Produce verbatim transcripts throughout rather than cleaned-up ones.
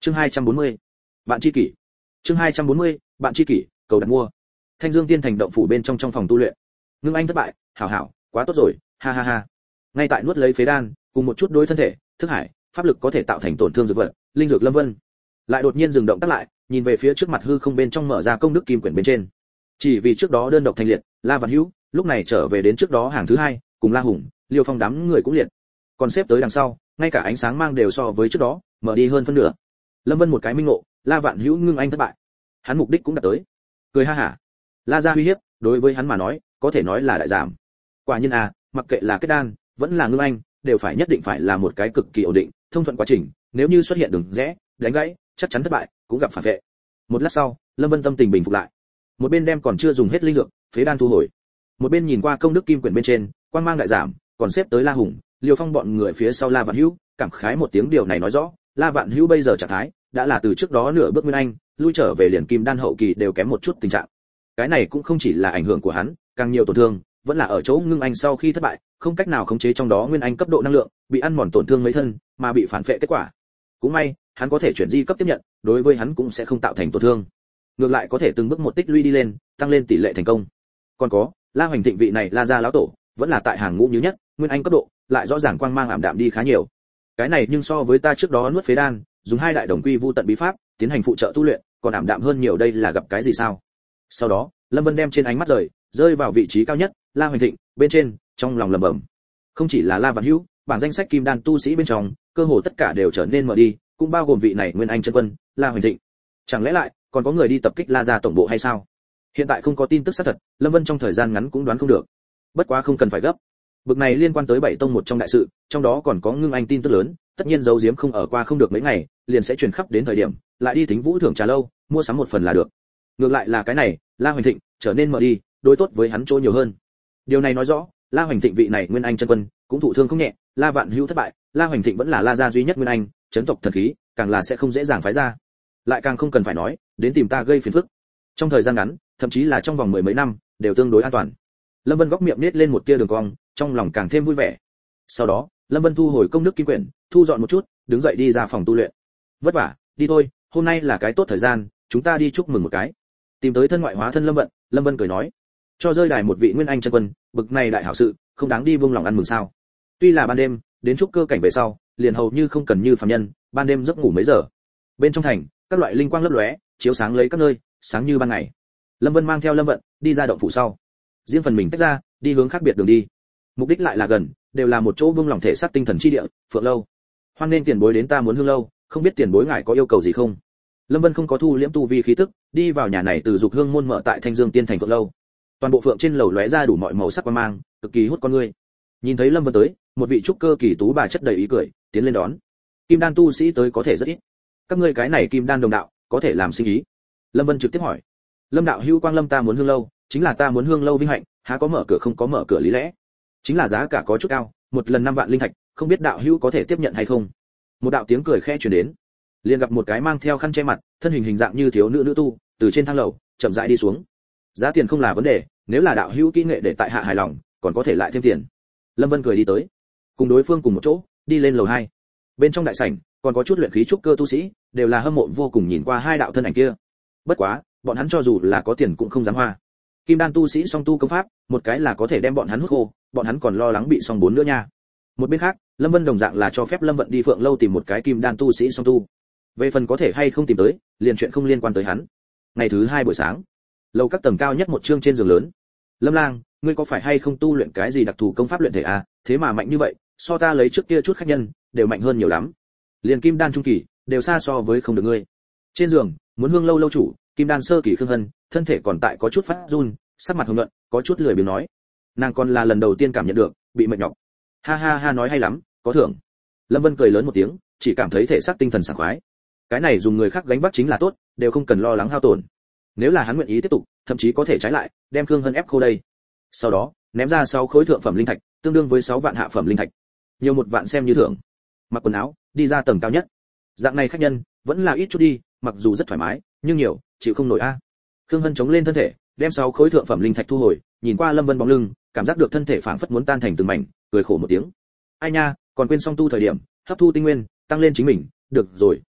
Chương hai trăm bốn mươi. Bạn tri kỷ. Chương hai trăm bốn mươi. Bạn tri kỷ, cầu đặt mua. Thanh Dương Tiên Thành động phủ bên trong trong phòng tu luyện. Ngưng Anh thất bại, hảo hảo, quá tốt rồi, ha ha ha. Ngay tại nuốt lấy phế đan, cùng một chút đối thân thể, thức hải, pháp lực có thể tạo thành tổn thương dược vật, linh dược Lâm Vân. Lại đột nhiên dừng động tác lại, nhìn về phía trước mặt hư không bên trong mở ra công đức kim quyển bên trên. Chỉ vì trước đó đơn độc thành liệt, La Văn Hữu, lúc này trở về đến trước đó hàng thứ hai, cùng La Hùng, Liêu Phong đám người cũng liệt. Còn xếp tới đằng sau, ngay cả ánh sáng mang đều so với trước đó, mở đi hơn phân nửa. Lâm Vân một cái minh ngộ, La Vạn Hữu Ngưng Anh thất bại. Hắn mục đích cũng đạt tới. Cười ha hả. La gia uy hiếp, đối với hắn mà nói, có thể nói là đại giảm. Quả nhiên à, mặc kệ là kết đan, vẫn là Ngưng Anh, đều phải nhất định phải là một cái cực kỳ ổn định, thông thuận quá trình, nếu như xuất hiện đường rẽ, đánh gãy, chắc chắn thất bại, cũng gặp phản vệ. Một lát sau, Lâm Vân tâm tình bình phục lại. Một bên đem còn chưa dùng hết linh dược, phế đan thu hồi. Một bên nhìn qua công đức kim quyển bên trên, quang mang đại giảm, còn xếp tới La Hùng, Liêu Phong bọn người phía sau La Vạn Hữu, cảm khái một tiếng điều này nói rõ, La Vạn Hữu bây giờ trạng thái đã là từ trước đó nửa bước nguyên anh, lui trở về liền kim đan hậu kỳ đều kém một chút tình trạng. Cái này cũng không chỉ là ảnh hưởng của hắn, càng nhiều tổn thương, vẫn là ở chỗ Ngưng Anh sau khi thất bại, không cách nào khống chế trong đó nguyên anh cấp độ năng lượng, bị ăn mòn tổn thương mấy thân, mà bị phản phệ kết quả. Cũng may, hắn có thể chuyển di cấp tiếp nhận, đối với hắn cũng sẽ không tạo thành tổn thương. Ngược lại có thể từng bước một tích lũy đi lên, tăng lên tỷ lệ thành công. Còn có, La Hoành Thịnh vị này La gia lão tổ, vẫn là tại hàng ngũ như nhất, nguyên anh cấp độ, lại rõ ràng quang mang ảm đạm đi khá nhiều. Cái này nhưng so với ta trước đó nuốt phế đan, dùng hai đại đồng quy vu tận bí pháp, tiến hành phụ trợ tu luyện, còn ảm đạm hơn nhiều, đây là gặp cái gì sao? Sau đó, Lâm Vân đem trên ánh mắt rời, rơi vào vị trí cao nhất, La Hoành Thịnh, bên trên, trong lòng lẩm bẩm. Không chỉ là La Vạn Hữu, bảng danh sách kim đan tu sĩ bên trong, cơ hồ tất cả đều trở nên mở đi, cũng bao gồm vị này Nguyên Anh chân quân, La Hoành Thịnh. Chẳng lẽ lại còn có người đi tập kích La gia tổng bộ hay sao? Hiện tại không có tin tức xác thật, Lâm Vân trong thời gian ngắn cũng đoán không được. Bất quá không cần phải gấp. Bực này liên quan tới bảy tông một trong đại sự, trong đó còn có Ngưng Anh tin tức lớn, tất nhiên giấu giếm không ở qua không được mấy ngày, liền sẽ truyền khắp đến thời điểm, lại đi Thính Vũ thưởng trà lâu, mua sắm một phần là được. Ngược lại là cái này, La Hoành Thịnh trở nên mở đi, đối tốt với hắn chỗ nhiều hơn. Điều này nói rõ, La Hoành Thịnh vị này Nguyên Anh chân quân, cũng thụ thương không nhẹ, La Vạn Hữu thất bại, La Hoành Thịnh vẫn là La gia duy nhất Nguyên Anh, chấn tộc thần khí, càng là sẽ không dễ dàng phái ra. Lại càng không cần phải nói, đến tìm ta gây phiền phức. Trong thời gian ngắn, thậm chí là trong vòng mười mấy năm, đều tương đối an toàn. Lâm Vân góc miệng nết lên một tia đường cong, trong lòng càng thêm vui vẻ. Sau đó, Lâm Vân thu hồi công đức kim quyển, thu dọn một chút, đứng dậy đi ra phòng tu luyện. Vất vả, đi thôi, hôm nay là cái tốt thời gian, chúng ta đi chúc mừng một cái. Tìm tới thân ngoại hóa thân Lâm Vận, Lâm Vân cười nói, cho rơi đài một vị Nguyên Anh chân quân, bực này đại hảo sự, không đáng đi buông lòng ăn mừng sao? Tuy là ban đêm, đến chúc cơ cảnh về sau, liền hầu như không cần như phàm nhân, ban đêm giấc ngủ mấy giờ. Bên trong thành, các loại linh quang lấp lóe, chiếu sáng lấy các nơi, sáng như ban ngày. Lâm Vân mang theo Lâm Vận, đi ra động phủ sau. Riêng phần mình tách ra, đi hướng khác biệt đường đi. Mục đích lại là gần, đều là một chỗ buông lòng thể xác tinh thần chi địa, Phượng lâu. Hoan nên tiền bối đến ta muốn hương lâu, không biết tiền bối ngài có yêu cầu gì không? Lâm Vân không có thu liễm tu vi khí tức, đi vào nhà này từ dục hương môn mở tại Thanh Dương Tiên Thành Phượng lâu. Toàn bộ phượng trên lầu lóe ra đủ mọi màu sắc quang mang, cực kỳ hút con người. Nhìn thấy Lâm Vân tới, một vị trúc cơ kỳ tú bà chất đầy ý cười, tiến lên đón. Kim đan tu sĩ tới có thể rất ít. Các ngươi cái này kim đan đồng đạo, có thể làm sinh ý? Lâm Vân trực tiếp hỏi. Lâm đạo hữu quang lâm ta muốn hương lâu, chính là ta muốn hương lâu vinh hạnh, há có mở cửa không có mở cửa lý lẽ. Chính là giá cả có chút cao, một lần năm vạn linh thạch, không biết đạo hữu có thể tiếp nhận hay không? Một đạo tiếng cười khẽ truyền đến. Liền gặp một cái mang theo khăn che mặt, thân hình hình dạng như thiếu nữ nữ tu, từ trên thang lầu chậm rãi đi xuống. Giá tiền không là vấn đề, nếu là đạo hữu kỹ nghệ để tại hạ hài lòng, còn có thể lại thêm tiền. Lâm Vân cười đi tới, cùng đối phương cùng một chỗ, đi lên lầu hai. Bên trong đại sảnh, còn có chút luyện khí trúc cơ tu sĩ, đều là hâm mộ vô cùng nhìn qua hai đạo thân ảnh kia. Bất quá, bọn hắn cho dù là có tiền cũng không dám hoa. Kim đan tu sĩ song tu công pháp, một cái là có thể đem bọn hắn hút khô, bọn hắn còn lo lắng bị song bốn nữa nha. Một bên khác, Lâm Vân đồng dạng là cho phép Lâm Vận đi Phượng lâu tìm một cái kim đan tu sĩ song tu. Về phần có thể hay không tìm tới, liền chuyện không liên quan tới hắn. Ngày thứ hai buổi sáng, lầu các tầng cao nhất một chương trên giường lớn. Lâm Lang, ngươi có phải hay không tu luyện cái gì đặc thù công pháp luyện thể à, thế mà mạnh như vậy, so ta lấy trước kia chút khách nhân, đều mạnh hơn nhiều lắm. Liền kim đan trung kỳ, đều xa so với không được ngươi. Trên giường, muốn hương lâu lâu chủ, kim đan sơ kỳ Khương Hân, thân thể còn tại có chút phát run, sắc mặt hồng nhuận, có chút lười biếng nói. Nàng còn là lần đầu tiên cảm nhận được, bị mệt nhọc. Ha ha ha nói hay lắm, có thưởng. Lâm Vân cười lớn một tiếng, chỉ cảm thấy thể xác tinh thần sảng khoái. Cái này dùng người khác gánh vác chính là tốt, đều không cần lo lắng hao tổn. Nếu là hắn nguyện ý tiếp tục, thậm chí có thể trái lại, đem Khương Hân ép khô đây. Sau đó, ném ra sáu khối thượng phẩm linh thạch, tương đương với sáu vạn hạ phẩm linh thạch. Nhiều một vạn xem như thưởng. Mặc quần áo, đi ra tầng cao nhất. Dạng này khách nhân, vẫn là ít chút đi, mặc dù rất thoải mái, nhưng nhiều, chịu không nổi a. Khương Hân chống lên thân thể, đem sáu khối thượng phẩm linh thạch thu hồi, nhìn qua Lâm Vân bóng lưng, cảm giác được thân thể phảng phất muốn tan thành từng mảnh, cười khổ một tiếng. Ai nha, còn quên song tu thời điểm, hấp thu tinh nguyên, tăng lên chính mình, được rồi,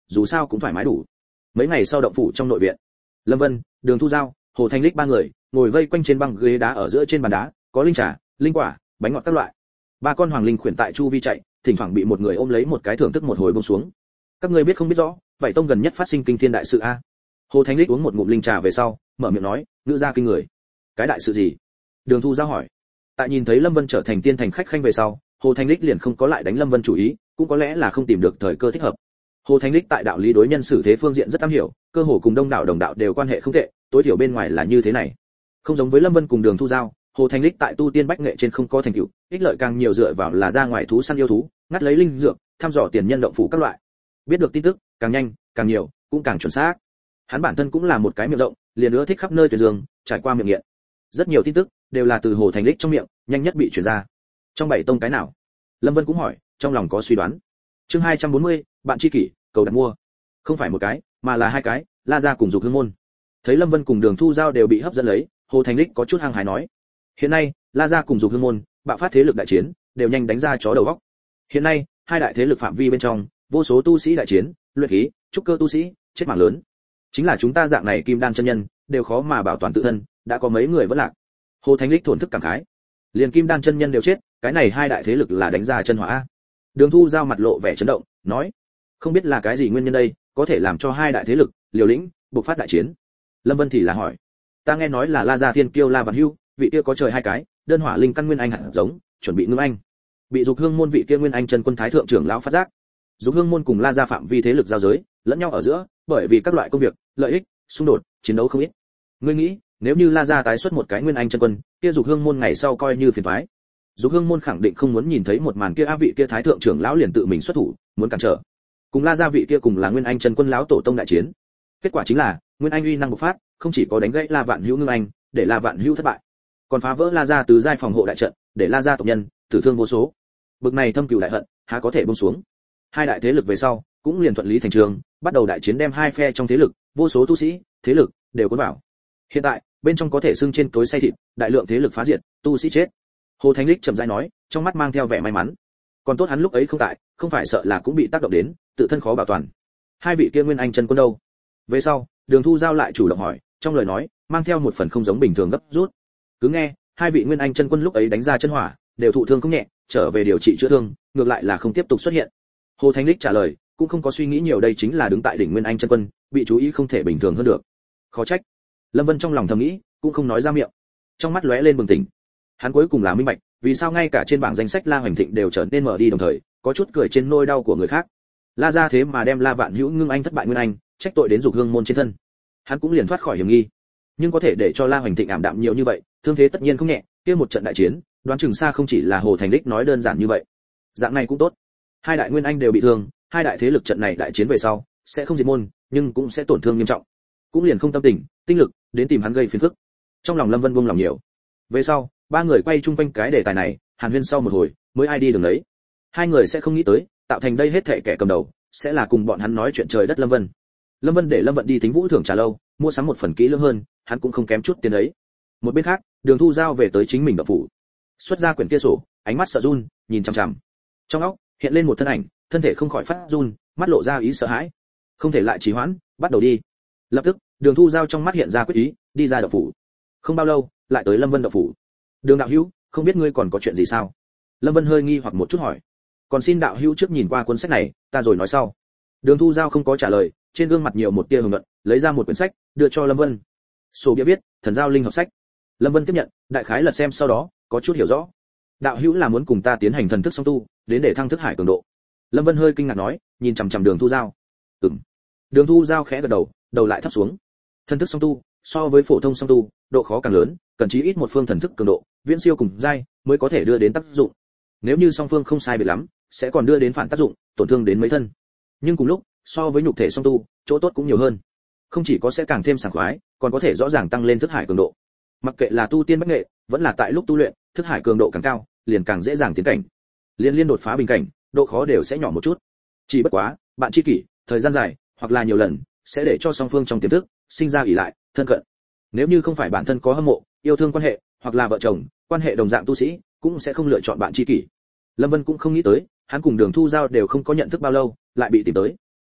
dù sao cũng thoải mái đủ. Mấy ngày sau động phủ trong nội viện, Lâm Vân, Đường Thu Giao, Hồ Thanh Lịch ba người ngồi vây quanh trên băng ghế đá ở giữa trên bàn đá, có linh trà, linh quả, bánh ngọt các loại. Ba con hoàng linh khuyển tại chu vi chạy, thỉnh thoảng bị một người ôm lấy một cái thưởng thức một hồi buông xuống. Các ngươi biết không biết rõ, bảy tông gần nhất phát sinh kinh thiên đại sự a? Hồ Thanh Lịch uống một ngụm linh trà về sau, mở miệng nói, ngữ ra kinh người. Cái đại sự gì? Đường Thu Giao hỏi. Tại nhìn thấy Lâm Vân trở thành tiên thành khách khanh về sau, Hồ Thanh Lịch liền không có lại đánh Lâm Vân chủ ý, cũng có lẽ là không tìm được thời cơ thích hợp. Hồ Thanh Lịch tại đạo lý đối nhân xử thế phương diện rất am hiểu, cơ hồ cùng đông đảo đồng đạo đều quan hệ không tệ, tối thiểu bên ngoài là như thế này. Không giống với Lâm Vân cùng Đường Thu Giao, Hồ Thanh Lịch tại tu tiên bách nghệ trên không có thành tựu, ích lợi càng nhiều dựa vào là ra ngoài thú săn yêu thú, ngắt lấy linh dược, thăm dò tiền nhân động phủ các loại. Biết được tin tức, càng nhanh, càng nhiều, cũng càng chuẩn xác. Hắn bản thân cũng là một cái miệng rộng, liền nữa thích khắp nơi tuyệt dương, trải qua miệng nghiện. Rất nhiều tin tức đều là từ Hồ Thanh Lịch trong miệng, nhanh nhất bị truyền ra. Trong bảy tông cái nào? Lâm Vân cũng hỏi, trong lòng có suy đoán. Chương hai trăm bốn mươi, bạn tri kỷ, cầu đặt mua. Không phải một cái, mà là hai cái, La gia cùng Dục Hương môn. Thấy Lâm Vân cùng Đường Thu Giao đều bị hấp dẫn lấy, Hồ Thanh Lịch có chút hăng hái nói: hiện nay, La gia cùng Dục Hương môn bạo phát thế lực đại chiến, đều nhanh đánh ra chó đầu góc. Hiện nay, hai đại thế lực phạm vi bên trong, vô số tu sĩ đại chiến, luyện khí, trúc cơ tu sĩ, chết mạng lớn. Chính là chúng ta dạng này kim đan chân nhân, đều khó mà bảo toàn tự thân, đã có mấy người vẫn lạc. Hồ Thanh Lịch thổn thức cảm khái. Liền kim đan chân nhân đều chết, cái này hai đại thế lực là đánh ra chân hỏa a. Đường Thu Giao mặt lộ vẻ chấn động, nói: không biết là cái gì nguyên nhân đây, có thể làm cho hai đại thế lực liều lĩnh bộc phát đại chiến. Lâm Vân thì là hỏi: ta nghe nói là La gia thiên kiêu La Vạn Hưu, vị kia có trời hai cái, đơn hỏa linh căn nguyên anh hạt giống, chuẩn bị ngưng anh. Bị Dục Hương môn vị kia nguyên anh chân quân thái thượng trưởng lão phát giác. Dục Hương môn cùng La gia phạm vi thế lực giao giới, lẫn nhau ở giữa, bởi vì các loại công việc, lợi ích, xung đột, chiến đấu không ít. Ngươi nghĩ, nếu như La gia tái xuất một cái nguyên anh chân quân, kia Dục Hương môn ngày sau coi như phiền toái. Dục Hương môn khẳng định không muốn nhìn thấy một màn kia á vị kia thái thượng trưởng lão liền tự mình xuất thủ, muốn cản trở. Cùng La gia vị kia cùng là nguyên anh chân quân lão tổ tông đại chiến. Kết quả chính là, nguyên anh uy năng bộc phát, không chỉ có đánh gãy La Vạn Hữu ngưng anh, để La Vạn Hữu thất bại, còn phá vỡ La gia tứ giai phòng hộ đại trận, để La gia tộc nhân tử thương vô số. Bực này thâm cừu đại hận, há có thể buông xuống. Hai đại thế lực về sau, cũng liền thuận lý thành trường, bắt đầu đại chiến đem hai phe trong thế lực, vô số tu sĩ, thế lực đều cuốn vào. Hiện tại, bên trong có thể xưng trên tối say thịt, đại lượng thế lực phá diệt, tu sĩ chết. Hồ Thanh Lịch chậm rãi nói, trong mắt mang theo vẻ may mắn. Còn tốt hắn lúc ấy không tại, không phải sợ là cũng bị tác động đến, tự thân khó bảo toàn. Hai vị kia nguyên anh chân quân đâu? Về sau, Đường Thu Giao lại chủ động hỏi, trong lời nói mang theo một phần không giống bình thường gấp rút. Cứ nghe, hai vị nguyên anh chân quân lúc ấy đánh ra chân hỏa, đều thụ thương không nhẹ, trở về điều trị chữa thương, ngược lại là không tiếp tục xuất hiện. Hồ Thanh Lịch trả lời, cũng không có suy nghĩ nhiều, đây chính là đứng tại đỉnh nguyên anh chân quân, bị chú ý không thể bình thường hơn được. Khó trách. Lâm Vân trong lòng thầm nghĩ, cũng không nói ra miệng. Trong mắt lóe lên bừng tỉnh. Hắn cuối cùng là minh bạch, vì sao ngay cả trên bảng danh sách La Hoành Thịnh đều trở nên mở đi đồng thời, có chút cười trên nỗi đau của người khác. La gia thế mà đem La Vạn Hữu ngưng anh thất bại nguyên anh, trách tội đến Dục Hương môn trên thân. Hắn cũng liền thoát khỏi hiểm nghi. Nhưng có thể để cho La Hoành Thịnh ảm đạm nhiều như vậy, thương thế tất nhiên không nhẹ, kia một trận đại chiến, đoán chừng xa không chỉ là Hồ Thanh Lịch nói đơn giản như vậy. Dạng này cũng tốt. Hai đại nguyên anh đều bị thương, hai đại thế lực trận này đại chiến về sau, sẽ không diệt môn, nhưng cũng sẽ tổn thương nghiêm trọng. Cũng liền không tâm tình, tinh lực đến tìm hắn gây phiền phức. Trong lòng Lâm Vân buông lòng nhiều. Về sau, ba người quay chung quanh cái đề tài này, hàn huyên sau một hồi, mới ai đi đường đấy. Hai người sẽ không nghĩ tới, tạo thành đây hết thảy kẻ cầm đầu, sẽ là cùng bọn hắn nói chuyện trời đất Lâm Vân. Lâm Vân để Lâm Vận đi Thính Vũ thưởng trà lâu, mua sắm một phần kỹ lưỡng hơn, hắn cũng không kém chút tiền ấy. Một bên khác, Đường Thu Giao về tới chính mình động phủ, xuất ra quyển kia sổ, ánh mắt sợ run, nhìn chằm chằm. Trong óc hiện lên một thân ảnh, thân thể không khỏi phát run, mắt lộ ra ý sợ hãi. Không thể lại trì hoãn, bắt đầu đi. Lập tức, Đường Thu Giao trong mắt hiện ra quyết ý, đi ra động phủ. Không bao lâu, lại tới Lâm Vân động phủ. Đường đạo hữu, không biết ngươi còn có chuyện gì sao? Lâm Vân hơi nghi hoặc một chút hỏi. Còn xin đạo hữu trước nhìn qua cuốn sách này, ta rồi nói sau. Đường Thu Giao không có trả lời, trên gương mặt nhiều một tia hồng nhuận, lấy ra một quyển sách, đưa cho Lâm Vân. Sổ bìa viết, Thần Giao Linh Hợp Sách. Lâm Vân tiếp nhận, đại khái lật xem sau đó, có chút hiểu rõ. Đạo hữu là muốn cùng ta tiến hành thần thức song tu, đến để thăng thức hải cường độ. Lâm Vân hơi kinh ngạc nói, nhìn chằm chằm Đường Thu Giao. Ừm. Đường Thu Giao khẽ gật đầu, đầu lại thấp xuống. Thần thức song tu, so với phổ thông song tu, độ khó càng lớn, cần chí ít một phương thần thức cường độ, viễn siêu cùng giai, mới có thể đưa đến tác dụng. Nếu như song phương không sai biệt lắm, sẽ còn đưa đến phản tác dụng, tổn thương đến mấy thân. Nhưng cùng lúc, so với nhục thể song tu, chỗ tốt cũng nhiều hơn. Không chỉ có sẽ càng thêm sảng khoái, còn có thể rõ ràng tăng lên thức hải cường độ. Mặc kệ là tu tiên bách nghệ, vẫn là tại lúc tu luyện, thức hải cường độ càng cao, liền càng dễ dàng tiến cảnh. Liên liên đột phá bình cảnh, độ khó đều sẽ nhỏ một chút. Chỉ bất quá, bạn tri kỷ, thời gian dài, hoặc là nhiều lần, sẽ để cho song phương trong tiềm thức sinh ra ỷ lại, thân cận. Nếu như không phải bản thân có hâm mộ, yêu thương quan hệ, hoặc là vợ chồng, quan hệ đồng dạng tu sĩ, cũng sẽ không lựa chọn bạn tri kỷ. Lâm Vân cũng không nghĩ tới, hắn cùng Đường Thu Giao đều không có nhận thức bao lâu, lại bị tìm tới.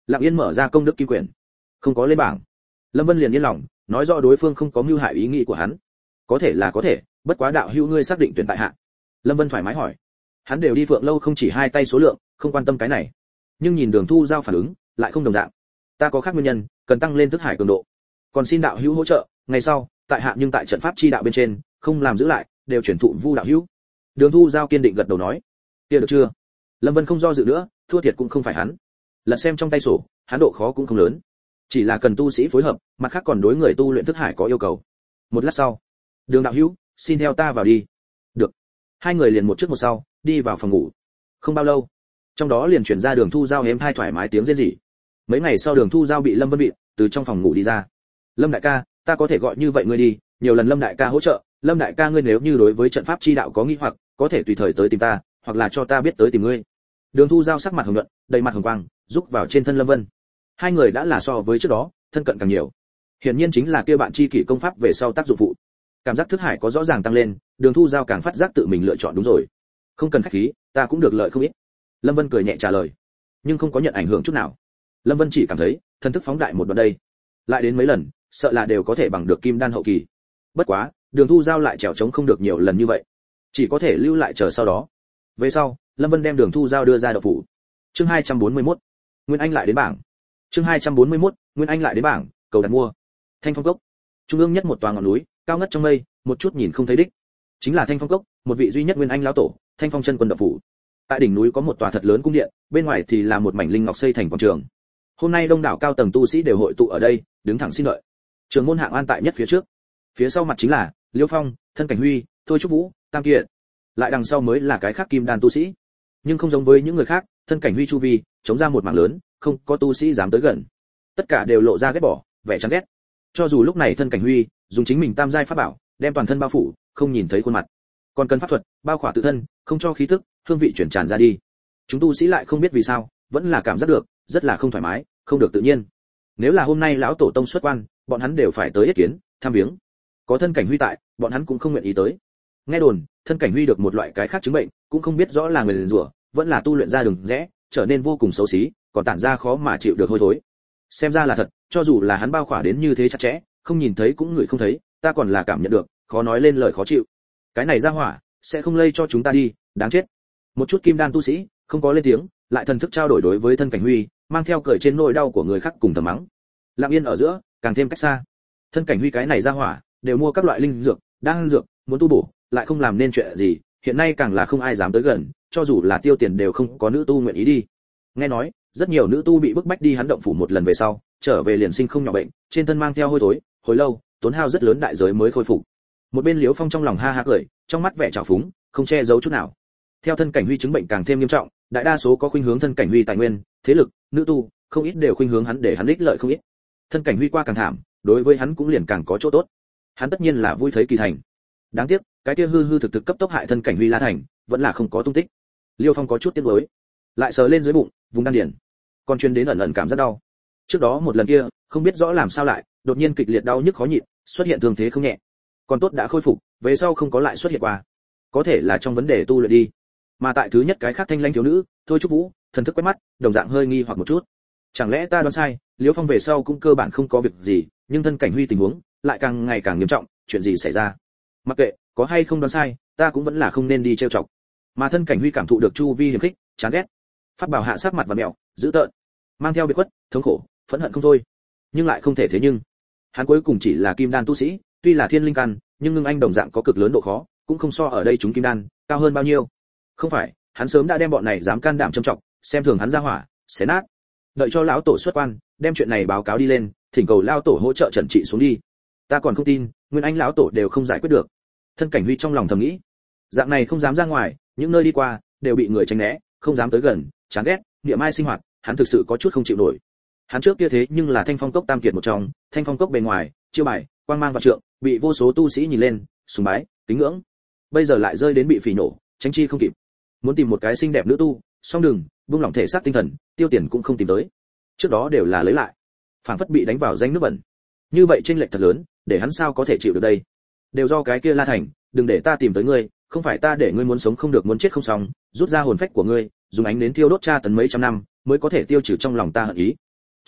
Lặng Yên mở ra công đức kim quyển, không có lên bảng. Lâm Vân liền yên lòng, nói rõ đối phương không có mưu hại ý nghĩ của hắn. Có thể là có thể, bất quá đạo hữu ngươi xác định tuyển tại hạ. Lâm Vân thoải mái hỏi. Hắn đều đi Phượng lâu không chỉ hai tay số lượng, không quan tâm cái này. Nhưng nhìn Đường Thu Giao phản ứng, lại không đồng dạng. Ta có khác nguyên nhân, cần tăng lên thức hải cường độ. Còn xin đạo hữu hỗ trợ, ngày sau, tại hạ nhưng tại trận pháp chi đạo bên trên, không làm giữ lại, đều chuyển thụ Vu đạo hữu. Đường Thu Giao kiên định gật đầu nói. Kia được chưa? Lâm Vân không do dự nữa, thua thiệt cũng không phải hắn. Lật xem trong tay sổ, hắn độ khó cũng không lớn, chỉ là cần tu sĩ phối hợp, mặt khác còn đối người tu luyện thức hải có yêu cầu. Một lát sau, Đường đạo hữu, xin theo ta vào đi. Được. Hai người liền một trước một sau, đi vào phòng ngủ. Không bao lâu, trong đó liền truyền ra Đường Thu Giao êm thai thoải mái tiếng rên rỉ. Mấy ngày sau Đường Thu Giao bị Lâm Vân bị từ trong phòng ngủ đi ra. Lâm đại ca, ta có thể gọi như vậy ngươi đi, nhiều lần Lâm đại ca hỗ trợ, Lâm đại ca ngươi nếu như đối với trận pháp chi đạo có nghi hoặc, có thể tùy thời tới tìm ta, hoặc là cho ta biết tới tìm ngươi. Đường Thu Giao sắc mặt hồng nhuận, đầy mặt hồng quang, rúc vào trên thân Lâm Vân. Hai người đã là so với trước đó, thân cận càng nhiều. Hiển nhiên chính là kia bạn chi kỷ công pháp về sau tác dụng phụ. Cảm giác thức hải có rõ ràng tăng lên, Đường Thu Giao càng phát giác tự mình lựa chọn đúng rồi. Không cần khách khí, ta cũng được lợi không ít. Lâm Vân cười nhẹ trả lời, nhưng không có nhận ảnh hưởng chút nào. Lâm Vân chỉ cảm thấy, thân thức phóng đại một đoạn đây. Lại đến mấy lần, sợ là đều có thể bằng được kim đan hậu kỳ. Bất quá, Đường Thu Giao lại trèo trống không được nhiều lần như vậy, chỉ có thể lưu lại chờ sau đó. Về sau, Lâm Vân đem Đường Thu Giao đưa ra đậu phủ. Chương hai trăm bốn mươi mốt, Nguyên Anh lại đến bảng. Chương hai trăm bốn mươi mốt, Nguyên Anh lại đến bảng, cầu đặt mua. Thanh Phong Cốc, trung ương nhất một tòa ngọn núi, cao ngất trong mây, một chút nhìn không thấy đích. Chính là Thanh Phong Cốc, một vị duy nhất Nguyên Anh lão tổ, Thanh Phong chân quân đậu phủ. Tại đỉnh núi có một tòa thật lớn cung điện, bên ngoài thì là một mảnh linh ngọc xây thành quảng trường. Hôm nay đông đảo cao tầng tu sĩ đều hội tụ ở đây, đứng thẳng xin đợi. Trường môn hạng an tại nhất phía trước, phía sau mặt chính là Liêu Phong, Thân Cảnh Huy, Thôi Trúc Vũ, Tam Kiệt. Lại đằng sau mới là cái khác kim đan tu sĩ. Nhưng không giống với những người khác, Thân Cảnh Huy chu vi chống ra một mảng lớn, không có tu sĩ dám tới gần. Tất cả đều lộ ra ghét bỏ, vẻ chán ghét. Cho dù lúc này Thân Cảnh Huy dùng chính mình tam giai pháp bảo, đem toàn thân bao phủ, không nhìn thấy khuôn mặt. Còn cần pháp thuật bao khỏa tự thân, không cho khí tức, hương vị chuyển tràn ra đi. Chúng tu sĩ lại không biết vì sao, vẫn là cảm giác được, rất là không thoải mái, không được tự nhiên. Nếu là hôm nay lão tổ tông xuất quan, bọn hắn đều phải tới yết kiến, tham viếng. Có Thân Cảnh Huy tại, bọn hắn cũng không nguyện ý tới. Nghe đồn, Thân Cảnh Huy được một loại cái khác chứng bệnh, cũng không biết rõ là người liền rủa, vẫn là tu luyện ra đường rẽ, trở nên vô cùng xấu xí, còn tản ra khó mà chịu được hôi thối. Xem ra là thật, cho dù là hắn bao khỏa đến như thế chặt chẽ, không nhìn thấy cũng ngửi không thấy, ta còn là cảm nhận được, khó nói lên lời khó chịu. Cái này ra hỏa, sẽ không lây cho chúng ta đi, đáng chết. Một chút kim đan tu sĩ, không có lên tiếng, lại thần thức trao đổi đối với Thân Cảnh Huy, mang theo cởi trên nỗi đau của người khác cùng thầm mắng. Lặng yên ở giữa, càng thêm cách xa. Thân Cảnh Huy cái này ra hỏa, đều mua các loại linh dược, đan dược, muốn tu bổ, lại không làm nên chuyện gì, hiện nay càng là không ai dám tới gần, cho dù là tiêu tiền đều không có nữ tu nguyện ý đi. Nghe nói, rất nhiều nữ tu bị bức bách đi hắn động phủ một lần về sau, trở về liền sinh không nhỏ bệnh, trên thân mang theo hôi thối, hồi lâu, tốn hao rất lớn đại giới mới khôi phục. Một bên Liễu Phong trong lòng ha ha cười, trong mắt vẻ trào phúng, không che giấu chút nào. Theo Thân Cảnh Huy chứng bệnh càng thêm nghiêm trọng, đại đa số có khuynh hướng Thân Cảnh Huy tài nguyên, thế lực, nữ tu, không ít đều khuynh hướng hắn để hắn ích lợi không ít. Thân Cảnh Huy qua càng thảm, đối với hắn cũng liền càng có chỗ tốt. Hắn tất nhiên là vui thấy kỳ thành. Đáng tiếc, cái kia hư hư thực thực cấp tốc hại Thân Cảnh Huy La Thành, vẫn là không có tung tích. Liêu Phong có chút tiếc nuối, lại sờ lên dưới bụng, vùng đan điền, còn truyền đến ẩn ẩn cảm giác đau. Trước đó một lần kia, không biết rõ làm sao lại, đột nhiên kịch liệt đau nhức khó nhịn, xuất hiện thương thế không nhẹ. Còn tốt đã khôi phục, về sau không có lại xuất hiện qua. Có thể là trong vấn đề tu luyện đi. Mà tại thứ nhất cái khác thanh lãnh thiếu nữ, Thôi Trúc Vũ, thần thức quét mắt, đồng dạng hơi nghi hoặc một chút. Chẳng lẽ ta đoán sai, Liễu Phong về sau cũng cơ bản không có việc gì, nhưng Thân Cảnh Huy tình huống lại càng ngày càng nghiêm trọng, chuyện gì xảy ra? Mặc kệ, có hay không đoán sai, ta cũng vẫn là không nên đi trêu chọc. Mà Thân Cảnh Huy cảm thụ được chu vi hiểm khích, chán ghét. Pháp bảo hạ sắc mặt và mèo, dữ tợn, mang theo biệt khuất, thống khổ, phẫn hận không thôi. Nhưng lại không thể thế nhưng, hắn cuối cùng chỉ là kim đan tu sĩ, tuy là thiên linh căn, nhưng ngưng anh đồng dạng có cực lớn độ khó, cũng không so ở đây chúng kim đan cao hơn bao nhiêu. Không phải, hắn sớm đã đem bọn này dám can đảm châm trọng, xem thường hắn ra hỏa, xé nát. Đợi cho lão tổ xuất quan, đem chuyện này báo cáo đi lên, thỉnh cầu lão tổ hỗ trợ trần trị xuống đi. Ta còn không tin, Nguyên Anh lão tổ đều không giải quyết được. Thân Cảnh Huy trong lòng thầm nghĩ, dạng này không dám ra ngoài, những nơi đi qua đều bị người tránh né, không dám tới gần, chán ghét, niệm ai sinh hoạt, hắn thực sự có chút không chịu nổi. Hắn trước kia thế nhưng là Thanh Phong Cốc tam kiệt một trong, Thanh Phong Cốc bề ngoài, chiêu bài, quang mang và trượng, bị vô số tu sĩ nhìn lên, sùng bái, kính ngưỡng. Bây giờ lại rơi đến bị phỉ nổ, tránh chi không kịp. Muốn tìm một cái xinh đẹp nữ tu, song đừng, buông lỏng thể xác tinh thần, tiêu tiền cũng không tìm tới. Trước đó đều là lấy lại, phảng phất bị đánh vào danh nước bẩn. Như vậy chênh lệch thật lớn, để hắn sao có thể chịu được đây? Đều do cái kia La Thành, đừng để ta tìm tới ngươi, không phải ta để ngươi muốn sống không được muốn chết không xong, rút ra hồn phách của ngươi, dùng ánh nến thiêu đốt tra tấn mấy trăm năm, mới có thể tiêu trừ trong lòng ta hận ý.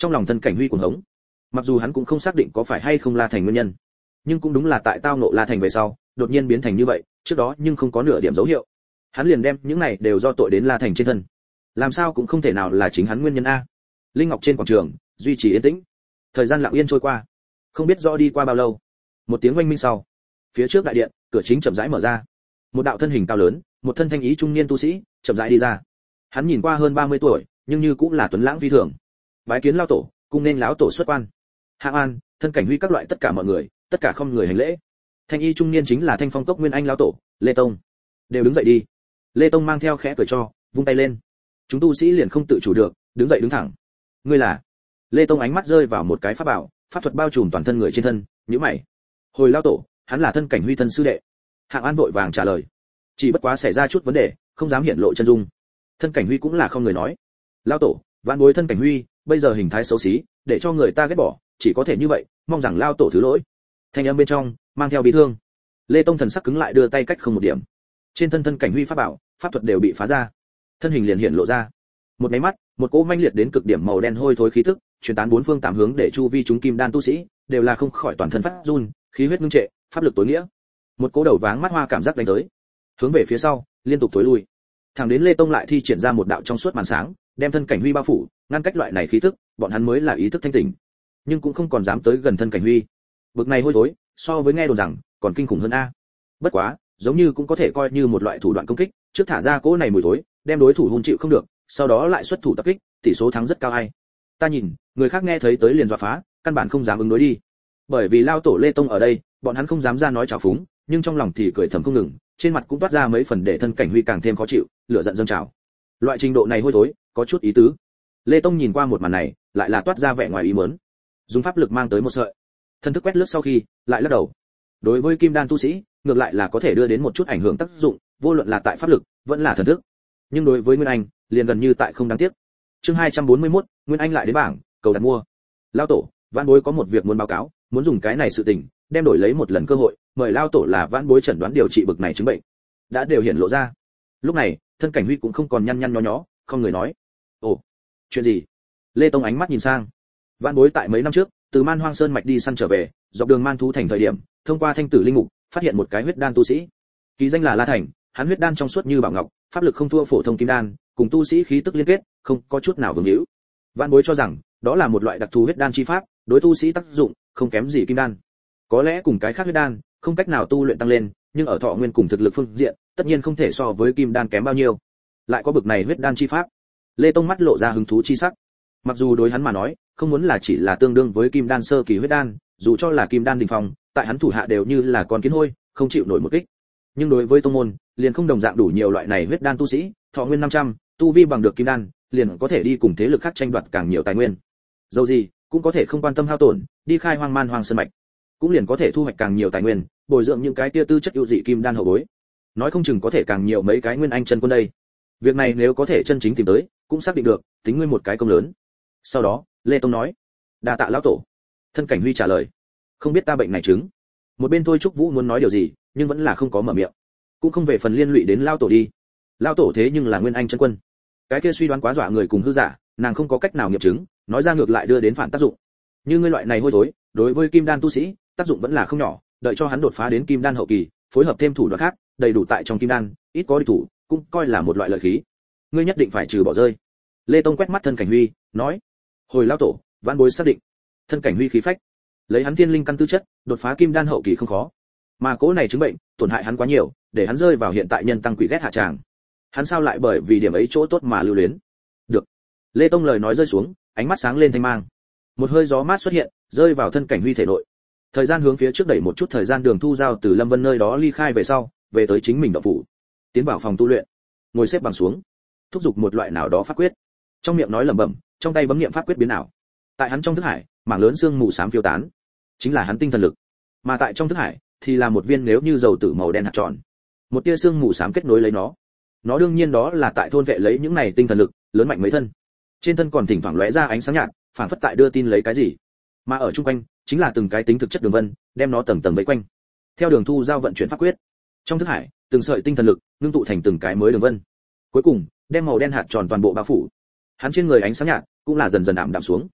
Trong lòng thân cảnh huy cuồng hống. Mặc dù hắn cũng không xác định có phải hay không La Thành nguyên nhân, nhưng cũng đúng là tại tao nộ La Thành về sau, đột nhiên biến thành như vậy, trước đó nhưng không có nửa điểm dấu hiệu. Hắn liền đem những này đều do tội đến La Thành trên thân. Làm sao cũng không thể nào là chính hắn nguyên nhân a. Linh Ngọc trên quảng trường duy trì yên tĩnh. Thời gian lặng yên trôi qua, không biết rõ đi qua bao lâu. Một tiếng oanh minh sau, phía trước đại điện, cửa chính chậm rãi mở ra. Một đạo thân hình cao lớn, một thân thanh ý trung niên tu sĩ, chậm rãi đi ra. Hắn nhìn qua hơn ba mươi tuổi, nhưng như cũng là tuấn lãng phi thường. Bái kiến lão tổ, cung nên lão tổ xuất quan. Hạng An, thân cảnh huy các loại tất cả mọi người, tất cả không người hành lễ. Thanh y trung niên chính là Thanh Phong cốc Nguyên Anh lão tổ, Lê Tông. Đều đứng dậy đi. Lê Tông mang theo khẽ cười cho, vung tay lên. Chúng tu sĩ liền không tự chủ được, đứng dậy đứng thẳng. Ngươi là? Lê Tông ánh mắt rơi vào một cái pháp bảo, pháp thuật bao trùm toàn thân người trên thân, nhíu mày. Hồi lão tổ, hắn là thân cảnh huy thân sư đệ. Hạng An vội vàng trả lời. Chỉ bất quá xảy ra chút vấn đề, không dám hiện lộ chân dung. Thân cảnh huy cũng là không người nói. Lão tổ, vạn bối thân cảnh huy, bây giờ hình thái xấu xí, để cho người ta ghét bỏ, chỉ có thể như vậy, mong rằng lão tổ thứ lỗi. Thanh âm bên trong mang theo bi thương. Lê Tông thần sắc cứng lại đưa tay cách không một điểm. Trên thân thân cảnh huy pháp bảo, pháp thuật đều bị phá ra. Thân hình liền hiện lộ ra. Một cái mắt, một cỗ manh liệt đến cực điểm màu đen hôi thối khí tức, truyền tán bốn phương tám hướng để chu vi chúng kim đan tu sĩ đều là không khỏi toàn thân phát run, khí huyết ngưng trệ, pháp lực tối nghĩa. Một cỗ đầu váng mắt hoa cảm giác đánh tới, hướng về phía sau, liên tục tối lui. Thẳng đến Lê Tông lại thi triển ra một đạo trong suốt màn sáng, đem thân cảnh huy bao phủ, ngăn cách loại này khí tức, bọn hắn mới là ý thức thanh tỉnh, nhưng cũng không còn dám tới gần thân cảnh huy. Bực này hôi thối, so với nghe đồn rằng còn kinh khủng hơn a. Bất quá, giống như cũng có thể coi như một loại thủ đoạn công kích, trước thả ra cỗ này mùi thối, đem đối thủ hôn chịu không được, sau đó lại xuất thủ tập kích, tỷ số thắng rất cao ai. Ta nhìn, người khác nghe thấy tới liền dọa phá, căn bản không dám ứng đối đi. Bởi vì lao tổ Lê Tông ở đây, bọn hắn không dám ra nói trào phúng, nhưng trong lòng thì cười thầm không ngừng, trên mặt cũng toát ra mấy phần để thân cảnh huy càng thêm khó chịu, lửa giận dâng trào. Loại trình độ này hôi thối, có chút ý tứ. Lê Tông nhìn qua một màn này, lại là toát ra vẻ ngoài ý muốn. Dùng pháp lực mang tới một sợi, thân thức quét lướt sau khi, lại lắc đầu. Đối với kim đan tu sĩ, ngược lại là có thể đưa đến một chút ảnh hưởng tác dụng, vô luận là tại pháp lực, vẫn là thần thức. Nhưng đối với Nguyên Anh, liền gần như tại không đáng tiếc. Chương hai trăm bốn mươi mốt, Nguyên Anh lại đến bảng, cầu đặt mua. Lão tổ, Vãn Bối có một việc muốn báo cáo, muốn dùng cái này sự tình, đem đổi lấy một lần cơ hội, mời lão tổ là Vãn Bối chẩn đoán điều trị bực này chứng bệnh. Đã đều hiện lộ ra. Lúc này, thân cảnh huy cũng không còn nhăn nhăn nhó nhó, không người nói. Ồ, chuyện gì? Lê Tông ánh mắt nhìn sang. Vãn Bối tại mấy năm trước, từ Man Hoang Sơn mạch đi săn trở về, dọc đường Man Thú thành thời điểm, thông qua thanh tử linh mục, phát hiện một cái huyết đan tu sĩ. Ký danh là La Thành, hắn huyết đan trong suốt như bảo ngọc, pháp lực không thua phổ thông kim đan, cùng tu sĩ khí tức liên kết, không có chút nào vướng hữu. Vãn Bối cho rằng, đó là một loại đặc thù huyết đan chi pháp, đối tu sĩ tác dụng không kém gì kim đan. Có lẽ cùng cái khác huyết đan, không cách nào tu luyện tăng lên, nhưng ở thọ nguyên cùng thực lực phương diện, tất nhiên không thể so với kim đan kém bao nhiêu. Lại có bực này huyết đan chi pháp. Lê Tông mắt lộ ra hứng thú chi sắc. Mặc dù đối hắn mà nói, không muốn là chỉ là tương đương với kim đan sơ kỳ huyết đan, dù cho là kim đan đỉnh phong, tại hắn thủ hạ đều như là con kiến hôi, không chịu nổi một kích. Nhưng đối với tông môn, liền không đồng dạng đủ nhiều loại này huyết đan tu sĩ, thọ nguyên năm trăm, tu vi bằng được kim đan, liền có thể đi cùng thế lực khác tranh đoạt càng nhiều tài nguyên. Dẫu gì, cũng có thể không quan tâm hao tổn, đi khai hoang man hoang sơn mạch, cũng liền có thể thu hoạch càng nhiều tài nguyên, bồi dưỡng những cái tia tư chất ưu dị kim đan hậu bối. Nói không chừng có thể càng nhiều mấy cái nguyên anh chân quân đây. Việc này nếu có thể chân chính tìm tới, cũng xác định được, tính ngươi một cái công lớn. Sau đó, Lê Tông nói, đa tạ lão tổ. Thân cảnh huy trả lời, không biết ta bệnh này chứng. Một bên Thôi Trúc Vũ muốn nói điều gì, nhưng vẫn là không có mở miệng. Cũng không về phần liên lụy đến lão tổ đi. Lão tổ thế nhưng là nguyên anh chân quân, cái kia suy đoán quá dọa người cùng hư giả, nàng không có cách nào nghiệm chứng, nói ra ngược lại đưa đến phản tác dụng. Như ngươi loại này hôi thối, đối với kim đan tu sĩ, tác dụng vẫn là không nhỏ, đợi cho hắn đột phá đến kim đan hậu kỳ, phối hợp thêm thủ đoạn khác, đầy đủ tại trong kim đan, ít có đi thủ, cũng coi là một loại lợi khí. Ngươi nhất định phải trừ bỏ rơi. Lê Tông quét mắt thân cảnh huy, nói, hồi lão tổ, Vãn Bối xác định. Thân cảnh huy khí phách, lấy hắn thiên linh căn tư chất, đột phá kim đan hậu kỳ không khó, mà cố này chứng bệnh, tổn hại hắn quá nhiều, để hắn rơi vào hiện tại nhân tăng quỷ ghét hạ tràng. Hắn sao lại bởi vì điểm ấy chỗ tốt mà lưu luyến? Được. Lê Tông lời nói rơi xuống, ánh mắt sáng lên thanh mang. Một hơi gió mát xuất hiện, rơi vào thân cảnh huy thể nội. Thời gian hướng phía trước đẩy một chút, thời gian Đường Thu Giao từ Lâm Vân nơi đó ly khai về sau, về tới chính mình động phủ, tiến vào phòng tu luyện, ngồi xếp bằng xuống, thúc giục một loại nào đó pháp quyết. Trong miệng nói lẩm bẩm, trong tay bấm niệm pháp quyết biến ảo. Tại hắn trong thức hải, mảng lớn xương mù xám phiêu tán, chính là hắn tinh thần lực. Mà tại trong thức hải thì là một viên nếu như dầu tử màu đen hạt tròn. Một tia xương mù xám kết nối lấy nó. Nó đương nhiên đó là tại thôn vệ lấy những này tinh thần lực, lớn mạnh mấy thân. Trên thân còn thỉnh thoảng lóe ra ánh sáng nhạt, phản phất tại đưa tin lấy cái gì. Mà ở trung quanh, chính là từng cái tính thực chất đường vân, đem nó tầng tầng vây quanh. Theo Đường Thu Giao vận chuyển pháp quyết, trong thức hải, từng sợi tinh thần lực ngưng tụ thành từng cái mới đường vân. Cuối cùng, đem màu đen hạt tròn toàn bộ bao phủ. Hắn trên người ánh sáng nhạt cũng là dần dần ảm đạm xuống.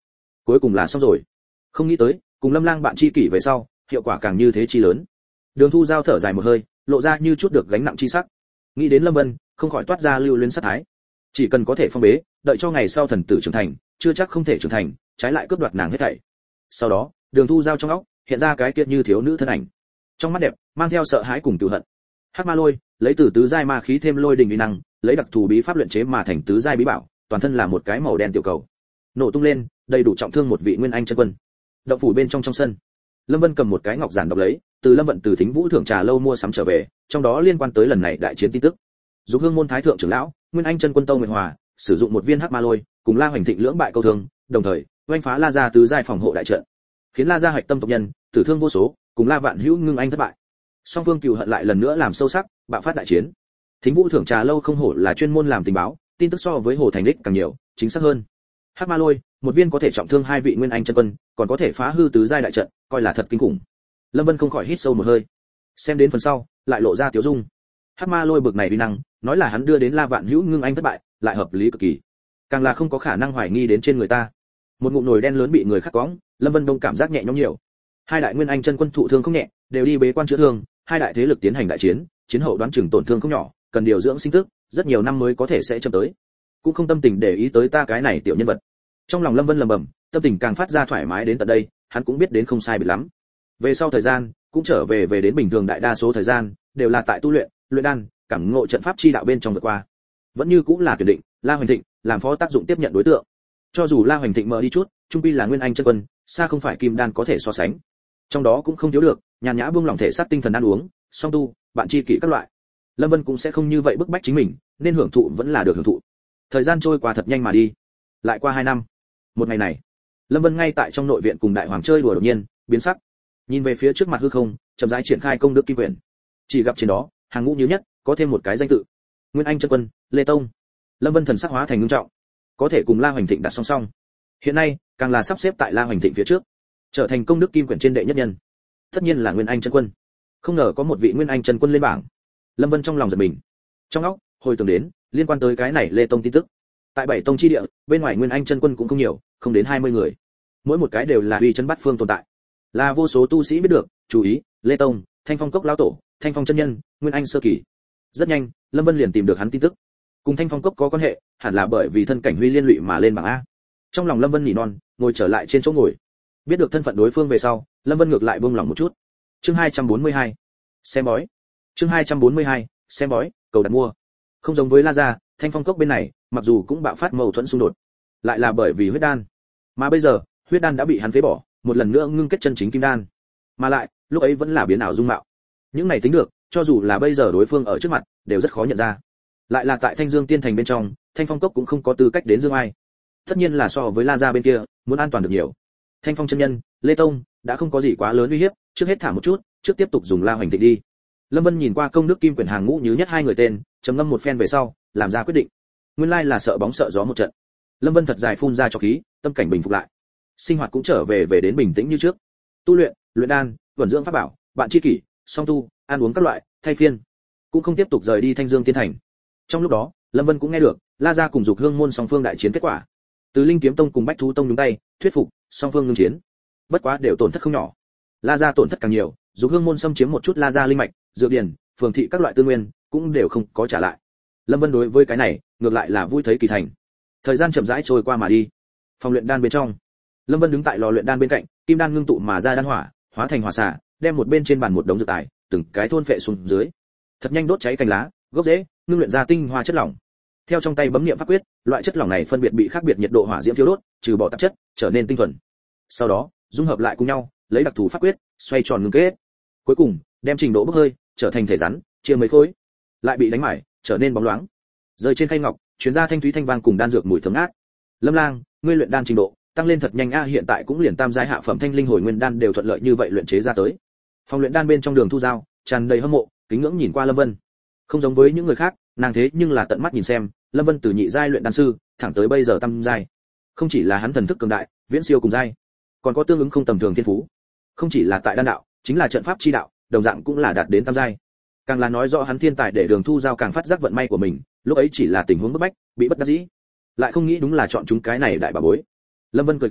cuối cùng là xong rồi. Không nghĩ tới, cùng Lâm Lang bạn tri kỷ về sau, hiệu quả càng như thế chi lớn. Đường Thu Giao thở dài một hơi, lộ ra như chút được gánh nặng chi sắc. Nghĩ đến Lâm Vân, không khỏi toát ra lưu luyến sát thái. Chỉ cần có thể phong bế, đợi cho ngày sau thần tử trưởng thành, chưa chắc không thể trưởng thành, trái lại cướp đoạt nàng hết thảy. Sau đó, Đường Thu Giao trong óc hiện ra cái kia như thiếu nữ thân ảnh, trong mắt đẹp mang theo sợ hãi cùng tiêu hận. Hắc Ma Lôi, lấy từ tứ giai ma khí thêm lôi đình uy năng, lấy đặc thù bí pháp luyện chế mà thành tứ giai bí bảo, toàn thân là một cái màu đen tiểu cầu. Nổ tung lên, đầy đủ trọng thương một vị nguyên anh chân quân. Động phủ bên trong trong sân, Lâm Vân cầm một cái ngọc giản đọc lấy, từ Lâm Vận từ Thính Vũ thưởng trà lâu mua sắm trở về, trong đó liên quan tới lần này đại chiến tin tức. Dục Hương môn thái thượng trưởng lão, nguyên anh chân quân Tâu Nguyệt Hòa, sử dụng một viên Hắc Ma Lôi, cùng La Hoành Thịnh lưỡng bại câu thương, đồng thời oanh phá La gia tứ giai phòng hộ đại trận, khiến La gia hạch tâm tộc nhân tử thương vô số, cùng La Vạn Hữu ngưng anh thất bại. Song phương cừu hận lại lần nữa làm sâu sắc, bạo phát đại chiến. Thính Vũ thưởng trà lâu không hổ là chuyên môn làm tình báo, tin tức so với Hồ Thành Đích càng nhiều, chính xác hơn. Hắc Ma Lôi, một viên có thể trọng thương hai vị nguyên anh chân quân, còn có thể phá hư tứ giai đại trận, coi là thật kinh khủng. Lâm Vân không khỏi hít sâu một hơi. Xem đến phần sau, lại lộ ra tiểu dung. Hắc Ma Lôi bực này uy năng, nói là hắn đưa đến La Vạn Hữu ngưng anh thất bại, lại hợp lý cực kỳ. Càng là không có khả năng hoài nghi đến trên người ta. Một ngụm nồi đen lớn bị người khác cõng, Lâm Vân Đông cảm giác nhẹ nhõm nhiều. Hai đại nguyên anh chân quân thụ thương không nhẹ, đều đi bế quan chữa thương, hai đại thế lực tiến hành đại chiến, chiến hậu đoán chừng tổn thương không nhỏ, cần điều dưỡng sinh tức, rất nhiều năm mới có thể sẽ chậm tới. Cũng không tâm tình để ý tới ta cái này tiểu nhân vật. Trong lòng Lâm Vân lẩm bẩm, tâm tình càng phát ra thoải mái đến tận đây, hắn cũng biết đến không sai biệt lắm. Về sau thời gian, cũng trở về về đến bình thường, đại đa số thời gian đều là tại tu luyện, luyện đan, cảm ngộ trận pháp chi đạo bên trong vượt qua. Vẫn như cũng là tuyển định La Hoành Thịnh làm phó tác dụng tiếp nhận đối tượng. Cho dù La Hoành Thịnh mờ đi chút, trung quy là nguyên anh chân quân, xa không phải kim đan có thể so sánh. Trong đó cũng không thiếu được nhàn nhã buông lỏng thể xác tinh thần ăn uống, song tu, bạn tri kỷ các loại. Lâm Vân cũng sẽ không như vậy bức bách chính mình, nên hưởng thụ vẫn là được hưởng thụ. Thời gian trôi qua thật nhanh mà đi. Lại qua hai năm. Một ngày này, Lâm Vân ngay tại trong nội viện cùng đại hoàng chơi đùa, đột nhiên biến sắc, nhìn về phía trước mặt hư không, chậm rãi triển khai công đức kim quyển. Chỉ gặp trên đó, hàng ngũ nhiều nhất, có thêm một cái danh tự. Nguyên Anh chân quân, Lê Tông. Lâm Vân thần sắc hóa thành ngưng trọng, có thể cùng La Hoành Thịnh đặt song song. Hiện nay, càng là sắp xếp tại La Hoành Thịnh phía trước, trở thành công đức kim quyển trên đệ nhất nhân. Tất nhiên là Nguyên Anh chân quân. Không ngờ có một vị Nguyên Anh chân quân lên bảng. Lâm Vân trong lòng giật mình. Trong óc, hồi tưởng đến liên quan tới cái này Lê Tông tin tức. Tại bảy tông chi địa, bên ngoài Nguyên Anh chân quân cũng không nhiều, không đến hai mươi người. Mỗi một cái đều là uy chân bát phương tồn tại. Là vô số tu sĩ biết được, chú ý, Lê Tông, Thanh Phong cốc lão tổ, Thanh Phong chân nhân, Nguyên Anh sơ kỳ. Rất nhanh, Lâm Vân liền tìm được hắn tin tức. Cùng Thanh Phong cốc có quan hệ, hẳn là bởi vì thân cảnh Huy liên lụy mà lên bảng a. Trong lòng Lâm Vân nỉ non, ngồi trở lại trên chỗ ngồi. Biết được thân phận đối phương về sau, Lâm Vân ngược lại buông lòng một chút. Chương hai trăm bốn mươi hai, xem bói. Chương hai trăm bốn mươi hai, xem bói, cầu đặt mua. Không giống với La gia, Thanh Phong cốc bên này, mặc dù cũng bạo phát mâu thuẫn xung đột, lại là bởi vì huyết đan. Mà bây giờ, huyết đan đã bị hắn phế bỏ, một lần nữa ngưng kết chân chính kim đan. Mà lại, lúc ấy vẫn là biến ảo dung mạo. Những này tính được, cho dù là bây giờ đối phương ở trước mặt, đều rất khó nhận ra. Lại là tại Thanh Dương Tiên Thành bên trong, Thanh Phong cốc cũng không có tư cách đến dương ai. Tất nhiên là so với La gia bên kia, muốn an toàn được nhiều. Thanh Phong chân nhân, Lê Tông đã không có gì quá lớn uy hiếp, trước hết thả một chút, trước tiếp tục dùng La Hoành Thịnh đi. Lâm Vân nhìn qua công đức kim quyển hàng ngũ như nhất hai người tên, trầm ngâm một phen về sau, làm ra quyết định. Nguyên lai là sợ bóng sợ gió một trận. Lâm Vân thật dài phun ra cho khí, tâm cảnh bình phục lại. Sinh hoạt cũng trở về về đến bình tĩnh như trước. Tu luyện, luyện đan, vận dưỡng pháp bảo, bạn tri kỷ, song tu, ăn uống các loại, thay phiên, cũng không tiếp tục rời đi Thanh Dương Tiên Thành. Trong lúc đó, Lâm Vân cũng nghe được La gia cùng Dục Hương môn song phương đại chiến kết quả. Từ Linh Kiếm Tông cùng Bách Thú Tông nhúng tay, thuyết phục song phương ngưng chiến. Bất quá đều tổn thất không nhỏ. La gia tổn thất càng nhiều, Dục Hương môn xâm chiếm một chút La gia linh mạch, dược điển, phường thị các loại tư nguyên, cũng đều không có trả lại. Lâm Vân đối với cái này, ngược lại là vui thấy kỳ thành. Thời gian chậm rãi trôi qua mà đi. Phòng luyện đan bên trong, Lâm Vân đứng tại lò luyện đan bên cạnh, kim đan ngưng tụ mà ra đan hỏa, hóa thành hỏa xạ, đem một bên trên bàn một đống dược tài, từng cái thôn phệ xuống dưới. Thật nhanh đốt cháy cành lá, gốc rễ, ngưng luyện ra tinh hoa chất lỏng. Theo trong tay bấm niệm pháp quyết, loại chất lỏng này phân biệt bị khác biệt nhiệt độ hỏa diễm thiêu đốt, trừ bỏ tạp chất, trở nên tinh thuần. Sau đó, dung hợp lại cùng nhau, lấy đặc thù pháp quyết, xoay tròn ngưng kết. Cuối cùng, đem trình độ bốc hơi, trở thành thể rắn, chia mấy khối, lại bị đánh mải, trở nên bóng loáng. Rơi trên khay ngọc, truyền ra thanh thúy thanh vang cùng đan dược mùi thơm ngát. Lâm Lang, ngươi luyện đan trình độ tăng lên thật nhanh a, hiện tại cũng liền tam giai hạ phẩm thanh linh hồi nguyên đan đều thuận lợi như vậy luyện chế ra tới. Phòng luyện đan bên trong Đường Thu Giao tràn đầy hâm mộ, kính ngưỡng nhìn qua Lâm Vân. Không giống với những người khác, nàng thế nhưng là tận mắt nhìn xem, Lâm Vân từ nhị giai luyện đan sư, thẳng tới bây giờ tam giai. Không chỉ là hắn thần thức cường đại, viễn siêu cùng giai, còn có tương ứng không tầm thường thiên phú. Không chỉ là tại đan đạo, chính là trận pháp chi đạo, đồng dạng cũng là đạt đến tam giai. Càng là nói rõ hắn thiên tài để Đường Thu Giao càng phát giác vận may của mình, lúc ấy chỉ là tình huống bức bách, bị bất đắc dĩ, lại không nghĩ đúng là chọn chúng cái này đại bà bối. Lâm Vân cười cười,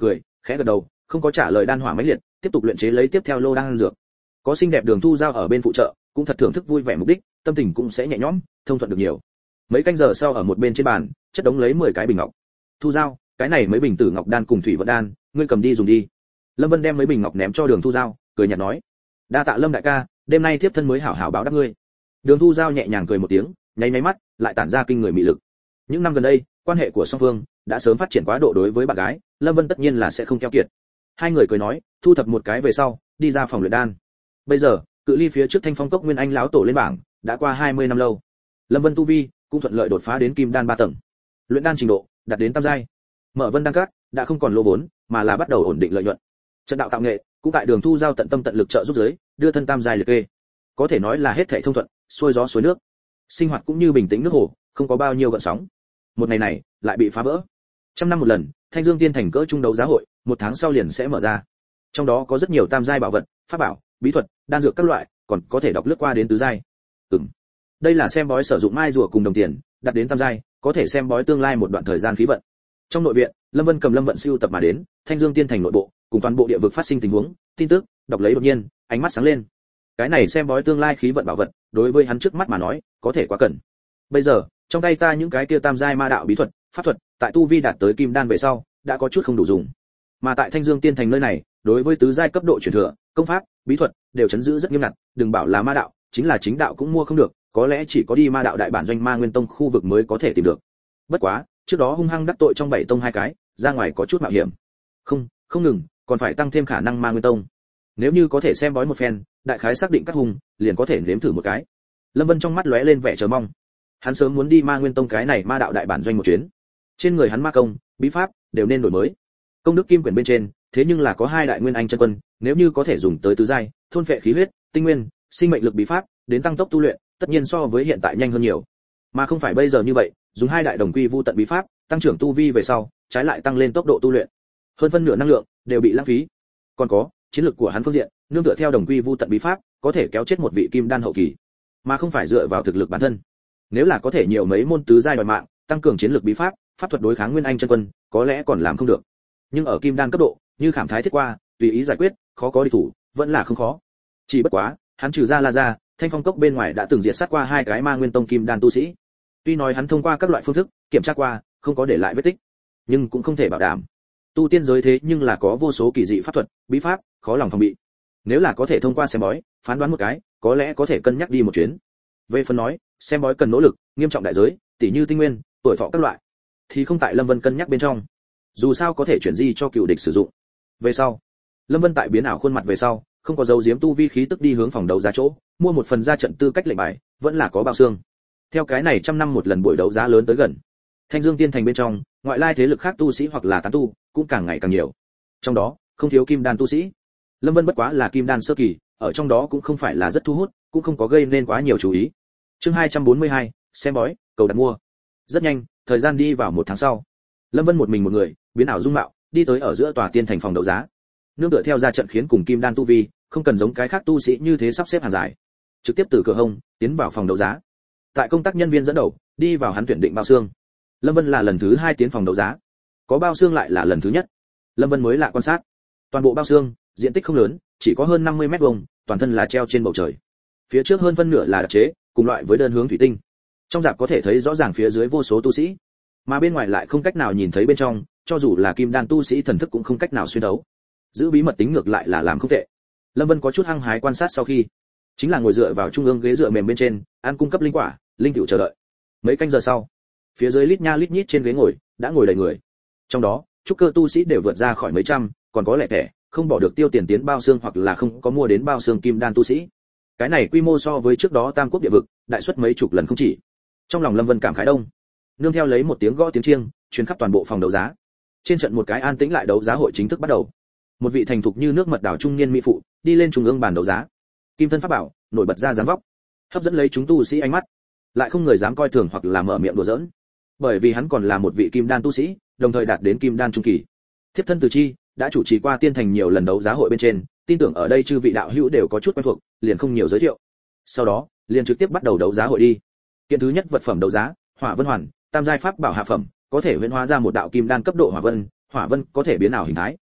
khẽ gật đầu, không có trả lời đan hỏa mãnh liệt, tiếp tục luyện chế lấy tiếp theo lô đan dược. Có xinh đẹp Đường Thu Giao ở bên phụ trợ, cũng thật thưởng thức vui vẻ mục đích, tâm tình cũng sẽ nhẹ nhõm, thông thuận được nhiều. Mấy canh giờ sau ở một bên trên bàn, chất đống lấy mười cái bình ngọc. Thu Giao, cái này mấy bình tử ngọc đan cùng thủy vận đan, ngươi cầm đi dùng đi. Lâm Vân đem mấy bình ngọc ném cho Đường Thu Giao, cười nhạt nói: đa tạ Lâm đại ca, đêm nay thiếp thân mới hảo hảo báo đáp ngươi. Đường Thu Giao nhẹ nhàng cười một tiếng, nháy nháy mắt, lại tản ra kinh người mị lực. Những năm gần đây, quan hệ của song phương đã sớm phát triển quá độ, đối với bạn gái, Lâm Vân tất nhiên là sẽ không keo kiệt. Hai người cười nói, thu thập một cái về sau, đi ra phòng luyện đan. Bây giờ, cự ly phía trước Thanh Phong Cốc Nguyên Anh lão tổ lên bảng, đã qua hai mươi năm lâu. Lâm Vân tu vi cũng thuận lợi đột phá đến kim đan ba tầng. Luyện đan trình độ đạt đến tam giai. Mở Vân đan cát đã không còn lỗ vốn, mà là bắt đầu ổn định lợi nhuận. Trận đạo tạo nghệ cũng tại Đường Thu Giao tận tâm tận lực trợ giúp giới, đưa thân tam giai liệt kê. Có thể nói là hết thảy thông thuận, xuôi gió suối nước. Sinh hoạt cũng như bình tĩnh nước hồ, không có bao nhiêu gợn sóng. Một ngày này lại bị phá vỡ. Trăm năm một lần, Thanh Dương Tiên Thành cỡ trung đấu giá hội, một tháng sau liền sẽ mở ra. Trong đó có rất nhiều tam giai bảo vật, pháp bảo, bí thuật, đan dược các loại, còn có thể đọc lướt qua đến tứ giai. Ừm. Đây là xem bói sử dụng mai rùa cùng đồng tiền, đặt đến tam giai, có thể xem bói tương lai một đoạn thời gian khí vận. Trong nội viện, Lâm Vân cầm Lâm vận siêu tập mà đến, Thanh Dương Tiên Thành nội bộ, cùng toàn bộ địa vực phát sinh tình huống, tin tức, đọc lấy đột nhiên, ánh mắt sáng lên. Cái này xem bói tương lai khí vận bảo vật, đối với hắn trước mắt mà nói, có thể quá cần. Bây giờ, trong tay ta những cái kia tam giai ma đạo bí thuật, pháp thuật, tại tu vi đạt tới kim đan về sau, đã có chút không đủ dùng. Mà tại Thanh Dương Tiên Thành nơi này, đối với tứ giai cấp độ truyền thừa, công pháp, bí thuật đều chấn giữ rất nghiêm ngặt, đừng bảo là ma đạo, chính là chính đạo cũng mua không được, có lẽ chỉ có đi ma đạo đại bản doanh Ma Nguyên Tông khu vực mới có thể tìm được. Bất quá, trước đó hung hăng đắc tội trong bảy tông hai cái, ra ngoài có chút mạo hiểm. Không, không ngừng, còn phải tăng thêm khả năng Ma Nguyên Tông. Nếu như có thể xem bói một phen, đại khái xác định các hung, liền có thể nếm thử một cái. Lâm Vân trong mắt lóe lên vẻ chờ mong. Hắn sớm muốn đi Ma Nguyên Tông cái này ma đạo đại bản doanh một chuyến. Trên người hắn ma công, bí pháp đều nên đổi mới. Công đức kim quyển bên trên, thế nhưng là có hai đại nguyên anh chân quân, nếu như có thể dùng tới tứ giai, thôn phệ khí huyết, tinh nguyên, sinh mệnh lực bí pháp, đến tăng tốc tu luyện, tất nhiên so với hiện tại nhanh hơn nhiều. Mà không phải bây giờ như vậy, dùng hai đại đồng quy vu tận bí pháp, tăng trưởng tu vi về sau, trái lại tăng lên tốc độ tu luyện. Hơn phân nửa năng lượng đều bị lãng phí. Còn có, chiến lược của hắn phương diện, nương tựa theo đồng quy vu tận bí pháp, có thể kéo chết một vị kim đan hậu kỳ, mà không phải dựa vào thực lực bản thân. Nếu là có thể nhiều mấy môn tứ giai đòi mạng, tăng cường chiến lược bí pháp, pháp thuật đối kháng nguyên anh chân quân, có lẽ còn làm không được. Nhưng ở kim đan cấp độ, như khảm thái thiết qua, tùy ý giải quyết, khó có địch thủ, vẫn là không khó. Chỉ bất quá, hắn trừ ra La Gia, Thanh Phong Cốc bên ngoài đã từng diệt sát qua hai cái Ma Nguyên Tông kim đan tu sĩ. Tuy nói hắn thông qua các loại phương thức kiểm tra qua, không có để lại vết tích, nhưng cũng không thể bảo đảm. Tu tiên giới thế nhưng là có vô số kỳ dị pháp thuật, bí pháp, khó lòng phòng bị. Nếu là có thể thông qua xem bói, phán đoán một cái, có lẽ có thể cân nhắc đi một chuyến. Về phần nói, xem bói cần nỗ lực, nghiêm trọng đại giới, tỷ như tinh nguyên, tuổi thọ các loại, thì không tại Lâm Vân cân nhắc bên trong. Dù sao có thể chuyển di cho cựu địch sử dụng. Về sau, Lâm Vân tại biến ảo khuôn mặt về sau, không có dấu giếm tu vi khí tức đi hướng phòng đấu giá chỗ, mua một phần ra trận tư cách lệnh bài, vẫn là có bao xương. Theo cái này trăm năm một lần buổi đấu giá lớn tới gần, Thanh Dương Tiên Thành bên trong, ngoại lai thế lực khác tu sĩ hoặc là tán tu, cũng càng ngày càng nhiều. Trong đó, không thiếu kim đan tu sĩ. Lâm Vân bất quá là kim đan sơ kỳ, ở trong đó cũng không phải là rất thu hút, cũng không có gây nên quá nhiều chú ý. Chương hai trăm bốn mươi hai, xem bói, cầu đặt mua. Rất nhanh, thời gian đi vào một tháng sau. Lâm Vân một mình một người, biến ảo dung mạo, đi tới ở giữa tòa tiên thành phòng đấu giá. Nương tựa theo ra trận khiến cùng kim đan tu vi, không cần giống cái khác tu sĩ như thế sắp xếp hàng dài, trực tiếp từ cửa hông tiến vào phòng đấu giá. Tại công tác nhân viên dẫn đầu, đi vào hắn tuyển định bao xương. Lâm Vân là lần thứ hai tiến phòng đấu giá, có bao xương lại là lần thứ nhất. Lâm Vân mới lạ quan sát, toàn bộ bao xương diện tích không lớn, chỉ có hơn năm mươi mét vuông, toàn thân là treo trên bầu trời. Phía trước hơn phân nửa là đặc chế, cùng loại với đơn hướng thủy tinh. Trong rạp có thể thấy rõ ràng phía dưới vô số tu sĩ, mà bên ngoài lại không cách nào nhìn thấy bên trong, cho dù là kim đan tu sĩ thần thức cũng không cách nào xuyên đấu. Giữ bí mật tính ngược lại là làm không tệ. Lâm Vân có chút hăng hái quan sát sau khi, chính là ngồi dựa vào trung ương ghế dựa mềm bên trên, ăn cung cấp linh quả, linh tiểu chờ đợi. Mấy canh giờ sau, phía dưới lít nha lít nhít trên ghế ngồi đã ngồi đầy người. Trong đó, trúc cơ tu sĩ đều vượt ra khỏi mấy trăm, còn có lẻ tẻ, không bỏ được tiêu tiền tiến bao xương hoặc là không có mua đến bao xương kim đan tu sĩ. Cái này quy mô so với trước đó Tam Quốc địa vực, đại suất mấy chục lần không chỉ. Trong lòng Lâm Vân cảm khái đông. Nương theo lấy một tiếng gõ tiếng chiêng, truyền khắp toàn bộ phòng đấu giá. Trên trận một cái an tĩnh lại đấu giá hội chính thức bắt đầu. Một vị thành thục như nước mật đảo trung niên mỹ phụ, đi lên trung ương bàn đấu giá. Kim thân pháp bảo, nổi bật ra dáng vóc, hấp dẫn lấy chúng tu sĩ ánh mắt, lại không người dám coi thường hoặc là mở miệng đùa giỡn. Bởi vì hắn còn là một vị kim đan tu sĩ, đồng thời đạt đến kim đan trung kỳ. Thiếp thân Từ Chi đã chủ trì qua tiên thành nhiều lần đấu giá hội bên trên, tin tưởng ở đây chư vị đạo hữu đều có chút quen thuộc, liền không nhiều giới thiệu. Sau đó, liền trực tiếp bắt đầu đấu giá hội đi. Kiện thứ nhất vật phẩm đấu giá, Hỏa Vân Hoàn, tam giai pháp bảo hạ phẩm, có thể huyễn hóa ra một đạo kim đan cấp độ hỏa vân, hỏa vân có thể biến ảo hình thái,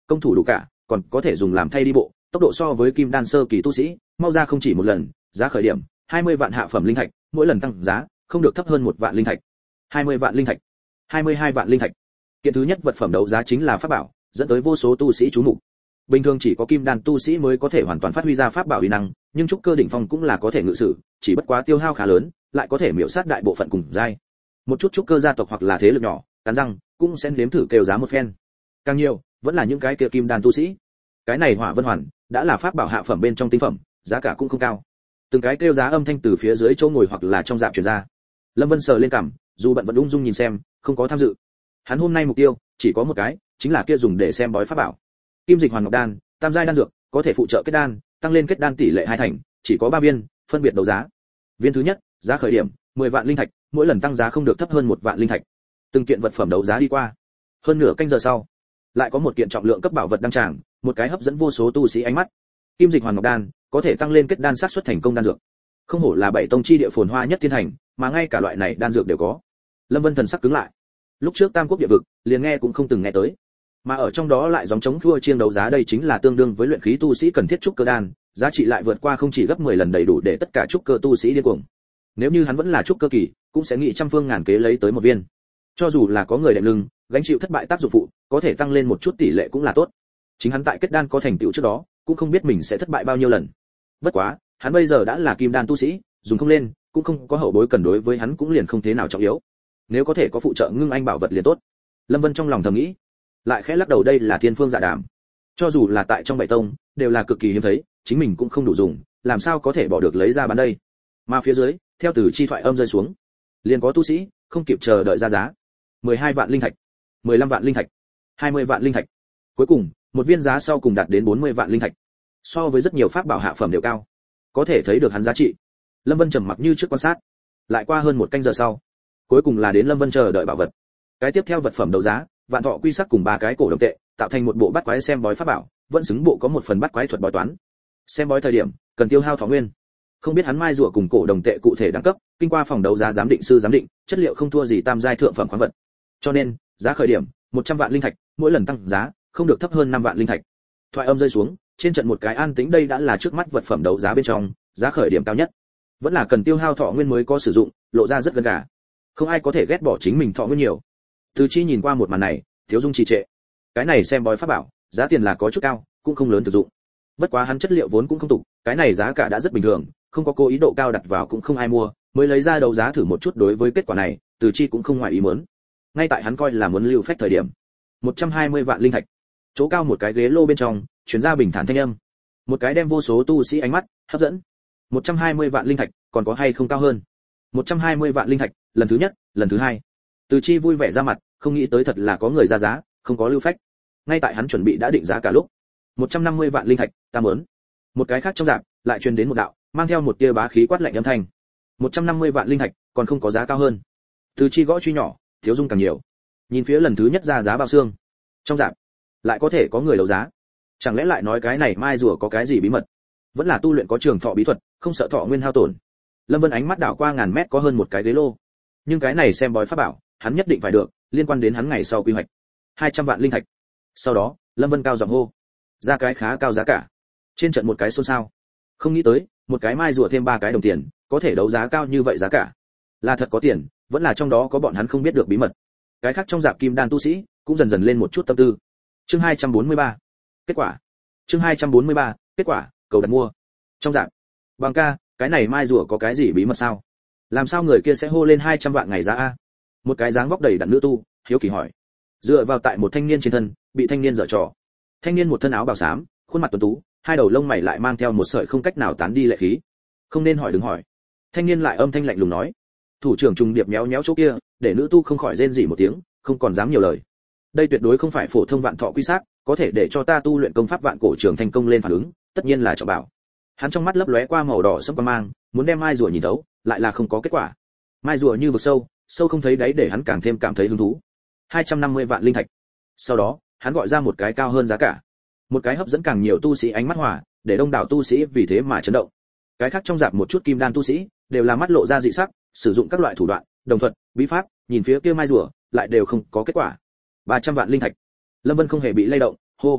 công thủ đủ cả, còn có thể dùng làm thay đi bộ, tốc độ so với kim đan sơ kỳ tu sĩ mau ra không chỉ một lần. Giá khởi điểm hai mươi vạn hạ phẩm linh thạch, mỗi lần tăng giá không được thấp hơn một vạn linh thạch. hai mươi vạn linh thạch, hai mươi hai vạn linh thạch. Kiện thứ nhất vật phẩm đấu giá chính là pháp bảo, dẫn tới vô số tu sĩ chú mục. Bình thường chỉ có kim đan tu sĩ mới có thể hoàn toàn phát huy ra pháp bảo uy năng, nhưng trúc cơ đỉnh phong cũng là có thể ngự sử, chỉ bất quá tiêu hao khá lớn, lại có thể miểu sát đại bộ phận cùng giai. Một chút trúc cơ gia tộc hoặc là thế lực nhỏ, cắn răng cũng sẽ nếm thử kêu giá một phen. Càng nhiều, vẫn là những cái kia kim đan tu sĩ. Cái này Hỏa Vân Hoàn đã là pháp bảo hạ phẩm bên trong tinh phẩm, giá cả cũng không cao. Từng cái kêu giá âm thanh từ phía dưới chỗ ngồi hoặc là trong dạp truyền ra. Lâm Vân sờ lên cằm, dù bận vẫn ung dung nhìn xem, không có tham dự. Hắn hôm nay mục tiêu chỉ có một cái, chính là kia dùng để xem bói pháp bảo. Kim Dịch Hoàn Ngọc Đan, tam giai đan dược, có thể phụ trợ kết đan, tăng lên kết đan tỷ lệ hai thành, chỉ có ba viên, phân biệt đấu giá. Viên thứ nhất, giá khởi điểm mười vạn linh thạch, mỗi lần tăng giá không được thấp hơn một vạn linh thạch. Từng kiện vật phẩm đấu giá đi qua. Hơn nửa canh giờ sau, lại có một kiện trọng lượng cấp bảo vật đăng tràng, một cái hấp dẫn vô số tu sĩ ánh mắt. Kim Dịch Hoàn Ngọc Đan, có thể tăng lên kết đan xác suất thành công đan dược. Không hổ là bảy tông chi địa phồn hoa nhất thiên thành, mà ngay cả loại này đan dược đều có. Lâm Vân thần sắc cứng lại. Lúc trước Tam Quốc địa vực, liền nghe cũng không từng nghe tới. Mà ở trong đó lại giống chống thua chiêng đấu giá, đây chính là tương đương với luyện khí tu sĩ cần thiết trúc cơ đan, giá trị lại vượt qua không chỉ gấp mười lần, đầy đủ để tất cả trúc cơ tu sĩ điên cuồng. Nếu như hắn vẫn là trúc cơ kỳ, cũng sẽ nghĩ trăm phương ngàn kế lấy tới một viên. Cho dù là có người đệm lưng, gánh chịu thất bại tác dụng phụ, có thể tăng lên một chút tỷ lệ cũng là tốt. Chính hắn tại kết đan có thành tựu trước đó, cũng không biết mình sẽ thất bại bao nhiêu lần. Bất quá, hắn bây giờ đã là kim đan tu sĩ, dùng không lên, cũng không có hậu bối cần, đối với hắn cũng liền không thế nào trọng yếu. Nếu có thể có phụ trợ ngưng anh bảo vật liền tốt. Lâm Vân trong lòng thầm nghĩ, lại khẽ lắc đầu, đây là thiên phương dạ đàm. Cho dù là tại trong bảy tông, đều là cực kỳ hiếm thấy, chính mình cũng không đủ dùng, làm sao có thể bỏ được lấy ra bán đây. Mà phía dưới, theo từ chi thoại âm rơi xuống, liền có tu sĩ không kịp chờ đợi ra giá. mười hai vạn linh thạch, mười lăm vạn linh thạch, hai mươi vạn linh thạch. Cuối cùng, một viên giá sau cùng đạt đến bốn mươi vạn linh thạch. So với rất nhiều pháp bảo hạ phẩm đều cao, có thể thấy được hắn giá trị. Lâm Vân trầm mặc như trước quan sát. Lại qua hơn một canh giờ sau, cuối cùng là đến Lâm Vân chờ đợi bảo vật. Cái tiếp theo vật phẩm đấu giá, vạn thọ quy sắc cùng ba cái cổ đồng tệ, tạo thành một bộ bát quái xem bói pháp bảo, vẫn xứng bộ có một phần bát quái thuật bói toán. Xem bói thời điểm, cần tiêu hao thọ nguyên. Không biết hắn mai rùa cùng cổ đồng tệ cụ thể đẳng cấp, kinh qua phòng đấu giá giám định sư giám định, chất liệu không thua gì tam giai thượng phẩm khoáng vật. Cho nên, giá khởi điểm một trăm vạn linh thạch, mỗi lần tăng giá không được thấp hơn năm vạn linh thạch. Thoại âm rơi xuống, trên trận một cái an tĩnh, đây đã là trước mắt vật phẩm đấu giá bên trong, giá khởi điểm cao nhất. Vẫn là cần tiêu hao thọ nguyên mới có sử dụng, lộ ra rất gần gà. Không ai có thể ghét bỏ chính mình thọ nguyên nhiều. Từ Chi nhìn qua một màn này, thiếu dung trì trệ. Cái này xem bói pháp bảo, giá tiền là có chút cao, cũng không lớn thực dụng. Bất quá hắn chất liệu vốn cũng không tục, cái này giá cả đã rất bình thường, không có cố ý độ cao đặt vào cũng không ai mua, mới lấy ra đấu giá thử một chút. Đối với kết quả này, Từ Chi cũng không ngoài ý muốn. Ngay tại hắn coi là muốn lưu phách thời điểm, một trăm hai mươi vạn linh thạch, chỗ cao một cái ghế lô bên trong, truyền ra bình thản thanh âm. Một cái đem vô số tu sĩ ánh mắt hấp dẫn. một trăm hai mươi vạn linh thạch, còn có hay không cao hơn? một trăm hai mươi vạn linh thạch, lần thứ nhất, lần thứ hai. Từ Chi vui vẻ ra mặt, không nghĩ tới thật là có người ra giá, không có lưu phách. Ngay tại hắn chuẩn bị đã định giá cả lúc, một trăm năm mươi vạn linh thạch, ta muốn. Một cái khác trong rạp lại truyền đến một đạo, mang theo một tia bá khí quát lạnh âm thanh. một trăm năm mươi vạn linh thạch, còn không có giá cao hơn. Từ Chi gõ truy nhỏ, thiếu dung càng nhiều. Nhìn phía lần thứ nhất ra giá bao xương. Trong rạp lại có thể có người đấu giá. Chẳng lẽ lại nói cái này mai rùa có cái gì bí mật? Vẫn là tu luyện có trường thọ bí thuật, không sợ thọ nguyên hao tổn. Lâm Vân ánh mắt đảo qua ngàn mét có hơn một cái ghế lô. Nhưng cái này xem bói pháp bảo, hắn nhất định phải được, liên quan đến hắn ngày sau quy hoạch. hai trăm vạn linh thạch. Sau đó, Lâm Vân cao giọng hô, ra cái khá cao giá cả. Trên trận một cái xôn xao. Không nghĩ tới, một cái mai rùa thêm ba cái đồng tiền, có thể đấu giá cao như vậy giá cả. Là thật có tiền, vẫn là trong đó có bọn hắn không biết được bí mật. Cái khác trong rạp kim đan tu sĩ cũng dần dần lên một chút tâm tư. Chương hai trăm bốn mươi ba. Kết quả. Chương hai trăm bốn mươi ba. Kết quả, cầu đặt mua. Trong rạp. Bằng ca, cái này mai rùa có cái gì bí mật sao? Làm sao người kia sẽ hô lên hai trăm vạn ngày giá a? Một cái dáng vóc đầy đặn nữ tu, hiếu kỳ hỏi. Dựa vào tại một thanh niên trên thân, bị thanh niên giở trò. Thanh niên một thân áo bào xám, khuôn mặt tuấn tú, hai đầu lông mày lại mang theo một sợi không cách nào tán đi lệ khí. Không nên hỏi đừng hỏi. Thanh niên lại âm thanh lạnh lùng nói. Thủ trưởng trùng điệp méo méo chỗ kia, để nữ tu không khỏi rên rỉ một tiếng, không còn dám nhiều lời. Đây tuyệt đối không phải phổ thông vạn thọ quy sắc, có thể để cho ta tu luyện công pháp vạn cổ trường thành công lên phản ứng, tất nhiên là trọng bảo. Hắn trong mắt lấp lóe qua màu đỏ sẫm quang mang, muốn đem mai rùa nhìn thấu, lại là không có kết quả. Mai rùa như vực sâu, sâu không thấy đáy, để hắn càng thêm cảm thấy hứng thú. hai trăm năm mươi vạn linh thạch. Sau đó, hắn gọi ra một cái cao hơn giá cả. Một cái hấp dẫn càng nhiều tu sĩ ánh mắt hòa, để đông đảo tu sĩ vì thế mà chấn động. Cái khác trong rạp một chút kim đan tu sĩ, đều là mắt lộ ra dị sắc, sử dụng các loại thủ đoạn, đồng thuật, bí pháp, nhìn phía kia mai rùa, lại đều không có kết quả. ba trăm vạn linh thạch. Lâm Vân không hề bị lay động, hô,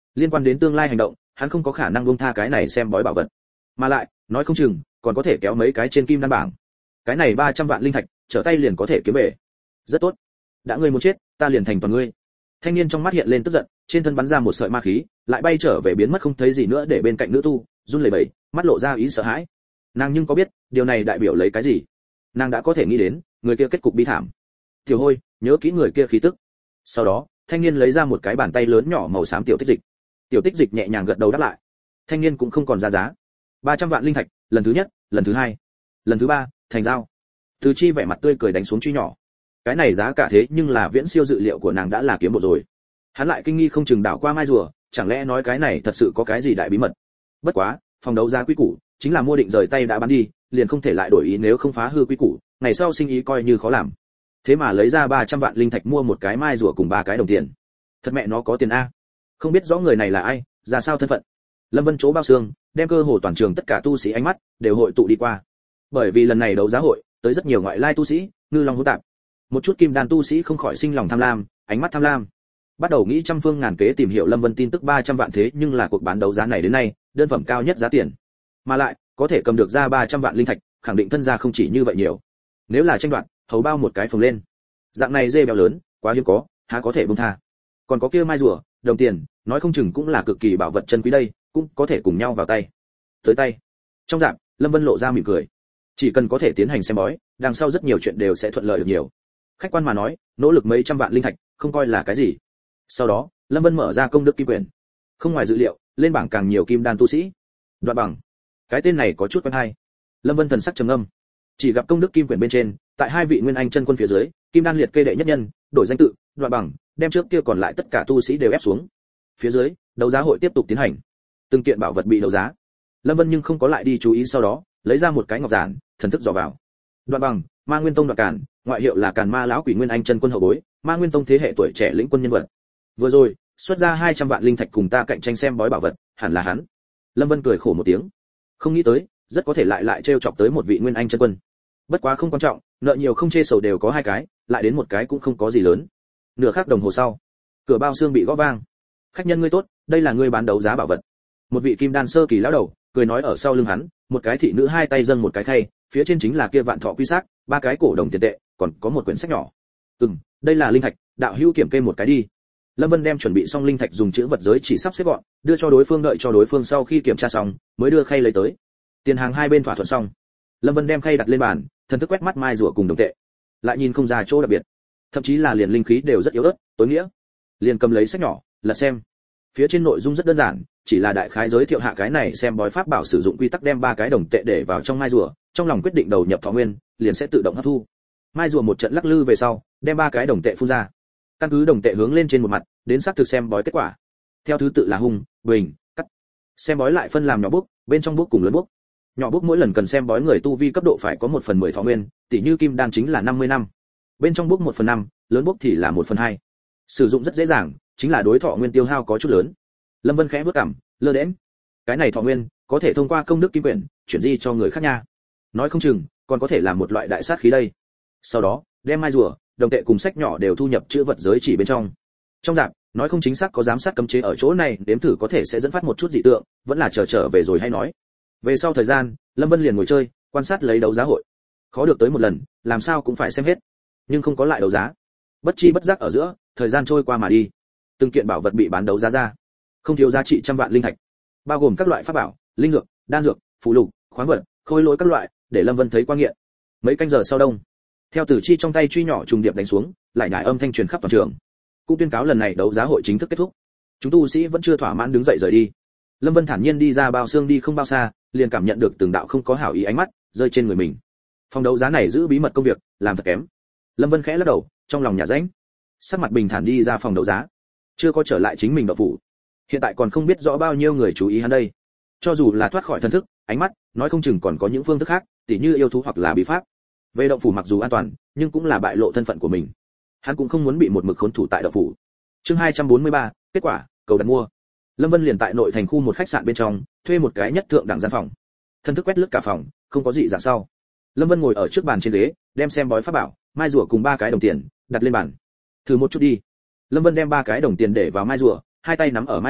Liên quan đến tương lai hành động, hắn không có khả năng buông tha cái này xem bói bảo vật. Mà lại, nói không chừng còn có thể kéo mấy cái trên kim đan bảng. Cái này ba trăm vạn linh thạch, trở tay liền có thể kiếm về. Rất tốt. Đã ngươi muốn chết, ta liền thành toàn ngươi. Thanh niên trong mắt hiện lên tức giận, trên thân bắn ra một sợi ma khí, lại bay trở về biến mất không thấy gì nữa, để bên cạnh nữ tu run lẩy bẩy, mắt lộ ra ý sợ hãi. Nàng nhưng có biết, điều này đại biểu lấy cái gì? Nàng đã có thể nghĩ đến, người kia kết cục bi thảm. Tiểu Hôi, nhớ kỹ người kia khí tức. Sau đó, thanh niên lấy ra một cái bàn tay lớn nhỏ màu xám tiểu tích dịch. Tiểu tích dịch nhẹ nhàng gật đầu đáp lại. Thanh niên cũng không còn ra giá. ba trăm vạn linh thạch, lần thứ nhất, lần thứ hai, lần thứ ba, thành giao. Từ Chi vẻ mặt tươi cười đánh xuống truy nhỏ. Cái này giá cả thế nhưng là viễn siêu dự liệu của nàng, đã là kiếm bộ rồi. Hắn lại kinh nghi không chừng đảo qua mai rùa, chẳng lẽ nói cái này thật sự có cái gì đại bí mật? Bất quá, phòng đấu giá quy củ chính là mua định rời tay đã bán đi, liền không thể lại đổi ý, nếu không phá hư quy củ, ngày sau sinh ý coi như khó làm. Thế mà lấy ra ba trăm vạn linh thạch mua một cái mai rùa cùng ba cái đồng tiền. Thật mẹ nó có tiền a. Không biết rõ người này là ai, ra sao thân phận. Lâm Vân chỗ bao xương, đem cơ hồ toàn trường tất cả tu sĩ ánh mắt đều hội tụ đi qua. Bởi vì lần này đấu giá hội, tới rất nhiều ngoại lai tu sĩ, ngư long hỗn tạp. Một chút kim đan tu sĩ không khỏi sinh lòng tham lam, ánh mắt tham lam. Bắt đầu nghĩ trăm phương ngàn kế tìm hiểu Lâm Vân tin tức ba trăm vạn, thế nhưng là cuộc bán đấu giá này đến nay, đơn phẩm cao nhất giá tiền. Mà lại, có thể cầm được ra ba trăm vạn linh thạch, khẳng định thân gia không chỉ như vậy nhiều. Nếu là tranh đoạt, hầu bao một cái phồng lên. Dạng này dê béo lớn, quá hiếm có, há có thể buông tha. Còn có kia mai rùa, đồng tiền, nói không chừng cũng là cực kỳ bảo vật chân quý đây, cũng có thể cùng nhau vào tay. Tới tay. Trong dạng, Lâm Vân lộ ra mỉm cười. Chỉ cần có thể tiến hành xem bói, đằng sau rất nhiều chuyện đều sẽ thuận lợi được nhiều. Khách quan mà nói, nỗ lực mấy trăm vạn linh thạch, không coi là cái gì. Sau đó, Lâm Vân mở ra công đức kim quyển. Không ngoài dự liệu, lên bảng càng nhiều kim đan tu sĩ. Đoạt bằng. Cái tên này có chút quen hay. Lâm Vân thần sắc trầm ngâm. Chỉ gặp công đức kim quyển bên trên, tại hai vị nguyên anh chân quân phía dưới, kim đan liệt kê đệ nhất nhân, đổi danh tự, đoạt bằng, đem trước kia còn lại tất cả tu sĩ đều ép xuống. Phía dưới, đấu giá hội tiếp tục tiến hành. Từng kiện bảo vật bị đấu giá. Lâm Vân nhưng không có lại đi chú ý, sau đó, lấy ra một cái ngọc giản, thần thức dò vào. Đoạt bằng, Ma Nguyên Tông Đoạt Càn, ngoại hiệu là Càn Ma lão quỷ nguyên anh chân quân hậu bối, Ma Nguyên Tông thế hệ tuổi trẻ lĩnh quân nhân vật. Vừa rồi, xuất ra hai trăm vạn linh thạch cùng ta cạnh tranh xem bói bảo vật, hẳn là hắn. Lâm Vân cười khổ một tiếng. Không nghĩ tới, rất có thể lại lại trêu chọc tới một vị nguyên anh chân quân. Bất quá không quan trọng, nợ nhiều không chê sầu đều có hai cái, lại đến một cái cũng không có gì lớn. Nửa khắc đồng hồ sau, cửa bao xương bị gõ vang. Khách nhân ngươi tốt, đây là ngươi bán đấu giá bảo vật. Một vị kim đan sơ kỳ lão đầu cười nói ở sau lưng hắn, một cái thị nữ hai tay dâng một cái khay, phía trên chính là kia vạn thọ quy xác, ba cái cổ đồng tiền tệ, còn có một quyển sách nhỏ. Ừm, đây là linh thạch, đạo hữu kiểm kê một cái đi. Lâm Vân đem chuẩn bị xong linh thạch dùng chữ vật giới chỉ sắp xếp gọn, đưa cho đối phương, đợi cho đối phương sau khi kiểm tra xong, mới đưa khay lấy tới. Tiền hàng hai bên thỏa thuận xong, Lâm Vân đem khay đặt lên bàn, thần thức quét mắt mai rùa cùng đồng tệ, lại nhìn không ra chỗ đặc biệt, thậm chí là liền linh khí đều rất yếu ớt, tối nghĩa. Liền cầm lấy sách nhỏ, lật xem. Phía trên nội dung rất đơn giản, chỉ là đại khái giới thiệu hạ cái này xem bói pháp bảo sử dụng quy tắc, đem ba cái đồng tệ để vào trong mai rùa, trong lòng quyết định đầu nhập thọ nguyên, liền sẽ tự động hấp thu. Mai rùa một trận lắc lư về sau, đem ba cái đồng tệ phun ra. Căn cứ đồng tệ hướng lên trên một mặt, đến xác thực xem bói kết quả. Theo thứ tự là hung, bình, cắt. Xem bói lại phân làm nhỏ bút, bên trong bút cùng lớn bút. Nhỏ bút mỗi lần cần xem bói người tu vi cấp độ phải có một phần mười thọ nguyên, tỷ như kim đan chính là năm mươi năm. Bên trong bút một phần năm, lớn bút thì là một phần hai. Sử dụng rất dễ dàng, chính là đối thọ nguyên tiêu hao có chút lớn. Lâm Vân khẽ bước cằm, lơ đễnh. Cái này thọ nguyên, có thể thông qua công đức kim quyển chuyển di cho người khác nha. Nói không chừng, còn có thể làm một loại đại sát khí đây. Sau đó, đem mai rùa, đồng tệ cùng sách nhỏ đều thu nhập chữ vật giới chỉ bên trong. Trong dạng, nói không chính xác có giám sát cấm chế ở chỗ này, đếm thử có thể sẽ dẫn phát một chút dị tượng, vẫn là chờ trở về rồi hay nói. Về sau thời gian, Lâm Vân liền ngồi chơi, quan sát lấy đấu giá hội. Khó được tới một lần, làm sao cũng phải xem hết, nhưng không có lại đấu giá. Bất chi bất giác ở giữa, thời gian trôi qua mà đi. Từng kiện bảo vật bị bán đấu giá ra, không thiếu giá trị trăm vạn linh thạch, bao gồm các loại pháp bảo, linh dược, đan dược, phù lục, khoáng vật, khôi lỗi các loại, để Lâm Vân thấy qua nghiện. Mấy canh giờ sau đông, theo Tử Chi trong tay truy nhỏ trùng điệp đánh xuống, lại nhải âm thanh truyền khắp toàn trường, cũng tuyên cáo lần này đấu giá hội chính thức kết thúc. Chúng tu sĩ vẫn chưa thỏa mãn đứng dậy rời đi. Lâm Vân thản nhiên đi ra bao xương, đi không bao xa, liền cảm nhận được từng đạo không có hảo ý ánh mắt rơi trên người mình. Phòng đấu giá này giữ bí mật công việc, làm thật kém. Lâm Vân khẽ lắc đầu, trong lòng nhả rãnh. Sắc mặt bình thản đi ra phòng đấu giá, chưa có trở lại chính mình đậu phủ. Hiện tại còn không biết rõ bao nhiêu người chú ý hắn đây. Cho dù là thoát khỏi thần thức, ánh mắt, nói không chừng còn có những phương thức khác, tỉ như yêu thú hoặc là bí pháp. Về động phủ mặc dù an toàn, nhưng cũng là bại lộ thân phận của mình. Hắn cũng không muốn bị một mực khốn thủ tại động phủ. Chương hai trăm bốn mươi ba, kết quả, cầu đặt mua. Lâm Vân liền tại nội thành khu một khách sạn bên trong, thuê một cái nhất thượng đẳng gian phòng. Thân thức quét lướt cả phòng, không có gì dạng sau. Lâm Vân ngồi ở trước bàn trên ghế, đem xem bói pháp bảo, mai rùa cùng ba cái đồng tiền đặt lên bàn. Thử một chút đi. Lâm Vân đem ba cái đồng tiền để vào mai rùa, hai tay nắm ở mai rùa,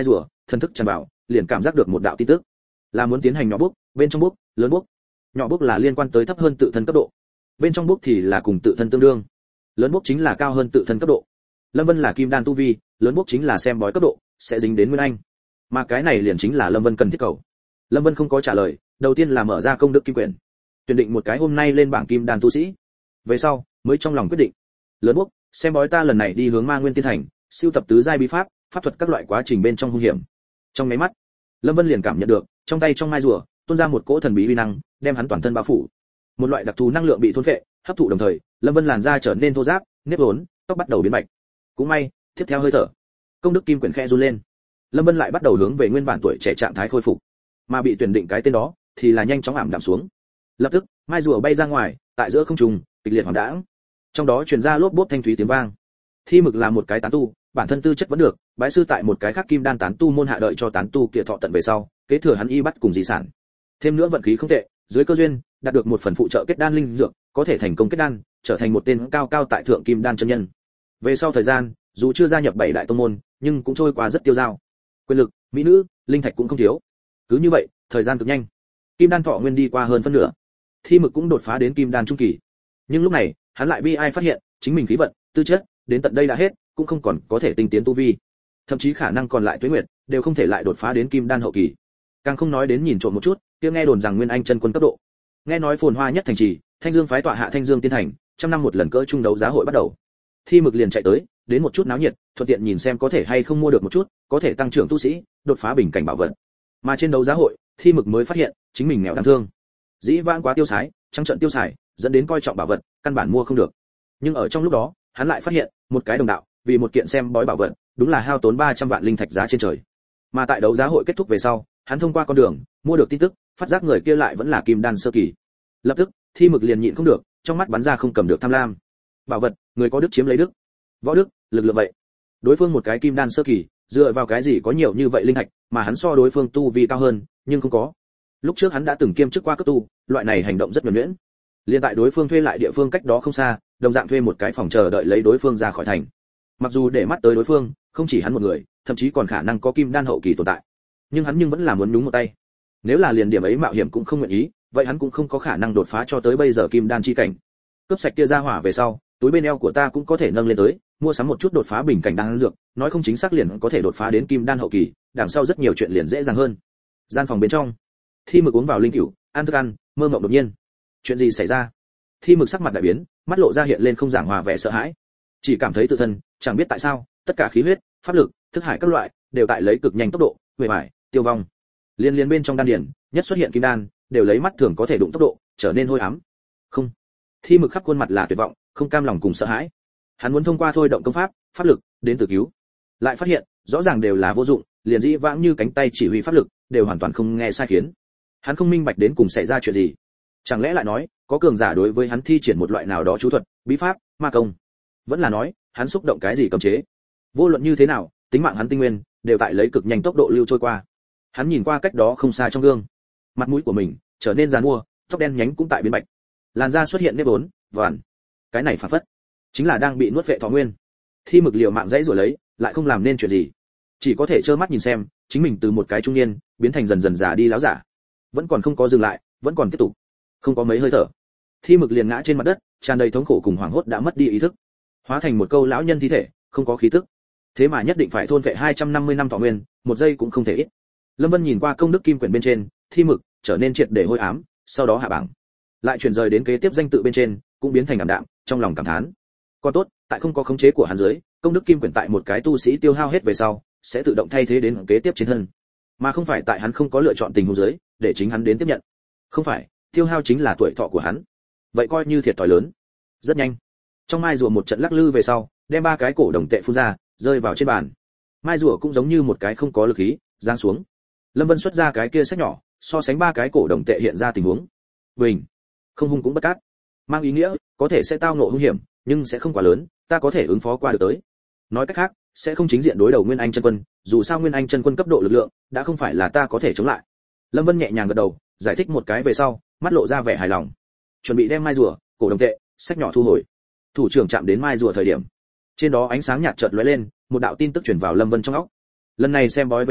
thần thức tràn vào, liền cảm giác được một đạo tin tức, là muốn tiến hành nhỏ bước, bên trong bước, lớn bước. Nhỏ bước là liên quan tới thấp hơn tự thân cấp độ, bên trong bước thì là cùng tự thân tương đương, lớn bước chính là cao hơn tự thân cấp độ. Lâm Vân là kim đan tu vi, lớn bước chính là xem bói cấp độ, sẽ dính đến nguyên anh, mà cái này liền chính là Lâm Vân cần thiết cầu. Lâm Vân không có trả lời, đầu tiên là mở ra công đức kim quyển, tuyển định một cái hôm nay lên bảng kim đan tu sĩ, về sau mới trong lòng quyết định. Lớn bước, xem bói ta lần này đi hướng Ma Nguyên Tiên Thành, siêu tập tứ giai bí pháp, pháp thuật các loại quá trình bên trong hung hiểm. Trong mấy mắt, Lâm Vân liền cảm nhận được, trong tay trong mai rùa, tuôn ra một cỗ thần bí uy năng, đem hắn toàn thân bao phủ. Một loại đặc thù năng lượng bị thôn phệ, hấp thụ đồng thời, Lâm Vân làn da trở nên thô ráp, nếp vốn, tóc bắt đầu biến bạch. Cũng may, tiếp theo hơi thở, công đức kim quyển khẽ run lên. Lâm Vân lại bắt đầu hướng về nguyên bản tuổi trẻ trạng thái khôi phục, mà bị tuyển định cái tên đó thì là nhanh chóng ảm đạm xuống. Lập tức, mai rùa bay ra ngoài, tại giữa không trung, kịch liệt hoảng đãng. Trong đó truyền ra lốp bốp thanh thúy tiếng vang. Thi Mực là một cái tán tu, bản thân tư chất vẫn được, bái sư tại một cái khác kim đan tán tu môn hạ đợi cho tán tu kia thọ tận về sau, kế thừa hắn y bắt cùng di sản. Thêm nữa vận khí không tệ, dưới cơ duyên, đạt được một phần phụ trợ kết đan linh dược, có thể thành công kết đan, trở thành một tên cao cao tại thượng kim đan chân nhân. Về sau thời gian, dù chưa gia nhập bảy đại tông môn, nhưng cũng trôi qua rất tiêu dao. Quyền lực, mỹ nữ, linh thạch cũng không thiếu. Cứ như vậy, thời gian cực nhanh. Kim đan thọ nguyên đi qua hơn phân nửa. Thi Mực cũng đột phá đến kim đan trung kỳ. Nhưng lúc này, hắn lại bi ai phát hiện, chính mình khí vận, tư chất, đến tận đây đã hết, cũng không còn có thể tinh tiến tu vi. Thậm chí khả năng còn lại tuế nguyệt, đều không thể lại đột phá đến kim đan hậu kỳ. Càng không nói đến nhìn trộm một chút, kia nghe đồn rằng Nguyên Anh chân quân cấp độ. Nghe nói phồn hoa nhất thành trì, Thanh Dương phái tọa hạ Thanh Dương Tiên Thành, trăm năm một lần cỡ trung đấu giá hội bắt đầu. Thi Mực liền chạy tới, đến một chút náo nhiệt, thuận tiện nhìn xem có thể hay không mua được một chút, có thể tăng trưởng tu sĩ, đột phá bình cảnh bảo vật. Mà trên đấu giá hội, Thi Mực mới phát hiện, chính mình nghèo đáng thương. Dĩ vãng quá tiêu xái, trắng trợn tiêu xài, dẫn đến coi trọng bảo vật, căn bản mua không được. Nhưng ở trong lúc đó, hắn lại phát hiện, một cái đồng đạo, vì một kiện xem bói bảo vật, đúng là hao tốn ba trăm vạn linh thạch giá trên trời. Mà tại đấu giá hội kết thúc về sau, hắn thông qua con đường, mua được tin tức, phát giác người kia lại vẫn là kim đan sơ kỳ. Lập tức, Thi Mực liền nhịn không được, trong mắt bắn ra không cầm được tham lam. Bảo vật, người có đức chiếm lấy đức. Võ đức, lực lượng vậy. Đối phương một cái kim đan sơ kỳ, dựa vào cái gì có nhiều như vậy linh thạch, mà hắn so đối phương tu vi cao hơn, nhưng không có. Lúc trước hắn đã từng kiêm chức qua cấp tu, loại này hành động rất nhuần nhuyễn. Liên tại đối phương thuê lại địa phương cách đó không xa, đồng dạng thuê một cái phòng chờ đợi lấy đối phương ra khỏi thành. Mặc dù để mắt tới đối phương, không chỉ hắn một người, thậm chí còn khả năng có kim đan hậu kỳ tồn tại. Nhưng hắn nhưng vẫn là muốn nhúng một tay. Nếu là liền điểm ấy mạo hiểm cũng không nguyện ý, vậy hắn cũng không có khả năng đột phá cho tới bây giờ kim đan chi cảnh. Cướp sạch kia ra hỏa về sau, túi bên eo của ta cũng có thể nâng lên tới, mua sắm một chút đột phá bình cảnh đan dược, nói không chính xác liền có thể đột phá đến kim đan hậu kỳ, đằng sau rất nhiều chuyện liền dễ dàng hơn. Gian phòng bên trong, Thi Mực uống vào linh cửu, ăn thức ăn, mơ mộng đột nhiên. Chuyện gì xảy ra? Thi Mực sắc mặt đại biến, mắt lộ ra hiện lên không giảng hòa vẻ sợ hãi. Chỉ cảm thấy tự thân, chẳng biết tại sao, tất cả khí huyết, pháp lực, thức hải các loại, đều tại lấy cực nhanh tốc độ, huệ bại, tiêu vong. Liên liên bên trong đan điển, nhất xuất hiện kim đan, đều lấy mắt thường có thể đụng tốc độ, trở nên hôi ám. Không. Thi Mực khắp khuôn mặt là tuyệt vọng, không cam lòng cùng sợ hãi. Hắn muốn thông qua thôi động công pháp, pháp lực, đến từ cứu. Lại phát hiện, rõ ràng đều là vô dụng, liền dĩ vãng như cánh tay chỉ huy pháp lực, đều hoàn toàn không nghe sai khiến. Hắn không minh bạch đến cùng xảy ra chuyện gì. Chẳng lẽ lại nói, có cường giả đối với hắn thi triển một loại nào đó chú thuật, bí pháp, ma công? Vẫn là nói, hắn xúc động cái gì cấm chế? Vô luận như thế nào, tính mạng hắn tinh nguyên đều tại lấy cực nhanh tốc độ lưu trôi qua. Hắn nhìn qua cách đó không xa trong gương, mặt mũi của mình trở nên giàn mua, tóc đen nhánh cũng tại biến bạch, làn da xuất hiện nếp vốn, vằn. Cái này phản phất, chính là đang bị nuốt vệ thọ nguyên. Thi Mực liều mạng dãy rồi lấy, lại không làm nên chuyện gì, chỉ có thể trơ mắt nhìn xem chính mình từ một cái trung niên biến thành dần dần già đi láo giả. Vẫn còn không có dừng lại, vẫn còn tiếp tục. Không có mấy hơi thở, Thi Mực liền ngã trên mặt đất, tràn đầy thống khổ cùng hoảng hốt đã mất đi ý thức, hóa thành một câu lão nhân thi thể, không có khí tức. Thế mà nhất định phải thôn vệ hai trăm năm mươi năm thọ nguyên, một giây cũng không thể ít. Lâm Vân nhìn qua công đức kim quyển bên trên, Thi Mực trở nên triệt để hôi ám, sau đó hạ bảng, lại chuyển rời đến kế tiếp danh tự bên trên, cũng biến thành ảm đạm, trong lòng cảm thán. Còn tốt, tại không có khống chế của hắn dưới, công đức kim quyển tại một cái tu sĩ tiêu hao hết về sau, sẽ tự động thay thế đến kế tiếp trên thân, mà không phải tại hắn không có lựa chọn tình huống dưới, để chính hắn đến tiếp nhận. Không phải, tiêu hao chính là tuổi thọ của hắn. Vậy coi như thiệt thòi lớn. Rất nhanh, trong mai rùa một trận lắc lư về sau, đem ba cái cổ đồng tệ phun ra, rơi vào trên bàn. Mai rùa cũng giống như một cái không có lực khí, giáng xuống. Lâm Vân xuất ra cái kia sách nhỏ, so sánh ba cái cổ đồng tệ hiện ra tình huống. Bình, không hung cũng bất cát, mang ý nghĩa có thể sẽ tao ngộ hung hiểm, nhưng sẽ không quá lớn, ta có thể ứng phó qua được tới. Nói cách khác, sẽ không chính diện đối đầu Nguyên Anh chân quân, dù sao Nguyên Anh chân quân cấp độ lực lượng đã không phải là ta có thể chống lại. Lâm Vân nhẹ nhàng gật đầu, giải thích một cái về sau, mắt lộ ra vẻ hài lòng. Chuẩn bị đem mai rùa, cổ đồng tệ, sách nhỏ thu hồi. Thủ trưởng chạm đến mai rùa thời điểm, trên đó ánh sáng nhạt chợt lóe lên, một đạo tin tức truyền vào Lâm Vân trong óc. Lần này xem bói về sau,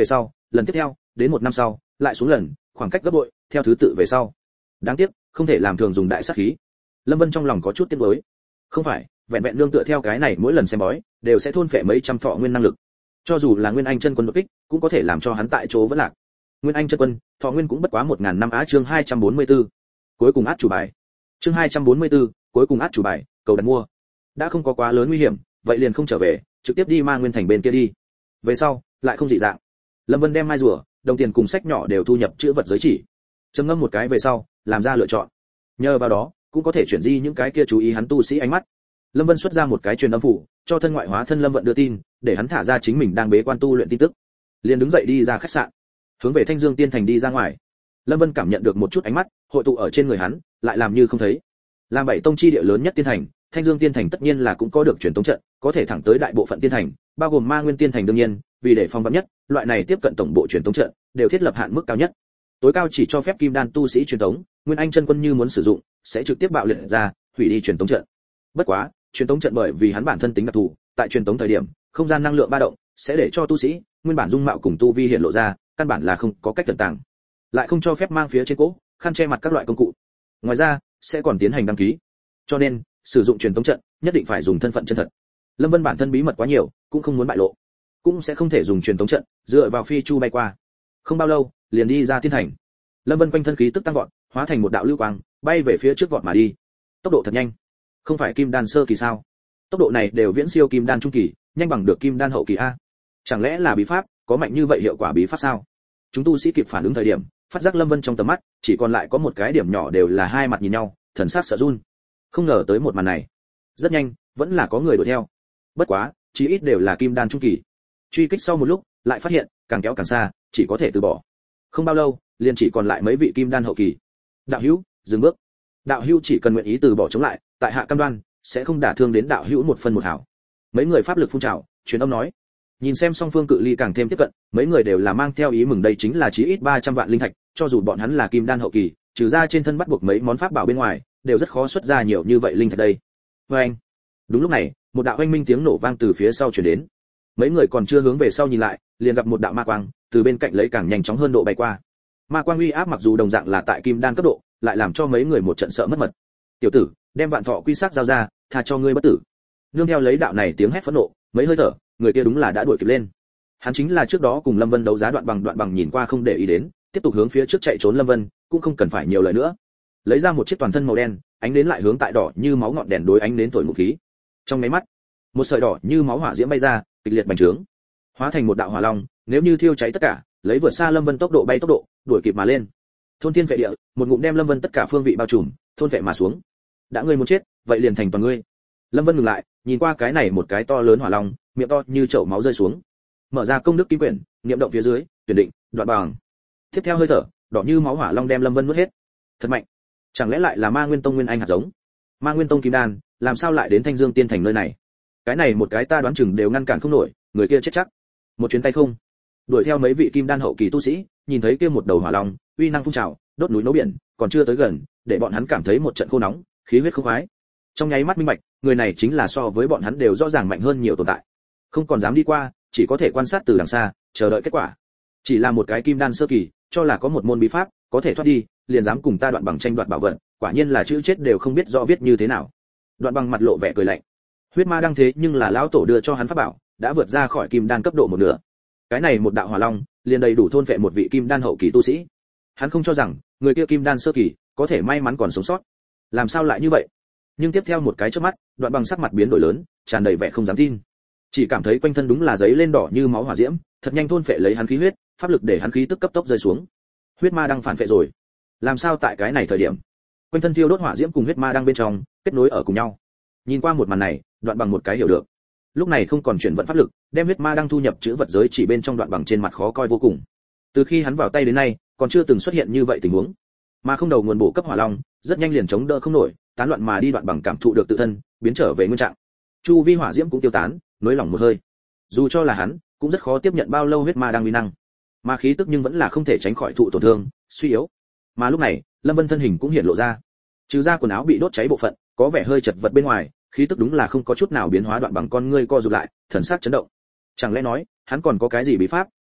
lần tiếp theo đến một năm sau lại xuống lần, khoảng cách gấp bội theo thứ tự về sau. Đáng tiếc không thể làm thường dùng đại sát khí. Lâm Vân trong lòng có chút tiếc nuối. Không phải vẹn vẹn nương tựa theo cái này mỗi lần xem bói đều sẽ thôn phệ mấy trăm thọ nguyên năng lực, cho dù là Nguyên Anh chân quân đột kích cũng có thể làm cho hắn tại chỗ vẫn lạc. Nguyên Anh chân quân thọ nguyên cũng bất quá một ngàn năm á. Chương hai trăm bốn mươi tư cuối cùng át chủ bài. Chương hai trăm bốn mươi tư cuối cùng át chủ bài, cầu đặt mua. Đã không có quá lớn nguy hiểm, vậy liền không trở về, trực tiếp đi Ma Nguyên thành bên kia đi. Về sau lại không dị dạng. Lâm Vân đem mai rùa, đồng tiền cùng sách nhỏ đều thu nhập chữ vật giới chỉ. Trầm ngâm một cái về sau, làm ra lựa chọn. Nhờ vào đó, cũng có thể chuyển di những cái kia chú ý hắn tu sĩ ánh mắt. Lâm Vân xuất ra một cái truyền âm phủ, cho thân ngoại hóa thân Lâm Vận đưa tin, để hắn thả ra chính mình đang bế quan tu luyện tin tức. Liền đứng dậy đi ra khách sạn, hướng về Thanh Dương Tiên thành đi ra ngoài. Lâm Vân cảm nhận được một chút ánh mắt hội tụ ở trên người hắn, lại làm như không thấy. Làm bảy tông chi địa lớn nhất tiên thành, Thanh Dương Tiên thành tất nhiên là cũng có được truyền tống trận, có thể thẳng tới đại bộ phận tiên thành, bao gồm Ma Nguyên Tiên thành đương nhiên, vì để phòng vắn nhất, loại này tiếp cận tổng bộ truyền tống trận, đều thiết lập hạn mức cao nhất. Tối cao chỉ cho phép kim đan tu sĩ truyền tống, Nguyên Anh chân quân như muốn sử dụng, sẽ trực tiếp bạo liệt ra, hủy đi truyền tống trận. Bất quá, truyền tống trận bởi vì hắn bản thân tính đặc thù, tại truyền tống thời điểm, không gian năng lượng ba động sẽ để cho tu sĩ nguyên bản dung mạo cùng tu vi hiện lộ ra, căn bản là không có cách cẩn tàng. Lại không cho phép mang phía trên cỗ, khăn che mặt các loại công cụ. Ngoài ra, sẽ còn tiến hành đăng ký. Cho nên, sử dụng truyền tống trận, nhất định phải dùng thân phận chân thật. Lâm Vân bản thân bí mật quá nhiều, cũng không muốn bại lộ, cũng sẽ không thể dùng truyền tống trận, dựa vào phi chu bay qua. Không bao lâu, liền đi ra tiên thành. Lâm Vân quanh thân khí tức tăng vọt, hóa thành một đạo lưu quang, bay về phía trước vọt mà đi. Tốc độ thật nhanh. Không phải kim đan sơ kỳ sao? Tốc độ này đều viễn siêu kim đan trung kỳ, nhanh bằng được kim đan hậu kỳ a. Chẳng lẽ là bí pháp, có mạnh như vậy hiệu quả bí pháp sao? Chúng tu sĩ kịp phản ứng thời điểm, phát giác Lâm Vân trong tầm mắt, chỉ còn lại có một cái điểm nhỏ đều là hai mặt nhìn nhau, thần sắc sợ run. Không ngờ tới một màn này. Rất nhanh, vẫn là có người đuổi theo. Bất quá, chí ít đều là kim đan trung kỳ. Truy kích sau một lúc, lại phát hiện, càng kéo càng xa, chỉ có thể từ bỏ. Không bao lâu, liền chỉ còn lại mấy vị kim đan hậu kỳ. Đạo hữu, dừng bước. Đạo hữu chỉ cần nguyện ý từ bỏ chống lại, tại hạ cam đoan sẽ không đả thương đến đạo hữu một phân một hảo. Mấy người pháp lực phun trào, truyền âm nói. Nhìn xem song phương cự ly càng thêm tiếp cận, mấy người đều là mang theo ý mừng đây chính là chí ít ba trăm vạn linh thạch, cho dù bọn hắn là kim đan hậu kỳ, trừ ra trên thân bắt buộc mấy món pháp bảo bên ngoài, đều rất khó xuất ra nhiều như vậy linh thạch đây. Và anh. Đúng lúc này, một đạo oanh minh tiếng nổ vang từ phía sau truyền đến. Mấy người còn chưa hướng về sau nhìn lại, liền gặp một đạo ma quang từ bên cạnh lấy càng nhanh chóng hơn độ bay qua. Ma quang uy áp mặc dù đồng dạng là tại kim đan cấp độ, lại làm cho mấy người một trận sợ mất mật. Tiểu tử, đem vạn thọ quy sắc giao ra, tha cho ngươi bất tử. Nương theo lấy đạo này tiếng hét phẫn nộ, mấy hơi thở, người kia đúng là đã đuổi kịp lên. Hắn chính là trước đó cùng Lâm Vân đấu giá đoạn bằng đoạn bằng nhìn qua không để ý đến, tiếp tục hướng phía trước chạy trốn Lâm Vân, cũng không cần phải nhiều lời nữa. Lấy ra một chiếc toàn thân màu đen, ánh đến lại hướng tại đỏ như máu ngọn đèn đối ánh đến thổi ngụ khí. Trong mấy mắt, một sợi đỏ như máu hỏa diễm bay ra, kịch liệt bành trướng, hóa thành một đạo hỏa long, nếu như thiêu cháy tất cả, lấy vượt xa Lâm Vân tốc độ bay tốc độ, đuổi kịp mà lên. Thôn thiên vệ địa, một ngụm đem Lâm Vân tất cả phương vị bao trùm, thôn vệ mà xuống. Đã ngươi muốn chết, vậy liền thành toàn ngươi. Lâm Vân ngừng lại, nhìn qua cái này một cái to lớn hỏa long, miệng to như chậu máu rơi xuống. Mở ra công đức kim quyển, niệm động phía dưới, tuyển định, đoạn bằng. Tiếp theo hơi thở, đỏ như máu hỏa long đem Lâm Vân nuốt hết. Thật mạnh. Chẳng lẽ lại là Ma Nguyên Tông Nguyên Anh hạt giống? Ma Nguyên Tông kim đan, làm sao lại đến Thanh Dương Tiên thành nơi này? Cái này một cái ta đoán chừng đều ngăn cản không nổi, người kia chết chắc. Một chuyến tay không. Đuổi theo mấy vị kim đan hậu kỳ tu sĩ, nhìn thấy kia một đầu hỏa long, uy năng phun trào, đốt núi nấu biển, còn chưa tới gần, để bọn hắn cảm thấy một trận khô nóng, khí huyết không khoái. Trong nháy mắt minh bạch, người này chính là so với bọn hắn đều rõ ràng mạnh hơn nhiều tồn tại. Không còn dám đi qua, chỉ có thể quan sát từ đằng xa, chờ đợi kết quả. Chỉ là một cái kim đan sơ kỳ, cho là có một môn bí pháp, có thể thoát đi, liền dám cùng ta đoạn bằng tranh đoạt bảo vật, quả nhiên là chữ chết đều không biết rõ viết như thế nào. Đoạn bằng mặt lộ vẻ cười lạnh. Huyết ma đăng thế nhưng là lão tổ đưa cho hắn pháp bảo, đã vượt ra khỏi kim đan cấp độ một nửa. Cái này một đạo hỏa long, liền đầy đủ thôn vệ một vị kim đan hậu kỳ tu sĩ. Hắn không cho rằng người kia kim đan sơ kỳ có thể may mắn còn sống sót. Làm sao lại như vậy? Nhưng tiếp theo một cái chớp mắt, Đoạn bằng sắc mặt biến đổi lớn, tràn đầy vẻ không dám tin. Chỉ cảm thấy quanh thân đúng là giấy lên đỏ như máu hỏa diễm, thật nhanh thôn phệ lấy hắn khí huyết, pháp lực để hắn khí tức cấp tốc rơi xuống. Huyết ma đang phản phệ rồi. Làm sao tại cái này thời điểm, quanh thân thiêu đốt hỏa diễm cùng huyết ma đang bên trong kết nối ở cùng nhau. Nhìn qua một màn này, Đoạn bằng một cái hiểu được. Lúc này không còn chuyển vận pháp lực, đem huyết ma đang thu nhập chữ vật giới chỉ bên trong, Đoạn bằng trên mặt khó coi vô cùng. Từ khi hắn vào tay đến nay, còn chưa từng xuất hiện như vậy tình huống. Mà không đầu nguồn bổ cấp hỏa long, rất nhanh liền chống đỡ không nổi, tán loạn mà đi. Đoạn bằng cảm thụ được tự thân biến trở về nguyên trạng. Chu vi hỏa diễm cũng tiêu tán, nới lỏng một hơi. Dù cho là hắn, cũng rất khó tiếp nhận bao lâu huyết ma đang uy năng. Mà khí tức nhưng vẫn là không thể tránh khỏi thụ tổn thương, suy yếu. Mà lúc này, Lâm Vân thân hình cũng hiện lộ ra. Trừ ra quần áo bị đốt cháy bộ phận, có vẻ hơi chật vật bên ngoài, khí tức đúng là không có chút nào biến hóa. Đoạn bằng con ngươi co rụt lại, thần sắc chấn động. Chẳng lẽ nói, hắn còn có cái gì bí pháp,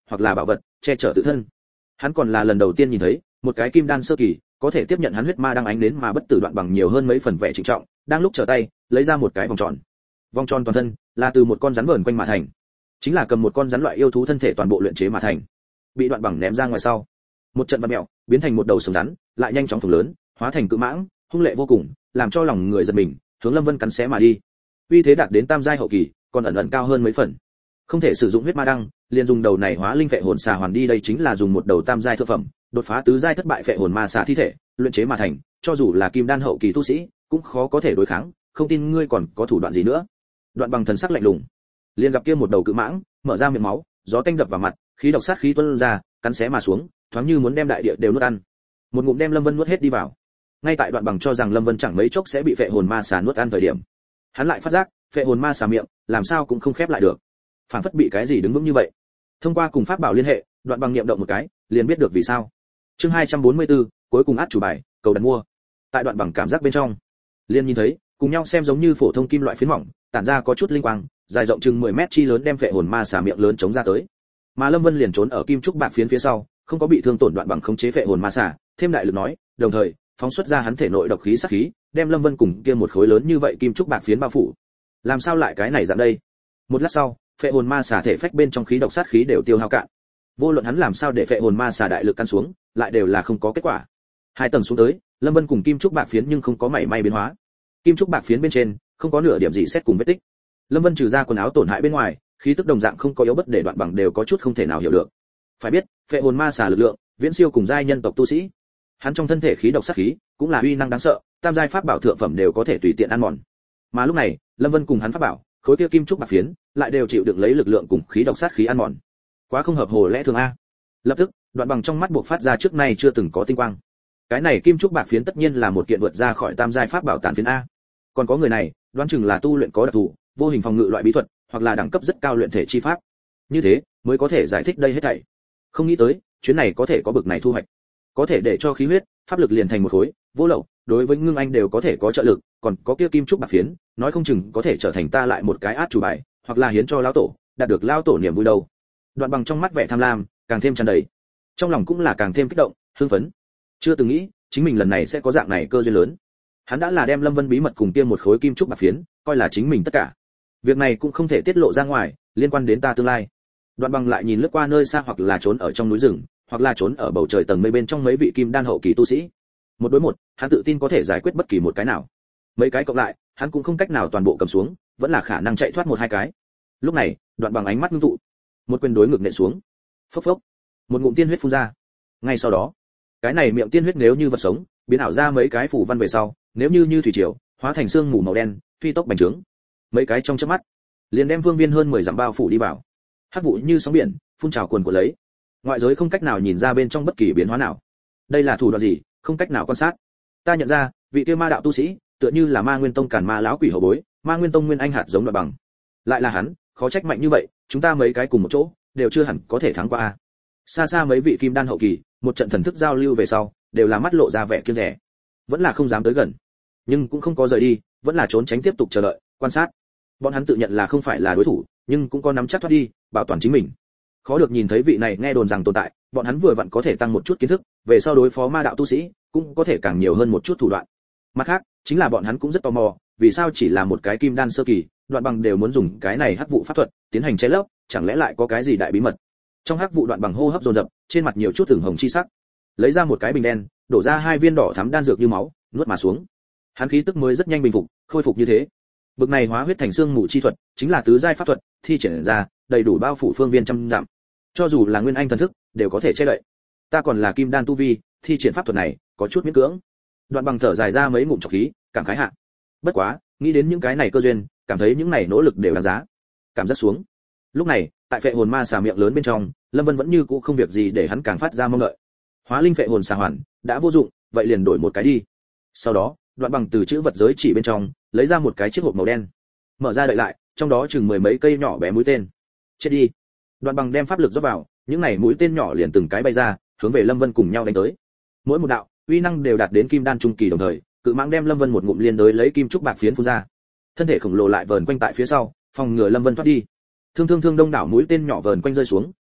hoặc là bảo vật che chở tự thân. Hắn còn là lần đầu tiên nhìn thấy một cái kim đan sơ kỳ có thể tiếp nhận hắn huyết ma đang ánh đến mà bất tử đoạn bằng nhiều hơn mấy phần vẻ trịnh trọng, đang lúc trở tay lấy ra một cái vòng tròn. Vòng tròn toàn thân là từ một con rắn vờn quanh mà thành, chính là cầm một con rắn loại yêu thú thân thể toàn bộ luyện chế mà thành. Bị đoạn bằng ném ra ngoài sau, một trận bạt mèo biến thành một đầu sừng rắn, lại nhanh chóng phồng lớn, hóa thành cự mãng, hung lệ vô cùng, làm cho lòng người giật mình, hướng Lâm Vân cắn xé mà đi. Uy thế đạt đến tam giai hậu kỳ, còn ẩn ẩn cao hơn mấy phần. Không thể sử dụng huyết ma đăng, liền dùng đầu này hóa linh phệ hồn xà hoàn đi, đây chính là dùng một đầu tam giai thượng phẩm, đột phá tứ giai thất bại phệ hồn ma xà thi thể, luyện chế mà thành, cho dù là kim đan hậu kỳ tu sĩ, cũng khó có thể đối kháng, không tin ngươi còn có thủ đoạn gì nữa. Đoạn bằng thần sắc lạnh lùng, liền gặp kia một đầu cự mãng, mở ra miệng máu, gió tanh đập vào mặt, khí độc sát khí tuôn ra, cắn xé mà xuống, thoáng như muốn đem đại địa đều nuốt ăn. Một ngụm đem Lâm Vân nuốt hết đi vào. Ngay tại Đoạn bằng cho rằng Lâm Vân chẳng mấy chốc sẽ bị phệ hồn ma xà nuốt ăn thời điểm, hắn lại phát giác, phệ hồn ma xà miệng, làm sao cũng không khép lại được. Phản phất bị cái gì đứng vững như vậy. Thông qua cùng pháp bảo liên hệ, Đoạn bằng niệm động một cái, liền biết được vì sao. Chương hai trăm bốn mươi tư, cuối cùng át chủ bài, cầu đặt mua. Tại Đoạn bằng cảm giác bên trong, liền nhìn thấy, cùng nhau xem giống như phổ thông kim loại phiến mỏng, tản ra có chút linh quang, dài rộng chừng mười mét chi lớn đem phệ hồn ma xà miệng lớn chống ra tới. Mà Lâm Vân liền trốn ở kim trúc bạc phiến phía sau, không có bị thương tổn. Đoạn bằng khống chế phệ hồn ma xà, thêm đại lực nói, đồng thời phóng xuất ra hắn thể nội độc khí sát khí, đem Lâm Vân cùng kia một khối lớn như vậy kim trúc bạc phiến bao phủ. Làm sao lại cái này dạng đây? Một lát sau, phệ hồn ma xà thể phách bên trong khí độc sát khí đều tiêu hao cạn. Vô luận hắn làm sao để phệ hồn ma xà đại lực căn xuống, lại đều là không có kết quả. Hai tầng xuống tới, Lâm Vân cùng kim trúc bạc phiến nhưng không có mảy may biến hóa. Kim trúc bạc phiến bên trên không có nửa điểm gì xét cùng vết tích. Lâm Vân trừ ra quần áo tổn hại bên ngoài, khí tức đồng dạng không có yếu bất, để Đoạn bằng đều có chút không thể nào hiểu được. Phải biết, phệ hồn ma xà lực lượng viễn siêu cùng giai nhân tộc tu sĩ. Hắn trong thân thể khí độc sát khí cũng là uy năng đáng sợ, tam giai pháp bảo thượng phẩm đều có thể tùy tiện ăn mòn. Mà lúc này, Lâm Vân cùng hắn pháp bảo, khối kia kim trúc bạc phiến, lại đều chịu đựng lấy lực lượng cùng khí độc sát khí ăn mòn. Quá không hợp hồ lẽ thường a. Lập tức, Đoạn bằng trong mắt buộc phát ra trước nay chưa từng có tinh quang. Cái này kim trúc bạc phiến tất nhiên là một kiện vượt ra khỏi tam giai pháp bảo tàn phiến a. Còn có người này, đoán chừng là tu luyện có đặc thù, vô hình phòng ngự loại bí thuật, hoặc là đẳng cấp rất cao luyện thể chi pháp. Như thế, mới có thể giải thích đây hết thảy. Không nghĩ tới, chuyến này có thể có bực này thu hoạch. Có thể để cho khí huyết, pháp lực liền thành một khối, vô lậu, đối với Ngưng Anh đều có thể có trợ lực, còn có kia kim trúc bạc phiến, nói không chừng có thể trở thành ta lại một cái át chủ bài, hoặc là hiến cho lão tổ, đạt được lão tổ niềm vui đâu. Đoạn bằng trong mắt vẻ tham lam càng thêm tràn đầy, trong lòng cũng là càng thêm kích động, hưng phấn. Chưa từng nghĩ, chính mình lần này sẽ có dạng này cơ duyên lớn. Hắn đã là đem Lâm Vân bí mật cùng kia một khối kim trúc bạc phiến, coi là chính mình tất cả. Việc này cũng không thể tiết lộ ra ngoài, liên quan đến ta tương lai. Đoạn bằng lại nhìn lướt qua nơi xa, hoặc là trốn ở trong núi rừng, hoặc là trốn ở bầu trời tầng mây bên trong mấy vị kim đan hậu kỳ tu sĩ. Một đối một, hắn tự tin có thể giải quyết bất kỳ một cái nào. Mấy cái cộng lại, hắn cũng không cách nào toàn bộ cầm xuống, vẫn là khả năng chạy thoát một hai cái. Lúc này, Đoạn bằng ánh mắt ngưng tụ, một quyền đối ngực nện xuống. Phốc phốc, một ngụm tiên huyết phun ra. Ngay sau đó, cái này miệng tiên huyết nếu như vật sống, biến ảo ra mấy cái phủ văn về sau, nếu như như thủy triều, hóa thành xương mù màu đen, phi tốc bành trướng. Mấy cái trong chớp mắt, liền đem vương viên hơn mười dặm bao phủ đi vào. Hắc vụ như sóng biển, phun trào cuồn cuộn lấy. Ngoại giới không cách nào nhìn ra bên trong bất kỳ biến hóa nào. Đây là thủ đoạn gì, không cách nào quan sát. Ta nhận ra, vị kia ma đạo tu sĩ, tựa như là Ma Nguyên Tông Càn Ma lão quỷ hậu bối, Ma Nguyên Tông nguyên anh hạt giống Đoạn bằng. Lại là hắn, khó trách mạnh như vậy, chúng ta mấy cái cùng một chỗ, đều chưa hẳn có thể thắng qua a. Xa xa mấy vị kim đan hậu kỳ, một trận thần thức giao lưu về sau, đều là mắt lộ ra vẻ kiêng dè, vẫn là không dám tới gần, nhưng cũng không có rời đi, vẫn là trốn tránh tiếp tục chờ đợi, quan sát. Bọn hắn tự nhận là không phải là đối thủ, nhưng cũng có nắm chắc thoát đi, bảo toàn chính mình. Khó được nhìn thấy vị này nghe đồn rằng tồn tại, bọn hắn vừa vặn có thể tăng một chút kiến thức, về sau đối phó ma đạo tu sĩ, cũng có thể càng nhiều hơn một chút thủ đoạn. Mặt khác, chính là bọn hắn cũng rất tò mò, vì sao chỉ là một cái kim đan sơ kỳ, Đoạn bằng đều muốn dùng cái này hắc vụ pháp thuật tiến hành che lấp, chẳng lẽ lại có cái gì đại bí mật? Trong hắc vụ Đoạn bằng hô hấp dồn dập, trên mặt nhiều chút ửng hồng chi sắc. Lấy ra một cái bình đen, đổ ra hai viên đỏ thắm đan dược như máu, nuốt mà xuống. Hắn khí tức mới rất nhanh bình phục, khôi phục như thế. Bực này hóa huyết thành xương mù chi thuật, chính là tứ giai pháp thuật, thi triển ra, đầy đủ bao phủ phương viên trăm dặm. Cho dù là nguyên anh thần thức, đều có thể che đậy. Ta còn là kim đan tu vi, thi triển pháp thuật này, có chút miễn cưỡng. Đoạn bằng thở dài ra mấy ngụm trọc khí, cảm khái hạ. Bất quá, nghĩ đến những cái này cơ duyên, cảm thấy những này nỗ lực đều đáng giá. Cảm giác xuống. Lúc này, tại phệ hồn ma xà miệng lớn bên trong, Lâm Vân vẫn như cũ không việc gì để hắn càng phát ra mong đợi. Hóa linh phệ hồn xà hoàn đã vô dụng, vậy liền đổi một cái đi. Sau đó, Đoạn bằng từ chữ vật giới chỉ bên trong lấy ra một cái chiếc hộp màu đen, mở ra đậy lại, trong đó chừng mười mấy cây nhỏ bé mũi tên. Chết đi. Đoạn bằng đem pháp lực rót vào, những này mũi tên nhỏ liền từng cái bay ra, hướng về Lâm Vân cùng nhau đánh tới. Mỗi một đạo, uy năng đều đạt đến kim đan trung kỳ đồng thời, cự mãng đem Lâm Vân một ngụm liên đới lấy kim trúc bạc phiến phun ra. Thân thể khổng lồ lại vờn quanh tại phía sau, phòng ngừa Lâm Vân thoát đi. Thương thương thương đông đảo mũi tên nhỏ vờn quanh rơi xuống,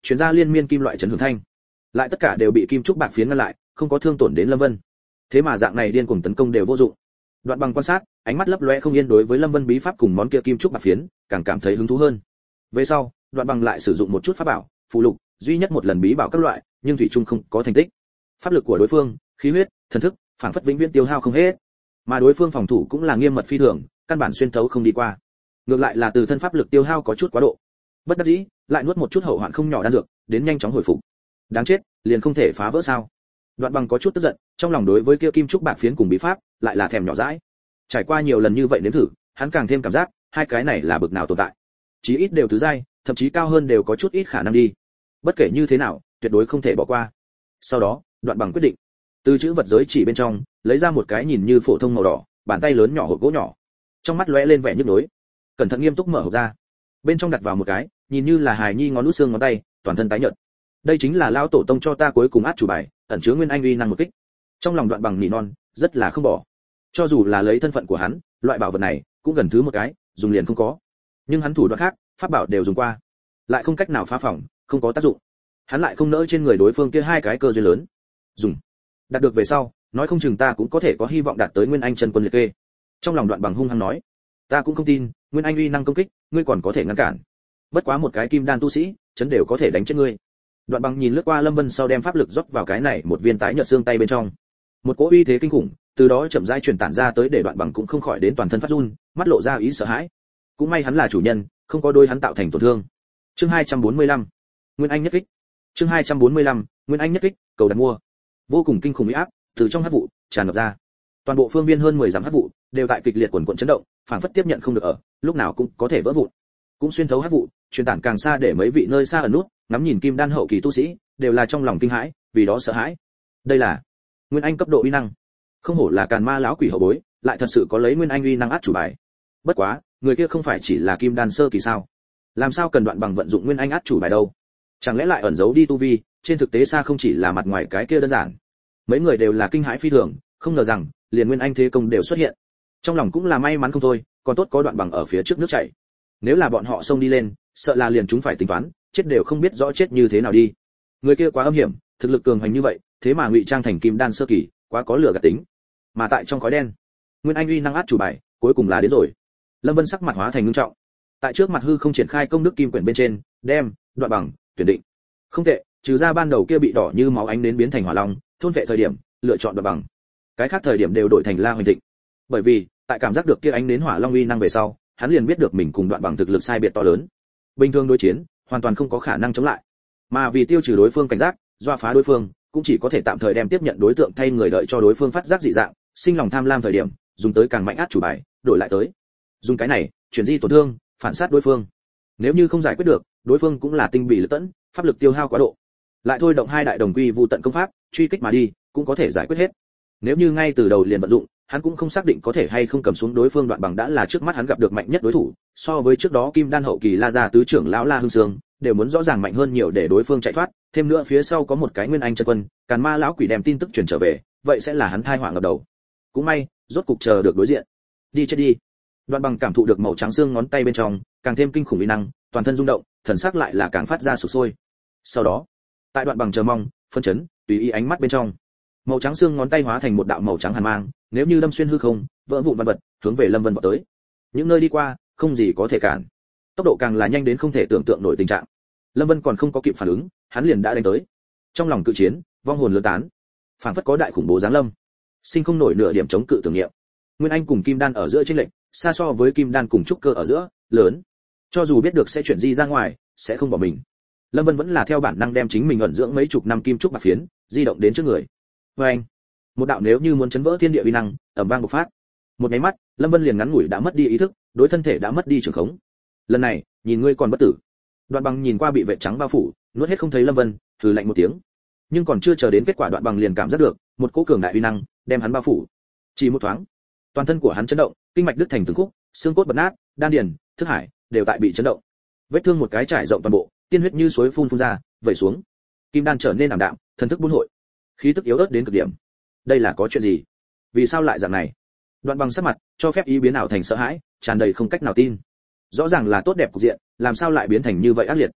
truyền ra liên miên kim loại chấn hưởng thanh, lại tất cả đều bị kim trúc bạc phiến ngăn lại, không có thương tổn đến Lâm Vân. Thế mà dạng này điên cuồng tấn công đều vô dụng. Đoạn Bằng quan sát, ánh mắt lấp lóe không yên đối với Lâm Vân bí pháp cùng món kia kim trúc bạc phiến, càng cảm thấy hứng thú hơn. Về sau, Đoạn Bằng lại sử dụng một chút pháp bảo, phù lục, duy nhất một lần bí bảo các loại, nhưng thủy chung không có thành tích. Pháp lực của đối phương, khí huyết, thần thức, phảng phất vĩnh viễn tiêu hao không hết. Mà đối phương phòng thủ cũng là nghiêm mật phi thường, căn bản xuyên thấu không đi qua. Ngược lại là từ thân pháp lực tiêu hao có chút quá độ. Bất đắc dĩ, lại nuốt một chút hậu hoạn không nhỏ đan dược, đến nhanh chóng hồi phục. Đáng chết, liền không thể phá vỡ sao? Đoạn Bằng có chút tức giận, trong lòng đối với kia kim trúc bạc phiến cùng bí pháp, lại là thèm nhỏ dãi. Trải qua nhiều lần như vậy nếm thử, hắn càng thêm cảm giác, hai cái này là bực nào tồn tại. Chí ít đều tứ giai, thậm chí cao hơn đều có chút ít khả năng đi. Bất kể như thế nào, tuyệt đối không thể bỏ qua. Sau đó, Đoạn Bằng quyết định, từ chữ vật giới chỉ bên trong, lấy ra một cái nhìn như phổ thông màu đỏ, bàn tay lớn nhỏ hộp gỗ nhỏ. Trong mắt lóe lên vẻ nhức nhối. Cẩn thận nghiêm túc mở hộp ra. Bên trong đặt vào một cái, nhìn như là hài nhi ngón út xương ngón tay, toàn thân tái nhợt. Đây chính là lão tổ tông cho ta cuối cùng át chủ bài, ẩn chứa nguyên anh uy năng một kích. Trong lòng Đoạn Bằng nỉ non, rất là không bỏ. Cho dù là lấy thân phận của hắn, loại bảo vật này cũng gần thứ một cái, dùng liền không có. Nhưng hắn thủ đoạn khác, pháp bảo đều dùng qua, lại không cách nào phá phỏng, không có tác dụng. Hắn lại không nỡ trên người đối phương kia hai cái cơ duyên lớn. Dùng, đạt được về sau, nói không chừng ta cũng có thể có hy vọng đạt tới nguyên anh chân quân liệt kê. Trong lòng Đoạn Bằng hung hăng nói, ta cũng không tin, nguyên anh uy năng công kích, ngươi còn có thể ngăn cản. Bất quá một cái kim đan tu sĩ, chấn đều có thể đánh chết ngươi. Đoạn Bằng nhìn lướt qua Lâm Vân sau đem pháp lực rót vào cái này một viên tái nhợt xương tay bên trong. Một cỗ uy thế kinh khủng, từ đó chậm rãi truyền tản ra tới để Đoạn Bằng cũng không khỏi đến toàn thân phát run, mắt lộ ra ý sợ hãi. Cũng may hắn là chủ nhân, không có đối hắn tạo thành tổn thương. Chương hai trăm bốn mươi lăm, Nguyên Anh nhất kích. Chương hai trăm bốn mươi lăm, Nguyên Anh nhất kích, cầu đặt mua. Vô cùng kinh khủng uy áp, từ trong hắc vụ tràn ngập ra. Toàn bộ phương viên hơn mười dặm hắc vụ đều tại kịch liệt quần quần chấn động, phảng phất tiếp nhận không được ở, lúc nào cũng có thể vỡ vụn. Cũng xuyên thấu hắc vụ, truyền tản càng xa để mấy vị nơi xa ẩn nút, ngắm nhìn kim đan hậu kỳ tu sĩ, đều là trong lòng kinh hãi, vì đó sợ hãi. Đây là Nguyên Anh cấp độ uy năng. Không hổ là Càn Ma lão quỷ hậu bối, lại thật sự có lấy Nguyên Anh uy năng át chủ bài. Bất quá, người kia không phải chỉ là kim đan sơ kỳ sao? Làm sao cần Đoạn Bằng vận dụng Nguyên Anh át chủ bài đâu? Chẳng lẽ lại ẩn giấu đi tu vi, trên thực tế xa không chỉ là mặt ngoài cái kia đơn giản. Mấy người đều là kinh hãi phi thường, không ngờ rằng liền Nguyên Anh thế công đều xuất hiện. Trong lòng cũng là may mắn không thôi, còn tốt có Đoạn Bằng ở phía trước nước chảy. Nếu là bọn họ xông đi lên, sợ là liền chúng phải tính toán, chết đều không biết rõ chết như thế nào đi. Người kia quá âm hiểm, thực lực cường hành như vậy, thế mà ngụy trang thành kim đan sơ kỳ, quá có lửa gạt tính. Mà tại trong khói đen, Nguyên Anh uy năng át chủ bài, cuối cùng là đến rồi. Lâm Vân sắc mặt hóa thành nghiêm trọng. Tại trước mặt hư không triển khai công đức kim quyển bên trên, đem Đoạn Bằng tuyển định. Không tệ, trừ ra ban đầu kia bị đỏ như máu ánh đến biến thành hỏa long, thôn vệ thời điểm, lựa chọn Đoạn Bằng. Cái khác thời điểm đều đổi thành La Hoành Thịnh. Bởi vì, tại cảm giác được kia ánh đến hỏa long uy năng về sau, hắn liền biết được mình cùng Đoạn Bằng thực lực sai biệt to lớn. Bình thường đối chiến, hoàn toàn không có khả năng chống lại. Mà vì tiêu trừ đối phương cảnh giác, dọa phá đối phương, cũng chỉ có thể tạm thời đem tiếp nhận đối tượng thay người đợi cho đối phương phát giác dị dạng, sinh lòng tham lam thời điểm, dùng tới càng mạnh át chủ bài, đổi lại tới. Dùng cái này, chuyển di tổn thương, phản sát đối phương. Nếu như không giải quyết được, đối phương cũng là tinh bị lực tẫn, pháp lực tiêu hao quá độ. Lại thôi động hai đại đồng quy vu tận công pháp, truy kích mà đi, cũng có thể giải quyết hết. Nếu như ngay từ đầu liền vận dụng, hắn cũng không xác định có thể hay không cầm xuống đối phương. Đoạn Bằng đã là trước mắt hắn gặp được mạnh nhất đối thủ, so với trước đó kim đan hậu kỳ La gia tứ trưởng lão La Hưng Sương, đều muốn rõ ràng mạnh hơn nhiều để đối phương chạy thoát, thêm nữa phía sau có một cái Nguyên Anh chân quân, Càn Ma lão quỷ đem tin tức truyền trở về, vậy sẽ là hắn thai họa ngập đầu. Cũng may, rốt cục chờ được đối diện. Đi chết đi. Đoạn Bằng cảm thụ được màu trắng xương ngón tay bên trong, càng thêm kinh khủng uy năng, toàn thân rung động, thần sắc lại là càng phát ra sục sôi. Sau đó, tại Đoạn Bằng chờ mong, phân chấn, tùy ý ánh mắt bên trong, màu trắng xương ngón tay hóa thành một đạo màu trắng hàn mang, nếu như đâm xuyên hư không, vỡ vụn văn vật, hướng về Lâm Vân vọt tới. Những nơi đi qua, không gì có thể cản. Tốc độ càng là nhanh đến không thể tưởng tượng nổi tình trạng. Lâm Vân còn không có kịp phản ứng, hắn liền đã đánh tới. Trong lòng cự chiến, vong hồn lớn tán, phảng phất có đại khủng bố giáng lâm, sinh không nổi nửa điểm chống cự tưởng niệm. Nguyên Anh cùng Kim Đan ở giữa chênh lệch, xa so với Kim Đan cùng trúc cơ ở giữa, lớn. Cho dù biết được sẽ chuyển di ra ngoài, sẽ không bỏ mình. Lâm Vân vẫn là theo bản năng đem chính mình ẩn dưỡng mấy chục năm kim trúc bạc phiến, di động đến trước người. Và anh, một đạo nếu như muốn chấn vỡ thiên địa uy năng, ầm vang bộc phát. Một cái mắt, Lâm Vân liền ngắn ngủi đã mất đi ý thức, đối thân thể đã mất đi trường khống. Lần này, nhìn ngươi còn bất tử. Đoạn Bằng nhìn qua bị vệ trắng bao phủ, nuốt hết không thấy Lâm Vân, hừ lạnh một tiếng. Nhưng còn chưa chờ đến kết quả, Đoạn Bằng liền cảm giác được một cỗ cường đại uy năng đem hắn bao phủ. Chỉ một thoáng, toàn thân của hắn chấn động, kinh mạch đứt thành từng khúc, xương cốt bật nát, đan điền, thức hải đều tại bị chấn động. Vết thương một cái trải rộng toàn bộ, tiên huyết như suối phun phun ra, vẩy xuống. Kim đan trở nên ảm đạm, thần thức buôn hội, khí tức yếu ớt đến cực điểm. Đây là có chuyện gì? Vì sao lại dạng này? Đoạn Bằng sắc mặt cho phép ý biến ảo thành sợ hãi, tràn đầy không cách nào tin. Rõ ràng là tốt đẹp cục diện, làm sao lại biến thành như vậy ác liệt?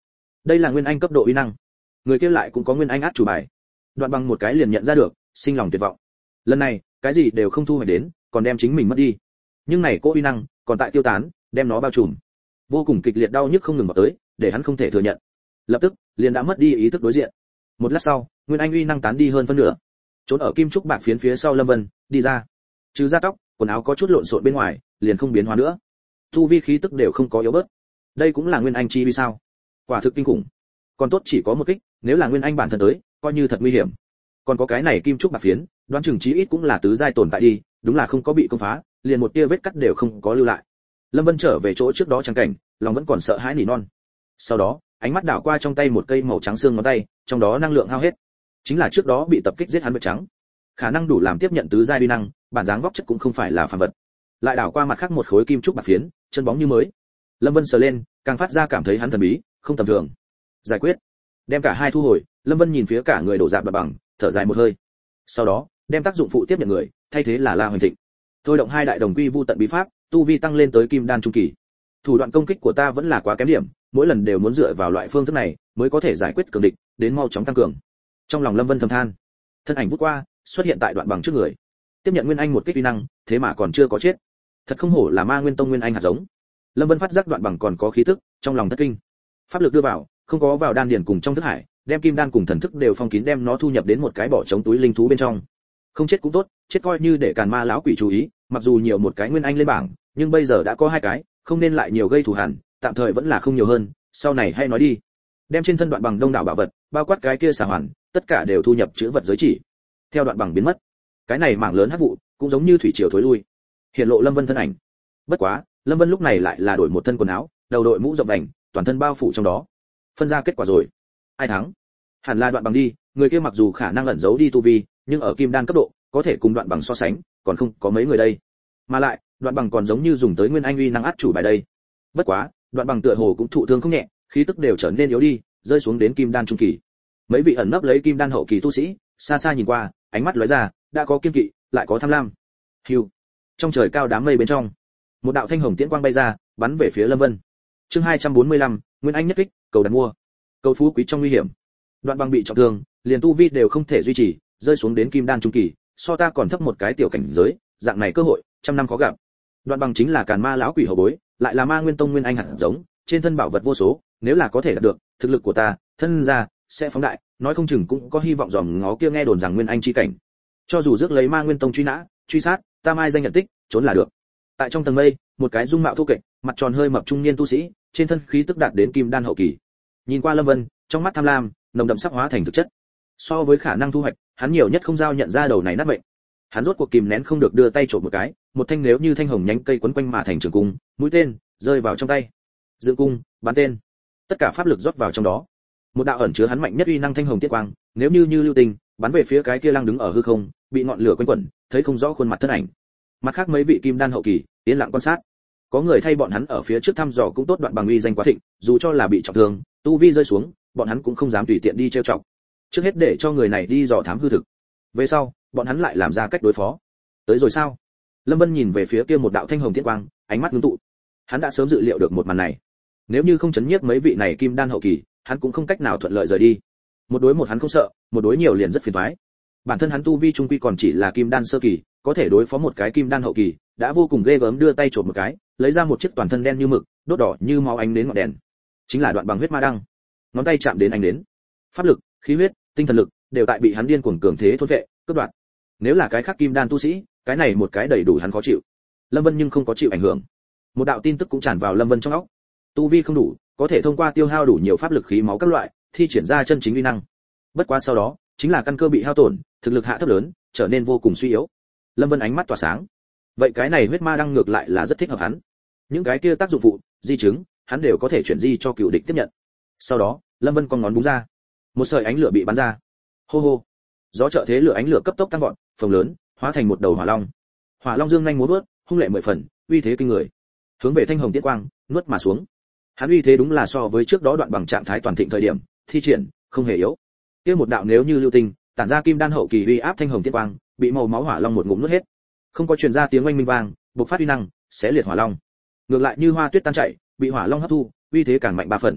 đây là nguyên anh cấp độ uy năng. Người kia lại cũng có nguyên anh át chủ bài. Đoạn Bằng một cái liền nhận ra được, sinh lòng tuyệt vọng. Lần này, cái gì đều không thu hoạch đến, còn đem chính mình mất đi. Nhưng này cô uy năng, còn tại tiêu tán, đem nó bao trùm. Vô cùng kịch liệt đau nhức không ngừng vào tới, để hắn không thể thừa nhận. Lập tức, liền đã mất đi ý thức đối diện. Một lát sau, nguyên anh uy năng tán đi hơn phân nửa. Trốn ở kim trúc bạc phiến phía sau Lâm Vân, đi ra. Trừ da tóc, quần áo có chút lộn xộn bên ngoài, liền không biến hóa nữa. Tu vi khí tức đều không có yếu bớt. Đây cũng là nguyên anh chi vì sao? Quả thực kinh khủng. Còn tốt chỉ có một kích, nếu là nguyên anh bản thân tới, coi như thật nguy hiểm. Còn có cái này kim trúc bạc phiến, đoán chừng chí ít cũng là tứ giai tồn tại đi, đúng là không có bị công phá, liền một tia vết cắt đều không có lưu lại. Lâm Vân trở về chỗ trước đó chẳng cảnh, lòng vẫn còn sợ hãi nỉ non. Sau đó, ánh mắt đảo qua trong tay một cây màu trắng xương ngón tay, trong đó năng lượng hao hết. Chính là trước đó bị tập kích giết hắn vật trắng. Khả năng đủ làm tiếp nhận tứ giai uy năng, bản dáng vóc chất cũng không phải là phàm vật. Lại đảo qua mặt khác một khối kim trúc bạc phiến, chân bóng như mới. Lâm Vân sờ lên, càng phát ra cảm thấy hắn thần bí, không tầm thường. Giải quyết. Đem cả hai thu hồi, Lâm Vân nhìn phía cả người đổ rạp bạt bằng, thở dài một hơi. Sau đó, đem tác dụng phụ tiếp nhận người, thay thế là La Hoành Thịnh. Thôi động hai đại đồng quy vu tận bí pháp, tu vi tăng lên tới kim đan trung kỳ. Thủ đoạn công kích của ta vẫn là quá kém điểm, mỗi lần đều muốn dựa vào loại phương thức này mới có thể giải quyết cường địch, đến mau chóng tăng cường. Trong lòng Lâm Vân thầm than, thân ảnh vút qua, xuất hiện tại Đoạn Bằng trước người. Tiếp nhận nguyên anh một kích uy năng, thế mà còn chưa có chết. Thật không hổ là Ma Nguyên Tông nguyên anh hạt giống. Lâm Vân phát giác Đoạn Bằng còn có khí tức, trong lòng thất kinh. Pháp lực đưa vào, không có vào đan điền cùng trong thức hải, đem kim đan cùng thần thức đều phong kín, đem nó thu nhập đến một cái bỏ trống túi linh thú bên trong. Không chết cũng tốt, chết coi như để Càn Ma lão quỷ chú ý, mặc dù nhiều một cái nguyên anh lên bảng, nhưng bây giờ đã có hai cái, không nên lại nhiều gây thù hằn, tạm thời vẫn là không nhiều hơn, sau này hay nói đi. Đem trên thân Đoạn Bằng đông đảo bảo vật, bao quát cái kia xà hoàn, tất cả đều thu nhập chữ vật giới chỉ. Theo Đoạn Bằng biến mất, cái này mảng lớn hắc vụ cũng giống như thủy triều thối lui, hiện lộ Lâm Vân thân ảnh. Bất quá, Lâm Vân lúc này lại là đổi một thân quần áo, đầu đội mũ rộng vành, toàn thân bao phủ trong đó. Phân ra kết quả rồi, ai thắng? Hẳn là Đoạn Bằng đi, người kia mặc dù khả năng ẩn giấu đi tu vi, nhưng ở kim đan cấp độ, có thể cùng Đoạn Bằng so sánh, còn không có mấy người đây. Mà lại, Đoạn Bằng còn giống như dùng tới nguyên anh uy năng át chủ bài đây. Bất quá, Đoạn Bằng tựa hồ cũng thụ thương không nhẹ, khí tức đều trở nên yếu đi, rơi xuống đến kim đan trung kỳ. Mấy vị ẩn nấp lấy kim đan hậu kỳ tu sĩ, xa xa nhìn qua, ánh mắt lóe ra, đã có kiên kỵ, lại có tham lam. Hưu. Trong trời cao đám mây bên trong, một đạo thanh hồng tiễn quang bay ra, bắn về phía Lâm Vân. Chương hai trăm bốn mươi lăm, Nguyên Anh nhất kích, cầu đặt mua. Cầu phú quý trong nguy hiểm. Đoạn Bằng bị trọng thương, liền tu vi đều không thể duy trì, rơi xuống đến kim đan trung kỳ, so ta còn thấp một cái tiểu cảnh giới, dạng này cơ hội, trăm năm khó gặp. Đoạn Bằng chính là Càn Ma lão quỷ hậu bối, lại là Ma Nguyên Tông nguyên anh hạt giống, trên thân bảo vật vô số, nếu là có thể đạt được, thực lực của ta, thân ra sẽ phóng đại, nói không chừng cũng có hy vọng dòm ngó kia nghe đồn rằng nguyên anh chi cảnh. Cho dù rước lấy Ma Nguyên Tông truy nã, truy sát, ta mai danh nhận tích, trốn là được. Tại trong tầng mây, một cái dung mạo thô kệch, mặt tròn hơi mập trung niên tu sĩ, trên thân khí tức đạt đến kim đan hậu kỳ. Nhìn qua Lâm Vân, trong mắt tham lam, nồng đậm sắp hóa thành thực chất. So với khả năng thu hoạch, hắn nhiều nhất không giao nhận ra đầu này nát mệnh. Hắn rốt cuộc kìm nén không được đưa tay chộp một cái, một thanh nếu như thanh hồng nhánh cây quấn quanh mà thành trường cung, mũi tên rơi vào trong tay. Dựng cung, bắn tên. Tất cả pháp lực rót vào trong đó. Một đạo ẩn chứa hắn mạnh nhất uy năng thanh hồng tiết quang, nếu như như lưu tình, bắn về phía cái kia lăng đứng ở hư không, bị ngọn lửa quanh quẩn, thấy không rõ khuôn mặt thân ảnh. Mặt khác mấy vị kim đan hậu kỳ, yên lặng quan sát. Có người thay bọn hắn ở phía trước thăm dò cũng tốt, Đoạn Bằng uy danh quá thịnh, dù cho là bị trọng thương, tu vi rơi xuống, bọn hắn cũng không dám tùy tiện đi trêu chọc. Trước hết để cho người này đi dò thám hư thực. Về sau, bọn hắn lại làm ra cách đối phó. Tới rồi sao? Lâm Vân nhìn về phía kia một đạo thanh hồng tiết quang, ánh mắt ngưng tụ. Hắn đã sớm dự liệu được một màn này. Nếu như không chấn nhiếp mấy vị này kim đan hậu kỳ, hắn cũng không cách nào thuận lợi rời đi. Một đối một hắn không sợ, một đối nhiều liền rất phiền toái. Bản thân hắn tu vi trung quy còn chỉ là kim đan sơ kỳ, có thể đối phó một cái kim đan hậu kỳ, đã vô cùng ghê gớm, đưa tay chộp một cái, lấy ra một chiếc toàn thân đen như mực, đốt đỏ như máu ánh đến ngọn đèn. Chính là Đoạn Bằng huyết ma đăng. Ngón tay chạm đến ánh đến. Pháp lực, khí huyết, tinh thần lực đều tại bị hắn điên cuồng cường thế thôn vệ, cướp đoạt. Nếu là cái khác kim đan tu sĩ, cái này một cái đầy đủ hắn khó chịu. Lâm Vân nhưng không có chịu ảnh hưởng. Một đạo tin tức cũng tràn vào Lâm Vân trong óc. Tu vi không đủ, có thể thông qua tiêu hao đủ nhiều pháp lực khí máu các loại, thi triển ra chân chính uy năng. Bất quá sau đó, chính là căn cơ bị hao tổn, thực lực hạ thấp lớn, trở nên vô cùng suy yếu. Lâm Vân ánh mắt tỏa sáng. Vậy cái này huyết ma đăng ngược lại là rất thích hợp hắn. Những cái kia tác dụng phụ, di chứng, hắn đều có thể chuyển di cho cựu địch tiếp nhận. Sau đó, Lâm Vân con ngón búng ra, một sợi ánh lửa bị bắn ra. Hô hô, gió trợ thế lửa ánh lửa cấp tốc tăng vọt, phồng lớn, hóa thành một đầu hỏa long. Hỏa long dương nhanh múa vớt, hung lệ mười phần, uy thế kinh người. Hướng về thanh hồng tiết quang, nuốt mà xuống. Hắn uy thế đúng là so với trước đó Đoạn Bằng trạng thái toàn thịnh thời điểm, thi triển không hề yếu. Kia một đạo nếu như lưu tinh, tản ra kim đan hậu kỳ uy áp thanh hồng tiết quang, bị màu máu hỏa long một ngụm nuốt hết. Không có truyền ra tiếng oanh minh vang, bộc phát uy năng, xé liệt hỏa long. Ngược lại như hoa tuyết tan chảy, bị hỏa long hấp thu, uy thế càng mạnh ba phần.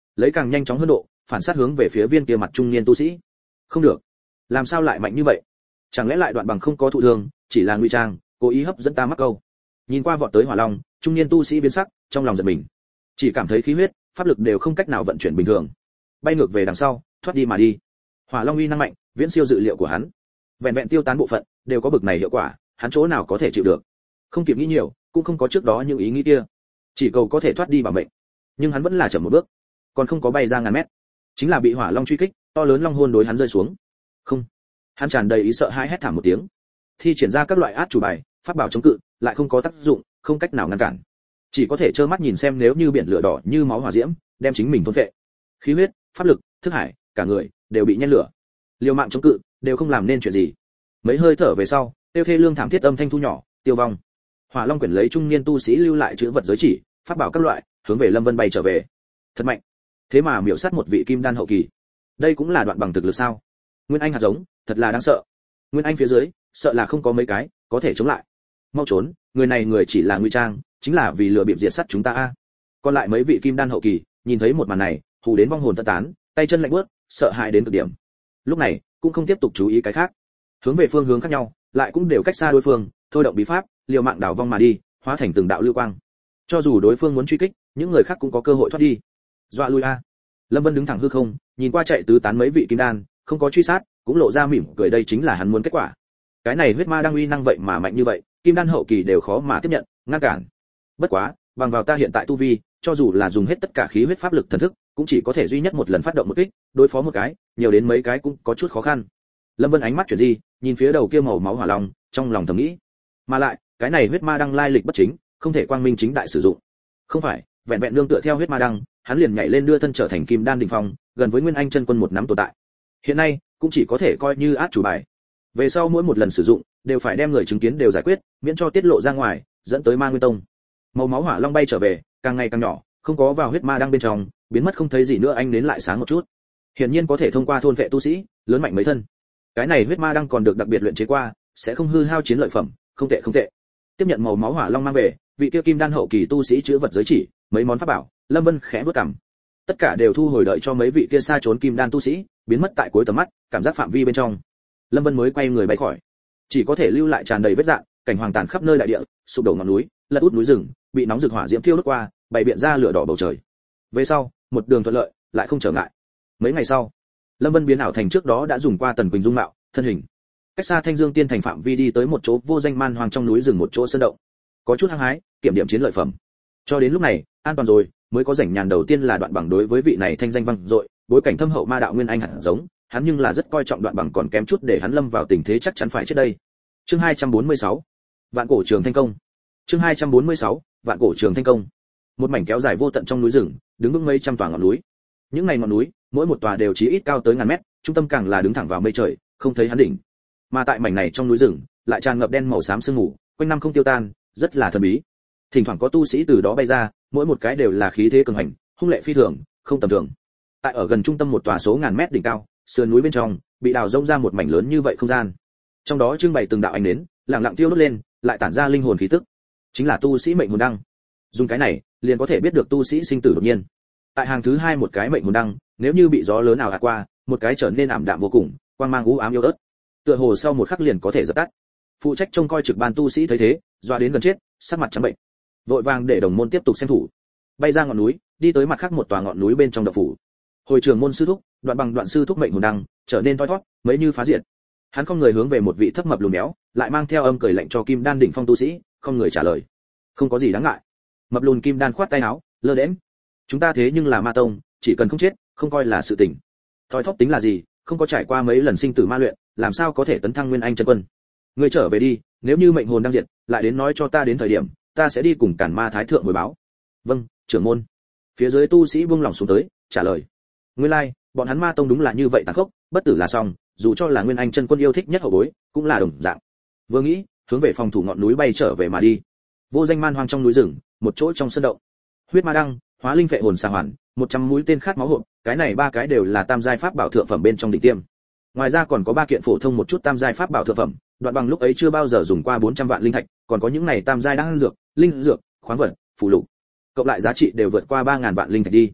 lấy càng nhanh chóng hơn độ phản sát hướng về phía viên kia mặt trung niên tu sĩ. Không được, làm sao lại mạnh như vậy? Chẳng lẽ lại Đoạn Bằng không có thụ thương, chỉ là ngụy trang, cố ý hấp dẫn ta mắc câu? Nhìn qua vọt tới Hỏa Long, trung niên tu sĩ biến sắc, trong lòng giật mình, chỉ cảm thấy khí huyết, pháp lực đều không cách nào vận chuyển bình thường, bay ngược về đằng sau, thoát đi mà đi. Hỏa Long uy năng mạnh, viễn siêu dự liệu của hắn. Vẹn vẹn tiêu tán bộ phận, đều có bực này hiệu quả, hắn chỗ nào có thể chịu được? Không kịp nghĩ nhiều, cũng không có trước đó những ý nghĩ kia, chỉ cầu có thể thoát đi bảo mệnh. Nhưng hắn vẫn là chậm một bước, còn không có bay ra ngàn mét, chính là bị Hỏa Long truy kích, to lớn long hồn đối hắn rơi xuống. Không, hắn tràn đầy ý sợ hãi hét thảm một tiếng, thi triển ra các loại át chủ bài, pháp bảo chống cự, lại không có tác dụng, không cách nào ngăn cản, chỉ có thể trơ mắt nhìn xem nếu như biển lửa đỏ như máu hỏa diễm, đem chính mình thôn phệ. Khí huyết, pháp lực, thức hải, cả người đều bị nhen lửa. Liều mạng chống cự, đều không làm nên chuyện gì. Mấy hơi thở về sau, tiêu thê lương thảm thiết âm thanh thu nhỏ, tiêu vong. Hỏa Long quyển lấy trung niên tu sĩ lưu lại chữ vật giới chỉ, pháp bảo các loại, hướng về Lâm Vân bay trở về. Thật mạnh, thế mà miểu sát một vị kim đan hậu kỳ. Đây cũng là Đoạn Bằng thực lực sao? Nguyên Anh hạt giống, thật là đáng sợ. Nguyên Anh phía dưới, sợ là không có mấy cái có thể chống lại. Mau trốn, người này người chỉ là ngụy trang, chính là vì lừa bịp diệt sát chúng ta a. Còn lại mấy vị kim đan hậu kỳ, nhìn thấy một màn này, hù đến vong hồn tận tán, tay chân lạnh buốt, sợ hãi đến cực điểm. Lúc này, cũng không tiếp tục chú ý cái khác, hướng về phương hướng khác nhau, lại cũng đều cách xa đối phương, thôi động bí pháp, liều mạng đảo vong mà đi, hóa thành từng đạo lưu quang. Cho dù đối phương muốn truy kích, những người khác cũng có cơ hội thoát đi. Dọa lui a. Lâm Vân đứng thẳng hư không, nhìn qua chạy tứ tán mấy vị kim đan, không có truy sát, cũng lộ ra mỉm cười, đây chính là hắn muốn kết quả. Cái này huyết ma đang uy năng vậy mà mạnh như vậy, kim đan hậu kỳ đều khó mà tiếp nhận, ngăn cản. Bất quá, bằng vào ta hiện tại tu vi, cho dù là dùng hết tất cả khí huyết pháp lực thần thức, cũng chỉ có thể duy nhất một lần phát động một kích, đối phó một cái, nhiều đến mấy cái cũng có chút khó khăn. Lâm Vân ánh mắt chuyển di, nhìn phía đầu kia màu máu hỏa long, trong lòng thầm nghĩ, mà lại, cái này huyết ma đăng lai lịch bất chính, không thể quang minh chính đại sử dụng. Không phải, vẹn vẹn nương tựa theo huyết ma đăng, hắn liền nhảy lên đưa thân trở thành kim đan đỉnh phong, gần với Nguyên Anh chân quân một nắm tồn tại. Hiện nay, cũng chỉ có thể coi như át chủ bài. Về sau mỗi một lần sử dụng, đều phải đem người chứng kiến đều giải quyết, miễn cho tiết lộ ra ngoài, dẫn tới Ma Nguyên Tông. Màu máu hỏa long bay trở về, càng ngày càng nhỏ, không có vào huyết ma đăng bên trong, biến mất không thấy gì nữa, anh đến lại sáng một chút. Hiển nhiên có thể thông qua thôn vệ tu sĩ, lớn mạnh mấy thân. Cái này huyết ma đăng còn được đặc biệt luyện chế qua, sẽ không hư hao chiến lợi phẩm, không tệ không tệ. Tiếp nhận màu máu hỏa long mang về, vị kia kim đan hậu kỳ tu sĩ chứa vật giới chỉ, mấy món pháp bảo, Lâm Vân khẽ bước cằm. Tất cả đều thu hồi đợi cho mấy vị kia xa trốn kim đan tu sĩ, biến mất tại cuối tầm mắt, cảm giác phạm vi bên trong. Lâm Vân mới quay người bay khỏi, chỉ có thể lưu lại tràn đầy vết rạn, cảnh hoàng tàn khắp nơi đại địa, sụp đổ ngọn núi, lật út núi rừng, bị nóng rực hỏa diễm thiêu đốt qua, bày biện ra lửa đỏ bầu trời. Về sau, một đường thuận lợi, lại không trở ngại. Mấy ngày sau, Lâm Vân biến ảo thành trước đó đã dùng qua Tần Quỳnh dung mạo, thân hình. Cách xa Thanh Dương Tiên thành phạm vi đi tới một chỗ vô danh man hoang trong núi rừng, một chỗ sơn động. Có chút hăng hái, kiểm điểm chiến lợi phẩm. Cho đến lúc này, an toàn rồi, mới có rảnh nhàn đầu tiên là Đoạn Bằng đối với vị này thanh danh vang dội, bối cảnh thâm hậu ma đạo nguyên anh hẳn giống, hắn nhưng là rất coi trọng Đoạn Bằng, còn kém chút để hắn lâm vào tình thế chắc chắn phải chết đây. Chương hai trăm bốn mươi sáu, Vạn Cổ Trường Thanh Công. Chương hai trăm bốn mươi sáu, Vạn Cổ Trường Thanh Công. Một mảnh kéo dài vô tận trong núi rừng, đứng vững mấy trăm tòa ngọn núi. Những ngày ngọn núi, mỗi một tòa đều chí ít cao tới ngàn mét, trung tâm càng là đứng thẳng vào mây trời, không thấy hắn đỉnh. Mà tại mảnh này trong núi rừng, lại tràn ngập đen màu xám sương mù, quanh năm không tiêu tan, rất là thần bí. Thỉnh thoảng có tu sĩ từ đó bay ra, mỗi một cái đều là khí thế cường hành, hung lệ phi thường, không tầm thường. Tại ở gần trung tâm một tòa số ngàn mét đỉnh cao, sườn núi bên trong, bị đào rông ra một mảnh lớn như vậy không gian. Trong đó trưng bày từng đạo ánh nến, lặng lặng tiêu đốt lên, lại tản ra linh hồn khí tức. Chính là tu sĩ mệnh hồn đăng. Dùng cái này, liền có thể biết được tu sĩ sinh tử đột nhiên. Tại hàng thứ hai một cái mệnh hồn đăng, nếu như bị gió lớn nào ạt qua, một cái trở nên ảm đạm vô cùng, quang mang u ám yếu ớt. Tựa hồ sau một khắc liền có thể dập tắt. Phụ trách trông coi trực ban tu sĩ thấy thế, dọa đến gần chết, sắc mặt trắng bệnh. Vội vàng để đồng môn tiếp tục xem thủ. Bay ra ngọn núi, đi tới mặt khác một tòa ngọn núi bên trong động phủ. Hồi trường môn sư thúc, Đoạn Bằng Đoạn sư thúc mệnh hồn đăng, trở nên thoi thoát, mấy như phá diệt. Hắn không người hướng về một vị thấp mập lùn béo, lại mang theo âm cười lạnh cho kim đan đỉnh phong tu sĩ, không người trả lời. Không có gì đáng ngại. Mập lùn kim đan khoát tay áo, lơ đễnh. Chúng ta thế nhưng là ma tông, chỉ cần không chết, không coi là sự tình. Thoi thóp tính là gì, không có trải qua mấy lần sinh tử ma luyện, làm sao có thể tấn thăng nguyên anh chân quân. Ngươi trở về đi, nếu như mệnh hồn đang diệt, lại đến nói cho ta đến thời điểm, ta sẽ đi cùng Càn Ma thái thượng hồi báo. Vâng, trưởng môn. Phía dưới tu sĩ buông lòng xuống tới, trả lời. Nguyên lai, like, bọn hắn ma tông đúng là như vậy tàn khốc, bất tử là xong, dù cho là nguyên anh chân quân yêu thích nhất hậu bối, cũng là đồng dạng. Vừa nghĩ, hướng về phòng thủ ngọn núi bay trở về mà đi. Vô danh man hoang trong núi rừng, một chỗ trong sân động. Huyết ma đăng, hóa linh phệ hồn xà hoàn, một trăm mũi tên khát máu hộp, cái này ba cái đều là tam giai pháp bảo thượng phẩm bên trong đỉnh tiêm. Ngoài ra còn có ba kiện phổ thông một chút tam giai pháp bảo thượng phẩm, Đoạn Bằng lúc ấy chưa bao giờ dùng qua bốn trăm vạn linh thạch, còn có những này tam giai đan dược, linh dược, khoáng vật, phù lục. Cộng lại giá trị đều vượt qua ba ngàn vạn linh thạch đi.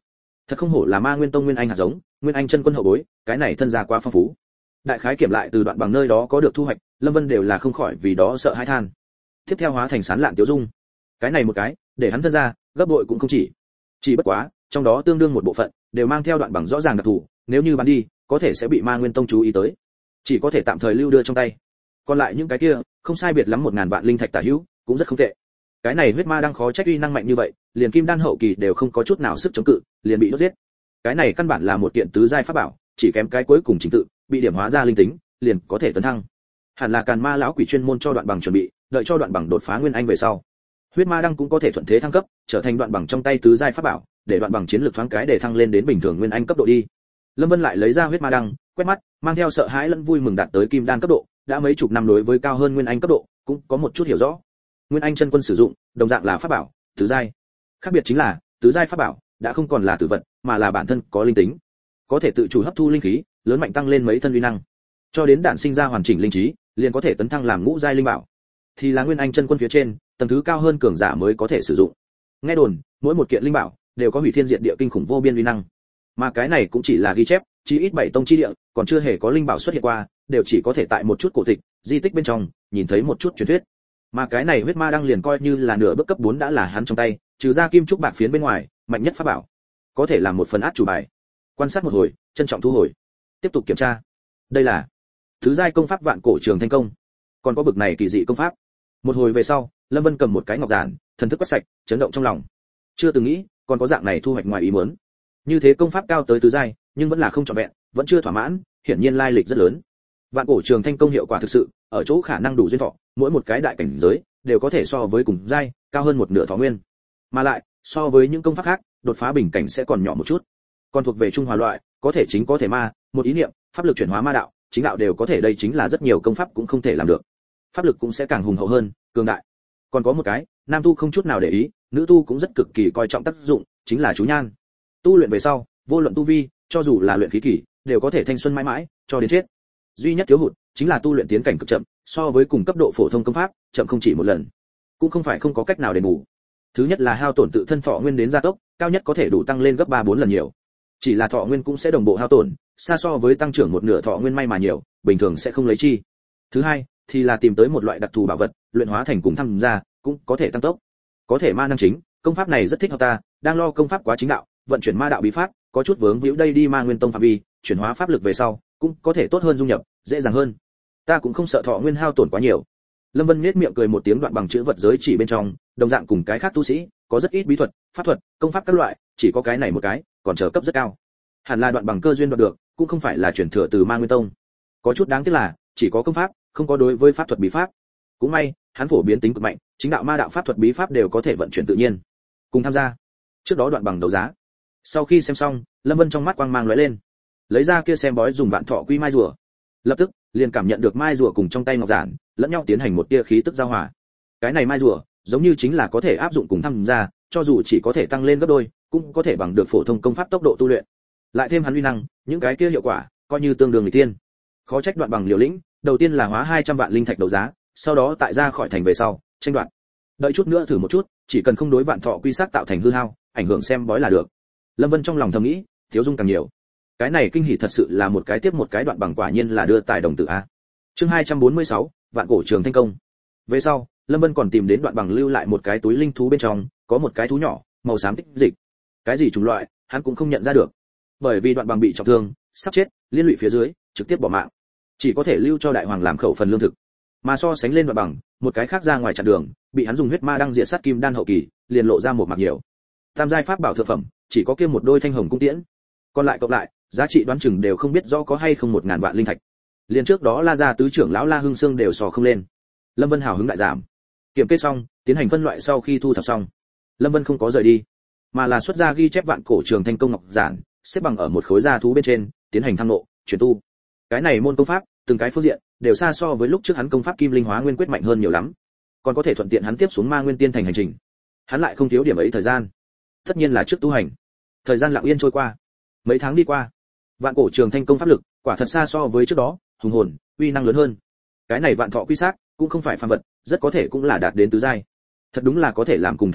Thật không hổ là Ma Nguyên Tông Nguyên Anh hạt giống, Nguyên Anh chân quân hậu bối, cái này thân gia quá phong phú. Đại khái kiểm lại từ đoạn bằng nơi đó có được thu hoạch, Lâm Vân đều là không khỏi vì đó sợ hãi than. Tiếp theo hóa thành sán lạn tiêu dung. Cái này một cái, để hắn thân gia gấp bội cũng không chỉ. Chỉ bất quá, trong đó tương đương một bộ phận đều mang theo đoạn bằng rõ ràng đặc thù, nếu như bán đi, có thể sẽ bị Ma Nguyên Tông chú ý tới. Chỉ có thể tạm thời lưu đưa trong tay. Còn lại những cái kia, không sai biệt lắm một ngàn vạn linh thạch tả hữu, cũng rất không tệ. Cái này huyết ma đang khó trách uy năng mạnh như vậy, liền kim đan hậu kỳ đều không có chút nào sức chống cự, liền bị đốt giết. Cái này căn bản là một kiện tứ giai pháp bảo, chỉ kém cái cuối cùng chính tự, bị điểm hóa ra linh tính, liền có thể tấn thăng. Hẳn là Càn Ma lão quỷ chuyên môn cho đoạn bằng chuẩn bị, đợi cho đoạn bằng đột phá nguyên anh về sau. Huyết ma đăng cũng có thể thuận thế thăng cấp, trở thành đoạn bằng trong tay tứ giai pháp bảo, để đoạn bằng chiến lược thoáng cái để thăng lên đến bình thường nguyên anh cấp độ đi. Lâm Vân lại lấy ra huyết ma đăng, quét mắt, mang theo sợ hãi lẫn vui mừng đạt tới kim đan cấp độ, đã mấy chục năm đối với cao hơn nguyên anh cấp độ, cũng có một chút hiểu rõ. Nguyên anh chân quân sử dụng, đồng dạng là pháp bảo, tứ giai. Khác biệt chính là, tứ giai pháp bảo đã không còn là tử vật, mà là bản thân có linh tính, có thể tự chủ hấp thu linh khí, lớn mạnh tăng lên mấy thân uy năng. Cho đến đản sinh ra hoàn chỉnh linh trí, liền có thể tấn thăng làm ngũ giai linh bảo. Thì là nguyên anh chân quân phía trên, tầng thứ cao hơn cường giả mới có thể sử dụng. Nghe đồn, mỗi một kiện linh bảo đều có hủy thiên diệt địa kinh khủng vô biên uy năng. Mà cái này cũng chỉ là ghi chép, chỉ ít bảy tông chi địa, còn chưa hề có linh bảo xuất hiện qua, đều chỉ có thể tại một chút cổ tịch, di tích bên trong, nhìn thấy một chút truyền thuyết. Mà cái này huyết ma đăng liền coi như là nửa bước cấp bốn đã là hắn trong tay, trừ ra kim trúc bạc phiến bên ngoài, mạnh nhất pháp bảo. Có thể làm một phần át chủ bài. Quan sát một hồi, trân trọng thu hồi. Tiếp tục kiểm tra. Đây là thứ giai công pháp Vạn Cổ Trường Thanh Công. Còn có bực này kỳ dị công pháp. Một hồi về sau, Lâm Vân cầm một cái ngọc giản, thần thức quét sạch, chấn động trong lòng. Chưa từng nghĩ, còn có dạng này thu hoạch ngoài ý muốn. Như thế công pháp cao tới tứ giai, nhưng vẫn là không trọn vẹn, vẫn chưa thỏa mãn, hiển nhiên lai lịch rất lớn. Vạn Cổ Trường Thanh Công hiệu quả thực sự, ở chỗ khả năng đủ duyên thọ, mỗi một cái đại cảnh giới đều có thể so với cùng giai, cao hơn một nửa thọ nguyên. Mà lại, so với những công pháp khác, đột phá bình cảnh sẽ còn nhỏ một chút. Còn thuộc về trung hòa loại, có thể chính có thể ma, một ý niệm, pháp lực chuyển hóa ma đạo, chính đạo đều có thể, đây chính là rất nhiều công pháp cũng không thể làm được. Pháp lực cũng sẽ càng hùng hậu hơn, cường đại. Còn có một cái, nam tu không chút nào để ý, nữ tu cũng rất cực kỳ coi trọng tác dụng, chính là chú nhan. Tu luyện về sau, vô luận tu vi, cho dù là luyện khí kỳ, đều có thể thanh xuân mãi mãi, cho đến chết. Duy nhất thiếu hụt chính là tu luyện tiến cảnh cực chậm, so với cùng cấp độ phổ thông công pháp, chậm không chỉ một lần. Cũng không phải không có cách nào đền bù. Thứ nhất là hao tổn tự thân thọ nguyên đến gia tốc, cao nhất có thể đủ tăng lên gấp ba bốn lần nhiều. Chỉ là thọ nguyên cũng sẽ đồng bộ hao tổn, xa so với tăng trưởng một nửa thọ nguyên may mà nhiều, bình thường sẽ không lấy chi. Thứ hai thì là tìm tới một loại đặc thù bảo vật, luyện hóa thành cùng tham gia, cũng có thể tăng tốc. Có thể ma năng chính, công pháp này rất thích hợp ta, đang lo công pháp quá chính đạo, vận chuyển ma đạo bí pháp, có chút vướng víu đây đi Ma Nguyên Tông phạm vi, chuyển hóa pháp lực về sau, cũng có thể tốt hơn dung nhập, dễ dàng hơn. Ta cũng không sợ thọ nguyên hao tổn quá nhiều. Lâm Vân nhếch miệng cười một tiếng, đoạn bằng chữ vật giới chỉ bên trong, đồng dạng cùng cái khác tu sĩ, có rất ít bí thuật, pháp thuật, công pháp các loại, chỉ có cái này một cái, còn chờ cấp rất cao. Hẳn là đoạn bằng cơ duyên đoạt được, cũng không phải là chuyển thừa từ Ma Nguyên Tông. Có chút đáng tiếc là, chỉ có công pháp, không có đối với pháp thuật bí pháp. Cũng may, hắn phổ biến tính cực mạnh, chính đạo ma đạo pháp thuật bí pháp đều có thể vận chuyển tự nhiên. Cùng tham gia. Trước đó đoạn bằng đấu giá. Sau khi xem xong, Lâm Vân trong mắt quang mang lóe lên. Lấy ra kia xem bói dùng vạn thọ quy mai rùa. Lập tức, liền cảm nhận được mai rùa cùng trong tay ngọc giản, lẫn nhau tiến hành một tia khí tức giao hòa. Cái này mai rùa, giống như chính là có thể áp dụng cùng tham gia, cho dù chỉ có thể tăng lên gấp đôi, cũng có thể bằng được phổ thông công pháp tốc độ tu luyện. Lại thêm hắn uy năng, những cái kia hiệu quả, coi như tương đương người tiên. Khó trách đoạn bằng liều lĩnh, đầu tiên là hóa hai trăm vạn linh thạch đấu giá, sau đó tại ra khỏi thành về sau, tranh đoạt. Đợi chút nữa thử một chút, chỉ cần không đối vạn thọ quy sắc tạo thành hư hao, ảnh hưởng xem bói là được. Lâm Vân trong lòng thầm nghĩ, thiếu dung càng nhiều. Cái này kinh hỉ thật sự là một cái tiếp một cái, đoạn bằng quả nhiên là đưa tài đồng tử a. Chương hai trăm bốn mươi sáu, Vạn Cổ Trường Thanh Công. Về sau, Lâm Vân còn tìm đến đoạn bằng lưu lại một cái túi linh thú, bên trong có một cái thú nhỏ, màu xám tích dịch. Cái gì chủng loại, hắn cũng không nhận ra được. Bởi vì đoạn bằng bị trọng thương, sắp chết, liên lụy phía dưới, trực tiếp bỏ mạng. Chỉ có thể lưu cho đại hoàng làm khẩu phần lương thực. Mà so sánh lên đoạn bằng, một cái khác ra ngoài chặn đường, bị hắn dùng huyết ma đăng diệt sát kim đan hậu kỳ, liền lộ ra một mặt nhiều. Tam giai pháp bảo thượng phẩm, chỉ có kia một đôi thanh hồng cung tiễn. Còn lại cộng lại, giá trị đoán chừng đều không biết rõ có hay không một ngàn vạn linh thạch. Liền trước đó La gia tứ trưởng lão La Hưng Sương đều sò không lên. Lâm Vân hào hứng đại giảm. Kiểm kê xong, tiến hành phân loại sau khi thu thập xong, Lâm Vân không có rời đi, mà là xuất ra ghi chép Vạn Cổ Trường Thanh Công ngọc giản, xếp bằng ở một khối da thú bên trên, tiến hành thăng ngộ, chuyển tu. Cái này môn công pháp, từng cái phương diện đều xa so với lúc trước hắn công pháp Kim Linh Hóa Nguyên Quyết mạnh hơn nhiều lắm, còn có thể thuận tiện hắn tiếp xuống Ma Nguyên Tiên thành hành trình. Hắn lại không thiếu điểm ấy thời gian. Tất nhiên là trước tu hành. Thời gian lặng yên trôi qua, mấy tháng đi qua, Vạn Cổ Trường Thanh Công pháp lực, quả thật xa so với trước đó, hùng hồn, uy năng lớn hơn. Cái này vạn thọ quy xác, cũng không phải phàm vật, rất có thể cũng là đạt đến tứ giai. Thật đúng là có thể làm cùng tham gia,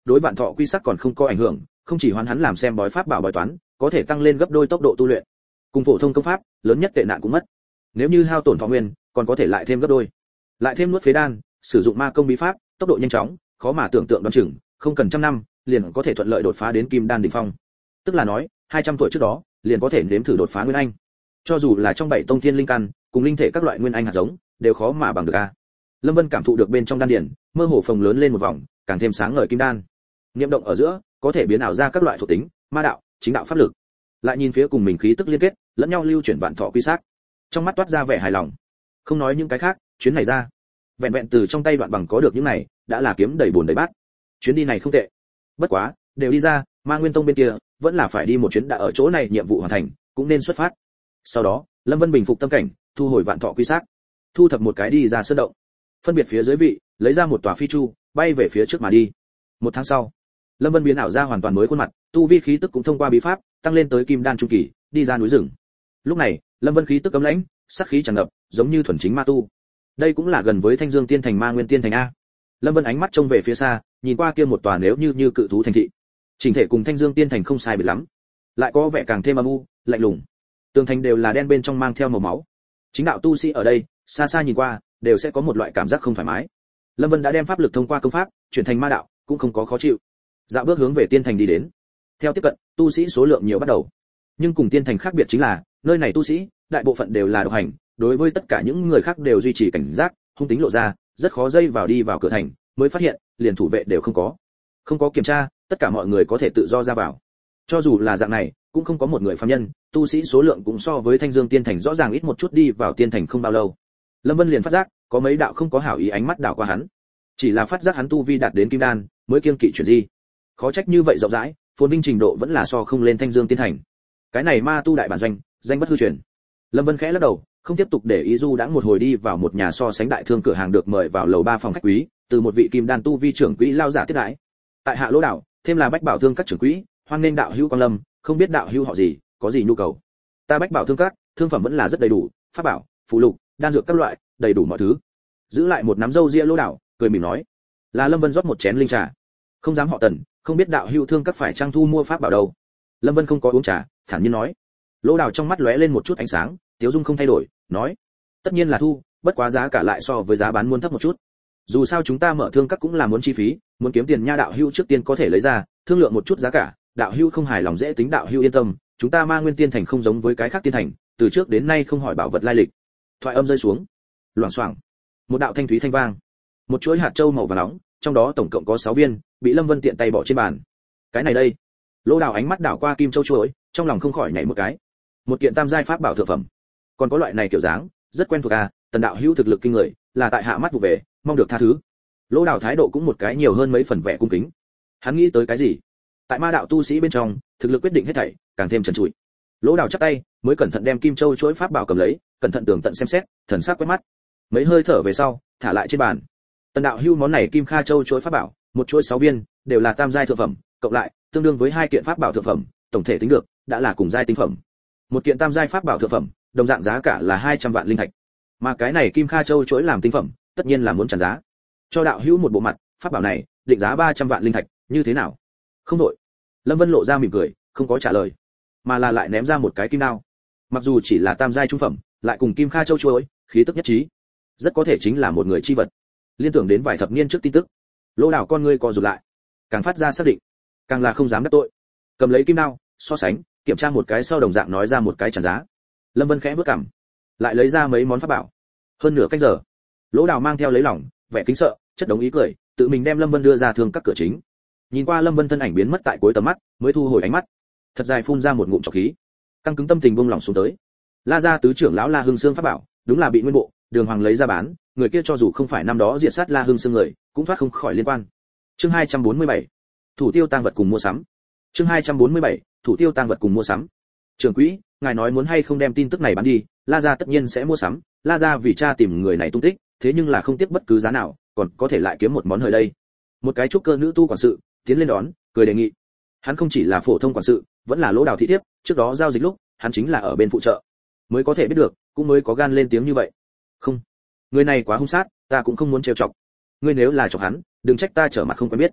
đối vạn thọ quy sắc còn không có ảnh hưởng, không chỉ hoán hắn làm xem bói pháp bảo bói toán, có thể tăng lên gấp đôi tốc độ tu luyện. Cùng phổ thông công pháp, lớn nhất tệ nạn cũng mất. Nếu như hao tổn thọ nguyên, còn có thể lại thêm gấp đôi. Lại thêm nuốt phế đan, sử dụng ma công bí pháp, tốc độ nhanh chóng, khó mà tưởng tượng đoán chừng, không cần trăm năm, liền có thể thuận lợi đột phá đến kim đan đỉnh phong. Tức là nói, hai trăm tuổi trước đó, liền có thể nếm thử đột phá nguyên anh. Cho dù là trong bảy tông thiên linh căn, cùng linh thể các loại nguyên anh hạt giống, đều khó mà bằng được a. Lâm Vân cảm thụ được bên trong đan điển, mơ hồ phồng lớn lên một vòng, càng thêm sáng ngời kim đan. Niệm động ở giữa, có thể biến ảo ra các loại thuộc tính, ma đạo, chính đạo pháp lực. Lại nhìn phía cùng mình khí tức liên kết, lẫn nhau lưu chuyển vạn thọ quy sắc. Trong mắt toát ra vẻ hài lòng. Không nói những cái khác, chuyến này ra, vẹn vẹn từ trong tay đoạn bằng có được những này, đã là kiếm đầy bùn đầy bát. Chuyến đi này không tệ. Bất quá, đều đi ra, Ma Nguyên Tông bên kia, vẫn là phải đi một chuyến, đã ở chỗ này nhiệm vụ hoàn thành, cũng nên xuất phát. Sau đó, Lâm Vân bình phục tâm cảnh, thu hồi vạn thọ quy sắc, thu thập một cái đi ra sơn động, phân biệt phía dưới vị, lấy ra một tòa phi chu, bay về phía trước mà đi. Một tháng sau, Lâm Vân biến ảo ra hoàn toàn mới khuôn mặt, tu vi khí tức cũng thông qua bí pháp tăng lên tới kim đan trung kỳ, đi ra núi rừng. Lúc này, Lâm Vân khí tức cấm lãnh, sát khí tràn ngập, giống như thuần chính ma tu. Đây cũng là gần với Thanh Dương Tiên Thành Ma Nguyên Tiên Thành a. Lâm Vân ánh mắt trông về phía xa, nhìn qua kia một tòa nếu như như cự thú thành thị. Chỉnh thể cùng Thanh Dương Tiên Thành không sai biệt lắm, lại có vẻ càng thêm âm u, lạnh lùng. Tường thành đều là đen, bên trong mang theo màu máu. Chính đạo tu sĩ ở đây, xa xa nhìn qua, đều sẽ có một loại cảm giác không thoải mái. Lâm Vân đã đem pháp lực thông qua công pháp, chuyển thành ma đạo, cũng không có khó chịu. Dạo bước hướng về tiên thành đi đến. Theo tiếp cận, tu sĩ số lượng nhiều bắt đầu. Nhưng cùng tiên thành khác biệt chính là, nơi này tu sĩ, đại bộ phận đều là độc hành, đối với tất cả những người khác đều duy trì cảnh giác, hung tính lộ ra, rất khó dây vào đi vào cửa thành, mới phát hiện, liền thủ vệ đều không có. Không có kiểm tra, tất cả mọi người có thể tự do ra vào. Cho dù là dạng này, cũng không có một người phàm nhân, tu sĩ số lượng cũng so với Thanh Dương Tiên Thành rõ ràng ít một chút, đi vào tiên thành không bao lâu. Lâm Vân liền phát giác, có mấy đạo không có hảo ý ánh mắt đảo qua hắn. Chỉ là phát giác hắn tu vi đạt đến kim đan, mới kiêng kỵ chuyển di. Khó trách như vậy rộng rãi, phồn vinh trình độ vẫn là so không lên Thanh Dương Tiên Thành. Cái này ma tu đại bản doanh, danh bất hư truyền. Lâm Vân khẽ lắc đầu, không tiếp tục để ý, du đãng một hồi đi vào một nhà so sánh đại thương cửa hàng, được mời vào lầu ba phòng khách quý, từ một vị kim đan tu vi trưởng quỹ lao giả tiếp đãi. Tại hạ Lỗ Đạo, thêm là Bách Bảo Thương các trưởng quỹ, hoan nghênh đạo hữu quang lâm, không biết đạo hữu họ gì, có gì nhu cầu. Ta Bách Bảo Thương các, thương phẩm vẫn là rất đầy đủ, pháp bảo, phù lục, đan dược các loại, đầy đủ mọi thứ. Giữ lại một nắm râu ria Lỗ Đạo, cười mỉm nói. Là Lâm Vân rót một chén linh trà. Không dám họ Tần, không biết đạo hữu thương các phải trang thu mua pháp bảo đâu. Lâm Vân không có uống trà, thản nhiên nói. Lỗ Đào trong mắt lóe lên một chút ánh sáng, Tiếu Dung không thay đổi, nói: tất nhiên là thu, bất quá giá cả lại so với giá bán muốn thấp một chút. Dù sao chúng ta mở thương các cũng là muốn chi phí, muốn kiếm tiền nha, đạo hữu trước tiên có thể lấy ra, thương lượng một chút giá cả, đạo hữu không hài lòng dễ tính, đạo hữu yên tâm, chúng ta Ma Nguyên Tiên Thành không giống với cái khác tiên thành, từ trước đến nay không hỏi bảo vật lai lịch. Thoại âm rơi xuống, loảng xoảng, một đạo thanh thúy thanh vang, một chuỗi hạt châu màu vàng nóng, trong đó tổng cộng có sáu viên, bị Lâm Vân tiện tay bỏ trên bàn. Cái này đây. Lỗ Đào ánh mắt đảo qua kim châu chuỗi, trong lòng không khỏi nhảy một cái. Một kiện tam giai pháp bảo thượng phẩm, còn có loại này kiểu dáng, rất quen thuộc à, Tần đạo hữu thực lực kinh người, là tại hạ mắt vụ về, mong được tha thứ. Lỗ Đào thái độ cũng một cái nhiều hơn mấy phần vẻ cung kính. Hắn nghĩ tới cái gì? Tại ma đạo tu sĩ bên trong, thực lực quyết định hết thảy, càng thêm trần trụi. Lỗ Đào chắp tay, mới cẩn thận đem kim châu chuỗi pháp bảo cầm lấy, cẩn thận tường tận xem xét, thần sắc quét mắt. Mấy hơi thở về sau, thả lại trên bàn. Tần đạo hữu món này kim kha châu chuỗi pháp bảo, một chuỗi sáu viên, đều là tam giai thượng phẩm, cộng lại, tương đương với hai kiện pháp bảo thượng phẩm, tổng thể tính được, đã là cùng giai tinh phẩm. Một kiện tam giai pháp bảo thượng phẩm, đồng dạng giá cả là hai trăm vạn linh thạch. Mà cái này kim kha châu chuỗi làm tinh phẩm, tất nhiên là muốn tràn giá. Cho đạo hữu một bộ mặt, pháp bảo này, định giá ba trăm vạn linh thạch, như thế nào? Không đổi. Lâm Vân lộ ra mỉm cười, không có trả lời, mà là lại ném ra một cái kim đao. Mặc dù chỉ là tam giai trung phẩm, lại cùng kim kha châu chuỗi, khí tức nhất trí, rất có thể chính là một người chi vật. Liên tưởng đến vài thập niên trước tin tức, Lỗ Đào con ngươi co rụt lại, càng phát ra xác định, càng là không dám đắc tội. Cầm lấy kim đao, so sánh, kiểm tra một cái sau đồng dạng nói ra một cái trả giá. Lâm Vân khẽ bước cằm, lại lấy ra mấy món pháp bảo. Hơn nửa canh giờ, Lỗ Đào mang theo lấy lòng, vẻ kính sợ, chất đống ý cười, tự mình đem Lâm Vân đưa ra thương các cửa chính. Nhìn qua Lâm Vân thân ảnh biến mất tại cuối tầm mắt, mới thu hồi ánh mắt, thật dài phun ra một ngụm trọc khí, căng cứng tâm tình buông lỏng xuống tới. La gia tứ trưởng lão La Hưng Sương pháp bảo, đúng là bị Nguyên Bộ, Đường Hoàng lấy ra bán, người kia cho dù không phải năm đó diệt sát La Hưng Sương người, cũng thoát không khỏi liên quan. Chương hai trăm bốn mươi bảy, thủ tiêu tang vật cùng mua sắm. Chương hai trăm bốn mươi bảy, thủ tiêu tang vật cùng mua sắm. Trưởng quỹ, ngài nói muốn hay không đem tin tức này bán đi, La gia tất nhiên sẽ mua sắm, La gia vì cha tìm người này tung tích, thế nhưng là không tiếc bất cứ giá nào, còn có thể lại kiếm một món hời đây. Một cái trúc cơ nữ tu quản sự tiến lên đón, cười đề nghị. Hắn không chỉ là phổ thông quản sự, vẫn là Lỗ Đào thị thiếp, trước đó giao dịch lúc, hắn chính là ở bên phụ trợ, mới có thể biết được, cũng mới có gan lên tiếng như vậy. Không, người này quá hung sát, ta cũng không muốn trêu chọc. Ngươi nếu là chọc hắn, đừng trách ta trở mặt không quen biết.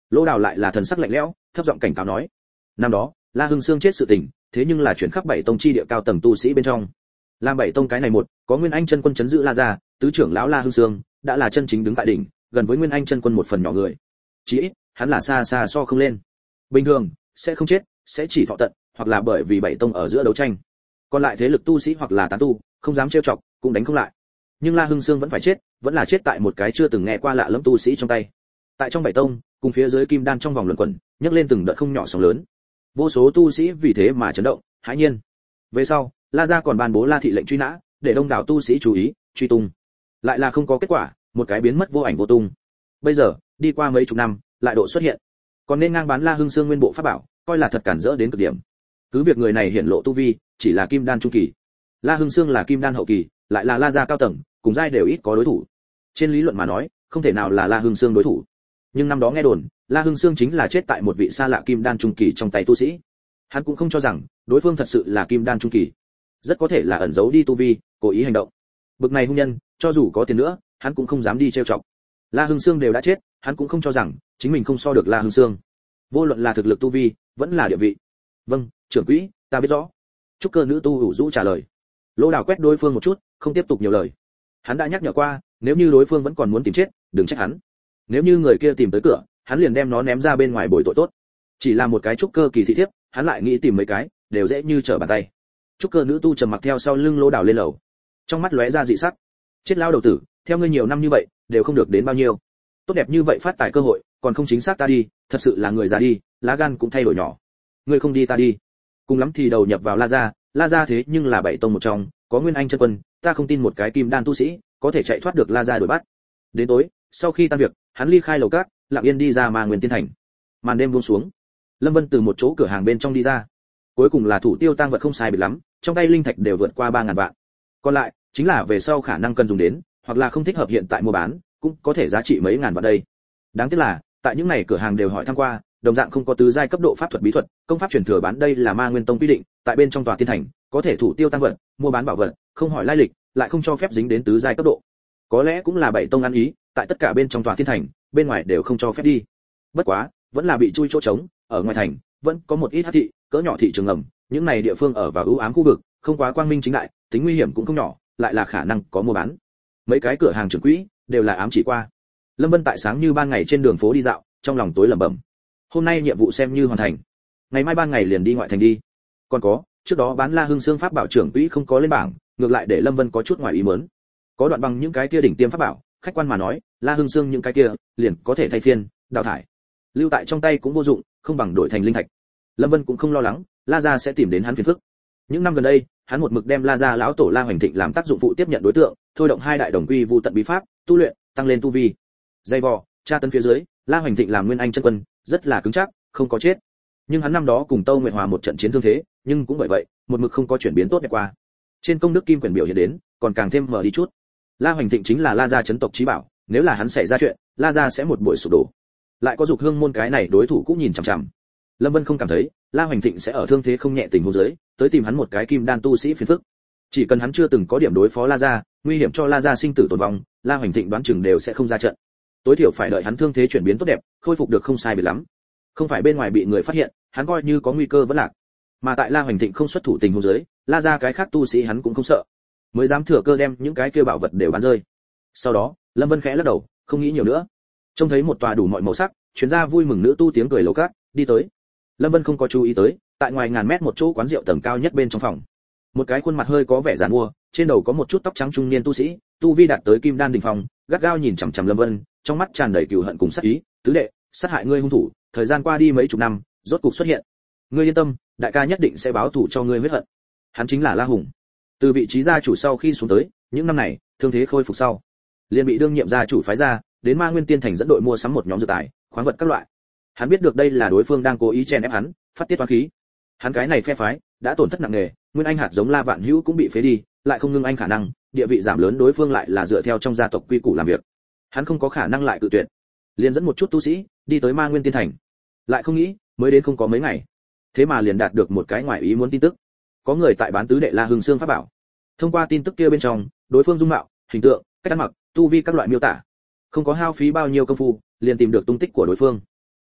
Lỗ Đào lại là thần sắc lạnh lẽo, thấp giọng cảnh cáo nói: năm đó La Hưng Sương chết sự tình, thế nhưng là chuyển khắp bảy tông chi địa cao tầng tu sĩ bên trong. Làm bảy tông cái này một, có Nguyên Anh chân quân chấn giữ La gia, tứ trưởng lão La Hưng Sương đã là chân chính đứng tại đỉnh, gần với Nguyên Anh chân quân một phần nhỏ người. Chỉ ít, hắn là xa xa so không lên. Bình thường sẽ không chết, sẽ chỉ thọ tận, hoặc là bởi vì bảy tông ở giữa đấu tranh. Còn lại thế lực tu sĩ hoặc là tán tu, không dám trêu chọc, cũng đánh không lại. Nhưng La Hưng Sương vẫn phải chết, vẫn là chết tại một cái chưa từng nghe qua lạ lẫm tu sĩ trong tay. Tại trong bảy tông, cùng phía dưới kim đan trong vòng luẩn quẩn, nhấc lên từng đợt không nhỏ sóng lớn. Vô số tu sĩ vì thế mà chấn động, hãi nhiên. Về sau, La gia còn ban bố La thị lệnh truy nã, để đông đảo tu sĩ chú ý, truy tung. Lại là không có kết quả, một cái biến mất vô ảnh vô tung. Bây giờ, đi qua mấy chục năm, lại độ xuất hiện. Còn nên ngang bán La Hưng Sương nguyên bộ pháp bảo, coi là thật cản rỡ đến cực điểm. Cứ việc người này hiển lộ tu vi, chỉ là kim đan trung kỳ. La Hưng Sương là kim đan hậu kỳ, lại là La gia cao tầng, cùng giai đều ít có đối thủ. Trên lý luận mà nói, không thể nào là La Hưng Sương đối thủ. Nhưng năm đó nghe đồn, La Hưng Sương chính là chết tại một vị xa lạ kim đan trung kỳ trong tay tu sĩ. Hắn cũng không cho rằng đối phương thật sự là kim đan trung kỳ, rất có thể là ẩn giấu đi tu vi, cố ý hành động. Bực này hung nhân, cho dù có tiền nữa, hắn cũng không dám đi trêu chọc. La Hưng Sương đều đã chết, hắn cũng không cho rằng chính mình không so được La Hưng Sương. Vô luận là thực lực tu vi, vẫn là địa vị. Vâng, trưởng quỹ, ta biết rõ. Trúc cơ nữ tu ủ rũ trả lời. Lỗ Đào quét đối phương một chút, không tiếp tục nhiều lời. Hắn đã nhắc nhở qua, nếu như đối phương vẫn còn muốn tìm chết, đừng trách hắn. Nếu như người kia tìm tới cửa, hắn liền đem nó ném ra bên ngoài bồi tội tốt. Chỉ là một cái trúc cơ kỳ thị thiếp, hắn lại nghĩ tìm mấy cái, đều dễ như trở bàn tay. Trúc cơ nữ tu trầm mặc theo sau lưng Lỗ Đào lên lầu, trong mắt lóe ra dị sắc. Chết lao đầu tử, theo ngươi nhiều năm như vậy, đều không được đến bao nhiêu. Tốt đẹp như vậy phát tài cơ hội, còn không chính xác ta đi, thật sự là người già đi, lá gan cũng thay đổi nhỏ. Ngươi không đi ta đi. Cùng lắm thì đầu nhập vào La gia, La gia thế nhưng là bảy tông một trong, có Nguyên Anh chân quân, ta không tin một cái kim đan tu sĩ có thể chạy thoát được La gia đuổi bắt. Đến tối, sau khi tan việc, hắn ly khai lầu cát, lặng yên đi ra Ma Nguyên Tiên Thành. Màn đêm buông xuống, Lâm Vân từ một chỗ cửa hàng bên trong đi ra. Cuối cùng là thủ tiêu tăng vật không sai biệt lắm, trong tay linh thạch đều vượt qua ba ngàn vạn. Còn lại, chính là về sau khả năng cần dùng đến, hoặc là không thích hợp hiện tại mua bán, cũng có thể giá trị mấy ngàn vạn đây. Đáng tiếc là, tại những này cửa hàng đều hỏi thăm qua, đồng dạng không có tứ giai cấp độ pháp thuật bí thuật, công pháp truyền thừa bán đây là Ma Nguyên Tông quy định, tại bên trong tòa tiên thành, có thể thủ tiêu tăng vật, mua bán bảo vật, không hỏi lai lịch, lại không cho phép dính đến tứ giai cấp độ. Có lẽ cũng là bảy tông ăn ý, tại tất cả bên trong tòa tiên thành, bên ngoài đều không cho phép đi. Bất quá, vẫn là bị chui chỗ trống, ở ngoài thành, vẫn có một ít hắc thị, cỡ nhỏ thị trường ngầm, những này địa phương ở vào ưu ám khu vực, không quá quang minh chính đại, tính nguy hiểm cũng không nhỏ, lại là khả năng có mua bán. Mấy cái cửa hàng trưởng quỹ đều là ám chỉ qua. Lâm Vân tại sáng như ban ngày trên đường phố đi dạo, trong lòng tối lẩm bẩm. Hôm nay nhiệm vụ xem như hoàn thành, ngày mai ban ngày liền đi ngoại thành đi. Còn có, trước đó bán La Hưng Sương pháp bảo trưởng quỹ không có lên bảng, ngược lại để Lâm Vân có chút ngoài ý muốn. Có đoạn bằng những cái kia đỉnh tiêm pháp bảo, khách quan mà nói, La Hưng Sương những cái kia, liền có thể thay phiên đào thải. Lưu tại trong tay cũng vô dụng, không bằng đổi thành linh thạch. Lâm Vân cũng không lo lắng, La gia sẽ tìm đến hắn phiền phức. Những năm gần đây, hắn một mực đem La gia lão tổ La Hoành Thịnh làm tác dụng phụ tiếp nhận đối tượng, thôi động hai đại đồng quy vu tận bí pháp, tu luyện, tăng lên tu vi. Dây vò, tra tấn phía dưới, La Hoành Thịnh làm Nguyên Anh chân quân, rất là cứng chắc, không có chết. Nhưng hắn năm đó cùng Tâu Nguyệt Hòa một trận chiến thương thế, nhưng cũng bởi vậy, một mực không có chuyển biến tốt đẹp qua. Trên công đức kim quyển biểu hiện đến, còn càng thêm mở đi chút. La Hoành Thịnh chính là La gia chấn tộc chí bảo, nếu là hắn xảy ra chuyện, La gia sẽ một buổi sụp đổ. Lại có dục hương môn cái này đối thủ cũng nhìn chằm chằm. Lâm Vân không cảm thấy, La Hoành Thịnh sẽ ở thương thế không nhẹ tình huống dưới, tới tìm hắn một cái kim đan tu sĩ phiền phức. Chỉ cần hắn chưa từng có điểm đối phó La gia, nguy hiểm cho La gia sinh tử tồn vong, La Hoành Thịnh đoán chừng đều sẽ không ra trận. Tối thiểu phải đợi hắn thương thế chuyển biến tốt đẹp, khôi phục được không sai biệt lắm. Không phải bên ngoài bị người phát hiện, hắn coi như có nguy cơ vẫn lạc. Mà tại La Hoành Thịnh không xuất thủ tình huống dưới, La gia cái khác tu sĩ hắn cũng không sợ, mới dám thừa cơ đem những cái kia bảo vật đều bán rơi. Sau đó, Lâm Vân khẽ lắc đầu, không nghĩ nhiều nữa. Trông thấy một tòa đủ mọi màu sắc, chuyến ra vui mừng nữ tu tiếng cười lầu cát, đi tới. Lâm Vân không có chú ý tới, tại ngoài ngàn mét một chỗ quán rượu tầng cao nhất bên trong phòng, một cái khuôn mặt hơi có vẻ giàn mua, trên đầu có một chút tóc trắng trung niên tu sĩ, tu vi đạt tới kim đan đỉnh phong, gắt gao nhìn chằm chằm Lâm Vân, trong mắt tràn đầy cừu hận cùng sát ý. Tứ đệ, sát hại ngươi hung thủ, thời gian qua đi mấy chục năm, rốt cục xuất hiện. Ngươi yên tâm, đại ca nhất định sẽ báo thù cho ngươi huyết hận. Hắn chính là La Hùng. Từ vị trí gia chủ sau khi xuống tới, những năm này, thương thế khôi phục sau, liền bị đương nhiệm gia chủ phái ra, đến Ma Nguyên Tiên Thành dẫn đội mua sắm một nhóm dược tài, khoáng vật các loại. Hắn biết được đây là đối phương đang cố ý chèn ép hắn, phát tiết oán khí. Hắn cái này phe phái đã tổn thất nặng nề, Nguyên Anh hạt giống La Vạn Hữu cũng bị phế đi, lại không ngưng anh khả năng, địa vị giảm lớn đối phương lại là dựa theo trong gia tộc quy củ làm việc. Hắn không có khả năng lại cự tuyệt. Liền dẫn một chút tu sĩ đi tới Ma Nguyên Tiên Thành. Lại không nghĩ, mới đến không có mấy ngày, thế mà liền đạt được một cái ngoài ý muốn tin tức. Có người tại bán tứ đệ La Hưng Sương pháp bảo. Thông qua tin tức kia bên trong, đối phương dung mạo, hình tượng, cách ăn mặc, tu vi các loại miêu tả, không có hao phí bao nhiêu công phu, liền tìm được tung tích của đối phương.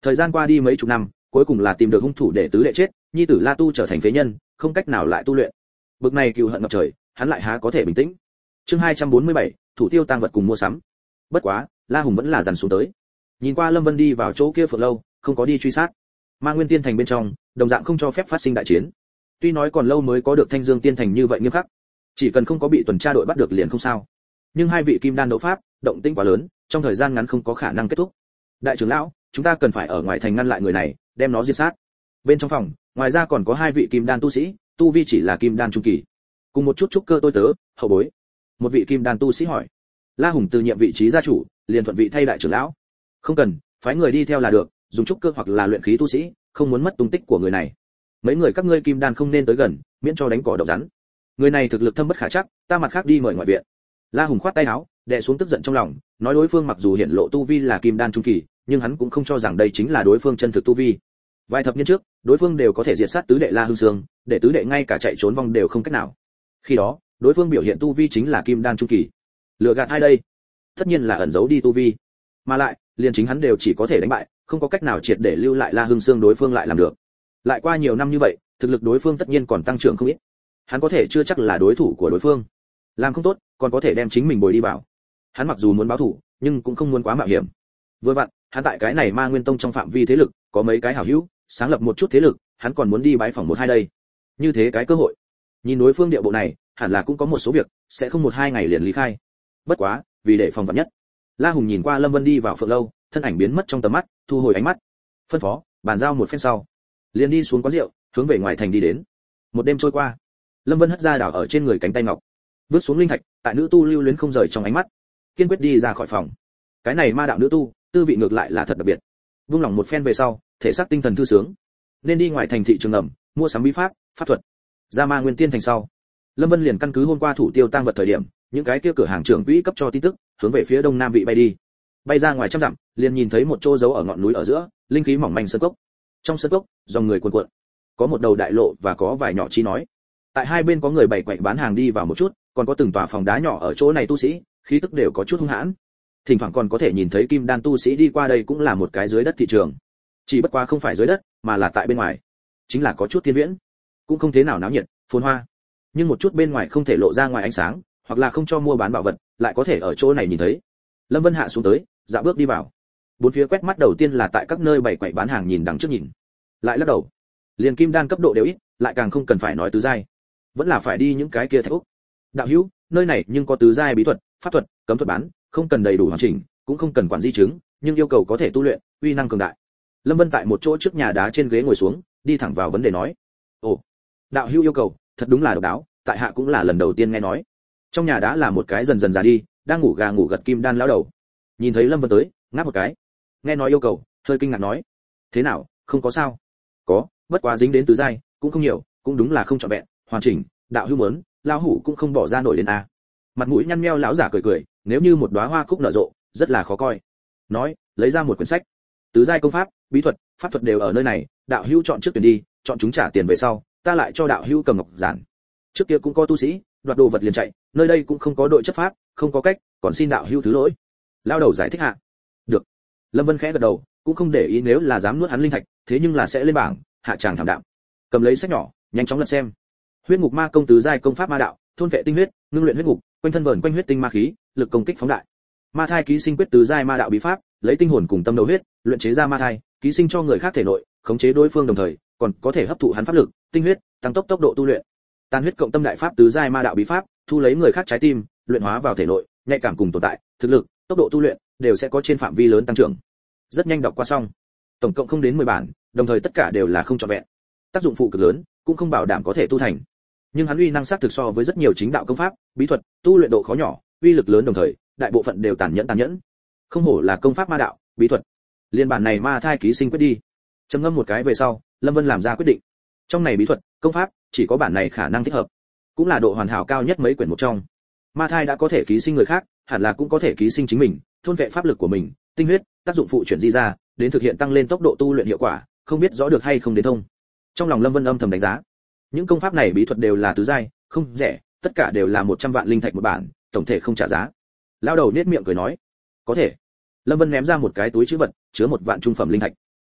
Thời gian qua đi mấy chục năm, cuối cùng là tìm được hung thủ để tứ đệ chết, nhi tử La Tu trở thành phế nhân, không cách nào lại tu luyện. Bực này cừu hận ngập trời, hắn lại há có thể bình tĩnh. Chương hai trăm bốn mươi bảy, thủ tiêu tang vật cùng mua sắm. Bất quá, La Hùng vẫn là dằn xuống tới. Nhìn qua Lâm Vân đi vào chỗ kia Phượng lâu, không có đi truy sát. Ma Nguyên Tiên Thành bên trong, đồng dạng không cho phép phát sinh đại chiến. Tuy nói còn lâu mới có được Thanh Dương Tiên Thành như vậy nghiêm khắc, chỉ cần không có bị tuần tra đội bắt được liền không sao. Nhưng hai vị kim đan đấu pháp, động tĩnh quá lớn, trong thời gian ngắn không có khả năng kết thúc. Đại trưởng lão, chúng ta cần phải ở ngoài thành ngăn lại người này, đem nó diệt sát. Bên trong phòng, ngoài ra còn có hai vị kim đan tu sĩ, tu vi chỉ là kim đan trung kỳ, cùng một chút trúc cơ tôi tớ, hậu bối. Một vị kim đan tu sĩ hỏi. La Hùng từ nhiệm vị trí gia chủ, liền thuận vị thay đại trưởng lão. Không cần, phái người đi theo là được, dùng trúc cơ hoặc là luyện khí tu sĩ, không muốn mất tung tích của người này. Mấy người các ngươi kim đan không nên tới gần, miễn cho đánh cỏ độc rắn. Người này thực lực thâm bất khả trắc, ta mặt khác đi mời ngoại viện. La Hùng khoát tay áo, đè xuống tức giận trong lòng, nói đối phương mặc dù hiện lộ tu vi là kim đan trung kỳ, nhưng hắn cũng không cho rằng đây chính là đối phương chân thực tu vi. Vài thập niên trước, đối phương đều có thể diệt sát tứ đệ La Hưng Sương, để tứ đệ ngay cả chạy trốn vong đều không cách nào. Khi đó, đối phương biểu hiện tu vi chính là kim đan trung kỳ. Lừa gạt ai đây? Tất nhiên là ẩn giấu đi tu vi. Mà lại, liền chính hắn đều chỉ có thể đánh bại, không có cách nào triệt để lưu lại La Hưng Sương đối phương lại làm được. Lại qua nhiều năm như vậy, thực lực đối phương tất nhiên còn tăng trưởng không ít. Hắn có thể chưa chắc là đối thủ của đối phương. Làm không tốt, còn có thể đem chính mình bồi đi vào. Hắn mặc dù muốn báo thủ, nhưng cũng không muốn quá mạo hiểm. Vừa vặn, hắn tại cái này Ma Nguyên Tông trong phạm vi thế lực, có mấy cái hảo hữu, sáng lập một chút thế lực, hắn còn muốn đi bái phỏng một hai đây. Như thế cái cơ hội. Nhìn đối phương địa bộ này, hẳn là cũng có một số việc, sẽ không một hai ngày liền lý khai. Bất quá, vì để phòng vạn nhất. La Hùng nhìn qua Lâm Vân đi vào Phượng lâu, thân ảnh biến mất trong tầm mắt, thu hồi ánh mắt. Phân phó, bàn giao một phen sau, liền đi xuống quán rượu, hướng về ngoài thành đi đến. Một đêm trôi qua, Lâm Vân hất ra đảo ở trên người cánh tay ngọc, vứt xuống linh thạch, tại nữ tu lưu luyến không rời trong ánh mắt, kiên quyết đi ra khỏi phòng. Cái này ma đạo nữ tu, tư vị ngược lại là thật đặc biệt. Vung lòng một phen về sau, thể xác tinh thần thư sướng, nên đi ngoài thành thị trường ẩm, mua sắm bí pháp, pháp thuật. Ra Ma Nguyên Tiên Thành sau, Lâm Vân liền căn cứ hôm qua thủ tiêu tang vật thời điểm, những cái kia cửa hàng trưởng quỹ cấp cho tin tức, hướng về phía đông nam vị bay đi. Bay ra ngoài trăm dặm, liền nhìn thấy một chỗ giấu ở ngọn núi ở giữa, linh khí mỏng manh sơn cốc. Trong sơn cốc, dòng người cuồn cuộn, có một đầu đại lộ và có vài nhỏ chi nói. Tại hai bên có người bày quậy bán hàng đi vào một chút, còn có từng tòa phòng đá nhỏ ở chỗ này tu sĩ, khí tức đều có chút hung hãn. Thỉnh thoảng còn có thể nhìn thấy kim đan tu sĩ đi qua đây, cũng là một cái dưới đất thị trường. Chỉ bất quá không phải dưới đất, mà là tại bên ngoài. Chính là có chút tiên viễn, cũng không thế nào náo nhiệt, phồn hoa. Nhưng một chút bên ngoài không thể lộ ra ngoài ánh sáng, hoặc là không cho mua bán bảo vật, lại có thể ở chỗ này nhìn thấy. Lâm Vân hạ xuống tới, dạo bước đi vào. Bốn phía quét mắt đầu tiên là tại các nơi bày quậy bán hàng nhìn đằng trước nhìn. Lại lắc đầu. Liền kim đan cấp độ đều ít, lại càng không cần phải nói tứ giai. Vẫn là phải đi những cái kia thạch úc. Đạo hữu, nơi này nhưng có tứ giai bí thuật, pháp thuật, cấm thuật bán, không cần đầy đủ hoàn chỉnh, cũng không cần quản di chứng, nhưng yêu cầu có thể tu luyện, uy năng cường đại. Lâm Vân tại một chỗ trước nhà đá trên ghế ngồi xuống, đi thẳng vào vấn đề nói. Ồ, đạo hữu yêu cầu, thật đúng là độc đáo, tại hạ cũng là lần đầu tiên nghe nói. Trong nhà đá là một cái dần dần già đi, đang ngủ gà ngủ gật kim đan lão đầu. Nhìn thấy Lâm Vân tới, ngáp một cái. Nghe nói yêu cầu, hơi kinh ngạc nói. Thế nào, không có sao? Có, bất quá dính đến tứ giai, cũng không nhiều, cũng đúng là không trọn vẹn, hoàn chỉnh, đạo hữu muốn, lão hủ cũng không bỏ ra nổi đến a. Mặt mũi nhăn nheo lão giả cười cười, nếu như một đóa hoa cúc nở rộ, rất là khó coi. Nói, lấy ra một quyển sách. Tứ giai công pháp, bí thuật, pháp thuật đều ở nơi này, đạo hữu chọn trước tuyển đi, chọn chúng trả tiền về sau, ta lại cho đạo hữu cầm ngọc giản. Trước kia cũng có tu sĩ, đoạt đồ vật liền chạy, nơi đây cũng không có đội chấp pháp, không có cách, còn xin đạo hữu thứ lỗi. Lão đầu giải thích hạ. Được. Lâm Vân khẽ gật đầu, cũng không để ý nếu là dám nuốt hắn linh thạch, thế nhưng là sẽ lên bảng, hạ tràng thảm đạm. Cầm lấy sách nhỏ, nhanh chóng lật xem. Huyết ngục ma công tứ giai công pháp ma đạo, thôn vệ tinh huyết, ngưng luyện huyết ngục, quanh thân vờn quanh huyết tinh ma khí, lực công kích phóng đại. Ma thai ký sinh quyết tứ giai ma đạo bí pháp, lấy tinh hồn cùng tâm đầu huyết, luyện chế ra ma thai, ký sinh cho người khác thể nội, khống chế đối phương đồng thời, còn có thể hấp thụ hắn pháp lực, tinh huyết, tăng tốc tốc độ tu luyện. Tàn huyết cộng tâm đại pháp tứ giai ma đạo bí pháp, thu lấy người khác trái tim, luyện hóa vào thể nội, nhạy cảm cùng tồn tại, thực lực, tốc độ tu luyện đều sẽ có trên phạm vi lớn tăng trưởng. Rất nhanh đọc qua xong. Tổng cộng không đến mười bản, đồng thời tất cả đều là không trọn vẹn. Tác dụng phụ cực lớn, cũng không bảo đảm có thể tu thành. Nhưng hắn uy năng xác thực so với rất nhiều chính đạo công pháp, bí thuật, tu luyện độ khó nhỏ, uy lực lớn đồng thời, đại bộ phận đều tàn nhẫn tàn nhẫn. Không hổ là công pháp ma đạo, bí thuật. Liên bản này ma thai ký sinh quyết đi. Trầm ngâm một cái về sau, Lâm Vân làm ra quyết định. Trong này bí thuật, công pháp, chỉ có bản này khả năng thích hợp, cũng là độ hoàn hảo cao nhất mấy quyển một trong. Ma thai đã có thể ký sinh người khác, hẳn là cũng có thể ký sinh chính mình, thôn vệ pháp lực của mình, tinh huyết, tác dụng phụ chuyển di ra, đến thực hiện tăng lên tốc độ tu luyện hiệu quả, không biết rõ được hay không đến thông. Trong lòng Lâm Vân âm thầm đánh giá, những công pháp này bí thuật đều là tứ giai, không rẻ, tất cả đều là một trăm vạn linh thạch một bản, tổng thể không trả giá. Lão đầu nhếch miệng cười nói, có thể. Lâm Vân ném ra một cái túi trữ vật, chứa một vạn trung phẩm linh thạch.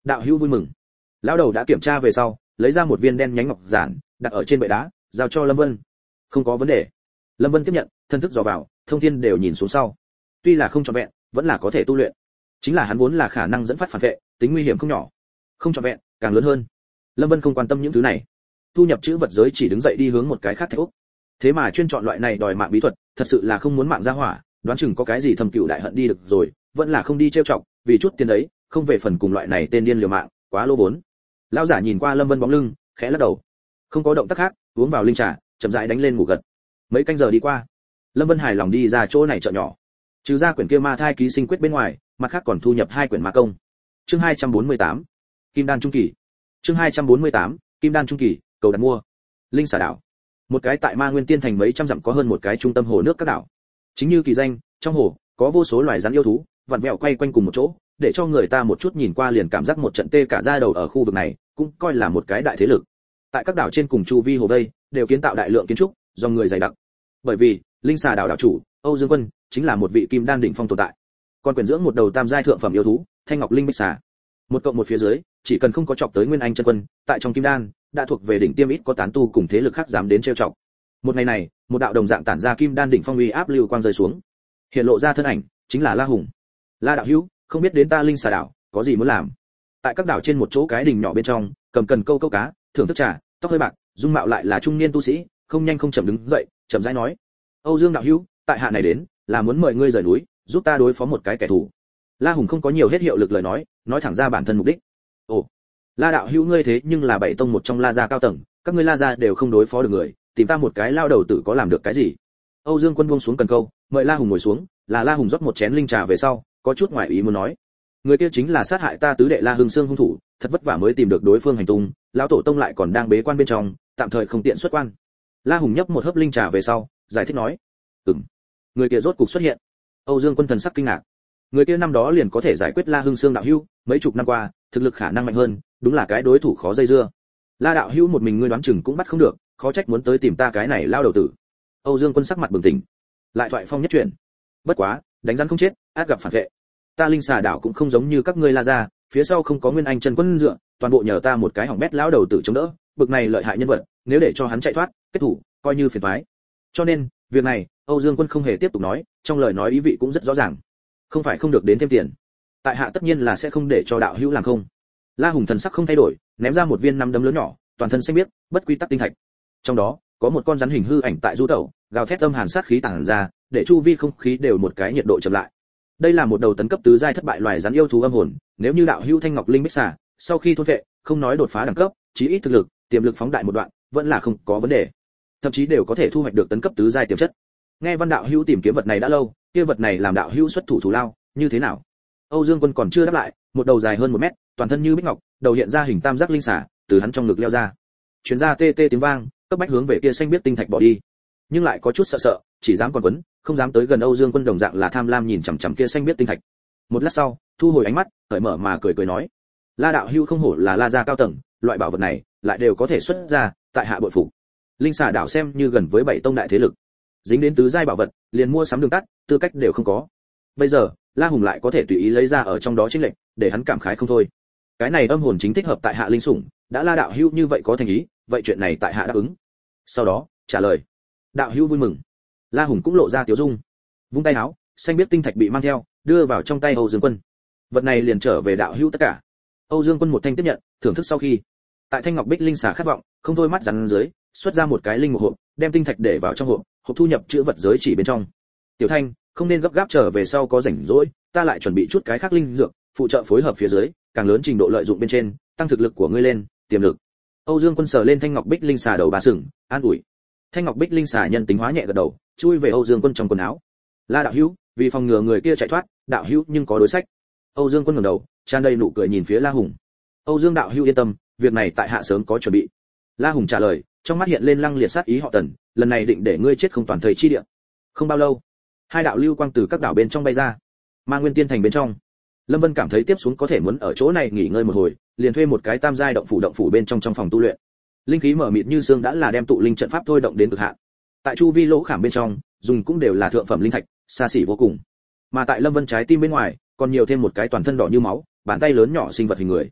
Đạo hữu vui mừng. Lão đầu đã kiểm tra về sau, lấy ra một viên đen nhánh ngọc giản, đặt ở trên bệ đá, giao cho Lâm Vân. Không có vấn đề. Lâm Vân tiếp nhận, thân thức dò vào, thông thiên đều nhìn xuống sau. Tuy là không trọn vẹn, vẫn là có thể tu luyện. Chính là hắn vốn là khả năng dẫn phát phản vệ, tính nguy hiểm không nhỏ. Không trọn vẹn, càng lớn hơn. Lâm Vân không quan tâm những thứ này. Thu nhập chữ vật giới chỉ đứng dậy đi hướng một cái khác thạch ốc. Thế mà chuyên chọn loại này đòi mạng bí thuật, thật sự là không muốn mạng ra hỏa, đoán chừng có cái gì thầm cựu đại hận đi được rồi, vẫn là không đi trêu chọc, vì chút tiền đấy, không về phần cùng loại này tên điên liều mạng, quá lỗ vốn. Lão giả nhìn qua Lâm Vân bóng lưng, khẽ lắc đầu. Không có động tác khác, uống vào linh trà, chậm rãi đánh lên ngủ gật. Mấy canh giờ đi qua, Lâm Vân hài lòng đi ra chỗ này chợ nhỏ. Trừ ra quyển kia ma thai ký sinh quyết bên ngoài, mặt khác còn thu nhập hai quyển ma công. Chương hai trăm bốn mươi tám, Kim đan trung kỳ. Chương hai trăm bốn mươi tám, Kim đan trung kỳ, cầu đặt mua. Linh xà đảo. Một cái tại Ma Nguyên Tiên thành mấy trăm dặm có hơn một cái trung tâm hồ nước các đảo. Chính như kỳ danh, trong hồ có vô số loài rắn yêu thú, vặn vẹo quay quanh cùng một chỗ, để cho người ta một chút nhìn qua liền cảm giác một trận tê cả da đầu ở khu vực này, cũng coi là một cái đại thế lực. Tại các đảo trên cùng chu vi hồ vây, đều kiến tạo đại lượng kiến trúc, do người dày đặc. Bởi vì, linh xà đảo đảo chủ, Âu Dương Quân, chính là một vị kim đan đỉnh phong tồn tại. Còn quyền dưỡng một đầu tam giai thượng phẩm yêu thú, Thanh Ngọc Linh Bích xà. Một cộng một phía dưới, chỉ cần không có chọc tới Nguyên Anh chân quân, tại trong kim đan, đã thuộc về đỉnh tiêm ít có tán tu cùng thế lực khác dám đến trêu chọc. Một ngày này, một đạo đồng dạng tản ra kim đan đỉnh phong uy áp lưu quang rơi xuống. Hiện lộ ra thân ảnh, chính là La Hùng. La đạo hữu, không biết đến ta linh xà đảo, có gì muốn làm? Tại các đảo trên một chỗ cái đỉnh nhỏ bên trong, cầm cần câu câu cá, thưởng thức trà, tóc hơi bạc, dung mạo lại là trung niên tu sĩ, không nhanh không chậm đứng dậy, chậm rãi nói: "Âu Dương đạo hữu, tại hạ này đến, là muốn mời ngươi rời núi, giúp ta đối phó một cái kẻ thù." La Hùng không có nhiều hết hiệu lực lời nói, nói thẳng ra bản thân mục đích. "Ồ, La đạo hữu ngươi thế nhưng là bảy tông một trong La gia cao tầng, các ngươi La gia đều không đối phó được người, tìm ta một cái lao đầu tử có làm được cái gì?" Âu Dương Quân buông xuống cần câu, mời La Hùng ngồi xuống, là La Hùng rót một chén linh trà về sau, có chút ngoại ý muốn nói: "Người kia chính là sát hại ta tứ đệ La Hưng Xương hung thủ, thật vất vả mới tìm được đối phương hành tung, lão tổ tông lại còn đang bế quan bên trong, tạm thời không tiện xuất quan." La Hùng nhấp một hớp linh trà về sau, giải thích nói: "Ừm, người kia rốt cục xuất hiện." Âu Dương Quân thần sắc kinh ngạc. Người kia năm đó liền có thể giải quyết La Hưng Xương đạo hữu, mấy chục năm qua, thực lực khả năng mạnh hơn, đúng là cái đối thủ khó dây dưa. La đạo hữu một mình ngươi đoán chừng cũng bắt không được, khó trách muốn tới tìm ta cái này lao đầu tử. Âu Dương Quân sắc mặt bừng tỉnh, lại thoại phong nhất chuyển. Bất quá, đánh rắn không chết, át gặp phản vệ. Ta linh xà đảo cũng không giống như các ngươi La gia, phía sau không có Nguyên Anh chân quân dựa, toàn bộ nhờ ta một cái hỏng bét lão đầu tử chống đỡ, bực này lợi hại nhân vật, nếu để cho hắn chạy thoát, kết thủ, coi như phiền toái. Cho nên, việc này, Âu Dương Quân không hề tiếp tục nói, trong lời nói ý vị cũng rất rõ ràng. Không phải không được đến thêm tiền, tại hạ tất nhiên là sẽ không để cho đạo hữu làm không. La Hùng thần sắc không thay đổi, ném ra một viên năm đấm lớn nhỏ, toàn thân xanh biếc, bất quy tắc tinh thạch. Trong đó, có một con rắn hình hư ảnh tại du tẩu, gào thét âm hàn sát khí tản ra, để chu vi không khí đều một cái nhiệt độ chậm lại. Đây là một đầu tấn cấp tứ giai thất bại loài rắn yêu thú âm hồn, nếu như đạo hữu Thanh Ngọc Linh Bích xà, sau khi thôn vệ, không nói đột phá đẳng cấp, chí ít thực lực, tiềm lực phóng đại một đoạn, vẫn là không có vấn đề. Thậm chí đều có thể thu hoạch được tấn cấp tứ giai tiềm chất. Nghe Văn đạo hữu tìm kiếm vật này đã lâu, kia vật này làm đạo hữu xuất thủ thù lao, như thế nào? Âu Dương Quân còn chưa đáp lại, một đầu dài hơn một mét, toàn thân như bích ngọc, đầu hiện ra hình tam giác linh xà, từ hắn trong ngực leo ra. Truyền ra tê tê tiếng vang, cấp bách hướng về kia xanh biết tinh thạch bỏ đi. Nhưng lại có chút sợ sợ, chỉ dám còn quấn, không dám tới gần Âu Dương Quân đồng dạng là tham lam nhìn chằm chằm kia xanh biết tinh thạch. Một lát sau, thu hồi ánh mắt, cởi mở mà cười cười nói: "La đạo hữu không hổ là La gia cao tầng, loại bảo vật này lại đều có thể xuất ra, tại hạ bội phục." Linh xà đảo xem như gần với bảy tông đại thế lực, dính đến tứ giai bảo vật, liền mua sắm đường tắt, tư cách đều không có. Bây giờ, La Hùng lại có thể tùy ý lấy ra ở trong đó chính lệnh, để hắn cảm khái không thôi. Cái này âm hồn chính thích hợp tại hạ linh sủng, đã La đạo hữu như vậy có thành ý, vậy chuyện này tại hạ đáp ứng. Sau đó, trả lời: "Đạo hữu vui mừng." La Hùng cũng lộ ra tiếu dung, vung tay áo, xanh biết tinh thạch bị mang theo, đưa vào trong tay Âu Dương Quân. Vật này liền trở về đạo hữu tất cả. Âu Dương Quân một thanh tiếp nhận, thưởng thức sau khi, tại Thanh Ngọc Bích linh xà khát vọng, không thôi mắt rắn dưới, xuất ra một cái linh ngọc hộp, đem tinh thạch để vào trong hộp, hộp thu nhập chữ vật giới chỉ bên trong. "Tiểu Thanh, không nên gấp gáp trở về sau có rảnh rỗi, ta lại chuẩn bị chút cái khác linh dược, phụ trợ phối hợp phía dưới, càng lớn trình độ lợi dụng bên trên, tăng thực lực của ngươi lên, tiềm lực." Âu Dương Quân sờ lên Thanh Ngọc Bích linh xà đầu bà sừng, an ủi. Thanh Ngọc Bích linh xà nhân tính hóa nhẹ gật đầu, chui về Âu Dương Quân trong quần áo. "La đạo hữu, vì phòng ngừa người kia chạy thoát, đạo hữu nhưng có đối sách." Âu Dương Quân ngẩng đầu, tràn đầy nụ cười nhìn phía La Hùng. "Âu Dương đạo hữu yên tâm, việc này tại hạ sớm có chuẩn bị." La Hùng trả lời, trong mắt hiện lên lăng liệt sát ý họ Tần, lần này định để ngươi chết không toàn thời chi địa. Không bao lâu, hai đạo lưu quang từ các đảo bên trong bay ra. Ma Nguyên Tiên thành bên trong, Lâm Vân cảm thấy tiếp xuống có thể muốn ở chỗ này nghỉ ngơi một hồi, liền thuê một cái tam giai động phủ động phủ bên trong trong phòng tu luyện. Linh khí mở mịt như sương đã là đem tụ linh trận pháp thôi động đến cực hạn. Tại chu vi lỗ khảm bên trong, dùng cũng đều là thượng phẩm linh thạch, xa xỉ vô cùng. Mà tại Lâm Vân trái tim bên ngoài, còn nhiều thêm một cái toàn thân đỏ như máu, bàn tay lớn nhỏ sinh vật hình người.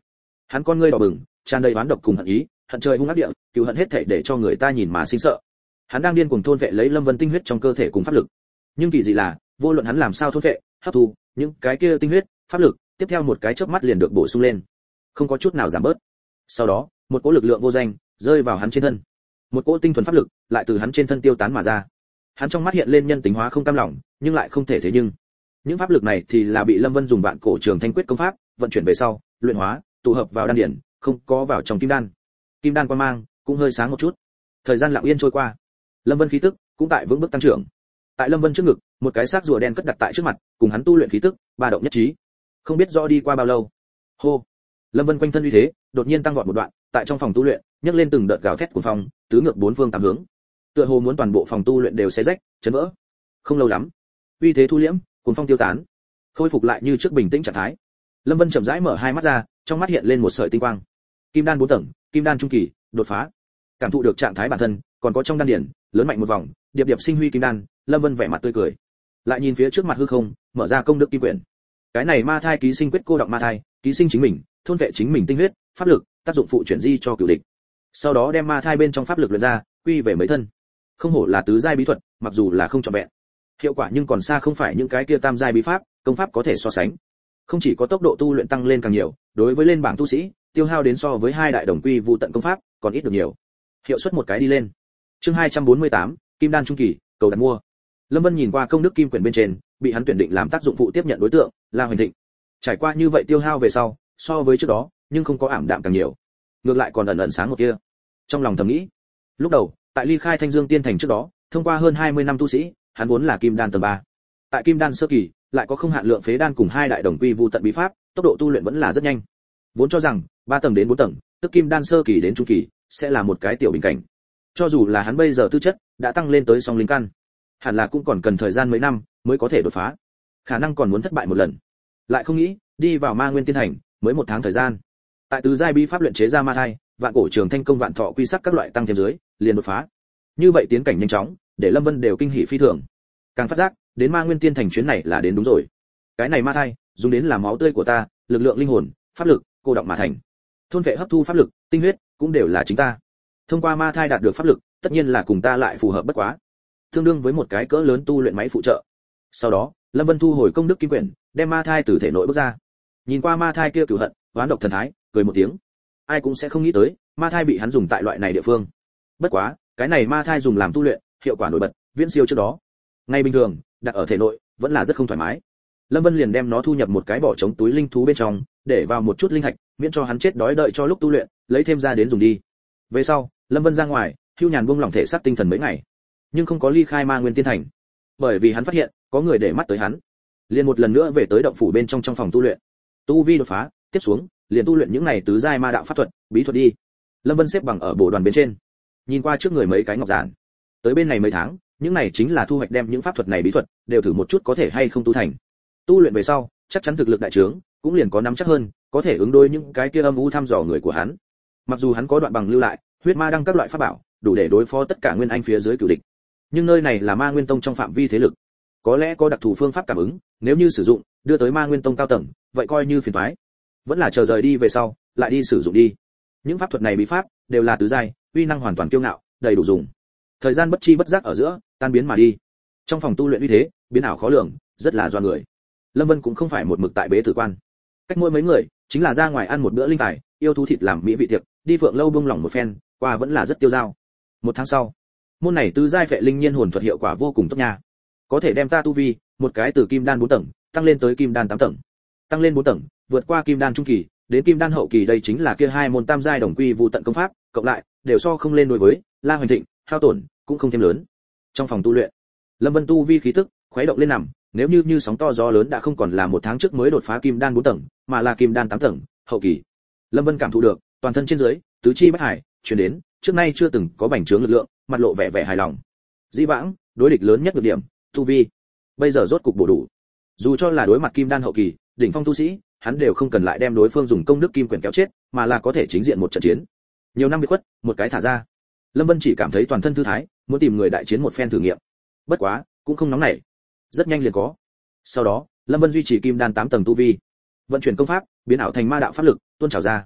Hắn con ngươi đỏ bừng, tràn đầy oán độc cùng hận ý, hận trời hung ác địa, cừu hận hết thảy để cho người ta nhìn mà sinh sợ. Hắn đang điên cuồng thôn vệ lấy Lâm Vân tinh huyết trong cơ thể cùng pháp lực. Nhưng kỳ dị là, vô luận hắn làm sao thôn vệ, hấp thu, những cái kia tinh huyết, pháp lực, tiếp theo một cái chớp mắt liền được bổ sung lên, không có chút nào giảm bớt. Sau đó, một cỗ lực lượng vô danh rơi vào hắn trên thân. Một cỗ tinh thuần pháp lực lại từ hắn trên thân tiêu tán mà ra. Hắn trong mắt hiện lên nhân tính hóa không cam lòng, nhưng lại không thể thế nhưng. Những pháp lực này thì là bị Lâm Vân dùng vạn cổ trường thanh quyết công pháp vận chuyển về sau, luyện hóa, tụ hợp vào đan điển, không có vào trong kim đan. Kim đan quang mang cũng hơi sáng một chút. Thời gian lặng yên trôi qua, Lâm Vân khí tức cũng tại vững bước tăng trưởng. Tại Lâm Vân trước ngực, một cái xác rùa đen cất đặt tại trước mặt, cùng hắn tu luyện khí tức, ba động nhất trí. Không biết rõ đi qua bao lâu. Hô. Lâm Vân quanh thân uy thế, đột nhiên tăng vọt một đoạn, tại trong phòng tu luyện, nhấc lên từng đợt gào thét của phòng, tứ ngược bốn phương tám hướng. Tựa hồ muốn toàn bộ phòng tu luyện đều xé rách, chấn vỡ. Không lâu lắm, uy thế thu liễm, cuồng phong tiêu tán, khôi phục lại như trước bình tĩnh trạng thái. Lâm Vân chậm rãi mở hai mắt ra, trong mắt hiện lên một sợi tinh quang. Kim đan bốn tầng, kim đan trung kỳ, đột phá. Cảm thụ được trạng thái bản thân, còn có trong đan điển, lớn mạnh một vòng, điệp điệp sinh huy kim đan, Lâm Vân vẻ mặt tươi cười. Lại nhìn phía trước mặt hư không, mở ra công đức kim quyển. Cái này ma thai ký sinh quyết cô động ma thai, ký sinh chính mình, thôn vệ chính mình tinh huyết, pháp lực, tác dụng phụ chuyển di cho cửu địch. Sau đó đem ma thai bên trong pháp lực luyện ra, quy về mấy thân. Không hổ là tứ giai bí thuật, mặc dù là không trọn vẹn, hiệu quả nhưng còn xa không phải những cái kia tam giai bí pháp, công pháp có thể so sánh. Không chỉ có tốc độ tu luyện tăng lên càng nhiều, đối với lên bảng tu sĩ, tiêu hao đến so với hai đại đồng quy vụ tận công pháp, còn ít được nhiều. Hiệu suất một cái đi lên. Chương hai trăm bốn mươi tám, Kim đan trung kỳ, cầu đặt mua. Lâm Vân nhìn qua công đức kim quyển bên trên, bị hắn tuyển định làm tác dụng phụ tiếp nhận đối tượng, La Hoành Thịnh. Trải qua như vậy tiêu hao về sau, so với trước đó, nhưng không có ảm đạm càng nhiều. Ngược lại còn ẩn ẩn sáng một tia. Trong lòng thầm nghĩ, lúc đầu, tại ly khai Thanh Dương Tiên Thành trước đó, thông qua hơn hai mươi năm tu sĩ, hắn vốn là kim đan tầng ba. Tại kim đan sơ kỳ, lại có không hạn lượng phế đan cùng hai đại đồng quy vu tận bí pháp, tốc độ tu luyện vẫn là rất nhanh. Vốn cho rằng, ba tầng đến bốn tầng, tức kim đan sơ kỳ đến trung kỳ, sẽ là một cái tiểu bình cảnh. Cho dù là hắn bây giờ tư chất đã tăng lên tới song linh căn, hẳn là cũng còn cần thời gian mấy năm mới có thể đột phá. Khả năng còn muốn thất bại một lần. Lại không nghĩ, đi vào Ma Nguyên Tiên Thành, mới một tháng thời gian. Tại tứ giai bí pháp luyện chế ra ma thai, vạn cổ trường thanh công vạn thọ quy sắc các loại tăng thêm dưới, liền đột phá. Như vậy tiến cảnh nhanh chóng, để Lâm Vân đều kinh hỉ phi thường. Càng phát giác, đến Ma Nguyên Tiên Thành chuyến này là đến đúng rồi. Cái này ma thai, dùng đến là máu tươi của ta, lực lượng linh hồn, pháp lực, cô động mà thành. Thôn vệ hấp thu pháp lực, tinh huyết, cũng đều là chính ta. Thông qua ma thai đạt được pháp lực, tất nhiên là cùng ta lại phù hợp bất quá. Tương đương với một cái cỡ lớn tu luyện máy phụ trợ. Sau đó, Lâm Vân thu hồi công đức kim quyển, đem ma thai từ thể nội bước ra. Nhìn qua ma thai kia cửu hận, oán độc thần thái, cười một tiếng. Ai cũng sẽ không nghĩ tới, ma thai bị hắn dùng tại loại này địa phương. Bất quá, cái này ma thai dùng làm tu luyện, hiệu quả nổi bật, viễn siêu trước đó. Ngay bình thường, đặt ở thể nội, vẫn là rất không thoải mái. Lâm Vân liền đem nó thu nhập một cái bỏ trống túi linh thú bên trong, để vào một chút linh hạch, miễn cho hắn chết đói đợi cho lúc tu luyện, lấy thêm ra đến dùng đi. Về sau, Lâm Vân ra ngoài, hưu nhàn buông lỏng thể xác tinh thần mấy ngày, nhưng không có ly khai Ma Nguyên Tiên Thành, bởi vì hắn phát hiện có người để mắt tới hắn. Liền một lần nữa về tới động phủ bên trong trong phòng tu luyện, tu vi đột phá, tiếp xuống, liền tu luyện những này tứ giai ma đạo pháp thuật, bí thuật đi. Lâm Vân xếp bằng ở bổ đoàn bên trên, nhìn qua trước người mấy cái ngọc giản. Tới bên này mấy tháng, những này chính là thu hoạch, đem những pháp thuật này bí thuật đều thử một chút có thể hay không tu thành. Tu luyện về sau, chắc chắn thực lực đại trướng, cũng liền có nắm chắc hơn, có thể ứng đối những cái kia âm u thăm dò người của hắn. Mặc dù hắn có đoạn bằng lưu lại, huyết ma đăng các loại pháp bảo, đủ để đối phó tất cả nguyên anh phía dưới cửu địch. Nhưng nơi này là Ma Nguyên Tông trong phạm vi thế lực, có lẽ có đặc thù phương pháp cảm ứng, nếu như sử dụng, đưa tới Ma Nguyên Tông cao tầng, vậy coi như phiền toái. Vẫn là chờ rời đi về sau, lại đi sử dụng đi. Những pháp thuật này bí pháp đều là tứ giai, uy năng hoàn toàn kiêu ngạo, đầy đủ dùng. Thời gian bất chi bất giác ở giữa, tan biến mà đi. Trong phòng tu luyện uy thế, biến ảo khó lường, rất là doa người. Lâm Vân cũng không phải một mực tại bế tử quan, cách mỗi mấy người, chính là ra ngoài ăn một bữa linh tài, yêu thú thịt làm mỹ vị tiệc, đi Phượng lâu bông lỏng một phen, qua vẫn là rất tiêu dao. Một tháng sau, môn này tứ giai phệ linh nhiên hồn thuật hiệu quả vô cùng tốt nha, có thể đem ta tu vi một cái từ kim đan bốn tầng tăng lên tới kim đan tám tầng, tăng lên bốn tầng, vượt qua kim đan trung kỳ đến kim đan hậu kỳ. Đây chính là kia hai môn tam giai đồng quy vu tận công pháp, cộng lại đều so không lên đối với La Hoành Thịnh, hao tổn cũng không thêm lớn. Trong phòng tu luyện, Lâm Vân tu vi khí tức khuấy động lên nằm, nếu như như sóng to gió lớn đã không còn là một tháng trước mới đột phá kim đan bốn tầng, mà là kim đan tám tầng hậu kỳ. Lâm Vân cảm thụ được, toàn thân trên dưới, tứ chi bách hải truyền đến, trước nay chưa từng có bành trướng lực lượng, mặt lộ vẻ vẻ hài lòng. Dĩ vãng, đối địch lớn nhất nhược điểm, tu vi, bây giờ rốt cục bổ đủ. Dù cho là đối mặt kim đan hậu kỳ, đỉnh phong tu sĩ, hắn đều không cần lại đem đối phương dùng công đức kim quyển kéo chết, mà là có thể chính diện một trận chiến. Nhiều năm bị khuất, một cái thả ra. Lâm Vân chỉ cảm thấy toàn thân thư thái, muốn tìm người đại chiến một phen thử nghiệm. Bất quá, cũng không nóng nảy, rất nhanh liền có. Sau đó, Lâm Vân duy trì kim đan tám tầng tu vi, vận chuyển công pháp, biến ảo thành ma đạo pháp lực, tuôn trào ra.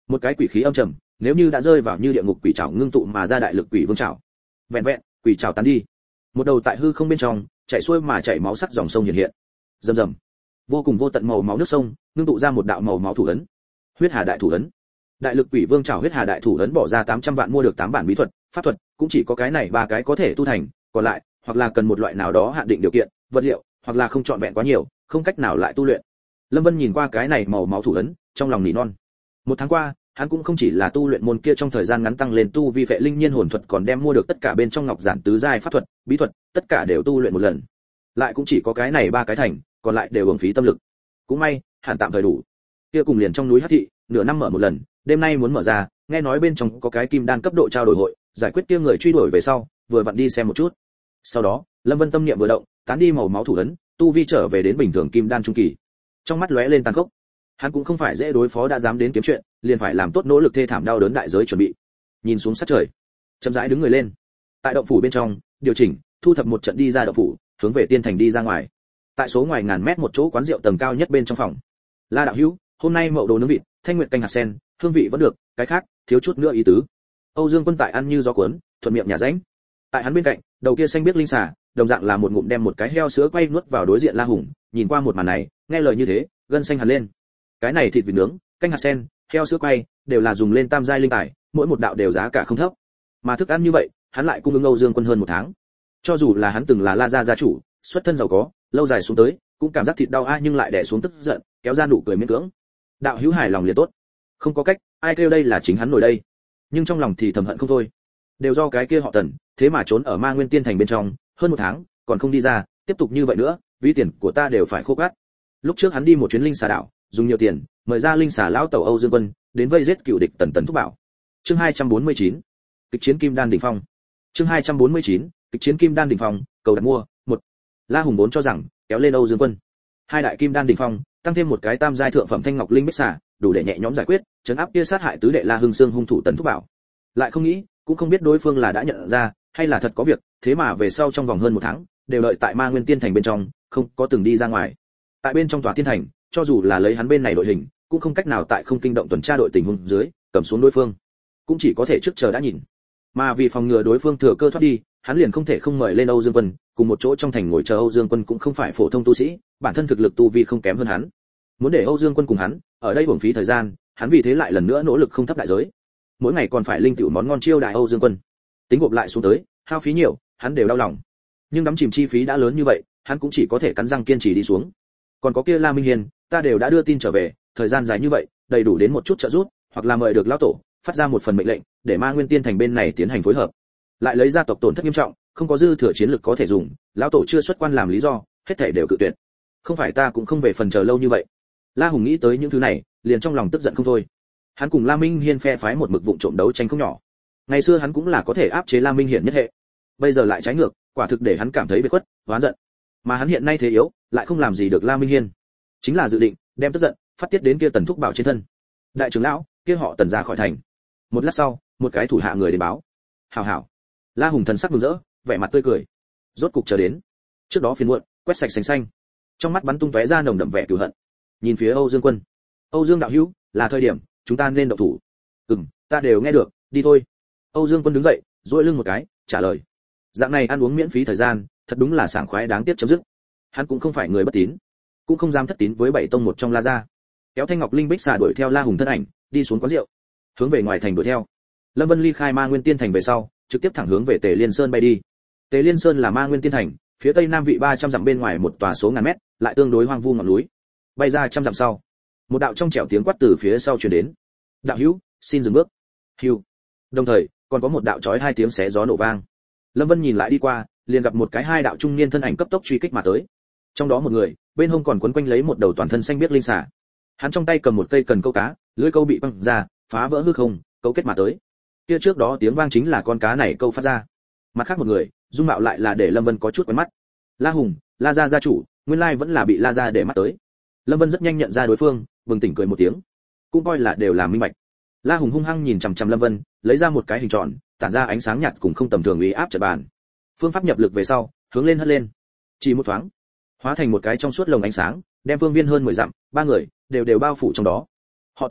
một cái quỷ khí âm trầm, nếu như đã rơi vào như địa ngục quỷ trảo ngưng tụ mà ra đại lực quỷ vương trảo. Vẹn vẹn, quỷ trảo tán đi. Một đầu tại hư không bên trong, chảy xuôi mà chảy máu sắc dòng sông hiện hiện. Rầm rầm. Vô cùng vô tận màu máu nước sông, ngưng tụ ra một đạo màu máu thủ ấn. Huyết Hà đại thủ ấn. Đại lực quỷ vương trảo huyết hà đại thủ ấn bỏ ra tám trăm vạn mua được tám bản bí thuật, pháp thuật, cũng chỉ có cái này ba cái có thể tu thành, còn lại, hoặc là cần một loại nào đó hạn định điều kiện, vật liệu, hoặc là không chọn vẹn quá nhiều, không cách nào lại tu luyện. Lâm Vân nhìn qua cái này màu máu thủ ấn, trong lòng nỉ non. Một tháng qua, hắn cũng không chỉ là tu luyện môn kia trong thời gian ngắn tăng lên tu vi vệ linh nhiên hồn thuật, còn đem mua được tất cả bên trong ngọc giản tứ giai pháp thuật, bí thuật, tất cả đều tu luyện một lần. Lại cũng chỉ có cái này ba cái thành, còn lại đều uổng phí tâm lực. Cũng may, hẳn tạm thời đủ. Kia cùng liền trong núi Hắc thị, nửa năm mở một lần, đêm nay muốn mở ra, nghe nói bên trong có cái kim đan cấp độ trao đổi hội, giải quyết kia người truy đuổi về sau, vừa vặn đi xem một chút. Sau đó, Lâm Vân tâm niệm vừa động, tán đi màu máu thủ ấn, tu vi trở về đến bình thường kim đan trung kỳ. Trong mắt lóe lên tàn khốc. Hắn cũng không phải dễ đối phó đã dám đến kiếm chuyện, liền phải làm tốt nỗ lực thê thảm đau đớn đại giới chuẩn bị. Nhìn xuống sát trời, chậm rãi đứng người lên. Tại động phủ bên trong, điều chỉnh, thu thập một trận đi ra động phủ, hướng về tiên thành đi ra ngoài. Tại số ngoài ngàn mét một chỗ quán rượu tầng cao nhất bên trong phòng. La đạo hữu, hôm nay mậu đồ nướng vịt, thanh nguyệt canh hạt sen, hương vị vẫn được, cái khác thiếu chút nữa ý tứ. Âu Dương Quân tại ăn như gió cuốn, thuận miệng nhà ránh. Tại hắn bên cạnh, đầu kia xanh biết linh xà, đồng dạng là một ngụm đem một cái heo sữa quay nuốt vào đối diện La Hùng, nhìn qua một màn này, nghe lời như thế, gân xanh hẳn lên. Cái này thịt vịt nướng, canh hạt sen, heo sữa quay, đều là dùng lên tam giai linh tài, mỗi một đạo đều giá cả không thấp. Mà thức ăn như vậy, hắn lại cung ứng Âu Dương Quân hơn một tháng. Cho dù là hắn từng là La gia gia chủ, xuất thân giàu có, lâu dài xuống tới, cũng cảm giác thịt đau a nhưng lại đè xuống tức giận, kéo ra nụ cười miễn cưỡng. Đạo hữu hài lòng liền tốt. Không có cách, ai kêu đây là chính hắn nổi đây. Nhưng trong lòng thì thầm hận không thôi. Đều do cái kia họ Tần, thế mà trốn ở Ma Nguyên Tiên thành bên trong, hơn một tháng, còn không đi ra, tiếp tục như vậy nữa, ví tiền của ta đều phải khô cát. Lúc trước hắn đi một chuyến linh xà đảo, dùng nhiều tiền, mời ra linh xà lão tẩu Âu Dương Quân, đến vây giết cựu địch Tần Tần thúc bảo. Chương hai trăm bốn mươi chín, kịch chiến Kim Đan đỉnh phong. Chương hai trăm bốn mươi chín, kịch chiến Kim Đan đỉnh phong, cầu đặt mua, một. La Hùng vốn cho rằng, kéo lên Âu Dương Quân, hai đại Kim Đan đỉnh phong, tăng thêm một cái tam giai thượng phẩm thanh ngọc linh bích xà, đủ để nhẹ nhõm giải quyết, trấn áp kia sát hại tứ đệ La Hưng Xương hung thủ Tần thúc bảo. Lại không nghĩ, cũng không biết đối phương là đã nhận ra, hay là thật có việc, thế mà về sau trong vòng hơn một tháng, đều đợi tại Ma Nguyên Tiên thành bên trong, không có từng đi ra ngoài. Tại bên trong tòa tiên thành, cho dù là lấy hắn bên này đội hình, cũng không cách nào tại không kinh động tuần tra đội tình huống dưới, cầm xuống đối phương, cũng chỉ có thể trước chờ đã nhìn. Mà vì phòng ngừa đối phương thừa cơ thoát đi, hắn liền không thể không mời lên Âu Dương Quân, cùng một chỗ trong thành ngồi chờ Âu Dương Quân cũng không phải phổ thông tu sĩ, bản thân thực lực tu vi không kém hơn hắn. Muốn để Âu Dương Quân cùng hắn, ở đây uổng phí thời gian, hắn vì thế lại lần nữa nỗ lực không thấp đại giới. Mỗi ngày còn phải linh tiểu món ngon chiêu đại Âu Dương Quân. Tính gộp lại xuống tới, hao phí nhiều, hắn đều đau lòng. Nhưng đắm chìm chi phí đã lớn như vậy, hắn cũng chỉ có thể cắn răng kiên trì đi xuống. Còn có kia La Minh Hiền, ta đều đã đưa tin trở về, thời gian dài như vậy, đầy đủ đến một chút trợ giúp, hoặc là mời được lão tổ, phát ra một phần mệnh lệnh, để Ma Nguyên Tiên thành bên này tiến hành phối hợp. Lại lấy gia tộc tổn thất nghiêm trọng, không có dư thừa chiến lực có thể dùng, lão tổ chưa xuất quan làm lý do, hết thảy đều cự tuyệt. Không phải ta cũng không về phần chờ lâu như vậy. La Hùng nghĩ tới những thứ này, liền trong lòng tức giận không thôi. Hắn cùng La Minh Hiên phe phái một mực vụng trộm đấu tranh không nhỏ. Ngày xưa hắn cũng là có thể áp chế La Minh Hiển nhất hệ, bây giờ lại trái ngược, quả thực để hắn cảm thấy bế khuất, oán giận. Mà hắn hiện nay thế yếu, lại không làm gì được La Minh Hiên, chính là dự định đem tức giận phát tiết đến kia Tần thúc bảo trên thân. Đại trưởng lão, kia họ Tần ra khỏi thành. Một lát sau, một cái thủ hạ người đến báo. Hảo hảo. La Hùng thần sắc mừng rỡ, vẻ mặt tươi cười. Rốt cục chờ đến. Trước đó phiền muộn, quét sạch sành xanh. Trong mắt bắn tung tóe ra nồng đậm vẻ cừu hận. Nhìn phía Âu Dương Quân. Âu Dương đạo hữu, là thời điểm, chúng ta nên động thủ. Ừm, ta đều nghe được, đi thôi. Âu Dương Quân đứng dậy, duỗi lưng một cái, trả lời. Dạng này ăn uống miễn phí thời gian, thật đúng là sảng khoái đáng tiếc chấm dứt. Hắn cũng không phải người bất tín, cũng không dám thất tín với bảy tông một trong La gia. Kéo thanh ngọc linh bích xà đuổi theo La Hùng thân ảnh, đi xuống quán rượu, hướng về ngoài thành đuổi theo. Lâm Vân ly khai Ma Nguyên Tiên thành về sau, trực tiếp thẳng hướng về Tề Liên Sơn bay đi. Tề Liên Sơn là Ma Nguyên Tiên thành, phía tây nam vị ba trăm dặm bên ngoài một tòa số ngàn mét, lại tương đối hoang vu ngọn núi. Bay ra trăm dặm sau, một đạo trong trẻo tiếng quát từ phía sau truyền đến. Đạo hữu, xin dừng bước. Hưu. Đồng thời, còn có một đạo chói hai tiếng xé gió nổ vang. Lâm Vân nhìn lại đi qua, liền gặp một cái hai đạo trung niên thân ảnh cấp tốc truy kích mà tới. Trong đó một người, bên hông còn quấn quanh lấy một đầu toàn thân xanh biếc linh xà. Hắn trong tay cầm một cây cần câu cá, lưỡi câu bị băng ra, phá vỡ hư không, câu kết mà tới. Kia trước đó tiếng vang chính là con cá này câu phát ra. Mặt khác một người, dung mạo lại là để Lâm Vân có chút quen mắt. La Hùng, La gia gia chủ, nguyên lai vẫn là bị La gia để mắt tới. Lâm Vân rất nhanh nhận ra đối phương, bừng tỉnh cười một tiếng, cũng coi là đều là minh bạch. La Hùng hung hăng nhìn chằm chằm Lâm Vân, lấy ra một cái hình tròn, tản ra ánh sáng nhạt cùng không tầm thường uy áp trận bàn. Phương pháp nhập lực về sau, hướng lên hất lên, chỉ một thoáng, hóa thành một cái trong suốt lồng ánh sáng, đem phương viên hơn mười dặm, ba người đều đều bao phủ trong đó. Họ Tần,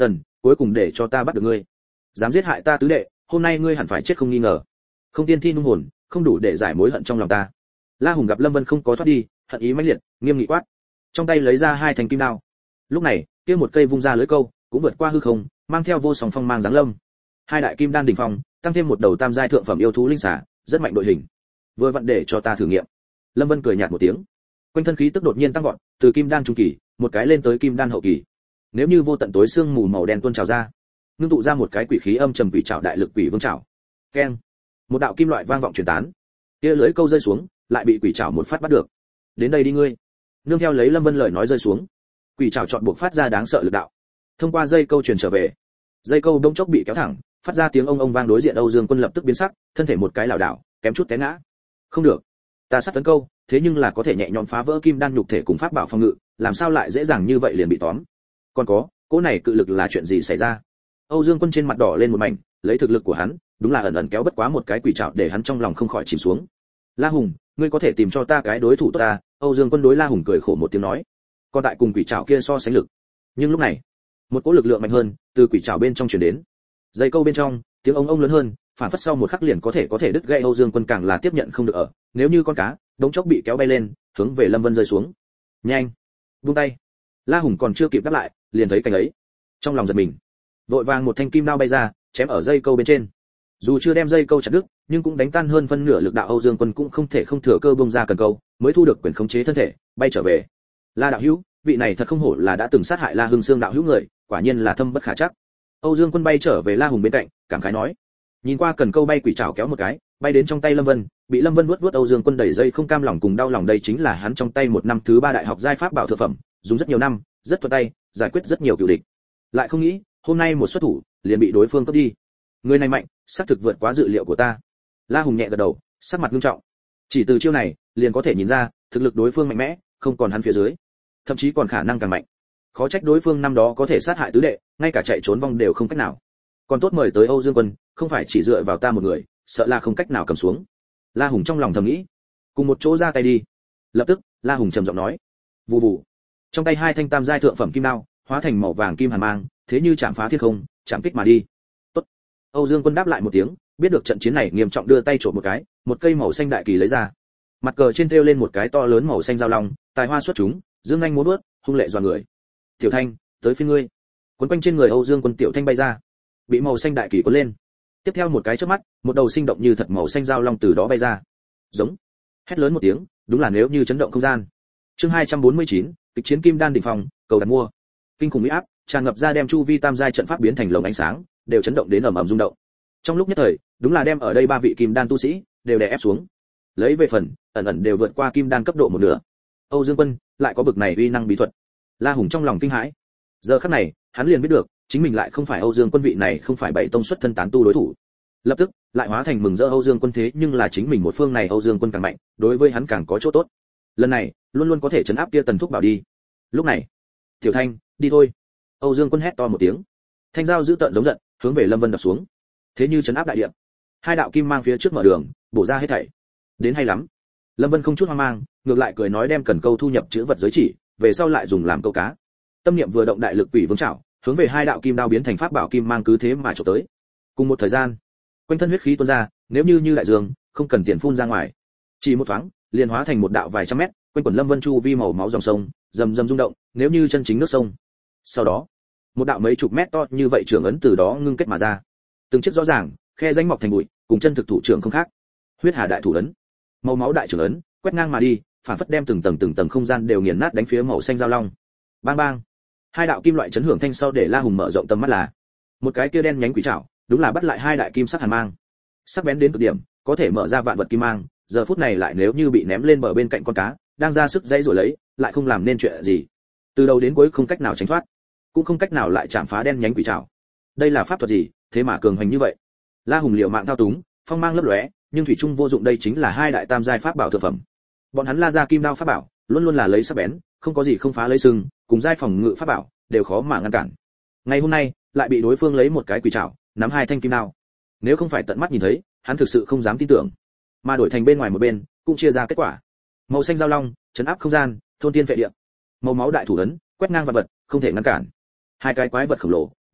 cuối cùng để cho ta bắt được ngươi. Dám giết hại ta tứ đệ, hôm nay ngươi hẳn phải chết không nghi ngờ. Không tiên thi nung hồn, không đủ để giải mối hận trong lòng ta. La Hùng gặp Lâm Vân không có thoát đi, hận ý mãnh liệt, nghiêm nghị quát, trong tay lấy ra hai thanh kim đao. Lúc này, kia một cây vung ra lưới câu, cũng vượt qua hư không, mang theo vô song phong mang giáng lâm. Hai đại kim đan đỉnh phong, tăng thêm một đầu tam giai thượng phẩm yêu thú linh xà, rất mạnh đội hình. Vừa vặn để cho ta thử nghiệm. Lâm Vân cười nhạt một tiếng. Quanh thân khí tức đột nhiên tăng vọt, từ kim đan trung kỳ, một cái lên tới kim đan hậu kỳ. Nếu như vô tận tối xương mù màu đen tuôn trào ra, ngưng tụ ra một cái quỷ khí âm trầm quỷ trảo đại lực quỷ vương trảo. Keng. Một đạo kim loại vang vọng truyền tán. Kia lưới câu rơi xuống, lại bị quỷ trảo một phát bắt được. Đến đây đi ngươi. Nương theo lấy Lâm Vân lời nói rơi xuống, quỷ trảo chọn buộc phát ra đáng sợ lực đạo. Thông qua dây câu truyền trở về. Dây câu đông chốc bị kéo thẳng, phát ra tiếng ông ông vang, đối diện Âu Dương Quân lập tức biến sắc, thân thể một cái lảo đảo, kém chút té ngã. Không được, ta sắp tấn câu, thế nhưng là có thể nhẹ nhõm phá vỡ kim đan nhục thể cùng pháp bảo phòng ngự, làm sao lại dễ dàng như vậy liền bị tóm? Còn có, cỗ này cự lực là chuyện gì xảy ra? Âu Dương Quân trên mặt đỏ lên một mảnh, lấy thực lực của hắn, đúng là ẩn ẩn kéo bất quá một cái quỷ trảo để hắn trong lòng không khỏi chìm xuống. La Hùng, ngươi có thể tìm cho ta cái đối thủ tốt ta? Âu Dương Quân đối La Hùng cười khổ một tiếng nói. Còn tại cùng quỷ trảo kia so sánh lực. Nhưng lúc này, một cỗ lực lượng mạnh hơn từ quỷ trảo bên trong truyền đến. Dây câu bên trong, tiếng ông ông lớn hơn, phản phất sau một khắc liền có thể có thể đứt gãy. Âu Dương Quân càng là tiếp nhận không được ở, nếu như con cá, đống chốc bị kéo bay lên, hướng về Lâm Vân rơi xuống. Nhanh, buông tay. La Hùng còn chưa kịp đáp lại, liền thấy cảnh ấy, trong lòng giật mình, vội vàng một thanh kim đao bay ra, chém ở dây câu bên trên. Dù chưa đem dây câu chặt đứt, nhưng cũng đánh tan hơn phân nửa lực đạo. Âu Dương Quân cũng không thể không thừa cơ bung ra cần câu, mới thu được quyền khống chế thân thể, bay trở về. La đạo hữu, vị này thật không hổ là đã từng sát hại La Hưng Sương đạo hữu người, quả nhiên là thâm bất khả trắc. Âu Dương Quân bay trở về La Hùng bên cạnh, cảm khái nói. Nhìn qua cần câu bay quỷ trảo kéo một cái, bay đến trong tay Lâm Vân, bị Lâm Vân vuốt vuốt. Âu Dương Quân đẩy dây không cam lòng cùng đau lòng, đây chính là hắn trong tay một năm thứ ba đại học giai pháp bảo thượng phẩm, dùng rất nhiều năm, rất thuận tay, giải quyết rất nhiều cửu địch. Lại không nghĩ, hôm nay một xuất thủ, liền bị đối phương cướp đi. Người này mạnh, xác thực vượt quá dự liệu của ta. La Hùng nhẹ gật đầu, sắc mặt nghiêm trọng. Chỉ từ chiêu này, liền có thể nhìn ra, thực lực đối phương mạnh mẽ, không còn hắn phía dưới, thậm chí còn khả năng càng mạnh. Khó trách đối phương năm đó có thể sát hại tứ đệ, ngay cả chạy trốn vong đều không cách nào. Còn tốt mời tới Âu Dương Quân, không phải chỉ dựa vào ta một người, sợ là không cách nào cầm xuống. La Hùng trong lòng thầm nghĩ, cùng một chỗ ra tay đi. Lập tức, La Hùng trầm giọng nói, vù vù. Trong tay hai thanh tam giai thượng phẩm kim đao, hóa thành màu vàng kim hàn mang, thế như chạm phá thiên không, chạm kích mà đi. Tốt. Âu Dương Quân đáp lại một tiếng, biết được trận chiến này nghiêm trọng, đưa tay trộm một cái, một cây màu xanh đại kỳ lấy ra. Mặt cờ trên thêu lên một cái to lớn màu xanh giao long, tài hoa xuất chúng, dương nhanh múa vuốt, hung lệ dọa người. Tiểu Thanh, tới phiên ngươi. Quấn quanh trên người Âu Dương Quân Tiểu Thanh bay ra, bị màu xanh đại kỳ cuốn lên. Tiếp theo một cái chớp mắt, một đầu sinh động như thật màu xanh giao long từ đó bay ra. Giống. Hét lớn một tiếng, đúng là nếu như chấn động không gian. Chương hai trăm bốn mươi chín, kịch chiến kim đan đỉnh phong, cầu đặt mua. Kinh khủng uy áp, tràn ngập ra đem chu vi tam giai trận pháp biến thành lồng ánh sáng, đều chấn động đến ầm ầm rung động. Trong lúc nhất thời, đúng là đem ở đây ba vị kim đan tu sĩ đều đè ép xuống. Lấy về phần, ẩn ẩn đều vượt qua kim đan cấp độ một nửa. Âu Dương Quân lại có bực này uy năng bí thuật. La Hùng trong lòng kinh hãi. Giờ khắc này, hắn liền biết được, chính mình lại không phải Âu Dương Quân, vị này không phải bảy tông xuất thân tán tu đối thủ. Lập tức, lại hóa thành mừng rỡ. Âu Dương Quân thế nhưng là chính mình một phương này, Âu Dương Quân càng mạnh, đối với hắn càng có chỗ tốt. Lần này, luôn luôn có thể trấn áp kia Tần Thúc Bảo đi. Lúc này, Tiểu Thanh, đi thôi. Âu Dương Quân hét to một tiếng. Thanh dao giữ tợn giống giận, hướng về Lâm Vân đập xuống. Thế như trấn áp đại địa. Hai đạo kim mang phía trước mở đường, bổ ra hết thảy. Đến hay lắm. Lâm Vân không chút hoang mang, ngược lại cười nói, đem cần câu thu nhập chữ vật giới chỉ, về sau lại dùng làm câu cá. Tâm niệm vừa động, đại lực quỷ vương trảo, hướng về hai đạo kim đao biến thành pháp bảo kim mang cứ thế mà chụp tới. Cùng một thời gian, quanh thân huyết khí tuôn ra, nếu như như đại dương, không cần tiền phun ra ngoài. Chỉ một thoáng, liền hóa thành một đạo vài trăm mét, quanh quẩn Lâm Vân chu vi màu máu dòng sông, rầm rầm rung động, nếu như chân chính nước sông. Sau đó, một đạo mấy chục mét to như vậy trưởng ấn từ đó ngưng kết mà ra. Từng chiếc rõ ràng, khe rãnh mọc thành bụi, cùng chân thực thủ trưởng không khác. Huyết Hà đại thủ ấn, màu máu đại trưởng ấn, quét ngang mà đi, phản phất đem từng tầng từng tầng không gian đều nghiền nát, đánh phía màu xanh giao long. Bang bang. Hai đạo kim loại chấn hưởng thanh sau để La Hùng mở rộng tầm mắt là một cái kia đen nhánh quỷ trảo, đúng là bắt lại hai đại kim sắc hàn mang. Sắc bén đến cực điểm, có thể mở ra vạn vật kim mang, giờ phút này lại nếu như bị ném lên bờ bên cạnh con cá, đang ra sức dãy rồi lấy, lại không làm nên chuyện gì. Từ đầu đến cuối không cách nào tránh thoát, cũng không cách nào lại chạm phá đen nhánh quỷ trảo. Đây là pháp thuật gì, thế mà cường hành như vậy? La Hùng liều mạng thao túng, phong mang lấp lóe, nhưng thủy chung vô dụng, đây chính là hai đại tam giai pháp bảo thượng phẩm. Bọn hắn La gia kim đao pháp bảo, luôn luôn là lấy sắc bén, không có gì không phá lấy sừng, cùng giai phòng ngự pháp bảo đều khó mà ngăn cản. Ngày hôm nay, lại bị đối phương lấy một cái quỷ trảo, nắm hai thanh kim đao. Nếu không phải tận mắt nhìn thấy, hắn thực sự không dám tin tưởng. Mà đổi thành bên ngoài một bên, cũng chia ra kết quả. Màu xanh giao long, chấn áp không gian, thôn tiên vệ địa. Màu máu đại thủ ấn, quét ngang vạn vật, không thể ngăn cản. Hai cái quái vật khổng lồ,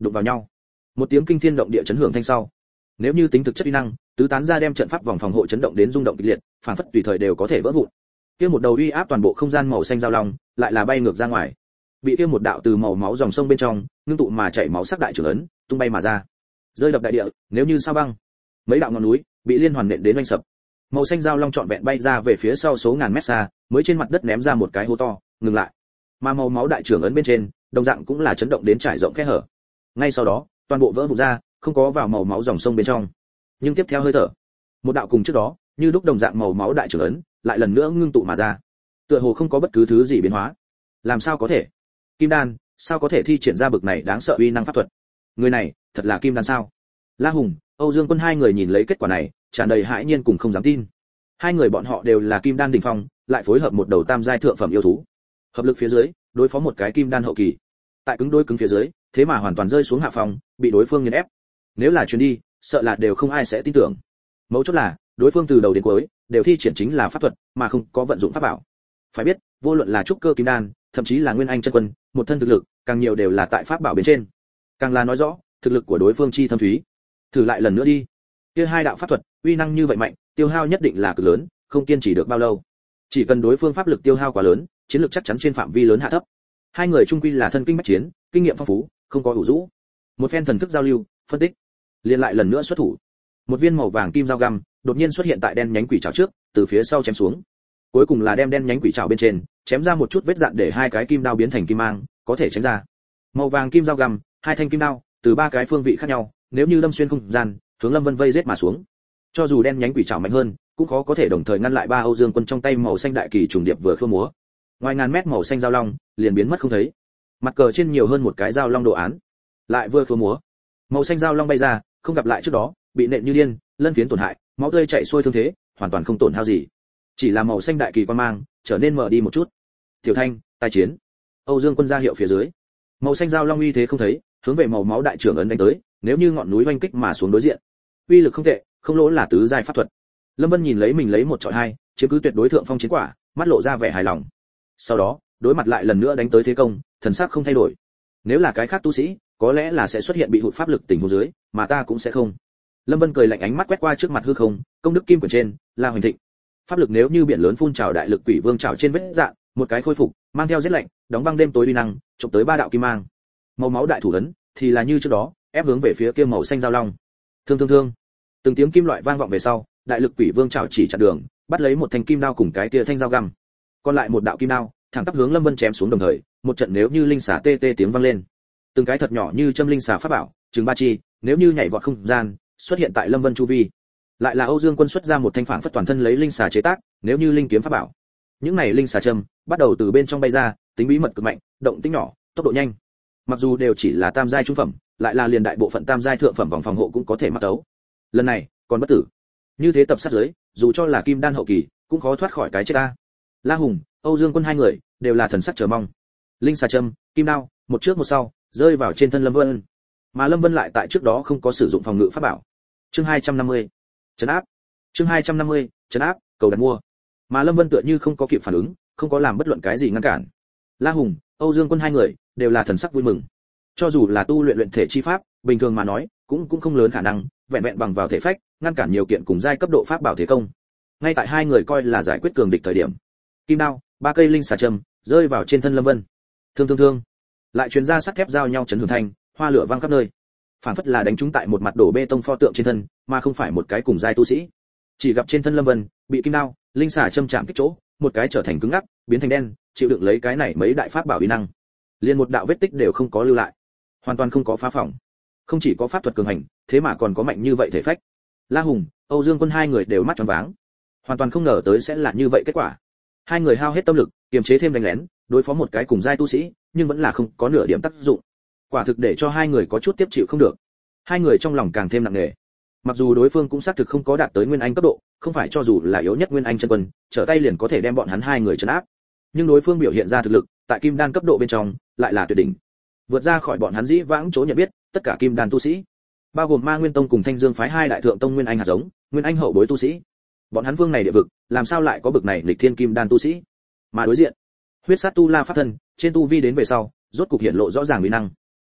đụng vào nhau. Một tiếng kinh thiên động địa chấn hưởng thanh sau. Nếu như tính thực chất uy năng, tứ tán ra đem trận pháp vòng phòng hộ chấn động đến rung động kịch liệt, phản phất tùy thời đều có thể vỡ vụn. Kia một đầu uy áp toàn bộ không gian màu xanh giao long, lại là bay ngược ra ngoài. Bị kia một đạo từ màu máu dòng sông bên trong, ngưng tụ mà chảy máu sắc đại trưởng ấn, tung bay mà ra. Rơi đập đại địa, nếu như sao băng. Mấy đạo ngọn núi bị liên hoàn nện đến oanh sập. Màu xanh giao long trọn vẹn bay ra về phía sau số ngàn mét xa, mới trên mặt đất ném ra một cái hố to, ngừng lại. Mà màu máu đại trưởng ấn bên trên, đồng dạng cũng là chấn động đến trải rộng khe hở. Ngay sau đó, toàn bộ vỡ vụn ra, không có vào màu máu dòng sông bên trong. Nhưng tiếp theo hơi thở, một đạo cùng trước đó, như lúc đồng dạng màu máu đại trưởng ấn, lại lần nữa ngưng tụ mà ra. Tựa hồ không có bất cứ thứ gì biến hóa. Làm sao có thể? Kim đan, sao có thể thi triển ra bực này đáng sợ uy năng pháp thuật? Người này, thật là kim đan sao? La Hùng, Âu Dương Quân hai người nhìn lấy kết quả này, tràn đầy hãi nhiên cùng không dám tin. Hai người bọn họ đều là kim đan đỉnh phong, lại phối hợp một đầu tam giai thượng phẩm yêu thú. Hợp lực phía dưới, đối phó một cái kim đan hậu kỳ. Tại cứng đối cứng phía dưới, thế mà hoàn toàn rơi xuống hạ phòng, bị đối phương nghiền ép. Nếu là chuyến đi, sợ là đều không ai sẽ tin tưởng. Mấu chốt là, đối phương từ đầu đến cuối đều thi triển chính là pháp thuật, mà không có vận dụng pháp bảo. Phải biết, vô luận là trúc cơ kim đan, thậm chí là nguyên anh chân quân, một thân thực lực, càng nhiều đều là tại pháp bảo bên trên. Càng là nói rõ, thực lực của đối phương chi thâm thúy. Thử lại lần nữa đi. Kia hai đạo pháp thuật, uy năng như vậy mạnh, tiêu hao nhất định là cực lớn, không kiên trì được bao lâu. Chỉ cần đối phương pháp lực tiêu hao quá lớn, chiến lược chắc chắn trên phạm vi lớn hạ thấp. Hai người chung quy là thân kinh bách chiến, kinh nghiệm phong phú, không có ủ rũ. Một phen thần thức giao lưu, phân tích, liền lại lần nữa xuất thủ. Một viên màu vàng kim dao găm đột nhiên xuất hiện tại đen nhánh quỷ trảo trước, từ phía sau chém xuống. Cuối cùng là đem đen nhánh quỷ trảo bên trên chém ra một chút vết dạn để hai cái kim đao biến thành kim mang, có thể tránh ra. Màu vàng kim dao găm, hai thanh kim đao, từ ba cái phương vị khác nhau, nếu như đâm xuyên không gian, hướng Lâm Vân vây giết mà xuống. Cho dù đen nhánh quỷ trảo mạnh hơn, cũng khó có thể đồng thời ngăn lại ba Âu Dương Quân trong tay màu xanh đại kỳ trùng điệp vừa khua múa. Ngoài ngàn mét màu xanh dao long liền biến mất không thấy. Mặt cờ trên nhiều hơn một cái dao long đồ án, lại vừa khua múa. Màu xanh dao long bay ra, không gặp lại trước đó, bị nện như điên, lân phiến tổn hại, máu tươi chảy xuôi thương thế, hoàn toàn không tổn hao gì. Chỉ là màu xanh đại kỳ quan mang trở nên mờ đi một chút. Tiểu Thanh, tai chiến. Âu Dương Quân ra hiệu phía dưới. Màu xanh dao long uy thế không thấy, hướng về màu máu đại trưởng ấn đánh tới, nếu như ngọn núi oanh kích mà xuống đối diện. Uy lực không tệ, không lỗ là tứ giai pháp thuật. Lâm Vân nhìn lấy mình lấy một chọi hai, chiếm cứ tuyệt đối thượng phong chiến quả, mắt lộ ra vẻ hài lòng. Sau đó, đối mặt lại lần nữa đánh tới thế công, thần sắc không thay đổi. Nếu là cái khác tu sĩ, có lẽ là sẽ xuất hiện bị hụt pháp lực tình huống dưới, mà ta cũng sẽ không. Lâm Vân cười lạnh ánh mắt quét qua trước mặt hư không, công đức kim quyển trên, La Hoành Thịnh. Pháp lực nếu như biển lớn phun trào đại lực quỷ vương trào trên vết dạn, một cái khôi phục, mang theo giết lạnh, đóng băng đêm tối uy năng, chụp tới ba đạo kim mang. Màu máu đại thủ ấn, thì là như trước đó, ép hướng về phía kia màu xanh giao long. Thương thương thương. Từng tiếng kim loại vang vọng về sau, đại lực quỷ vương trào chỉ chặn đường, bắt lấy một thanh kim đao cùng cái kia thanh dao găm. Còn lại một đạo kim đao, thẳng tắp hướng Lâm Vân chém xuống đồng thời, một trận nếu như linh xà tê tê tiếng vang lên. Từng cái thật nhỏ như châm linh xà pháp bảo, chừng ba chi, nếu như nhảy vọt không gian, xuất hiện tại Lâm Vân chu vi. Lại là Âu Dương Quân xuất ra một thanh phảng phất toàn thân lấy linh xà chế tác, nếu như linh kiếm pháp bảo. Những này linh xà châm, bắt đầu từ bên trong bay ra, tính bí mật cực mạnh, động tĩnh nhỏ, tốc độ nhanh. Mặc dù đều chỉ là tam giai trung phẩm, lại là liền đại bộ phận tam giai thượng phẩm vòng phòng hộ cũng có thể mắc tấu. Lần này, còn bất tử. Như thế tập sát giới, dù cho là kim đan hậu kỳ, cũng khó thoát khỏi cái chết ta. La Hùng, Âu Dương Quân hai người đều là thần sắc chờ mong. Linh xà châm, kim đao, một trước một sau, rơi vào trên thân Lâm Vân. Mà Lâm Vân lại tại trước đó không có sử dụng phòng ngự pháp bảo. Chương hai trăm năm mươi, trấn áp. Chương hai trăm năm mươi, trấn áp, cầu đặt mua. Mà Lâm Vân tựa như không có kịp phản ứng, không có làm bất luận cái gì ngăn cản. La Hùng, Âu Dương Quân hai người đều là thần sắc vui mừng. Cho dù là tu luyện luyện thể chi pháp, bình thường mà nói, cũng cũng không lớn khả năng vẹn vẹn bằng vào thể phách, ngăn cản nhiều kiện cùng giai cấp độ pháp bảo thế công. Ngay tại hai người coi là giải quyết cường địch thời điểm, kim đao, ba cây linh xà châm rơi vào trên thân Lâm Vân. Thương thương thương, lại truyền ra sắt thép giao nhau chấn hưởng thanh, hoa lửa vang khắp nơi. Phản phất là đánh trúng tại một mặt đổ bê tông pho tượng trên thân, mà không phải một cái cùng giai tu sĩ. Chỉ gặp trên thân Lâm Vân bị kim đao, linh xà châm chạm kích chỗ, một cái trở thành cứng ngắc, biến thành đen, chịu đựng lấy cái này mấy đại pháp bảo uy năng. Liên một đạo vết tích đều không có lưu lại, hoàn toàn không có phá phỏng. Không chỉ có pháp thuật cường hành, thế mà còn có mạnh như vậy thể phách. La Hùng, Âu Dương Quân hai người đều mắt tròn váng, hoàn toàn không ngờ tới sẽ là như vậy kết quả. Hai người hao hết tâm lực, kiềm chế thêm đánh lén, đối phó một cái cùng giai tu sĩ, nhưng vẫn là không có nửa điểm tác dụng. Quả thực để cho hai người có chút tiếp chịu không được. Hai người trong lòng càng thêm nặng nề. Mặc dù đối phương cũng xác thực không có đạt tới nguyên anh cấp độ, không phải cho dù là yếu nhất nguyên anh chân quân, trở tay liền có thể đem bọn hắn hai người trấn áp. Nhưng đối phương biểu hiện ra thực lực, tại kim đan cấp độ bên trong, lại là tuyệt đỉnh. Vượt ra khỏi bọn hắn dĩ vãng chỗ nhận biết, tất cả kim đan tu sĩ, bao gồm Ma Nguyên Tông cùng Thanh Dương phái hai đại thượng tông nguyên anh hạt giống, nguyên anh hậu bối tu sĩ. Bọn hắn vương này địa vực, làm sao lại có bực này nghịch thiên kim đan tu sĩ? Mà đối diện, huyết sát tu la pháp thân, trên tu vi đến về sau, rốt cục hiện lộ rõ ràng uy năng.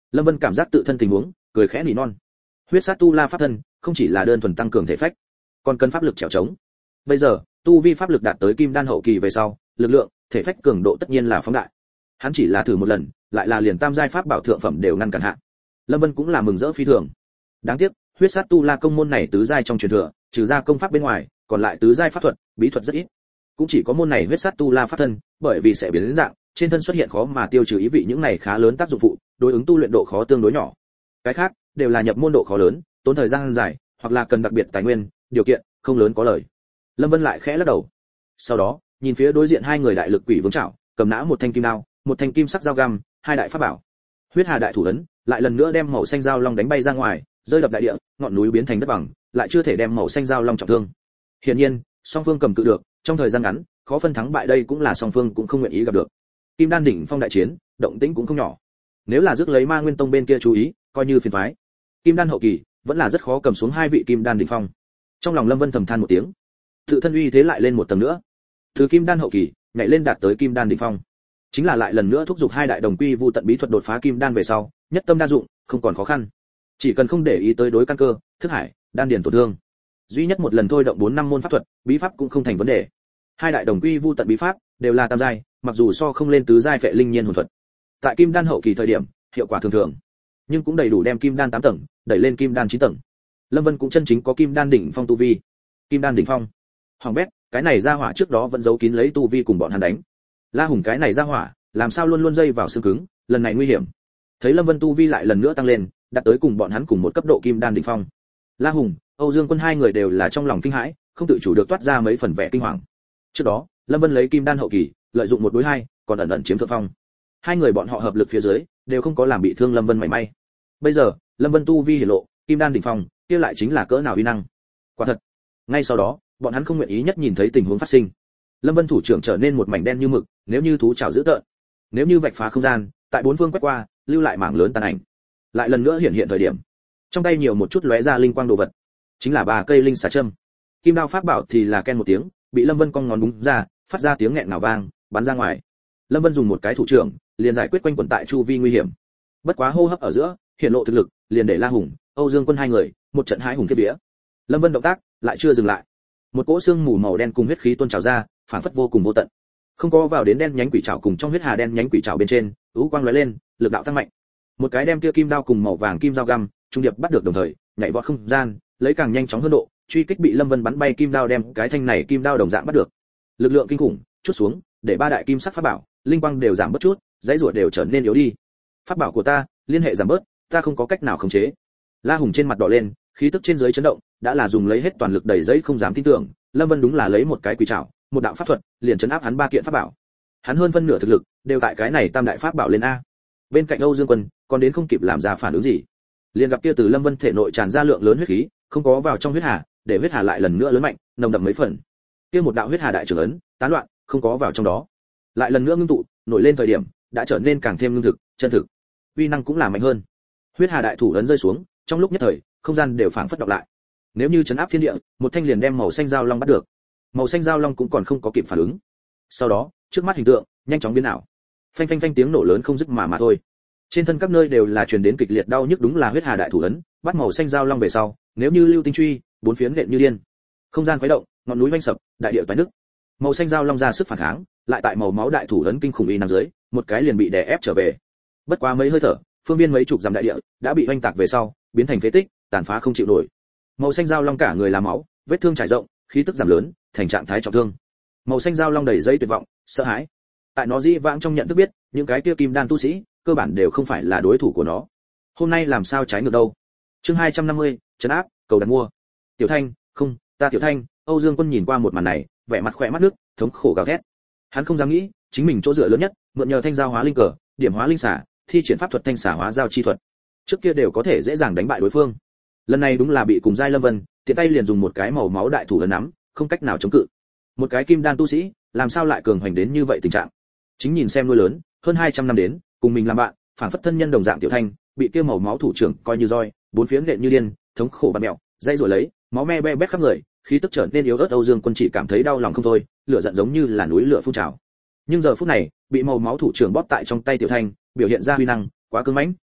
Lâm Vân cảm giác tự thân tình huống, cười khẽ nỉ non. Huyết sát tu la pháp thân, không chỉ là đơn thuần tăng cường thể phách, còn cần pháp lực trèo trống. Bây giờ, tu vi pháp lực đạt tới kim đan hậu kỳ về sau, lực lượng, thể phách cường độ tất nhiên là phóng đại. Hắn chỉ là thử một lần, lại là liền tam giai pháp bảo thượng phẩm đều ngăn cản hạ. Lâm Vân cũng là mừng rỡ phi thường. Đáng tiếc, huyết sát tu la công môn này tứ giai trong truyền thừa, trừ ra công pháp bên ngoài, còn lại tứ giai pháp thuật, bí thuật rất ít. Cũng chỉ có môn này huyết sát tu la pháp thân, bởi vì sẽ biến đến dạng, trên thân xuất hiện khó mà tiêu trừ ý vị những này khá lớn tác dụng phụ, đối ứng tu luyện độ khó tương đối nhỏ. Cái khác đều là nhập môn độ khó lớn, tốn thời gian dài, hoặc là cần đặc biệt tài nguyên, điều kiện không lớn có lời. Lâm Vân lại khẽ lắc đầu. Sau đó, nhìn phía đối diện hai người đại lực quỷ vương trảo, cầm nã một thanh kim đao, một thanh kim sắc dao găm, hai đại pháp bảo. Huyết Hà đại thủ ấn, lại lần nữa đem màu xanh dao long đánh bay ra ngoài, rơi đập đại địa, ngọn núi biến thành đất bằng, lại chưa thể đem màu xanh dao long trọng thương. Hiển nhiên, song phương cầm cự được, trong thời gian ngắn, khó phân thắng bại đây cũng là song phương cũng không nguyện ý gặp được. Kim Đan đỉnh phong đại chiến, động tĩnh cũng không nhỏ. Nếu là rước lấy Ma Nguyên Tông bên kia chú ý, coi như phiền toái. Kim Đan hậu kỳ, vẫn là rất khó cầm xuống hai vị Kim Đan đỉnh phong. Trong lòng Lâm Vân thầm than một tiếng, tự thân uy thế lại lên một tầng nữa. Từ Kim Đan hậu kỳ, nhảy lên đạt tới Kim Đan đỉnh phong. Chính là lại lần nữa thúc giục hai đại đồng quy vu tận bí thuật đột phá Kim Đan về sau, nhất tâm đa dụng, không còn khó khăn. Chỉ cần không để ý tới đối căn cơ, thức hải, đan điền tổn thương. Duy nhất một lần thôi động bốn năm môn pháp thuật, bí pháp cũng không thành vấn đề. Hai đại đồng quy vu tận bí pháp đều là tam giai, mặc dù so không lên tứ giai phệ linh nhiên hồn thuật. Tại Kim Đan hậu kỳ thời điểm, hiệu quả thường thường, nhưng cũng đầy đủ đem Kim Đan tám tầng đẩy lên Kim Đan chín tầng. Lâm Vân cũng chân chính có Kim Đan đỉnh phong tu vi. Kim Đan đỉnh phong. Hoàng bét, cái này ra hỏa trước đó vẫn giấu kín lấy tu vi cùng bọn hắn đánh. La Hùng cái này ra hỏa, làm sao luôn luôn dây vào xương cứng, lần này nguy hiểm. Thấy Lâm Vân tu vi lại lần nữa tăng lên, đạt tới cùng bọn hắn cùng một cấp độ Kim Đan đỉnh phong. La Hùng, Âu Dương Quân hai người đều là trong lòng kinh hãi, không tự chủ được toát ra mấy phần vẻ kinh hoàng. Trước đó, Lâm Vân lấy Kim Đan hậu kỳ, lợi dụng một đối hai, còn ẩn ẩn chiếm thượng phong. Hai người bọn họ hợp lực phía dưới, đều không có làm bị thương Lâm Vân mảy may. Bây giờ, Lâm Vân tu vi hiển lộ, Kim Đan đỉnh phong, kia lại chính là cỡ nào uy năng. Quả thật. Ngay sau đó, bọn hắn không nguyện ý nhất nhìn thấy tình huống phát sinh. Lâm Vân thủ trưởng trở nên một mảnh đen như mực, nếu như thú chảo dữ tợn, nếu như vạch phá không gian, tại bốn phương quét qua, lưu lại mảng lớn tàn ảnh. Lại lần nữa hiện hiện thời điểm, trong tay nhiều một chút lóe ra linh quang đồ vật, chính là ba cây linh xà châm. Kim đao pháp bảo thì là ken một tiếng, bị Lâm Vân cong ngón búng ra, phát ra tiếng nghẹn ngào vang, bắn ra ngoài. Lâm Vân dùng một cái thủ trưởng, liền giải quyết quanh quẩn tại chu vi nguy hiểm. Bất quá hô hấp ở giữa, hiện lộ thực lực, liền để La Hùng, Âu Dương Quân hai người, một trận hãi hùng kết vía. Lâm Vân động tác lại chưa dừng lại. Một cỗ xương mù màu đen cùng huyết khí tuôn trào ra, phản phất vô cùng vô tận. Không có vào đến đen nhánh quỷ trảo cùng trong huyết hà đen nhánh quỷ trảo bên trên, ưu quang lóe lên, lực đạo tăng mạnh. Một cái đem kia kim đao cùng màu vàng kim dao găm, trung điệp bắt được đồng thời, nhảy vọt không gian, lấy càng nhanh chóng hơn độ, truy kích bị Lâm Vân bắn bay kim đao đem cái thanh này kim đao đồng dạng bắt được. Lực lượng kinh khủng, chút xuống, để ba đại kim sắc pháp bảo, linh quang đều giảm bớt chút, dãy rủa đều trở nên yếu đi. Pháp bảo của ta, liên hệ giảm bớt, ta không có cách nào khống chế. La Hùng trên mặt đỏ lên, khí tức trên dưới chấn động, đã là dùng lấy hết toàn lực đẩy giấy không dám tin tưởng, Lâm Vân đúng là lấy một cái quỷ trảo, một đạo pháp thuật, liền chấn áp hắn ba kiện pháp bảo. Hắn hơn phân nửa thực lực, đều tại cái này tam đại pháp bảo lên a. Bên cạnh Âu Dương Quân, còn đến không kịp làm ra phản ứng gì. Liền gặp kia từ Lâm Vân thể nội tràn ra lượng lớn huyết khí, không có vào trong huyết hà, để huyết hà lại lần nữa lớn mạnh, nồng đậm mấy phần. Kia một đạo huyết hà đại trưởng ấn, tán loạn, không có vào trong đó. Lại lần nữa ngưng tụ, nổi lên thời điểm, đã trở nên càng thêm ngưng thực, chân thực. Uy năng cũng là mạnh hơn. Huyết hà đại thủ ấn rơi xuống, trong lúc nhất thời, không gian đều phảng phất đọc lại. Nếu như trấn áp thiên địa, một thanh liền đem màu xanh dao long bắt được. Màu xanh dao long cũng còn không có kịp phản ứng. Sau đó, trước mắt hình tượng nhanh chóng biến ảo. Phanh phanh phanh tiếng nổ lớn không dứt mà mà thôi. Trên thân các nơi đều là truyền đến kịch liệt đau nhức đúng là huyết hà đại thủ ấn, bắt màu xanh dao long về sau, nếu như lưu tinh truy, bốn phiến nện như điên. Không gian khuấy động, ngọn núi vang sập, đại địa toái nứt. Màu xanh dao long ra sức phản kháng, lại tại màu máu đại thủ ấn kinh khủng uy năng dưới, một cái liền bị đè ép trở về. Bất quá mấy hơi thở, phương viên mấy chục dặm đại địa đã bị oanh tạc về sau, biến thành phế tích, tàn phá không chịu nổi. Màu xanh dao long cả người là máu, vết thương trải rộng, khí tức giảm lớn, thành trạng thái trọng thương. Màu xanh dao long đầy dây tuyệt vọng, sợ hãi. Tại nó dĩ vãng trong nhận thức biết, những cái kia kim đan tu sĩ, cơ bản đều không phải là đối thủ của nó. Hôm nay làm sao trái ngược đâu? Chương hai trăm năm mươi, trấn áp, cầu đặt mua. Tiểu Thanh, không, ta Tiểu Thanh, Âu Dương Quân nhìn qua một màn này, vẻ mặt khỏe mắt nước, thống khổ gào thét. Hắn không dám nghĩ, chính mình chỗ dựa lớn nhất, mượn nhờ thanh giao hóa linh cờ, điểm hóa linh xả, thi triển pháp thuật thanh xả hóa giao chi thuật. Trước kia đều có thể dễ dàng đánh bại đối phương. Lần này đúng là bị cùng giai Lâm Vân, tiện tay liền dùng một cái màu máu đại thủ ấn nắm, không cách nào chống cự. Một cái kim đan tu sĩ, làm sao lại cường hoành đến như vậy tình trạng? Chính nhìn xem nuôi lớn, hơn hai trăm năm đến, cùng mình làm bạn, phản phất thân nhân đồng dạng Tiểu Thanh, bị kia màu máu thủ trưởng coi như roi, bốn phía nện như điên, thống khổ và mèo, dây rồi lấy, máu me be bét khắp người, khí tức trở nên yếu ớt. Âu Dương Quân chỉ cảm thấy đau lòng không thôi, lửa giận giống như là núi lửa phun trào. Nhưng giờ phút này, bị màu máu thủ trưởng bóp tại trong tay Tiểu Thanh, biểu hiện ra uy năng quá cứng mãnh.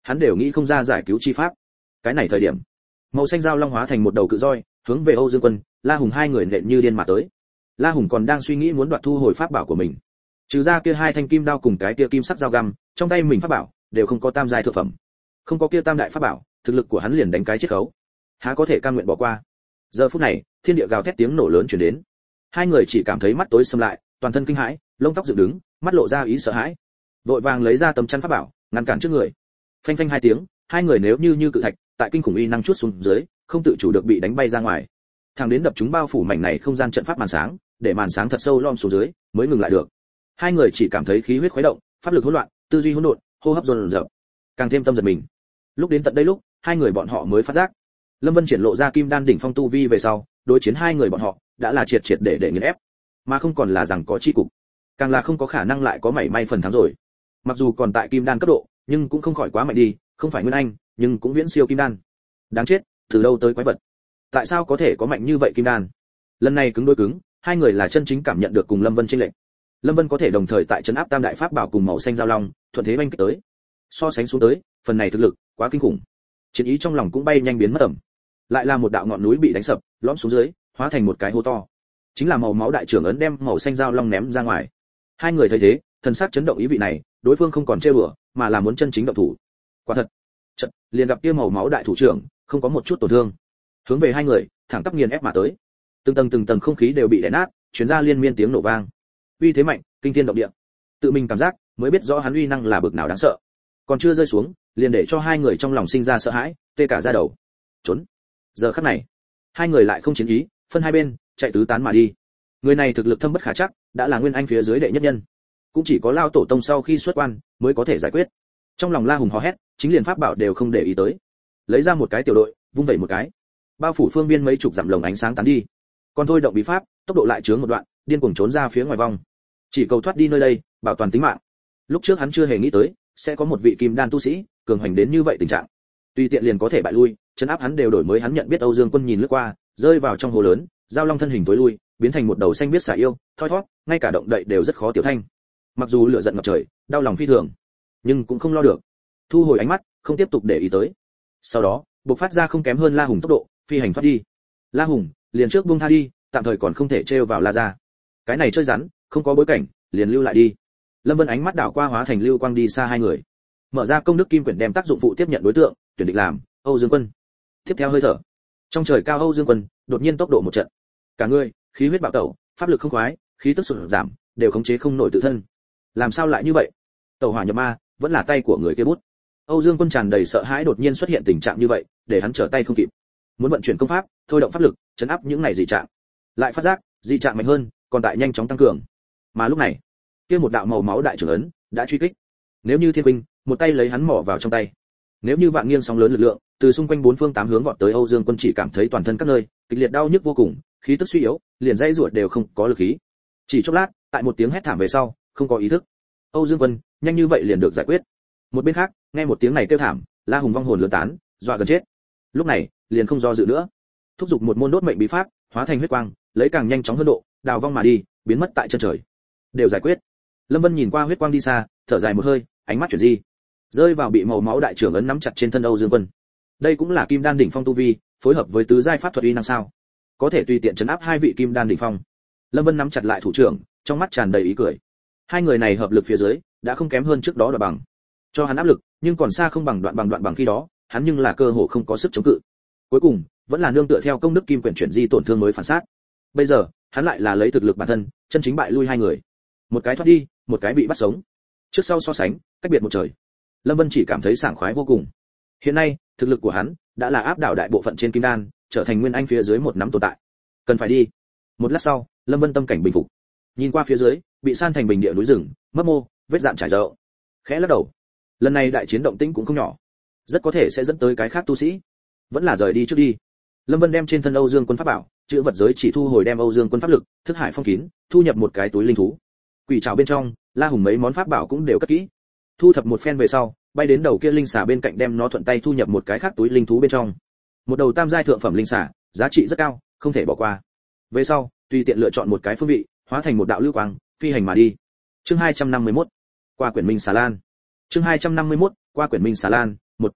hắn đều nghĩ không ra giải cứu chi pháp. Cái này thời điểm, màu xanh dao long hóa thành một đầu cự roi, hướng về Âu Dương Quân, La Hùng hai người nện như điên mà tới. La Hùng còn đang suy nghĩ muốn đoạt thu hồi pháp bảo của mình. Trừ ra kia hai thanh kim đao cùng cái kia kim sắc dao găm, trong tay mình pháp bảo đều không có tam giai thượng phẩm. Không có kia tam đại pháp bảo, thực lực của hắn liền đánh cái chiết khấu. Há có thể cam nguyện bỏ qua. Giờ phút này, thiên địa gào thét tiếng nổ lớn truyền đến. Hai người chỉ cảm thấy mắt tối sầm lại, toàn thân kinh hãi, lông tóc dựng đứng, mắt lộ ra ý sợ hãi. Vội vàng lấy ra tấm chắn pháp bảo, ngăn cản trước người. Phanh phanh hai tiếng, hai người nếu như như cự thạch, tại kinh khủng uy năng chuốt xuống dưới, không tự chủ được bị đánh bay ra ngoài. Thằng đến đập chúng bao phủ mảnh này không gian trận pháp màn sáng, để màn sáng thật sâu lom xuống dưới, mới ngừng lại được. Hai người chỉ cảm thấy khí huyết khuấy động, pháp lực hỗn loạn, tư duy hỗn độn, hô hấp dồn dập, càng thêm tâm giật mình. Lúc đến tận đây lúc, hai người bọn họ mới phát giác, Lâm Vân triển lộ ra kim đan đỉnh phong tu vi về sau, đối chiến hai người bọn họ đã là triệt triệt để để nghiền ép, mà không còn là rằng có chi cục, càng là không có khả năng lại có mảy may phần thắng rồi. Mặc dù còn tại kim đan cấp độ, nhưng cũng không khỏi quá mạnh đi, không phải nguyên anh, nhưng cũng viễn siêu kim đan. Đáng chết, từ đâu tới quái vật? Tại sao có thể có mạnh như vậy kim đan? Lần này cứng đối cứng, hai người là chân chính cảm nhận được cùng Lâm Vân chênh lệch. Lâm Vân có thể đồng thời tại trấn áp tam đại pháp bảo cùng màu xanh giao long, thuận thế oanh kích tới. So sánh xuống tới, phần này thực lực quá kinh khủng. Chiến ý trong lòng cũng bay nhanh biến mất ẩm. Lại là một đạo ngọn núi bị đánh sập, lõm xuống dưới, hóa thành một cái hố to. Chính là màu máu đại trưởng ấn đem màu xanh giao long ném ra ngoài. Hai người thấy thế, thần sắc chấn động ý vị này, đối phương không còn trêu đùa, mà là muốn chân chính động thủ. Quả thật, chợt liền gặp kia màu máu đại thủ trưởng, không có một chút tổn thương, hướng về hai người thẳng tắp nghiền ép mà tới. Từng tầng từng tầng không khí đều bị đè nát, truyền ra liên miên tiếng nổ vang. Uy thế mạnh, kinh thiên động địa. Tự mình cảm giác, mới biết rõ hắn uy năng là bực nào đáng sợ. Còn chưa rơi xuống, liền để cho hai người trong lòng sinh ra sợ hãi, tê cả da đầu. Trốn. Giờ khắc này, hai người lại không chiến ý, phân hai bên, chạy tứ tán mà đi. Người này thực lực thâm bất khả trắc, đã là nguyên anh phía dưới đệ nhất nhân, cũng chỉ có lao tổ tông sau khi xuất quan mới có thể giải quyết. Trong lòng La Hùng hò hét, chính liền pháp bảo đều không để ý tới, lấy ra một cái tiểu đội, vung vẩy một cái, bao phủ phương viên mấy chục dặm lồng ánh sáng tán đi. Còn thôi động bí pháp, tốc độ lại chướng một đoạn, điên cuồng trốn ra phía ngoài vòng, chỉ cầu thoát đi nơi đây, bảo toàn tính mạng. Lúc trước hắn chưa hề nghĩ tới sẽ có một vị kim đan tu sĩ cường hành đến như vậy tình trạng, tùy tiện liền có thể bại lui, chấn áp hắn đều đổi mới hắn nhận biết. Âu Dương Quân nhìn lướt qua, rơi vào trong hồ lớn, giao long thân hình tối lui, biến thành một đầu xanh biết xà yêu, thoi thoát, ngay cả động đậy đều rất khó tiểu thanh. Mặc dù lửa giận ngập trời, đau lòng phi thường, nhưng cũng không lo được, thu hồi ánh mắt, không tiếp tục để ý tới. Sau đó, bộc phát ra không kém hơn La Hùng tốc độ, phi hành thoát đi. La Hùng liền trước buông tha đi, tạm thời còn không thể trêu vào La gia. Cái này chơi rắn, không có bối cảnh, liền lưu lại đi. Lâm Vân ánh mắt đảo qua hóa thành lưu quang đi xa hai người, mở ra công đức kim quyển đem tác dụng phụ tiếp nhận đối tượng, tuyển định làm Âu Dương Quân. Tiếp theo hơi thở, trong trời cao Âu Dương Quân đột nhiên tốc độ một trận, cả người khí huyết bạo tẩu, pháp lực không khoái, khí tức sụt giảm, đều khống chế không nổi tự thân. Làm sao lại như vậy? Tẩu hỏa nhập ma, vẫn là tay của người kia bút. Âu Dương Quân tràn đầy sợ hãi đột nhiên xuất hiện tình trạng như vậy, để hắn trở tay không kịp. Muốn vận chuyển công pháp, thôi động pháp lực, chấn áp những này dị trạng. Lại phát giác, dị trạng mạnh hơn, còn tại nhanh chóng tăng cường. Mà lúc này, kia một đạo màu máu đại trưởng ấn đã truy kích. Nếu như thiên binh, một tay lấy hắn mỏ vào trong tay. Nếu như vạn nghiêng sóng lớn lực lượng, từ xung quanh bốn phương tám hướng vọt tới, Âu Dương Quân chỉ cảm thấy toàn thân các nơi kịch liệt đau nhức vô cùng, khí tức suy yếu, liền dây ruột đều không có lực khí. Chỉ chốc lát, tại một tiếng hét thảm về sau, không có ý thức. Âu Dương Quân nhanh như vậy liền được giải quyết. Một bên khác, nghe một tiếng này kêu thảm, La Hùng vong hồn lửa tán, dọa gần chết. Lúc này, liền không do dự nữa, thúc giục một môn đốt mệnh bí pháp, hóa thành huyết quang, lấy càng nhanh chóng hơn độ, đào vong mà đi, biến mất tại chân trời. Đều giải quyết. Lâm Vân nhìn qua huyết quang đi xa, thở dài một hơi, ánh mắt chuyển di, rơi vào bị màu máu đại trưởng ấn nắm chặt trên thân Âu Dương Quân. Đây cũng là kim đan đỉnh phong tu vi, phối hợp với tứ giai pháp thuật uy năng sao? Có thể tùy tiện trấn áp hai vị kim đan đỉnh phong. Lâm Vân nắm chặt lại thủ trưởng, trong mắt tràn đầy ý cười. Hai người này hợp lực phía dưới, đã không kém hơn trước đó Đoạn Bằng. Cho hắn áp lực, nhưng còn xa không bằng Đoạn Bằng Đoạn Bằng khi đó, hắn nhưng là cơ hồ không có sức chống cự. Cuối cùng, vẫn là nương tựa theo công đức kim quyển chuyển di tổn thương mới phản sát. Bây giờ, hắn lại là lấy thực lực bản thân, chân chính bại lui hai người. Một cái thoát đi, một cái bị bắt sống. Trước sau so sánh, cách biệt một trời. Lâm Vân chỉ cảm thấy sảng khoái vô cùng. Hiện nay, thực lực của hắn đã là áp đảo đại bộ phận trên kim đan, trở thành nguyên anh phía dưới một nắm tồn tại. Cần phải đi. Một lát sau, Lâm Vân tâm cảnh bình phục. Nhìn qua phía dưới, bị san thành bình địa núi rừng, mấp mô, vết dạn trải rộng. Khẽ lắc đầu. Lần này đại chiến động tĩnh cũng không nhỏ, rất có thể sẽ dẫn tới cái khác tu sĩ. Vẫn là rời đi trước đi. Lâm Vân đem trên thân Âu Dương Quân pháp bảo, chữ vật giới chỉ thu hồi, đem Âu Dương Quân pháp lực, thức hải phong kín, thu nhập một cái túi linh thú. Quỷ trảo bên trong, La Hùng mấy món pháp bảo cũng đều cất kỹ. Thu thập một phen về sau, bay đến đầu kia linh xà bên cạnh, đem nó thuận tay thu nhập một cái khác túi linh thú bên trong. Một đầu tam giai thượng phẩm linh xà, giá trị rất cao, không thể bỏ qua. Về sau, tùy tiện lựa chọn một cái phương vị, hóa thành một đạo lưu quang, phi hành mà đi. Chương hai trăm năm mươi mốt, qua quyển minh xà lan. Chương hai trăm năm mươi mốt, qua quyển minh xà lan. Một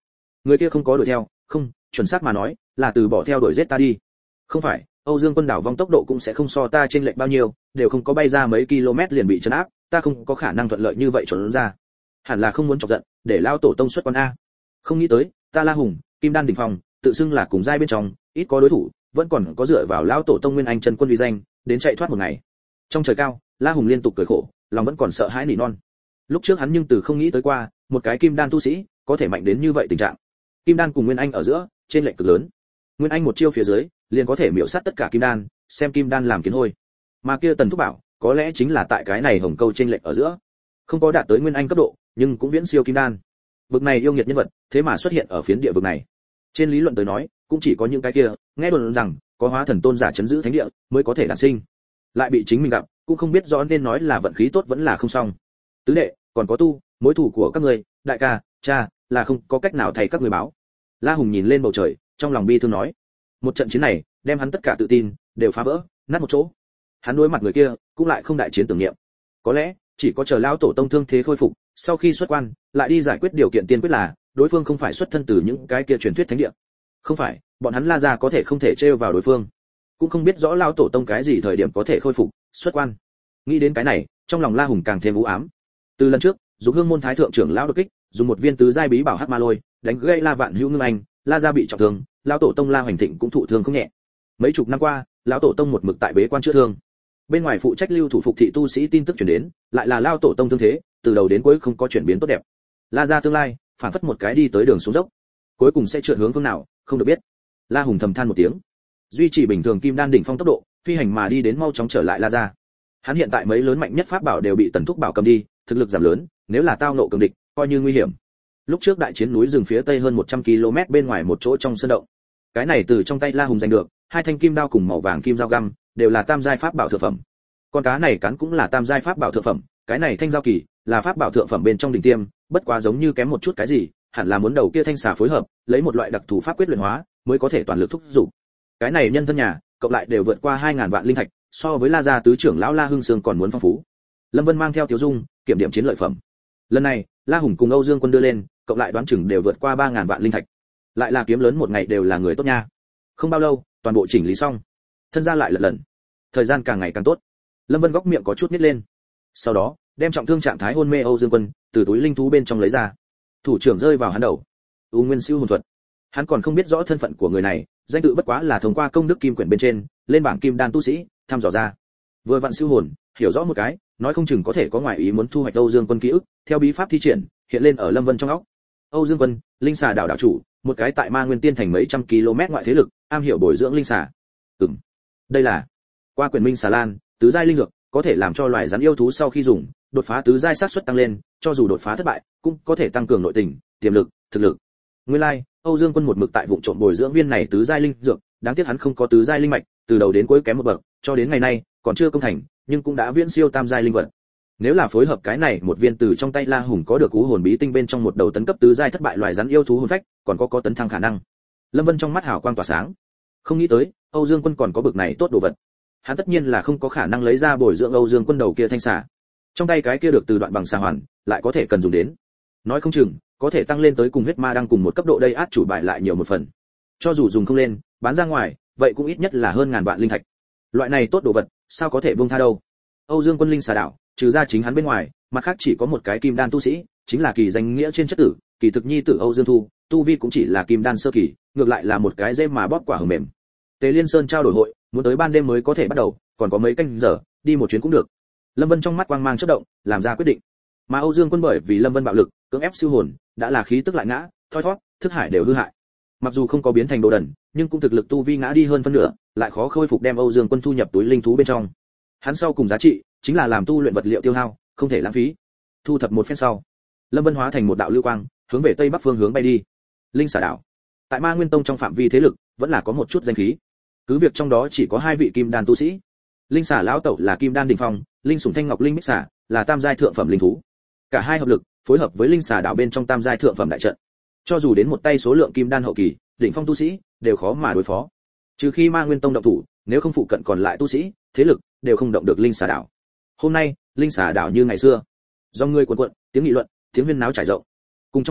Người kia không có đuổi theo, không, chuẩn xác mà nói, là từ bỏ theo đuổi giết ta đi. Không phải, Âu Dương Quân đảo vong tốc độ cũng sẽ không so ta trên lệch bao nhiêu, đều không có bay ra mấy km liền bị trấn áp, ta không có khả năng thuận lợi như vậy trốn ra. Hẳn là không muốn chọc giận, để lao tổ tông xuất quan a. Không nghĩ tới, ta La Hùng, Kim Đan đỉnh phong, tự xưng là cùng giai bên trong, ít có đối thủ, vẫn còn có dựa vào lão tổ tông Nguyên Anh chân quân uy danh, đến chạy thoát một ngày. Trong trời cao, La Hùng liên tục cười khổ, lòng vẫn còn sợ hãi nỉ non. Lúc trước hắn nhưng từ không nghĩ tới qua, một cái Kim Đan tu sĩ có thể mạnh đến như vậy tình trạng. Kim Đan cùng Nguyên Anh ở giữa, trên lệch cực lớn. Nguyên Anh một chiêu phía dưới, liền có thể miểu sát tất cả Kim Đan, xem Kim Đan làm kiến hôi. Mà kia Tần Thúc bảo, có lẽ chính là tại cái này hồng câu trên lệch ở giữa, không có đạt tới Nguyên Anh cấp độ, nhưng cũng viễn siêu Kim Đan. Vực này yêu nghiệt nhân vật, thế mà xuất hiện ở phiến địa vực này. Trên lý luận tới nói, cũng chỉ có những cái kia, nghe đồn rằng có hóa thần tôn giả chấn giữ thánh địa mới có thể đản sinh. Lại bị chính mình gặp, cũng không biết rõ nên nói là vận khí tốt vẫn là không xong. Tứ đệ, còn có tu, mối thù của các ngươi, đại ca, cha, là không có cách nào thay các người báo. La Hùng nhìn lên bầu trời, trong lòng bi thương nói, một trận chiến này, đem hắn tất cả tự tin đều phá vỡ, nát một chỗ. Hắn đối mặt người kia, cũng lại không đại chiến tưởng niệm. Có lẽ, chỉ có chờ lão tổ tông thương thế khôi phục, sau khi xuất quan, lại đi giải quyết điều kiện tiên quyết là, đối phương không phải xuất thân từ những cái kia truyền thuyết thánh địa. Không phải, bọn hắn La gia có thể không thể trêu vào đối phương. Cũng không biết rõ lão tổ tông cái gì thời điểm có thể khôi phục, xuất quan. Nghĩ đến cái này, trong lòng La Hùng càng thêm u ám. Từ lần trước, dùng Hương môn thái thượng trưởng lão đột kích, dùng một viên tứ giai bí bảo hắc ma lôi, đánh gây La Vạn Hữu Ngưng Anh, La gia bị trọng thương, lão tổ tông La Hoành Thịnh cũng thụ thương không nhẹ. Mấy chục năm qua, lão tổ tông một mực tại bế quan chữa thương. Bên ngoài phụ trách lưu thủ phục thị tu sĩ tin tức truyền đến, lại là lão tổ tông thương thế, từ đầu đến cuối không có chuyển biến tốt đẹp. La gia tương lai, phản phất một cái đi tới đường xuống dốc, cuối cùng sẽ trượt hướng phương nào, không được biết. La Hùng thầm than một tiếng, duy trì bình thường Kim Đan đỉnh phong tốc độ, phi hành mà đi đến mau chóng trở lại La gia. Hắn hiện tại mấy lớn mạnh nhất pháp bảo đều bị Tần Thúc bảo cầm đi, thực lực giảm lớn, nếu là tao nộ cường địch, coi như nguy hiểm. Lúc trước đại chiến núi rừng phía tây hơn một trăm ki lô mét bên ngoài một chỗ trong sơn động. Cái này từ trong tay La Hùng giành được, hai thanh kim đao cùng màu vàng kim dao găm, đều là tam giai pháp bảo thượng phẩm. Con cá này cắn cũng là tam giai pháp bảo thượng phẩm, cái này thanh dao kỳ là pháp bảo thượng phẩm bên trong đỉnh tiêm, bất quá giống như kém một chút cái gì, hẳn là muốn đầu kia thanh xà phối hợp, lấy một loại đặc thù pháp quyết luyện hóa, mới có thể toàn lực thúc dục. Cái này nhân thân nhà, cộng lại đều vượt qua hai ngàn vạn linh thạch, so với La gia tứ trưởng lão La Hưng Sương còn muốn phong phú. Lâm Vân mang theo Tiểu Dung, kiểm điểm chiến lợi phẩm. Lần này, La Hùng cùng Âu Dương Quân đưa lên, cộng lại đoán chừng đều vượt qua ba ngàn vạn linh thạch. Lại là kiếm lớn một ngày đều là người tốt nha. Không bao lâu, toàn bộ chỉnh lý xong. Thân gia lại lật lần. Thời gian càng ngày càng tốt. Lâm Vân góc miệng có chút nít lên. Sau đó, đem trọng thương trạng thái hôn mê Âu Dương Quân từ túi linh thú bên trong lấy ra. Thủ trưởng rơi vào hắn đầu. U Nguyên Siêu hồn thuật. Hắn còn không biết rõ thân phận của người này, danh tự bất quá là thông qua công đức kim quyển bên trên, lên bảng kim đan tu sĩ, thăm dò ra. Vừa vặn siêu hồn, hiểu rõ một cái, nói không chừng có thể có ngoại ý muốn thu hoạch Âu Dương Quân ký ức, theo bí pháp thi triển, hiện lên ở Lâm Vân trong óc. Âu Dương Quân, linh xà đảo đảo chủ, một cái tại Ma Nguyên Tiên thành mấy trăm km ngoại thế lực, am hiểu bồi dưỡng linh xà. Ừm, đây là qua quyền minh xà lan, tứ giai linh dược, có thể làm cho loài rắn yêu thú sau khi dùng, đột phá tứ giai sát suất tăng lên, cho dù đột phá thất bại, cũng có thể tăng cường nội tình, tiềm lực, thực lực. Nguyên lai, like, Âu Dương Quân một mực tại vụng trộm bồi dưỡng viên này tứ giai linh dược, đáng tiếc hắn không có tứ giai linh mạch, từ đầu đến cuối kém một bậc, cho đến ngày nay còn chưa công thành, nhưng cũng đã viễn siêu tam giai linh vật. Nếu là phối hợp cái này một viên từ trong tay La Hùng có được cú hồn bí tinh bên trong một đầu tấn cấp tứ giai thất bại loài rắn yêu thú hồn phách, còn có có tấn thăng khả năng. Lâm Vân trong mắt hào quang tỏa sáng. Không nghĩ tới, Âu Dương Quân còn có bực này tốt đồ vật. Hắn tất nhiên là không có khả năng lấy ra bồi dưỡng Âu Dương Quân đầu kia thanh xà. Trong tay cái kia được từ đoạn bằng xà hoàn, lại có thể cần dùng đến. Nói không chừng, có thể tăng lên tới cùng huyết ma đang cùng một cấp độ đây át chủ bài lại nhiều một phần. Cho dù dùng không lên, bán ra ngoài, vậy cũng ít nhất là hơn ngàn vạn linh thạch. Loại này tốt đồ vật, sao có thể buông tha đâu. Âu Dương Quân linh xà đảo, trừ ra chính hắn bên ngoài, mặt khác chỉ có một cái kim đan tu sĩ, chính là kỳ danh nghĩa trên chất tử, kỳ thực nhi tử Âu Dương Thu, tu vi cũng chỉ là kim đan sơ kỳ, ngược lại là một cái dễ mà bóp quả hờ mềm. Tề Liên Sơn trao đổi hội, muốn tới ban đêm mới có thể bắt đầu, còn có mấy canh giờ, đi một chuyến cũng được. Lâm Vân trong mắt quang mang chớp động, làm ra quyết định. Mà Âu Dương Quân bởi vì Lâm Vân bạo lực, cưỡng ép siêu hồn, đã là khí tức lại ngã, thoi thoát, thức hải đều hư hại. Mặc dù không có biến thành đồ đần, nhưng cũng thực lực tu vi ngã đi hơn phân nửa, lại khó khôi phục đem Âu Dương Quân thu nhập túi linh thú bên trong. Hắn sau cùng giá trị chính là làm tu luyện vật liệu tiêu hao, không thể lãng phí. Thu thập một phen sau, Lâm Vân hóa thành một đạo lưu quang, hướng về tây bắc phương hướng bay đi. Linh xà đảo, tại Ma Nguyên Tông trong phạm vi thế lực, vẫn là có một chút danh khí. Cứ việc trong đó chỉ có hai vị kim đan tu sĩ. Linh xà lão tẩu là kim đan đỉnh phong, linh sủng thanh ngọc linh bích xà là tam giai thượng phẩm linh thú. Cả hai hợp lực, phối hợp với linh xà đảo bên trong tam giai thượng phẩm đại trận. Cho dù đến một tay số lượng kim đan hậu kỳ, đỉnh phong tu sĩ đều khó mà đối phó. Trừ khi Ma Nguyên Tông động thủ, nếu không phụ cận còn lại tu sĩ, thế lực đều không động được linh xà đảo. Hôm nay, linh xà đảo như ngày xưa, do người cuộn cuộn, tiếng nghị luận, tiếng huyên náo trải rộng. Cùng trong hồ,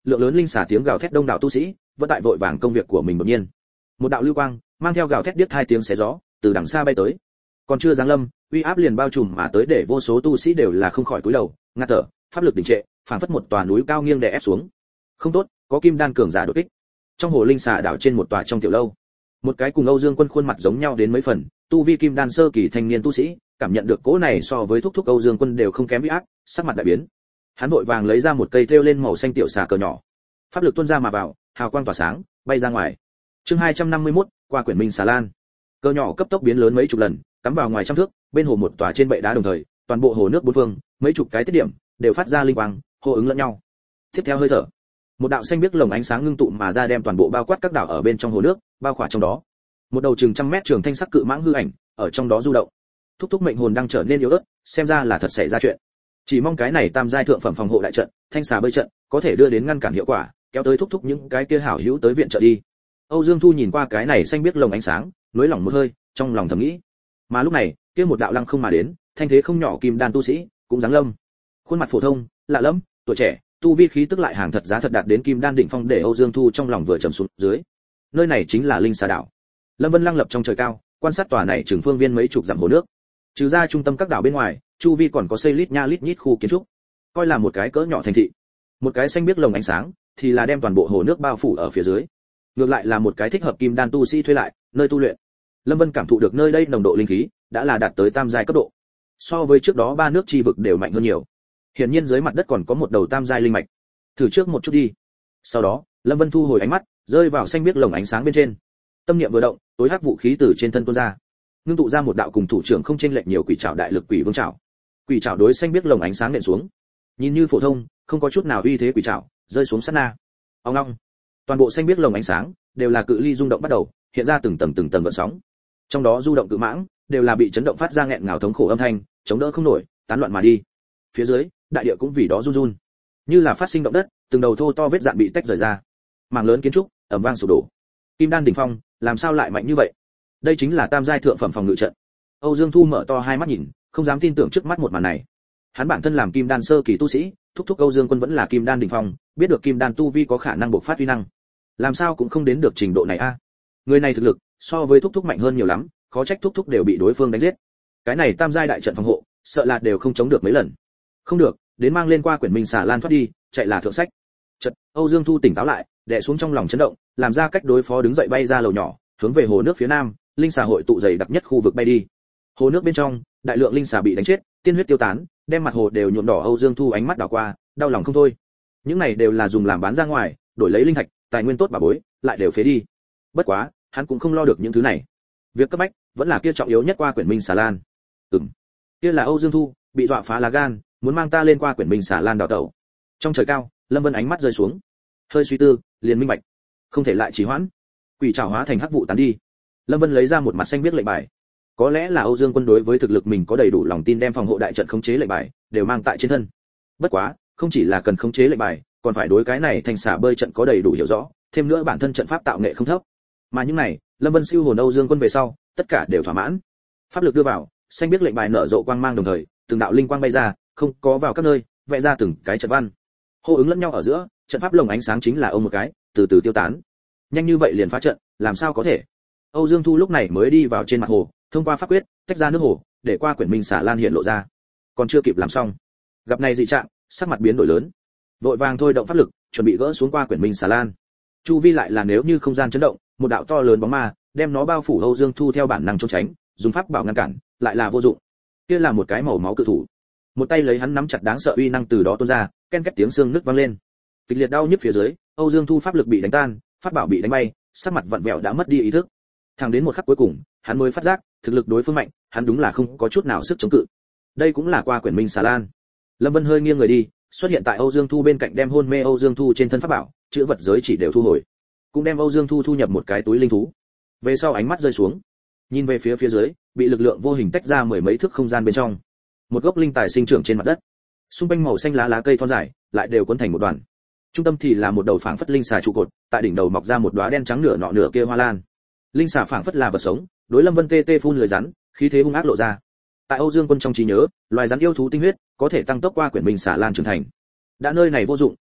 lượng lớn linh xà tiếng gào thét đông đảo tu sĩ vẫn tại vội vàng công việc của mình đột nhiên một đạo lưu quang mang theo gào thét điếc hai tiếng xé gió từ đằng xa bay tới, còn chưa giáng lâm uy áp liền bao trùm mà tới để vô số tu sĩ đều là không khỏi cúi đầu ngạt thở, pháp lực đình trệ, phảng phất một tòa núi cao nghiêng đè ép xuống. Không tốt, có kim đan cường giả đột kích. Trong hồ linh xà đảo trên một tòa trong tiểu lâu, một cái cùng Âu Dương Quân khuôn mặt giống nhau đến mấy phần, tu vi kim đan sơ kỳ thanh niên tu sĩ, cảm nhận được cỗ này so với thúc thúc Âu Dương Quân đều không kém uy áp, sắc mặt đại biến. Hắn vội vàng lấy ra một cây thêu lên màu xanh tiểu xà cờ nhỏ, pháp lực tuôn ra mà vào, hào quang tỏa sáng, bay ra ngoài. Chương hai trăm năm mươi mốt, qua quyển minh xà lan. Cờ nhỏ cấp tốc biến lớn mấy chục lần, cắm vào ngoài trăm thước, bên hồ một tòa trên bệ đá đồng thời, toàn bộ hồ nước bốn phương, mấy chục cái tiết điểm đều phát ra linh quang, hô ứng lẫn nhau. Tiếp theo hơi thở, một đạo xanh biếc lồng ánh sáng ngưng tụ mà ra đem toàn bộ bao quát các đảo ở bên trong hồ nước, bao khỏa trong đó. Một đầu chừng trăm mét trường thanh sắc cự mãng hư ảnh, ở trong đó du động. Thúc thúc mệnh hồn đang trở nên yếu ớt, xem ra là thật xảy ra chuyện. Chỉ mong cái này tam giai thượng phẩm phòng hộ đại trận, thanh xà bơi trận, có thể đưa đến ngăn cản hiệu quả, kéo tới thúc thúc những cái kia hảo hữu tới viện trợ đi. Âu Dương Thu nhìn qua cái này xanh biếc lồng ánh sáng, nuối lòng một hơi, trong lòng thầm nghĩ. Mà lúc này, kia một đạo lăng không mà đến, thanh thế không nhỏ kim đan tu sĩ, cũng giáng lâm. Khuôn mặt phổ thông, lạ lẫm, tuổi trẻ, tu vi khí tức lại hàng thật giá thật đạt đến kim đan đỉnh phong để Âu Dương Thu trong lòng vừa trầm xuống dưới. Nơi này chính là linh xà đảo. Lâm Vân lăng lập trong trời cao, quan sát tòa này trường phương viên mấy chục dặm hồ nước. Trừ ra trung tâm các đảo bên ngoài, chu vi còn có xây lít nha lít nhít khu kiến trúc, coi là một cái cỡ nhỏ thành thị. Một cái xanh biếc lồng ánh sáng, thì là đem toàn bộ hồ nước bao phủ ở phía dưới. Ngược lại là một cái thích hợp kim đan tu sĩ thuê lại, nơi tu luyện. Lâm Vân cảm thụ được nơi đây nồng độ linh khí đã là đạt tới tam giai cấp độ. So với trước đó ba nước chi vực đều mạnh hơn nhiều. Hiển nhiên dưới mặt đất còn có một đầu tam giai linh mạch. Thử trước một chút đi. Sau đó, Lâm Vân thu hồi ánh mắt, rơi vào xanh biếc lồng ánh sáng bên trên. Tâm niệm vừa động, tối hắc vũ khí từ trên thân tuôn ra, ngưng tụ ra một đạo cùng thủ trưởng không chênh lệch nhiều quỷ trảo đại lực quỷ vương trảo. Quỷ trảo đối xanh biếc lồng ánh sáng nện xuống. Nhìn như phổ thông, không có chút nào uy thế quỷ trảo, rơi xuống sát na. Ong ong. Toàn bộ xanh biếc lồng ánh sáng đều là cự ly rung động bắt đầu, hiện ra từng tầng từng tầng gợn sóng. Trong đó du động cự mãng đều là bị chấn động phát ra nghẹn ngào thống khổ âm thanh, chống đỡ không nổi, tán loạn mà đi. Phía dưới, đại địa cũng vì đó run run, như là phát sinh động đất, từng đầu thô to vết dạn bị tách rời ra. Mảng lớn kiến trúc ầm vang sụp đổ. Kim đan đỉnh phong, làm sao lại mạnh như vậy? Đây chính là tam giai thượng phẩm phòng ngự trận. Âu Dương Thu mở to hai mắt nhìn, không dám tin tưởng trước mắt một màn này. Hắn bản thân làm kim đan sơ kỳ tu sĩ, thúc thúc Âu Dương Quân vẫn là kim đan đỉnh phong, biết được kim đan tu vi có khả năng bộc phát uy năng, làm sao cũng không đến được trình độ này a. Người này thực lực so với thúc thúc mạnh hơn nhiều lắm, khó trách thúc thúc đều bị đối phương đánh giết. Cái này tam giai đại trận phòng hộ, sợ là đều không chống được mấy lần. Không được, đến mang lên qua quyển minh xà lan thoát đi, chạy là thượng sách. Chợt, Âu Dương Thu tỉnh táo lại, đè xuống trong lòng chấn động, làm ra cách đối phó đứng dậy bay ra lầu nhỏ, hướng về hồ nước phía nam, linh xà hội tụ dày đặc nhất khu vực bay đi. Hồ nước bên trong, đại lượng linh xà bị đánh chết, tiên huyết tiêu tán, đem mặt hồ đều nhuộm đỏ. Âu Dương Thu ánh mắt đảo qua, đau lòng không thôi. Những này đều là dùng làm bán ra ngoài, đổi lấy linh thạch, tài nguyên tốt bà bối, lại đều phế đi. Bất quá, hắn cũng không lo được những thứ này. Việc cấp bách vẫn là kia trọng yếu nhất qua quyển minh xà lan. Ừm, kia là Âu Dương Thu, bị dọa phá lá gan, muốn mang ta lên qua quyển minh xà lan đào tẩu. Trong trời cao, Lâm Vân ánh mắt rơi xuống, hơi suy tư, liền minh bạch, không thể lại trì hoãn. Quỷ trảo hóa thành hắc vụ tán đi. Lâm Vân lấy ra một mặt xanh biết lệnh bài. Có lẽ là Âu Dương Quân đối với thực lực mình có đầy đủ lòng tin đem phòng hộ đại trận khống chế lệnh bài đều mang tại trên thân. Bất quá, không chỉ là cần khống chế lệnh bài, còn phải đối cái này thành xả bơi trận có đầy đủ hiểu rõ, thêm nữa bản thân trận pháp tạo nghệ không thấp. Mà những này, Lâm Vân siêu hồn Âu Dương Quân về sau, tất cả đều thỏa mãn. Pháp lực đưa vào, xanh biết lệnh bài nở rộ quang mang đồng thời, từng đạo linh quang bay ra, không có vào các nơi, vẽ ra từng cái trận văn. Hô ứng lẫn nhau ở giữa, trận pháp lồng ánh sáng chính là ông một cái, từ từ tiêu tán. Nhanh như vậy liền phá trận, làm sao có thể? Âu Dương Thu lúc này mới đi vào trên mặt hồ, thông qua pháp quyết, tách ra nước hồ, để qua quyển minh xả lan hiện lộ ra. Còn chưa kịp làm xong, gặp này dị trạng, sắc mặt biến đổi lớn. Vội vàng thôi động pháp lực, chuẩn bị gỡ xuống qua quyển minh xả lan. Chu vi lại là nếu như không gian chấn động, một đạo to lớn bóng ma, đem nó bao phủ. Âu Dương Thu theo bản năng trốn tránh, dùng pháp bảo ngăn cản, lại là vô dụng. Kia là một cái màu máu cự thủ. Một tay lấy hắn nắm chặt đáng sợ uy năng từ đó tuôn ra, ken két tiếng xương nứt vang lên. Kịch liệt đau nhức phía dưới, Âu Dương Thu pháp lực bị đánh tan, pháp bảo bị đánh bay, sắc mặt vặn vẹo đã mất đi ý thức. Thẳng đến một khắc cuối cùng, hắn mới phát giác, thực lực đối phương mạnh, hắn đúng là không có chút nào sức chống cự. Đây cũng là qua quyển minh xà lan. Lâm Vân hơi nghiêng người đi, xuất hiện tại Âu Dương Thu bên cạnh, đem hôn mê Âu Dương Thu trên thân pháp bảo, chữ vật giới chỉ đều thu hồi, cũng đem Âu Dương Thu thu nhập một cái túi linh thú. Về sau ánh mắt rơi xuống, nhìn về phía phía dưới, bị lực lượng vô hình tách ra mười mấy thước không gian bên trong, một gốc linh tài sinh trưởng trên mặt đất, xung quanh màu xanh lá lá cây thon dài, lại đều cuốn thành một đoàn. Trung tâm thì là một đầu phảng phất linh xà trụ cột, tại đỉnh đầu mọc ra một đóa đen trắng nửa nọ nửa kia hoa lan. Linh xà phảng phất là vật sống, đối Lâm Vân tê tê phun lưỡi rắn, khí thế hung ác lộ ra. Tại Âu Dương Quân trong trí nhớ, loài rắn yêu thú tinh huyết có thể tăng tốc qua quyển minh xà lan trưởng thành. Đã nơi này vô dụng,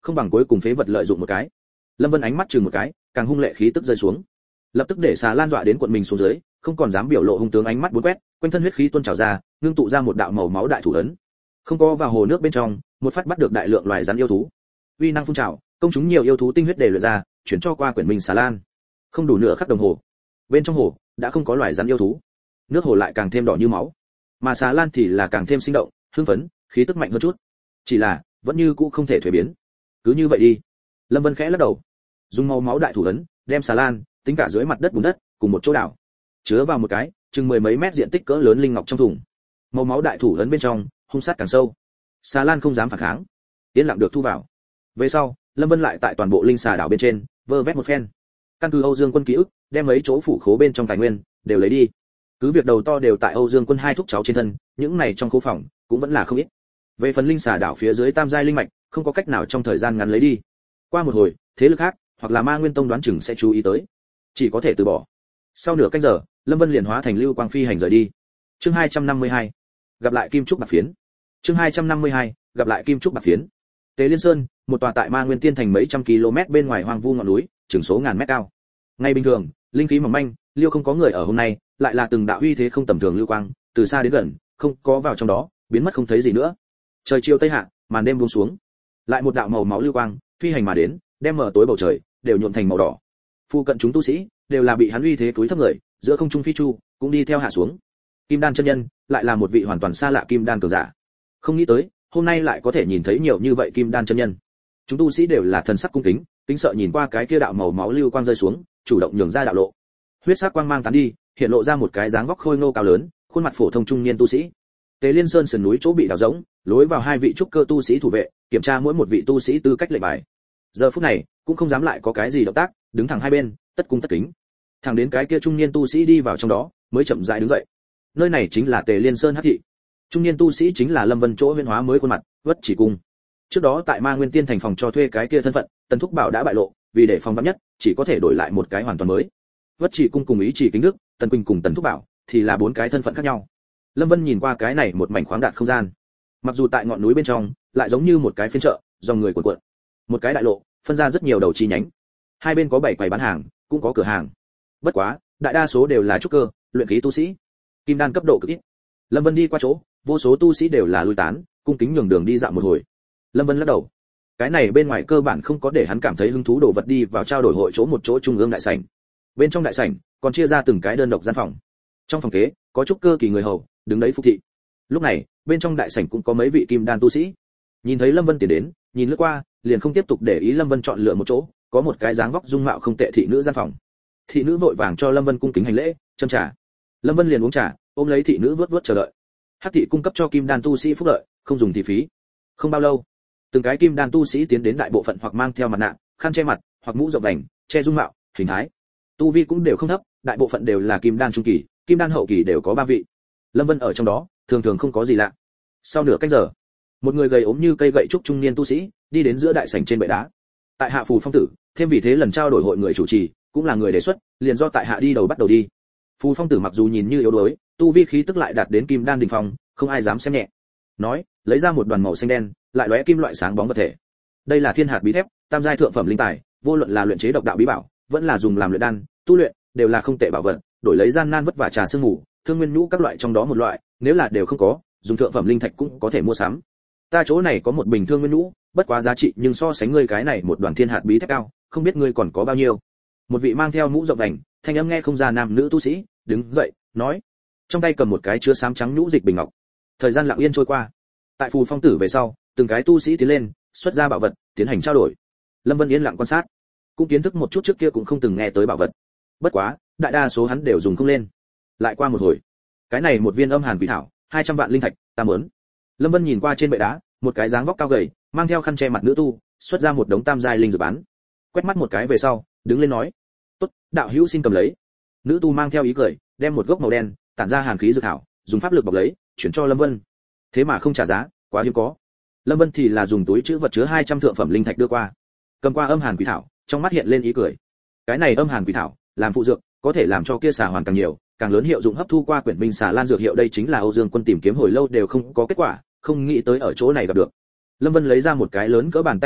không bằng cuối cùng phế vật lợi dụng một cái. Lâm Vân ánh mắt chừng một cái, càng hung lệ khí tức rơi xuống, lập tức để xà lan dọa đến cuộn mình xuống dưới, không còn dám biểu lộ hung tướng, ánh mắt bốn quét, quanh thân huyết khí tuôn trào ra, ngưng tụ ra một đạo màu máu đại thủ ấn. Không có vào hồ nước bên trong, một phát bắt được đại lượng loài rắn yêu thú. Uy năng phun trào, công chúng nhiều yêu thú tinh huyết để luyện ra, chuyển cho qua quyển mình xà lan. Không đủ nửa khắc đồng hồ, bên trong hồ đã không có loài rắn yêu thú, nước hồ lại càng thêm đỏ như máu, mà xà lan thì là càng thêm sinh động, hưng phấn, khí tức mạnh hơn chút. Chỉ là vẫn như cũ không thể thuế biến. Cứ như vậy đi. Lâm Vân khẽ lắc đầu, dùng màu máu đại thủ ấn đem xà lan tính cả dưới mặt đất bùn đất cùng một chỗ đảo, chứa vào một cái chừng mười mấy mét diện tích cỡ lớn linh ngọc trong thùng. Màu máu đại thủ ấn bên trong hung sát càng sâu, xà lan không dám phản kháng, yên lặng được thu vào. Về sau, Lâm Vân lại tại toàn bộ linh xà đảo bên trên vơ vét một phen, căn cứ Âu Dương Quân ký ức, đem mấy chỗ phủ khố bên trong tài nguyên đều lấy đi. Cứ việc đầu to đều tại Âu Dương Quân hai thúc cháu trên thân, những này trong khố phòng cũng vẫn là không ít. Về phần linh xà đảo phía dưới tam giai linh mạch, không có cách nào trong thời gian ngắn lấy đi. Qua một hồi, thế lực khác hoặc là Ma Nguyên Tông đoán chừng sẽ chú ý tới, chỉ có thể từ bỏ. Sau nửa canh giờ, Lâm Vân liền hóa thành lưu quang phi hành rời đi. Chương hai trăm năm mươi hai, gặp lại Kim Trúc Bạc Phiến. Chương hai trăm năm mươi hai, gặp lại Kim Trúc Bạc Phiến. Tế Liên Sơn, một tòa tại Ma Nguyên Tiên thành mấy trăm km bên ngoài hoang vu ngọn núi, chừng số ngàn mét cao. Ngày bình thường, linh khí mỏng manh, liêu không có người ở, hôm nay lại là từng đạo uy thế không tầm thường lưu quang, từ xa đến gần, không có vào trong đó, biến mất không thấy gì nữa. Trời chiều tây hạ, màn đêm buông xuống, lại một đạo màu máu lưu quang phi hành mà đến, đem mở tối bầu trời đều nhuộm thành màu đỏ. Phu cận chúng tu sĩ đều là bị hắn uy thế túi thấp người, giữa không trung phi chu cũng đi theo hạ xuống. Kim Đan chân nhân lại là một vị hoàn toàn xa lạ Kim Đan cường giả. Không nghĩ tới, hôm nay lại có thể nhìn thấy nhiều như vậy Kim Đan chân nhân. Chúng tu sĩ đều là thần sắc cung kính, kính sợ nhìn qua cái kia đạo màu máu lưu quang rơi xuống, chủ động nhường ra đạo lộ. Huyết sắc quang mang tán đi, hiện lộ ra một cái dáng vóc khôi ngô cao lớn, khuôn mặt phổ thông trung niên tu sĩ. Tế Liên Sơn sườn núi chỗ bị đào rỗng, lối vào hai vị trúc cơ tu sĩ thủ vệ, kiểm tra mỗi một vị tu sĩ tư cách lệnh bài. Giờ phút này, cũng không dám lại có cái gì động tác, đứng thẳng hai bên, tất cung tất kính. Thẳng đến cái kia trung niên tu sĩ đi vào trong đó, mới chậm rãi đứng dậy. Nơi này chính là Tề Liên Sơn Hắc thị. Trung niên tu sĩ chính là Lâm Vân chỗ huyễn hóa mới khuôn mặt, Vất Chỉ Cung. Trước đó tại Ma Nguyên Tiên thành phòng cho thuê cái kia thân phận, Tần Thúc Bảo đã bại lộ, vì để phòng vắn nhất, chỉ có thể đổi lại một cái hoàn toàn mới. Vất Chỉ Cung cùng Ý Chỉ Kính Đức, Tần Quỳnh cùng Tần Thúc Bảo thì là bốn cái thân phận khác nhau. Lâm Vân nhìn qua cái này một mảnh khoáng đạt không gian. Mặc dù tại ngọn núi bên trong, lại giống như một cái phiên chợ, dòng người cuộn cuộn. Một cái đại lộ, phân ra rất nhiều đầu chi nhánh. Hai bên có bảy quầy bán hàng, cũng có cửa hàng. Bất quá, đại đa số đều là trúc cơ, luyện khí tu sĩ. Kim đan cấp độ cực ít. Lâm Vân đi qua chỗ, vô số tu sĩ đều là lui tán, cung kính nhường đường đi dạo một hồi. Lâm Vân lắc đầu. Cái này bên ngoài cơ bản không có để hắn cảm thấy hứng thú, đồ vật đi vào trao đổi hội chỗ một chỗ trung ương đại sảnh. Bên trong đại sảnh còn chia ra từng cái đơn độc gian phòng. Trong phòng kế có trúc cơ kỳ người hầu đứng đấy phục thị. Lúc này, bên trong đại sảnh cũng có mấy vị kim đan tu sĩ. Nhìn thấy Lâm Vân tiến đến, nhìn lướt qua, liền không tiếp tục để ý. Lâm Vân chọn lựa một chỗ, có một cái dáng vóc dung mạo không tệ thị nữ gian phòng. Thị nữ vội vàng cho Lâm Vân cung kính hành lễ, châm trà. Lâm Vân liền uống trà, ôm lấy thị nữ vớt vớt chờ đợi. Hắc thị cung cấp cho kim đan tu sĩ phúc lợi, không dùng thì phí. Không bao lâu, từng cái kim đan tu sĩ tiến đến, đại bộ phận hoặc mang theo mặt nạ, khăn che mặt, hoặc mũ rộng vành, che dung mạo, hình thái. Tu vi cũng đều không thấp, đại bộ phận đều là kim đan trung kỳ, kim đan hậu kỳ đều có ba vị. Lâm Vân ở trong đó, thường thường không có gì lạ. Sau nửa canh giờ, một người gầy ốm như cây gậy trúc trung niên tu sĩ đi đến giữa đại sảnh trên bệ đá. Tại hạ Phù Phong Tử, thêm vì thế lần trao đổi hội người chủ trì, cũng là người đề xuất, liền do tại hạ đi đầu bắt đầu đi. Phù Phong Tử mặc dù nhìn như yếu đuối, tu vi khí tức lại đạt đến kim đan đỉnh phong, không ai dám xem nhẹ. Nói, lấy ra một đoàn màu xanh đen, lại lóe kim loại sáng bóng vật thể. Đây là thiên hạt bí thép, tam giai thượng phẩm linh tài, vô luận là luyện chế độc đạo bí bảo, vẫn là dùng làm luyện đan, tu luyện, đều là không tệ bảo vật, đổi lấy gian nan vất vả trà sương ngủ, thương nguyên nhũ các loại trong đó một loại, nếu là đều không có, dùng thượng phẩm linh thạch cũng có thể mua sắm. Ta chỗ này có một bình thương nguyên nhũ, bất quá giá trị nhưng so sánh ngươi cái này một đoàn thiên hạt bí thép cao, không biết ngươi còn có bao nhiêu. Một vị mang theo mũ rộng vành, thanh âm nghe không ra nam nữ tu sĩ, đứng dậy, nói, trong tay cầm một cái chứa xám trắng nhũ dịch bình ngọc. Thời gian lặng yên trôi qua. Tại Phù Phong Tử về sau, từng cái tu sĩ tiến lên, xuất ra bảo vật, tiến hành trao đổi. Lâm Vân yên lặng quan sát, cũng kiến thức một chút trước kia cũng không từng nghe tới bảo vật. Bất quá, đại đa số hắn đều dùng không lên. Lại qua một hồi, cái này một viên âm hàn quỷ thảo, hai trăm vạn linh thạch, ta muốn. Lâm Vân nhìn qua trên bệ đá, một cái dáng vóc cao gầy, mang theo khăn che mặt nữ tu, xuất ra một đống tam giai linh dược bán. Quét mắt một cái về sau, đứng lên nói, "Tốt, đạo hữu xin cầm lấy." Nữ tu mang theo ý cười, đem một gốc màu đen, tản ra hàn khí dược thảo, dùng pháp lực bọc lấy, chuyển cho Lâm Vân. Thế mà không trả giá, quá hiếm có. Lâm Vân thì là dùng túi trữ vật chứa hai trăm thượng phẩm linh thạch đưa qua. Cầm qua âm hàn quỷ thảo, trong mắt hiện lên ý cười. Cái này âm hàn quỷ thảo, làm phụ dược, có thể làm cho kia xà hoàn càng nhiều, càng lớn hiệu dụng hấp thu qua quyển binh xà lan dược hiệu. Đây chính là Âu Dương Quân tìm kiếm hồi lâu đều không có kết quả, không nghĩ tới ở chỗ này gặp được. Lâm Vân lấy ra một cái lớn cỡ bàn tay bình ngọc,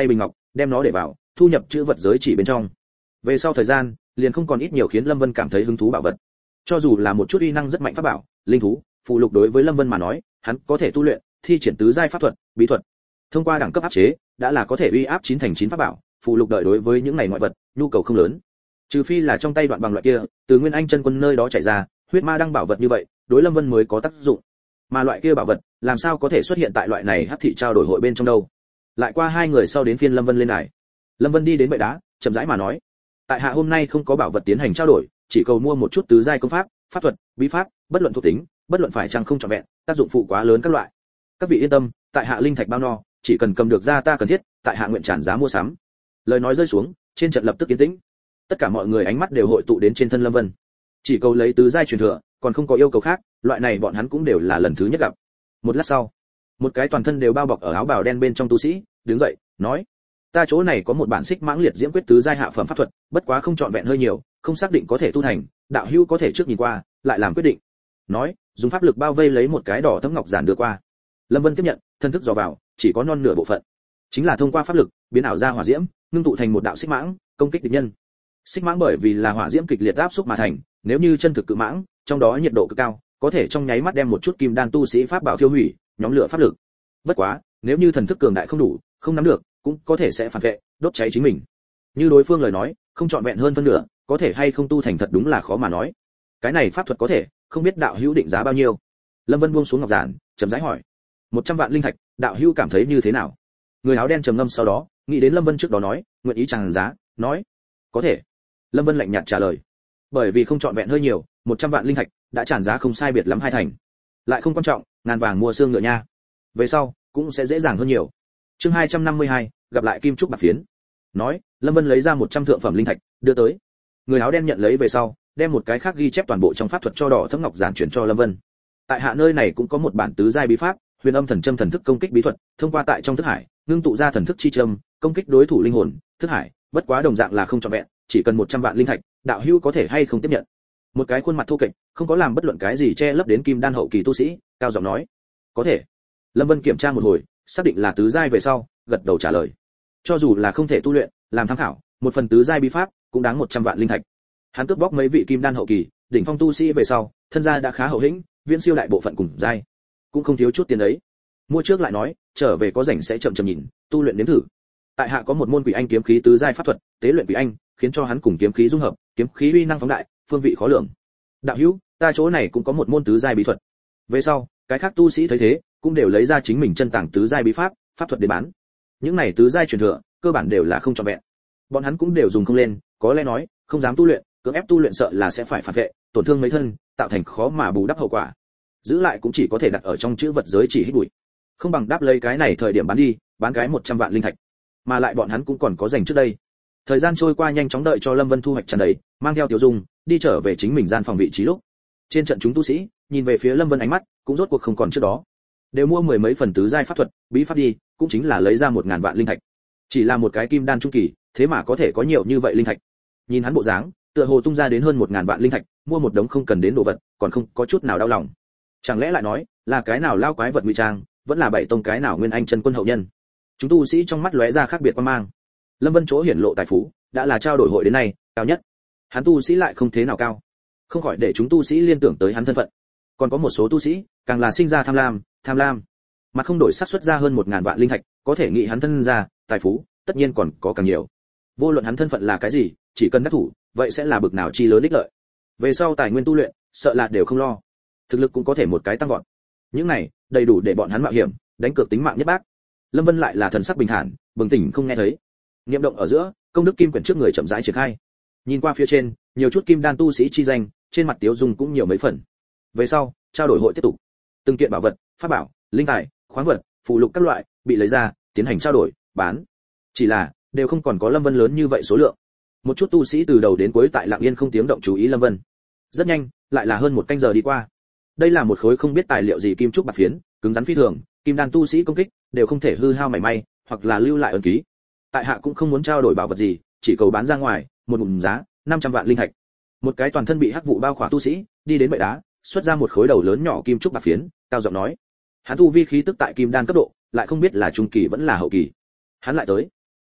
đem nó để vào, thu nhập chữ vật giới chỉ bên trong. Về sau thời gian, liền không còn ít nhiều khiến Lâm Vân cảm thấy hứng thú bảo vật. Cho dù là một chút uy năng rất mạnh pháp bảo, linh thú, phù lục đối với Lâm Vân mà nói, hắn có thể tu luyện, thi triển tứ giai pháp thuật, bí thuật. Thông qua đẳng cấp áp chế, đã là có thể uy áp chín thành chín pháp bảo, phù lục đợi đối với những này ngoại vật, nhu cầu không lớn. Trừ phi là trong tay đoạn bằng loại kia, từ Nguyên Anh chân quân nơi đó chảy ra, huyết ma đăng bảo vật như vậy, đối Lâm Vân mới có tác dụng. Mà loại kia bảo vật, làm sao có thể xuất hiện tại loại này hắc thị trao đổi hội bên trong đâu? Lại qua hai người sau đến phiên Lâm Vân lên đài. Lâm Vân đi đến bệ đá, chậm rãi mà nói: "Tại hạ hôm nay không có bảo vật tiến hành trao đổi, chỉ cầu mua một chút tứ giai công pháp, pháp thuật, bí pháp, bất luận thuộc tính, bất luận phải chăng không trọn vẹn, tác dụng phụ quá lớn các loại. Các vị yên tâm, tại hạ linh thạch bao no, chỉ cần cầm được ra ta cần thiết, tại hạ nguyện tràn giá mua sắm." Lời nói rơi xuống, trên trận lập tức yên tĩnh. Tất cả mọi người ánh mắt đều hội tụ đến trên thân Lâm Vân. Chỉ cầu lấy tứ giai truyền thừa, còn không có yêu cầu khác, loại này bọn hắn cũng đều là lần thứ nhất gặp. Một lát sau, một cái toàn thân đều bao bọc ở áo bào đen bên trong tu sĩ đứng dậy, nói: "Ta chỗ này có một bản xích mãng liệt diễm quyết tứ giai hạ phẩm pháp thuật, bất quá không trọn vẹn hơi nhiều, không xác định có thể tu thành, đạo hữu có thể trước nhìn qua, lại làm quyết định." Nói, dùng pháp lực bao vây lấy một cái đỏ thẫm ngọc giản đưa qua. Lâm Vân tiếp nhận, thân thức dò vào, chỉ có non nửa bộ phận. Chính là thông qua pháp lực, biến ảo ra hỏa diễm, ngưng tụ thành một đạo xích mãng, công kích địch nhân. Xích mãng bởi vì là hỏa diễm kịch liệt áp xúc mà thành, nếu như chân thực cự mãng, trong đó nhiệt độ cực cao, có thể trong nháy mắt đem một chút kim đan tu sĩ pháp bảo thiêu hủy, nhóm lửa pháp lực. Bất quá, nếu như thần thức cường đại không đủ, không nắm được, cũng có thể sẽ phản vệ, đốt cháy chính mình. Như đối phương lời nói, không trọn vẹn hơn phân nửa, có thể hay không tu thành thật đúng là khó mà nói. Cái này pháp thuật có thể, không biết đạo hữu định giá bao nhiêu? Lâm Vân buông xuống ngọc giản, chậm rãi hỏi. một trăm vạn linh thạch, đạo hữu cảm thấy như thế nào? Người áo đen trầm ngâm sau đó, nghĩ đến Lâm Vân trước đó nói, nguyện ý chàng giá, nói: "Có thể." Lâm Vân lạnh nhạt trả lời. Bởi vì không trọn vẹn hơi nhiều, một trăm vạn linh thạch đã tràn giá không sai biệt lắm hai thành. Lại không quan trọng, ngàn vàng mua xương ngựa nha. Về sau cũng sẽ dễ dàng hơn nhiều. Chương hai trăm năm mươi hai, gặp lại kim trúc bạc phiến. Nói, Lâm Vân lấy ra một trăm thượng phẩm linh thạch, đưa tới. Người áo đen nhận lấy về sau, đem một cái khác ghi chép toàn bộ trong pháp thuật cho đỏ thẫm ngọc giản chuyển cho Lâm Vân. Tại hạ nơi này cũng có một bản tứ giai bí pháp, Huyền Âm Thần Châm thần thức công kích bí thuật, thông qua tại trong thức hải, ngưng tụ ra thần thức chi châm, công kích đối thủ linh hồn, thức hải, bất quá đồng dạng là không trọn vẹn, chỉ cần một trăm vạn linh thạch, đạo hữu có thể hay không tiếp nhận? Một cái khuôn mặt thô kệch, không có làm bất luận cái gì che lấp đến kim đan hậu kỳ tu sĩ, cao giọng nói: "Có thể." Lâm Vân kiểm tra một hồi, xác định là tứ giai về sau, gật đầu trả lời. Cho dù là không thể tu luyện, làm tham khảo, một phần tứ giai bí pháp cũng đáng một trăm vạn linh thạch. Hắn cướp bóc mấy vị kim đan hậu kỳ, đỉnh phong tu sĩ về sau, thân gia đã khá hậu hĩnh, viễn siêu đại bộ phận cùng giai, cũng không thiếu chút tiền đấy. Mua trước lại nói, trở về có rảnh sẽ chậm chậm nhìn, tu luyện đến thử. Tại hạ có một môn quỷ anh kiếm khí tứ giai pháp thuật, tế luyện quỷ anh, khiến cho hắn cùng kiếm khí dung hợp, kiếm khí uy năng phóng đại, phương vị khó lường. Đạo hữu, ta chỗ này cũng có một môn tứ giai bí thuật. Về sau, cái khác tu sĩ thấy thế, cũng đều lấy ra chính mình chân tàng tứ giai bí pháp, pháp thuật để bán. Những này tứ giai truyền thừa, cơ bản đều là không trọn vẹn. Bọn hắn cũng đều dùng không lên, có lẽ nói, không dám tu luyện, cưỡng ép tu luyện sợ là sẽ phải phản vệ, tổn thương mấy thân, tạo thành khó mà bù đắp hậu quả. Giữ lại cũng chỉ có thể đặt ở trong chữ vật giới chỉ hít bụi. Không bằng đáp lấy cái này thời điểm bán đi, bán cái một trăm vạn linh thạch. Mà lại bọn hắn cũng còn có dành trước đây. Thời gian trôi qua nhanh chóng, đợi cho Lâm Vân thu hoạch tràn đầy, mang theo Tiểu Dung, đi trở về chính mình gian phòng vị trí lúc. Trên trận chúng tu sĩ, nhìn về phía Lâm Vân ánh mắt, cũng rốt cuộc không còn trước đó. Đều mua mười mấy phần tứ giai pháp thuật, bí pháp đi, cũng chính là lấy ra một ngàn vạn linh thạch. Chỉ là một cái kim đan trung kỳ, thế mà có thể có nhiều như vậy linh thạch. Nhìn hắn bộ dáng, tựa hồ tung ra đến hơn một ngàn vạn linh thạch, mua một đống không cần đến đồ vật, còn không có chút nào đau lòng. Chẳng lẽ lại nói, là cái nào lao quái vật ngụy trang, vẫn là bảy tông cái nào nguyên anh chân quân hậu nhân? Chúng tu sĩ trong mắt lóe ra khác biệt quan mang. Lâm Vân chỗ hiển lộ tài phú, đã là trao đổi hội đến nay cao nhất. Hắn tu sĩ lại không thế nào cao, không khỏi để chúng tu sĩ liên tưởng tới hắn thân phận. Còn có một số tu sĩ, càng là sinh ra tham lam, tham lam, mà không đổi xác suất ra hơn một ngàn vạn linh thạch, có thể nghĩ hắn thân ra, tài phú, tất nhiên còn có càng nhiều. Vô luận hắn thân phận là cái gì, chỉ cần đắc thủ, vậy sẽ là bực nào chi lớn ích lợi. Về sau tài nguyên tu luyện, sợ là đều không lo. Thực lực cũng có thể một cái tăng vọt. Những này, đầy đủ để bọn hắn mạo hiểm, đánh cược tính mạng nhất bác. Lâm Vân lại là thần sắc bình thản, bừng tỉnh không nghe thấy. Niệm động ở giữa, công đức kim quyển trước người chậm rãi triển khai. Nhìn qua phía trên, nhiều chút kim đan tu sĩ chi danh, trên mặt Tiếu Dung cũng nhiều mấy phần. Về sau, trao đổi hội tiếp tục. Từng kiện bảo vật, pháp bảo, linh tài, khoáng vật, phù lục các loại bị lấy ra, tiến hành trao đổi, bán. Chỉ là, đều không còn có Lâm Vân lớn như vậy số lượng. Một chút tu sĩ từ đầu đến cuối tại lặng yên không tiếng động chú ý Lâm Vân. Rất nhanh, lại là hơn một canh giờ đi qua. Đây là một khối không biết tài liệu gì kim trúc bạc phiến, cứng rắn phi thường, kim đan tu sĩ công kích đều không thể hư hao mảy may, hoặc là lưu lại ấn ký. Tại hạ cũng không muốn trao đổi bảo vật gì, chỉ cầu bán ra ngoài, một ngụm giá năm trăm vạn linh thạch. Một cái toàn thân bị hắc vụ bao khỏa tu sĩ, đi đến bệ đá, xuất ra một khối đầu lớn nhỏ kim trúc bạc phiến, cao giọng nói: hắn tu vi khí tức tại kim đan cấp độ, lại không biết là trung kỳ vẫn là hậu kỳ. Hắn lại tới.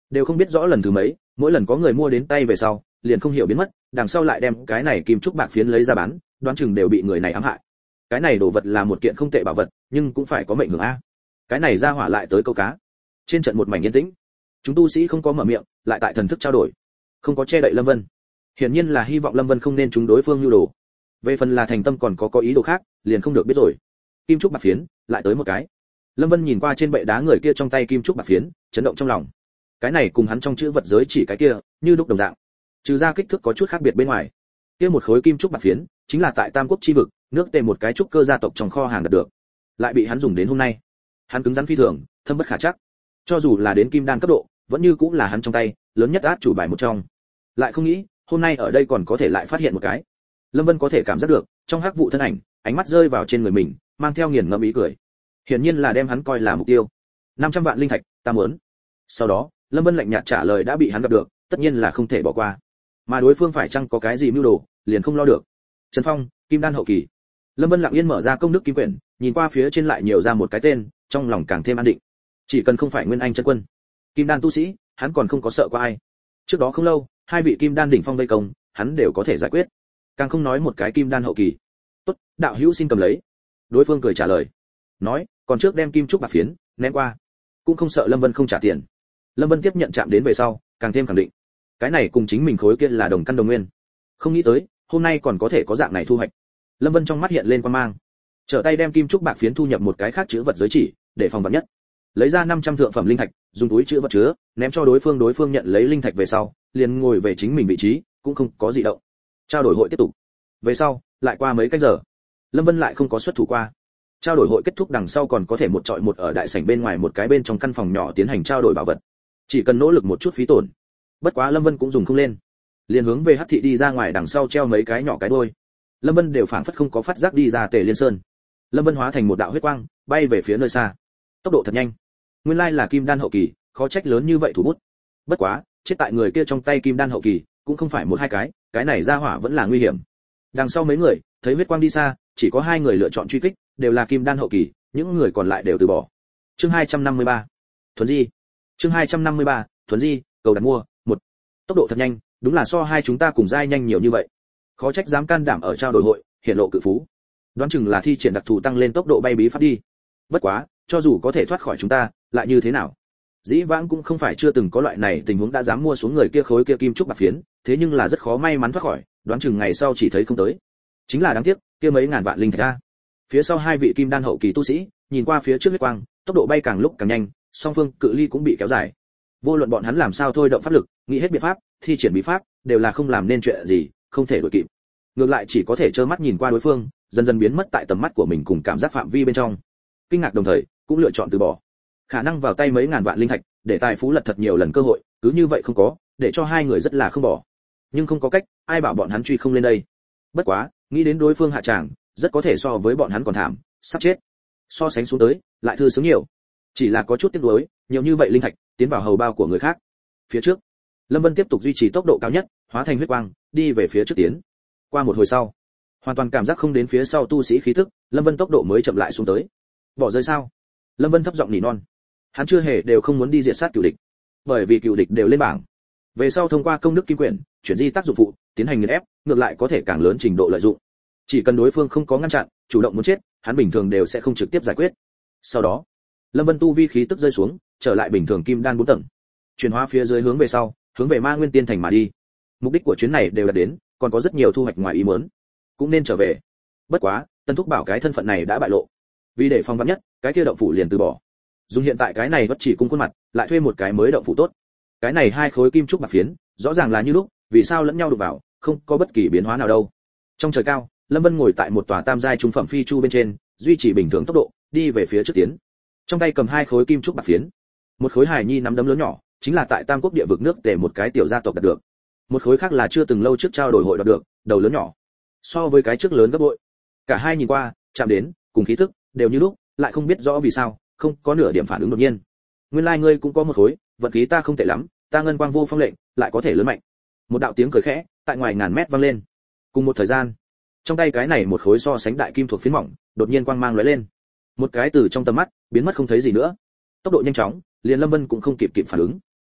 đều không biết rõ lần thứ mấy, mỗi lần có người mua đến tay về sau liền không hiểu biến mất, đằng sau lại đem cái này kim trúc bạc phiến lấy ra bán, đoán chừng đều bị người này ám hại. Cái này đồ vật là một kiện không tệ bảo vật, nhưng cũng phải có mệnh hưởng a. Cái này ra hỏa lại tới câu cá. Trên trận một mảnh yên tĩnh, chúng tu sĩ không có mở miệng, lại tại thần thức trao đổi, không có che đậy Lâm Vân. Hiển nhiên là hy vọng Lâm Vân không nên trúng đối phương nhu đồ. Về phần là thành tâm còn có có ý đồ khác, liền không được biết rồi. Kim trúc bạc phiến, lại tới một cái. Lâm Vân nhìn qua trên bệ đá người kia trong tay kim trúc bạc phiến, chấn động trong lòng. Cái này cùng hắn trong chữ vật giới chỉ cái kia, như đúc đồng dạng. Trừ ra kích thước có chút khác biệt bên ngoài. Kia một khối kim trúc bạc phiến, chính là tại Tam Quốc chi vực, nước Tề một cái trúc cơ gia tộc trong kho hàng đạt được. Lại bị hắn dùng đến hôm nay. Hắn cứng rắn phi thường, thâm bất khả chắc. Cho dù là đến kim đan cấp độ, vẫn như cũng là hắn trong tay, lớn nhất át chủ bài một trong. Lại không nghĩ, hôm nay ở đây còn có thể lại phát hiện một cái. Lâm Vân có thể cảm giác được, trong hắc vụ thân ảnh, ánh mắt rơi vào trên người mình, mang theo nghiền ngẫm ý cười. Hiển nhiên là đem hắn coi là mục tiêu. năm trăm vạn linh thạch, ta muốn. Sau đó, Lâm Vân lạnh nhạt trả lời đã bị hắn gặp được, tất nhiên là không thể bỏ qua. Mà đối phương phải chăng có cái gì mưu đồ, liền không lo được. Trần Phong, kim đan hậu kỳ. Lâm Vân lặng yên mở ra công đức kim quyển, nhìn qua phía trên lại nhiều ra một cái tên, trong lòng càng thêm an định. Chỉ cần không phải Nguyên Anh chân quân, kim đan tu sĩ, hắn còn không có sợ qua ai. Trước đó không lâu, hai vị kim đan đỉnh phong vây công, hắn đều có thể giải quyết. Càng không nói một cái kim đan hậu kỳ. Tốt, đạo hữu xin cầm lấy. Đối phương cười trả lời, nói, còn trước đem kim trúc bạc phiến ném qua, cũng không sợ Lâm Vân không trả tiền. Lâm Vân tiếp nhận chạm đến về sau, càng thêm khẳng định, cái này cùng chính mình khối kia là đồng căn đồng nguyên. Không nghĩ tới, hôm nay còn có thể có dạng này thu hoạch. Lâm Vân trong mắt hiện lên quan mang, trở tay đem kim trúc bạc phiến thu nhập một cái khác chứa vật giới chỉ, để phòng vật nhất. Lấy ra năm trăm thượng phẩm linh thạch, dùng túi chứa vật chứa, ném cho đối phương, đối phương nhận lấy linh thạch về sau, liền ngồi về chính mình vị trí, cũng không có gì động. Trao đổi hội tiếp tục. Về sau, lại qua mấy cách giờ, Lâm Vân lại không có xuất thủ qua. Trao đổi hội kết thúc đằng sau còn có thể một trọi một ở đại sảnh bên ngoài một cái bên trong căn phòng nhỏ tiến hành trao đổi bảo vật. Chỉ cần nỗ lực một chút phí tổn. Bất quá Lâm Vân cũng dùng không lên, liền hướng về Hắc thị đi ra ngoài, đằng sau treo mấy cái nhỏ cái đuôi. Lâm Vân đều phảng phất không có phát giác đi ra Tề Liên Sơn. Lâm Vân hóa thành một đạo huyết quang, bay về phía nơi xa. Tốc độ thật nhanh. Nguyên lai là kim đan hậu kỳ, khó trách lớn như vậy thủ bút. Bất quá, chết tại người kia trong tay kim đan hậu kỳ, cũng không phải một hai cái, cái này ra hỏa vẫn là nguy hiểm. Đằng sau mấy người, thấy huyết quang đi xa, chỉ có hai người lựa chọn truy kích, đều là kim đan hậu kỳ, những người còn lại đều từ bỏ. Chương hai trăm năm mươi ba, Thuấn Di. Chương hai trăm năm mươi ba, Thuấn Di, cầu đặt mua, một. Tốc độ thật nhanh, đúng là so hai chúng ta cùng giai nhanh nhiều như vậy. Khó trách dám can đảm ở trao đổi hội, hiện lộ cự phú. Đoán chừng là thi triển đặc thù tăng lên tốc độ bay bí pháp đi. Bất quá, cho dù có thể thoát khỏi chúng ta, lại như thế nào? Dĩ vãng cũng không phải chưa từng có loại này tình huống đã dám mua xuống người kia khối kia kim trúc bạc phiến, thế nhưng là rất khó may mắn thoát khỏi, đoán chừng ngày sau chỉ thấy không tới. Chính là đáng tiếc, kia mấy ngàn vạn linh thạch a. Phía sau hai vị kim đan hậu kỳ tu sĩ, nhìn qua phía trước huyết quang, tốc độ bay càng lúc càng nhanh, song phương cự ly cũng bị kéo dài. Vô luận bọn hắn làm sao thôi động pháp lực, nghĩ hết biện pháp, thi triển bí pháp, đều là không làm nên chuyện gì, không thể đuổi kịp. Ngược lại chỉ có thể trơ mắt nhìn qua đối phương, dần dần biến mất tại tầm mắt của mình cùng cảm giác phạm vi bên trong. Kinh ngạc đồng thời, cũng lựa chọn từ bỏ. Khả năng vào tay mấy ngàn vạn linh thạch, để tài phú lật thật nhiều lần cơ hội, cứ như vậy không có, để cho hai người rất là không bỏ. Nhưng không có cách, ai bảo bọn hắn truy không lên đây. Bất quá, nghĩ đến đối phương hạ tràng, rất có thể so với bọn hắn còn thảm, sắp chết. So sánh xuống tới, lại thư sướng nhiều. Chỉ là có chút tiếc nuối, nhiều như vậy linh thạch tiến vào hầu bao của người khác. Phía trước, Lâm Vân tiếp tục duy trì tốc độ cao nhất, hóa thành huyết quang, đi về phía trước tiến. Qua một hồi sau, hoàn toàn cảm giác không đến phía sau tu sĩ khí tức, Lâm Vân tốc độ mới chậm lại xuống tới. Bỏ rơi sao? Lâm Vân thấp giọng nỉ non. Hắn chưa hề đều không muốn đi diệt sát cửu địch, bởi vì cửu địch đều lên bảng. Về sau thông qua công đức kim quyển, chuyển di tác dụng phụ, tiến hành nghiền ép, ngược lại có thể càng lớn trình độ lợi dụng. Chỉ cần đối phương không có ngăn chặn, chủ động muốn chết, hắn bình thường đều sẽ không trực tiếp giải quyết. Sau đó, Lâm Vân tu vi khí tức rơi xuống, trở lại bình thường kim đan bốn tầng. Chuyển hóa phía dưới hướng về sau, hướng về Ma Nguyên Tiên Thành mà đi. Mục đích của chuyến này đều là đến, còn có rất nhiều thu hoạch ngoài ý muốn, cũng nên trở về. Bất quá, Tân Thúc bảo cái thân phận này đã bại lộ, vì để phòng vắn nhất, cái kia động phủ liền từ bỏ. Dùng hiện tại cái này bất chỉ cung khuôn mặt, lại thuê một cái mới động phủ tốt. Cái này hai khối kim trúc bạc phiến, rõ ràng là như lúc, vì sao lẫn nhau đụng vào, không có bất kỳ biến hóa nào đâu. Trong trời cao, Lâm Vân ngồi tại một tòa tam giai trung phẩm phi chu bên trên, duy trì bình thường tốc độ, đi về phía trước tiến. Trong tay cầm hai khối kim trúc bạc phiến. Một khối hài nhi nắm đấm lớn nhỏ, chính là tại Tam Quốc địa vực nước Tề một cái tiểu gia tộc đạt được. Một khối khác là chưa từng lâu trước trao đổi hội đạt được, đầu lớn nhỏ. So với cái trước lớn gấp bội. Cả hai nhìn qua, chạm đến, cùng khí tức, đều như lúc, lại không biết rõ vì sao, không có nửa điểm phản ứng đột nhiên. Nguyên lai like ngươi cũng có một khối, vận khí ta không tệ lắm, ta ngân quang vô phong lệnh, lại có thể lớn mạnh. Một đạo tiếng cười khẽ, tại ngoài ngàn mét vang lên. Cùng một thời gian, trong tay cái này một khối so sánh đại kim thuộc phiến mỏng, đột nhiên quang mang lóe lên. Một cái từ trong tầm mắt, biến mất không thấy gì nữa. Tốc độ nhanh chóng, liền Lâm Vân cũng không kịp kịp phản ứng.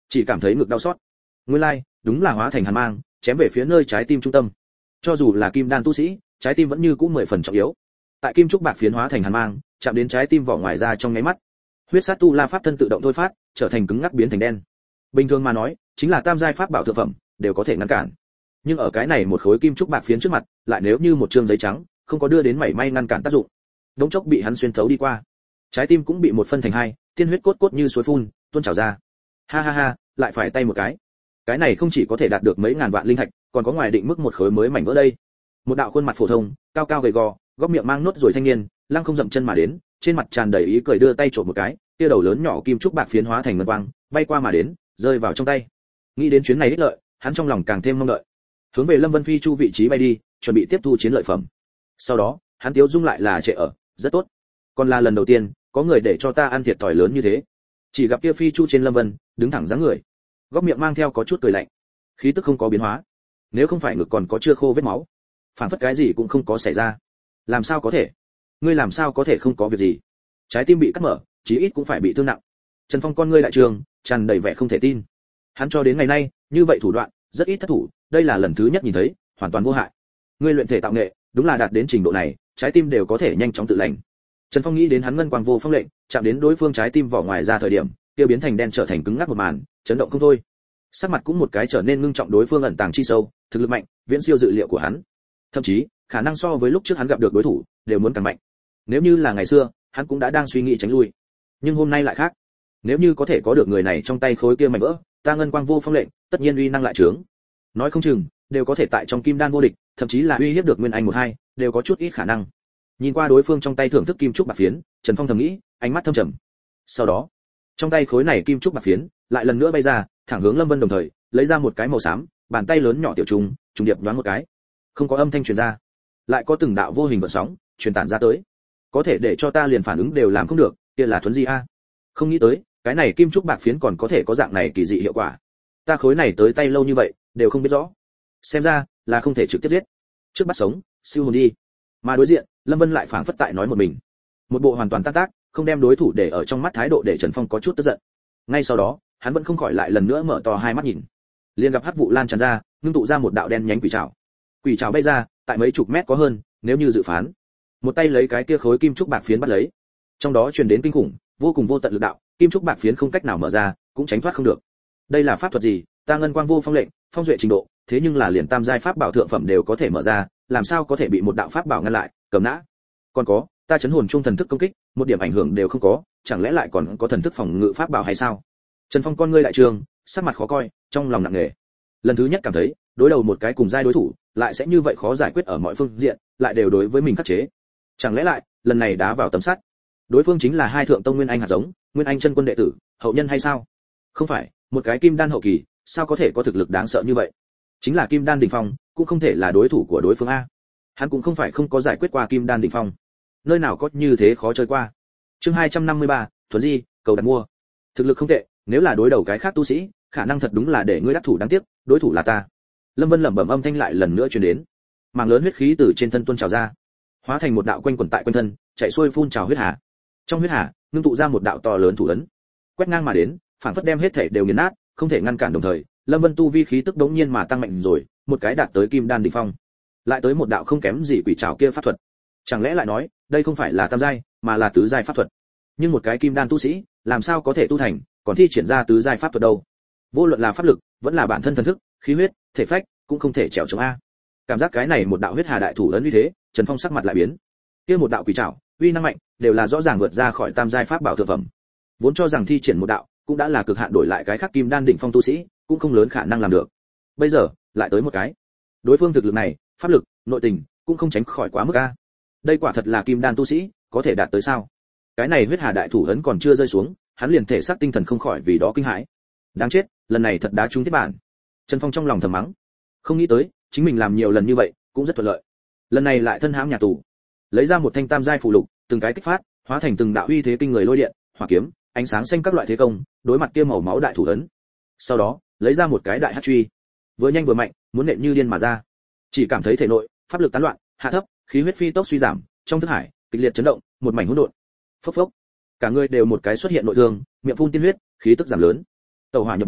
chỉ cảm thấy ngực đau xót. Nguyên lai, like, đúng là hóa thành hàn mang, chém về phía nơi trái tim trung tâm. Cho dù là kim đan tu sĩ, trái tim vẫn như cũ mười phần trọng yếu. Tại kim trúc bạc phiến hóa thành hàn mang, chạm đến trái tim vỏ ngoài ra trong nháy mắt. Huyết sát tu la pháp thân tự động thôi phát, trở thành cứng ngắc biến thành đen. Bình thường mà nói, chính là tam giai pháp bảo thượng phẩm đều có thể ngăn cản. Nhưng ở cái này một khối kim trúc bạc phiến trước mặt, lại nếu như một trương giấy trắng, không có đưa đến mảy may ngăn cản tác dụng. Đống chốc bị hắn xuyên thấu đi qua. Trái tim cũng bị một phân thành hai, tiên huyết cốt cốt như suối phun, tuôn trào ra. Ha ha ha, lại phải tay một cái. Cái này không chỉ có thể đạt được mấy ngàn vạn linh thạch, còn có ngoài định mức một khối mới mảnh vỡ đây. Một đạo khuôn mặt phổ thông, cao cao gầy gò, góc miệng mang nốt ruồi thanh niên, lăng không dậm chân mà đến, trên mặt tràn đầy ý cười đưa tay trộm một cái, kia đầu lớn nhỏ kim trúc bạc phiến hóa thành ngân quang, bay qua mà đến, rơi vào trong tay. Nghĩ đến chuyến này ích lợi, hắn trong lòng càng thêm mong đợi. Hướng về Lâm Vân Phi Chu vị trí bay đi, chuẩn bị tiếp thu chiến lợi phẩm. Sau đó, hắn tiếu dung lại là trệ ở, rất tốt. Còn là lần đầu tiên, có người để cho ta ăn thiệt thòi lớn như thế. Chỉ gặp kia Phi Chu trên Lâm Vân, đứng thẳng dáng người, góc miệng mang theo có chút cười lạnh, khí tức không có biến hóa. Nếu không phải ngực còn có chưa khô vết máu, phản phất cái gì cũng không có xảy ra. Làm sao có thể? Ngươi làm sao có thể không có việc gì? Trái tim bị cắt mở, chí ít cũng phải bị thương nặng. Trần Phong con ngươi đại trường, tràn đầy vẻ không thể tin. Hắn cho đến ngày nay, như vậy thủ đoạn, rất ít thất thủ, đây là lần thứ nhất nhìn thấy, hoàn toàn vô hại. Ngươi luyện thể tạo nghệ, đúng là đạt đến trình độ này, trái tim đều có thể nhanh chóng tự lành. Trần Phong nghĩ đến hắn ngân quang vô phong lệnh, chạm đến đối phương trái tim vỏ ngoài ra thời điểm, kia biến thành đen trở thành cứng ngắc một màn, chấn động không thôi. Sắc mặt cũng một cái trở nên ngưng trọng, đối phương ẩn tàng chi sâu, thực lực mạnh, viễn siêu dự liệu của hắn. Thậm chí, khả năng so với lúc trước hắn gặp được đối thủ, đều muốn càng mạnh. Nếu như là ngày xưa, hắn cũng đã đang suy nghĩ tránh lui. Nhưng hôm nay lại khác. Nếu như có thể có được người này trong tay khối kia mảnh vỡ, ta ngân quang vô phong lệnh, tất nhiên uy năng lại trướng. Nói không chừng, đều có thể tại trong kim đan vô địch, thậm chí là uy hiếp được nguyên anh một hai, đều có chút ít khả năng. Nhìn qua đối phương trong tay thưởng thức kim trúc bạc phiến, Trần Phong thầm nghĩ, ánh mắt thâm trầm. Sau đó, trong tay khối này kim trúc bạc phiến, lại lần nữa bay ra, thẳng hướng Lâm Vân đồng thời, lấy ra một cái màu xám, bàn tay lớn nhỏ tiểu trùng, trùng điệp đoán một cái. Không có âm thanh truyền ra, lại có từng đạo vô hình gợn sóng truyền tản ra tới. Có thể để cho ta liền phản ứng đều làm không được, kia là thuấn di a. Không nghĩ tới, cái này kim trúc bạc phiến còn có thể có dạng này kỳ dị hiệu quả. Ta khối này tới tay lâu như vậy, đều không biết rõ. Xem ra là không thể trực tiếp giết. Trước bắt sống, siêu hồn đi. Mà đối diện, Lâm Vân lại phảng phất tại nói một mình. Một bộ hoàn toàn tan tác, không đem đối thủ để ở trong mắt thái độ để Trần Phong có chút tức giận. Ngay sau đó, hắn vẫn không khỏi lại lần nữa mở to hai mắt nhìn. Liền gặp hắc vụ lan tràn ra, ngưng tụ ra một đạo đen nhánh quỷ trảo. Quỷ trảo bay ra, tại mấy chục mét có hơn, nếu như dự phán. Một tay lấy cái kia khối kim trúc bạc phiến bắt lấy. Trong đó truyền đến kinh khủng, vô cùng vô tận lực đạo, kim trúc bạc phiến không cách nào mở ra, cũng tránh thoát không được. Đây là pháp thuật gì? Ta ngân quang vô phong lệnh, phong duệ trình độ, thế nhưng là liền tam giai pháp bảo thượng phẩm đều có thể mở ra, làm sao có thể bị một đạo pháp bảo ngăn lại, cầm nã? Còn có, ta chấn hồn trung thần thức công kích, một điểm ảnh hưởng đều không có, chẳng lẽ lại còn có thần thức phòng ngự pháp bảo hay sao? Trần Phong con ngươi đại trường, sắc mặt khó coi, trong lòng nặng nề. Lần thứ nhất cảm thấy, đối đầu một cái cùng giai đối thủ, lại sẽ như vậy khó giải quyết ở mọi phương diện, lại đều đối với mình khắc chế. Chẳng lẽ lại, lần này đá vào tấm sắt. Đối phương chính là hai thượng tông nguyên anh hạt giống, nguyên anh chân quân đệ tử, hậu nhân hay sao? Không phải, một cái kim đan hậu kỳ, sao có thể có thực lực đáng sợ như vậy? Chính là kim đan đỉnh phong, cũng không thể là đối thủ của đối phương a. Hắn cũng không phải không có giải quyết qua kim đan đỉnh phong. Nơi nào có như thế khó chơi qua. Chương hai trăm năm mươi ba, thuần di, cầu đặt mua. Thực lực không tệ, nếu là đối đầu cái khác tu sĩ, khả năng thật đúng là để ngươi đắc thủ đáng tiếc, đối thủ là ta. Lâm Vân lẩm bẩm âm thanh lại lần nữa truyền đến. Màng lớn huyết khí từ trên thân tuôn trào ra, hóa thành một đạo quanh quẩn tại quanh thân, chạy xuôi phun trào huyết hà. Trong huyết hà, ngưng tụ ra một đạo to lớn thủ ấn, quét ngang mà đến, phản phất đem hết thể đều nghiền nát, không thể ngăn cản đồng thời, Lâm Vân tu vi khí tức đống nhiên mà tăng mạnh rồi, một cái đạt tới kim đan đỉnh phong, lại tới một đạo không kém gì quỷ trảo kia pháp thuật. Chẳng lẽ lại nói, đây không phải là tam giai, mà là tứ giai pháp thuật? Nhưng một cái kim đan tu sĩ, làm sao có thể tu thành, còn thi triển ra tứ giai pháp thuật đâu? Vô luận là pháp lực, vẫn là bản thân thần thức, khí huyết, thể phách, cũng không thể trèo chống a. Cảm giác cái này một đạo huyết hà đại thủ ấn như thế, Trần Phong sắc mặt lại biến. Kia một đạo quỷ trảo, uy năng mạnh, đều là rõ ràng vượt ra khỏi tam giai pháp bảo thượng phẩm. Vốn cho rằng thi triển một đạo, cũng đã là cực hạn đổi lại cái khác kim đan đỉnh phong tu sĩ, cũng không lớn khả năng làm được. Bây giờ, lại tới một cái. Đối phương thực lực này, pháp lực, nội tình, cũng không tránh khỏi quá mức a. Đây quả thật là kim đan tu sĩ, có thể đạt tới sao? Cái này huyết hà đại thủ ấn còn chưa rơi xuống, hắn liền thể xác tinh thần không khỏi vì đó kinh hãi. Đáng chết, lần này thật đá trúng thiết bản. Trần Phong trong lòng thầm mắng. Không nghĩ tới, chính mình làm nhiều lần như vậy, cũng rất thuận lợi. Lần này lại thân hãm nhà tù, lấy ra một thanh tam giai phù lục, từng cái kích phát, hóa thành từng đạo uy thế kinh người lôi điện, hỏa kiếm, ánh sáng xanh các loại thế công, đối mặt kia màu máu đại thủ ấn. Sau đó, lấy ra một cái đại hắc truy, vừa nhanh vừa mạnh, muốn nện như điên mà ra. Chỉ cảm thấy thể nội pháp lực tán loạn, hạ thấp, khí huyết phi tốc suy giảm, trong thức hải kịch liệt chấn động, một mảnh hỗn độn. Phốc phốc, cả người đều một cái xuất hiện nội thương, miệng phun tiên huyết, khí tức giảm lớn. Tẩu hỏa nhập ma,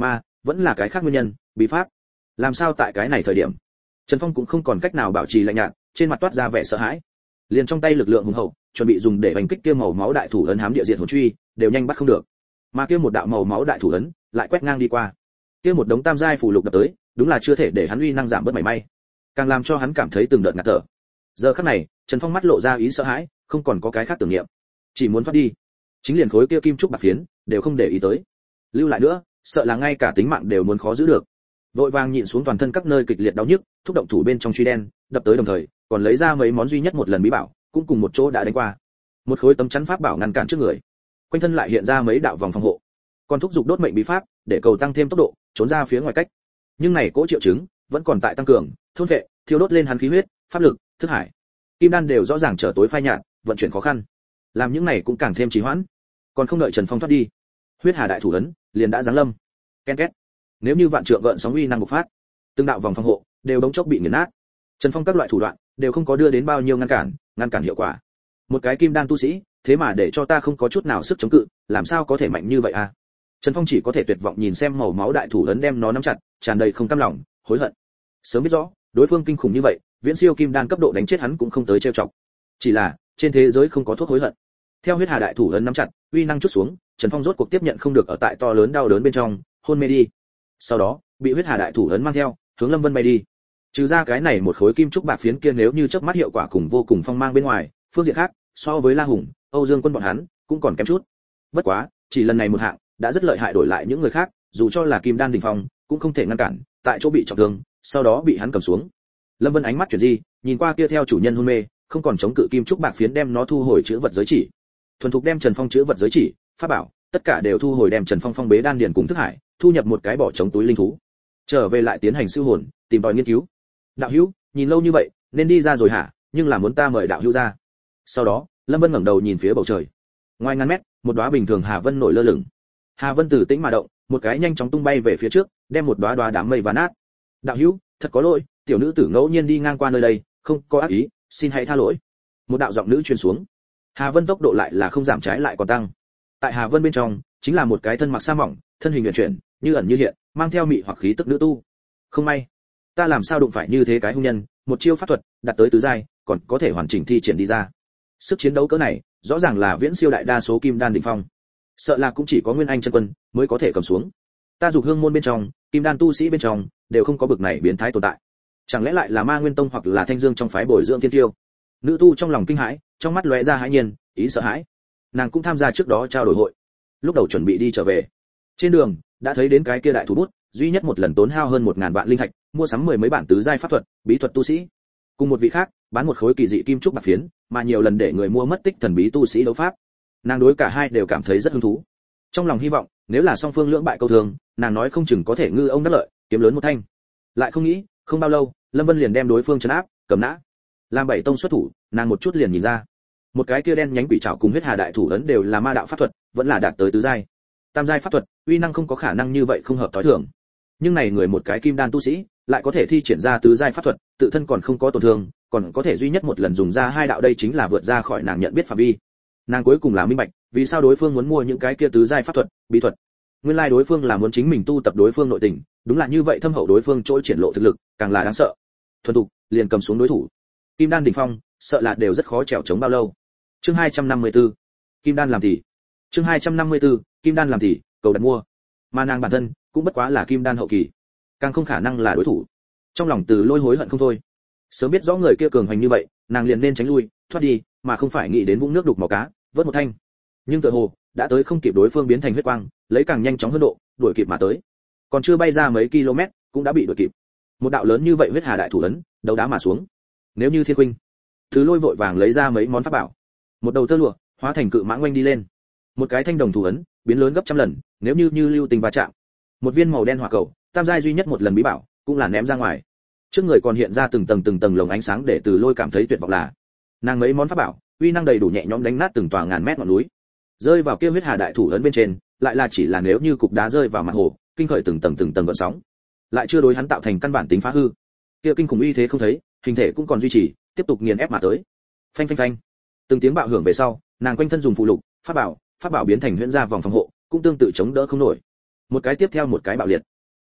vẫn là cái khác nguyên nhân, bí pháp. Làm sao tại cái này thời điểm, Trần Phong cũng không còn cách nào bảo trì lạnh nhạt, trên mặt toát ra vẻ sợ hãi. Liền trong tay lực lượng hùng hậu, chuẩn bị dùng để đánh kích kia màu máu đại thủ ấn hám địa diệt hồn truy, đều nhanh bắt không được. Mà kia một đạo màu máu đại thủ ấn lại quét ngang đi qua. Kia một đống tam giai phù lục đập tới, đúng là chưa thể để hắn uy năng giảm bớt mảy may, càng làm cho hắn cảm thấy từng đợt ngạt thở. Giờ khắc này, Trần Phong mắt lộ ra ý sợ hãi, không còn có cái khác tưởng niệm, chỉ muốn thoát đi. Chính liền khối kia kim trúc bạc phiến đều không để ý tới, lưu lại nữa, sợ là ngay cả tính mạng đều muốn khó giữ được. Vội vàng nhịn xuống toàn thân các nơi kịch liệt đau nhức, thúc động thủ bên trong truy đen, đập tới đồng thời, còn lấy ra mấy món duy nhất một lần bí bảo, cũng cùng một chỗ đã đánh qua. Một khối tấm chắn pháp bảo ngăn cản trước người, quanh thân lại hiện ra mấy đạo vòng phòng hộ, còn thúc giục đốt mệnh bí pháp, để cầu tăng thêm tốc độ, trốn ra phía ngoài cách. Nhưng này cỗ triệu chứng vẫn còn tại tăng cường, thôn vệ, thiêu đốt lên hắn khí huyết, pháp lực, thức hải, kim đan đều rõ ràng trở tối phai nhạt, vận chuyển khó khăn. Làm những này cũng càng thêm trì hoãn. Còn không đợi Trần Phong thoát đi, huyết hà đại thủ ấn liền đã giáng lâm. Ken két. Nếu như vạn trượng gợn sóng uy năng bộc phát, từng đạo vòng phòng hộ đều đống chốc bị nghiền nát. Trần Phong các loại thủ đoạn đều không có đưa đến bao nhiêu ngăn cản, ngăn cản hiệu quả. Một cái kim đan tu sĩ, thế mà để cho ta không có chút nào sức chống cự, làm sao có thể mạnh như vậy à? Trần Phong chỉ có thể tuyệt vọng nhìn xem màu máu đại thủ ấn đem nó nắm chặt, tràn đầy không cam lòng, hối hận. Sớm biết rõ, đối phương kinh khủng như vậy, viễn siêu kim đan cấp độ đánh chết hắn cũng không tới trêu chọc. Chỉ là, trên thế giới không có thuốc hối hận. Theo huyết hà đại thủ ấn nắm chặt, uy năng chút xuống, Trần Phong rốt cuộc tiếp nhận không được ở tại to lớn đau đớn bên trong, hôn mê đi. Sau đó, bị huyết hà đại thủ ấn mang theo, hướng Lâm Vân bay đi. Trừ ra cái này một khối kim trúc bạc phiến kia nếu như chớp mắt hiệu quả cùng vô cùng phong mang bên ngoài, phương diện khác, so với La Hùng, Âu Dương Quân bọn hắn, cũng còn kém chút. Bất quá, chỉ lần này một hạng, đã rất lợi hại đổi lại những người khác, dù cho là kim đan đỉnh phong, cũng không thể ngăn cản, tại chỗ bị trọng thương, sau đó bị hắn cầm xuống. Lâm Vân ánh mắt chuyển di, nhìn qua kia theo chủ nhân hôn mê, không còn chống cự kim trúc bạc phiến đem nó thu hồi chữ vật giới chỉ. Thuần thục đem Trần Phong chữ vật giới chỉ, pháp bảo, tất cả đều thu hồi đem Trần Phong phong bế đan điền cùng thức hải, thu nhập một cái bỏ trống túi linh thú. Trở về lại tiến hành siêu hồn, tìm tòi nghiên cứu. Đạo hữu, nhìn lâu như vậy, nên đi ra rồi hả? Nhưng là muốn ta mời đạo hữu ra. Sau đó, Lâm Vân ngẩng đầu nhìn phía bầu trời. Ngoài ngàn mét, một đóa bình thường Hà Vân nổi lơ lửng. Hà Vân từ tĩnh mà động, một cái nhanh chóng tung bay về phía trước, đem một đóa đóa đám mây ván nát. Đạo hữu, thật có lỗi, tiểu nữ tử ngẫu nhiên đi ngang qua nơi đây, không có ác ý, xin hãy tha lỗi. Một đạo giọng nữ truyền xuống. Hà Vân tốc độ lại là không giảm trái lại còn tăng. Tại Hà Vân bên trong, chính là một cái thân mặc sa mỏng, thân hình huyền chuyển, như ẩn như hiện, mang theo mị hoặc khí tức nữ tu. Không may, ta làm sao đụng phải như thế cái hung nhân, một chiêu pháp thuật, đạt tới tứ giai, còn có thể hoàn chỉnh thi triển đi ra. Sức chiến đấu cỡ này, rõ ràng là viễn siêu đại đa số kim đan đỉnh phong. Sợ là cũng chỉ có Nguyên Anh chân quân mới có thể cầm xuống. Ta dục hương môn bên trong, kim đan tu sĩ bên trong, đều không có bực này biến thái tồn tại. Chẳng lẽ lại là Ma Nguyên Tông hoặc là Thanh Dương trong phái bồi dưỡng thiên tiêu? Nữ tu trong lòng kinh hãi, trong mắt lóe ra hãi nhiên, ý sợ hãi. Nàng cũng tham gia trước đó trao đổi hội, lúc đầu chuẩn bị đi trở về. Trên đường, đã thấy đến cái kia đại thủ bút, duy nhất một lần tốn hao hơn một ngàn vạn linh thạch, mua sắm mười mấy bản tứ giai pháp thuật, bí thuật tu sĩ. Cùng một vị khác, bán một khối kỳ dị kim trúc bạc phiến, mà nhiều lần để người mua mất tích thần bí tu sĩ đấu pháp. Nàng đối cả hai đều cảm thấy rất hứng thú. Trong lòng hy vọng, nếu là song phương lưỡng bại câu thương, nàng nói không chừng có thể ngư ông đắc lợi, kiếm lớn một thanh. Lại không nghĩ, không bao lâu, Lâm Vân liền đem đối phương trấn áp, cầm nã. Làm bảy tông xuất thủ, nàng một chút liền nhìn ra. Một cái kia đen nhánh quỷ trảo cùng huyết hà đại thủ ấn đều là ma đạo pháp thuật, vẫn là đạt tới tứ giai. Tam giai pháp thuật, uy năng không có khả năng như vậy không hợp tối thường. Nhưng này người một cái kim đan tu sĩ, lại có thể thi triển ra tứ giai pháp thuật, tự thân còn không có tổn thương, còn có thể duy nhất một lần dùng ra hai đạo, đây chính là vượt ra khỏi nàng nhận biết phạm vi. Nàng cuối cùng là minh bạch, vì sao đối phương muốn mua những cái kia tứ giai pháp thuật, bí thuật. Nguyên lai đối phương là muốn chính mình tu tập đối phương nội tình, đúng là như vậy, thâm hậu đối phương trỗi triển lộ thực lực, càng là đáng sợ. Thuần thục, liền cầm xuống đối thủ. Kim đan đỉnh phong, sợ là đều rất khó trèo chống bao lâu. Chương hai trăm năm mươi tư, Kim đan làm thì. Chương hai trăm năm mươi tư, Kim đan làm thì, cầu đặt mua. Mà nàng bản thân cũng bất quá là kim đan hậu kỳ, càng không khả năng là đối thủ. Trong lòng Từ Lôi hối hận không thôi. Sớm biết rõ người kia cường hành như vậy, nàng liền nên tránh lui, thoát đi, mà không phải nghĩ đến vũng nước đục màu cá, vớt một thanh. Nhưng tựa hồ đã tới không kịp, đối phương biến thành huyết quang, lấy càng nhanh chóng hơn độ, đuổi kịp mà tới. Còn chưa bay ra mấy km, cũng đã bị đuổi kịp. Một đạo lớn như vậy huyết hà đại thủ ấn, đấu đá mà xuống. Nếu như thiên huynh, Từ Lôi vội vàng lấy ra mấy món pháp bảo. Một đầu tơ lụa, hóa thành cự mãng oanh đi lên. Một cái thanh đồng thủ ấn, biến lớn gấp trăm lần, nếu như như lưu tình va chạm. Một viên màu đen hỏa cầu, tam giai duy nhất một lần bí bảo, cũng là ném ra ngoài. Trước người còn hiện ra từng tầng từng tầng lồng ánh sáng, để Từ Lôi cảm thấy tuyệt vọng là, nàng mấy món pháp bảo, uy năng đầy đủ nhẹ nhõm đánh nát từng tòa ngàn mét ngọn núi. Rơi vào kia huyết hà đại thủ ấn bên trên, lại là chỉ là nếu như cục đá rơi vào mặt hồ, kinh khởi từng tầng từng tầng gợn sóng, lại chưa đối hắn tạo thành căn bản tính phá hư. Kia kinh khủng uy thế không thấy, hình thể cũng còn duy trì, tiếp tục nghiền ép mà tới. Phanh phanh phanh. Từng tiếng bạo hưởng về sau, nàng quanh thân dùng phụ lục, pháp bảo, pháp bảo biến thành huyễn gia vòng phòng hộ, cũng tương tự chống đỡ không nổi. Một cái tiếp theo một cái bạo liệt.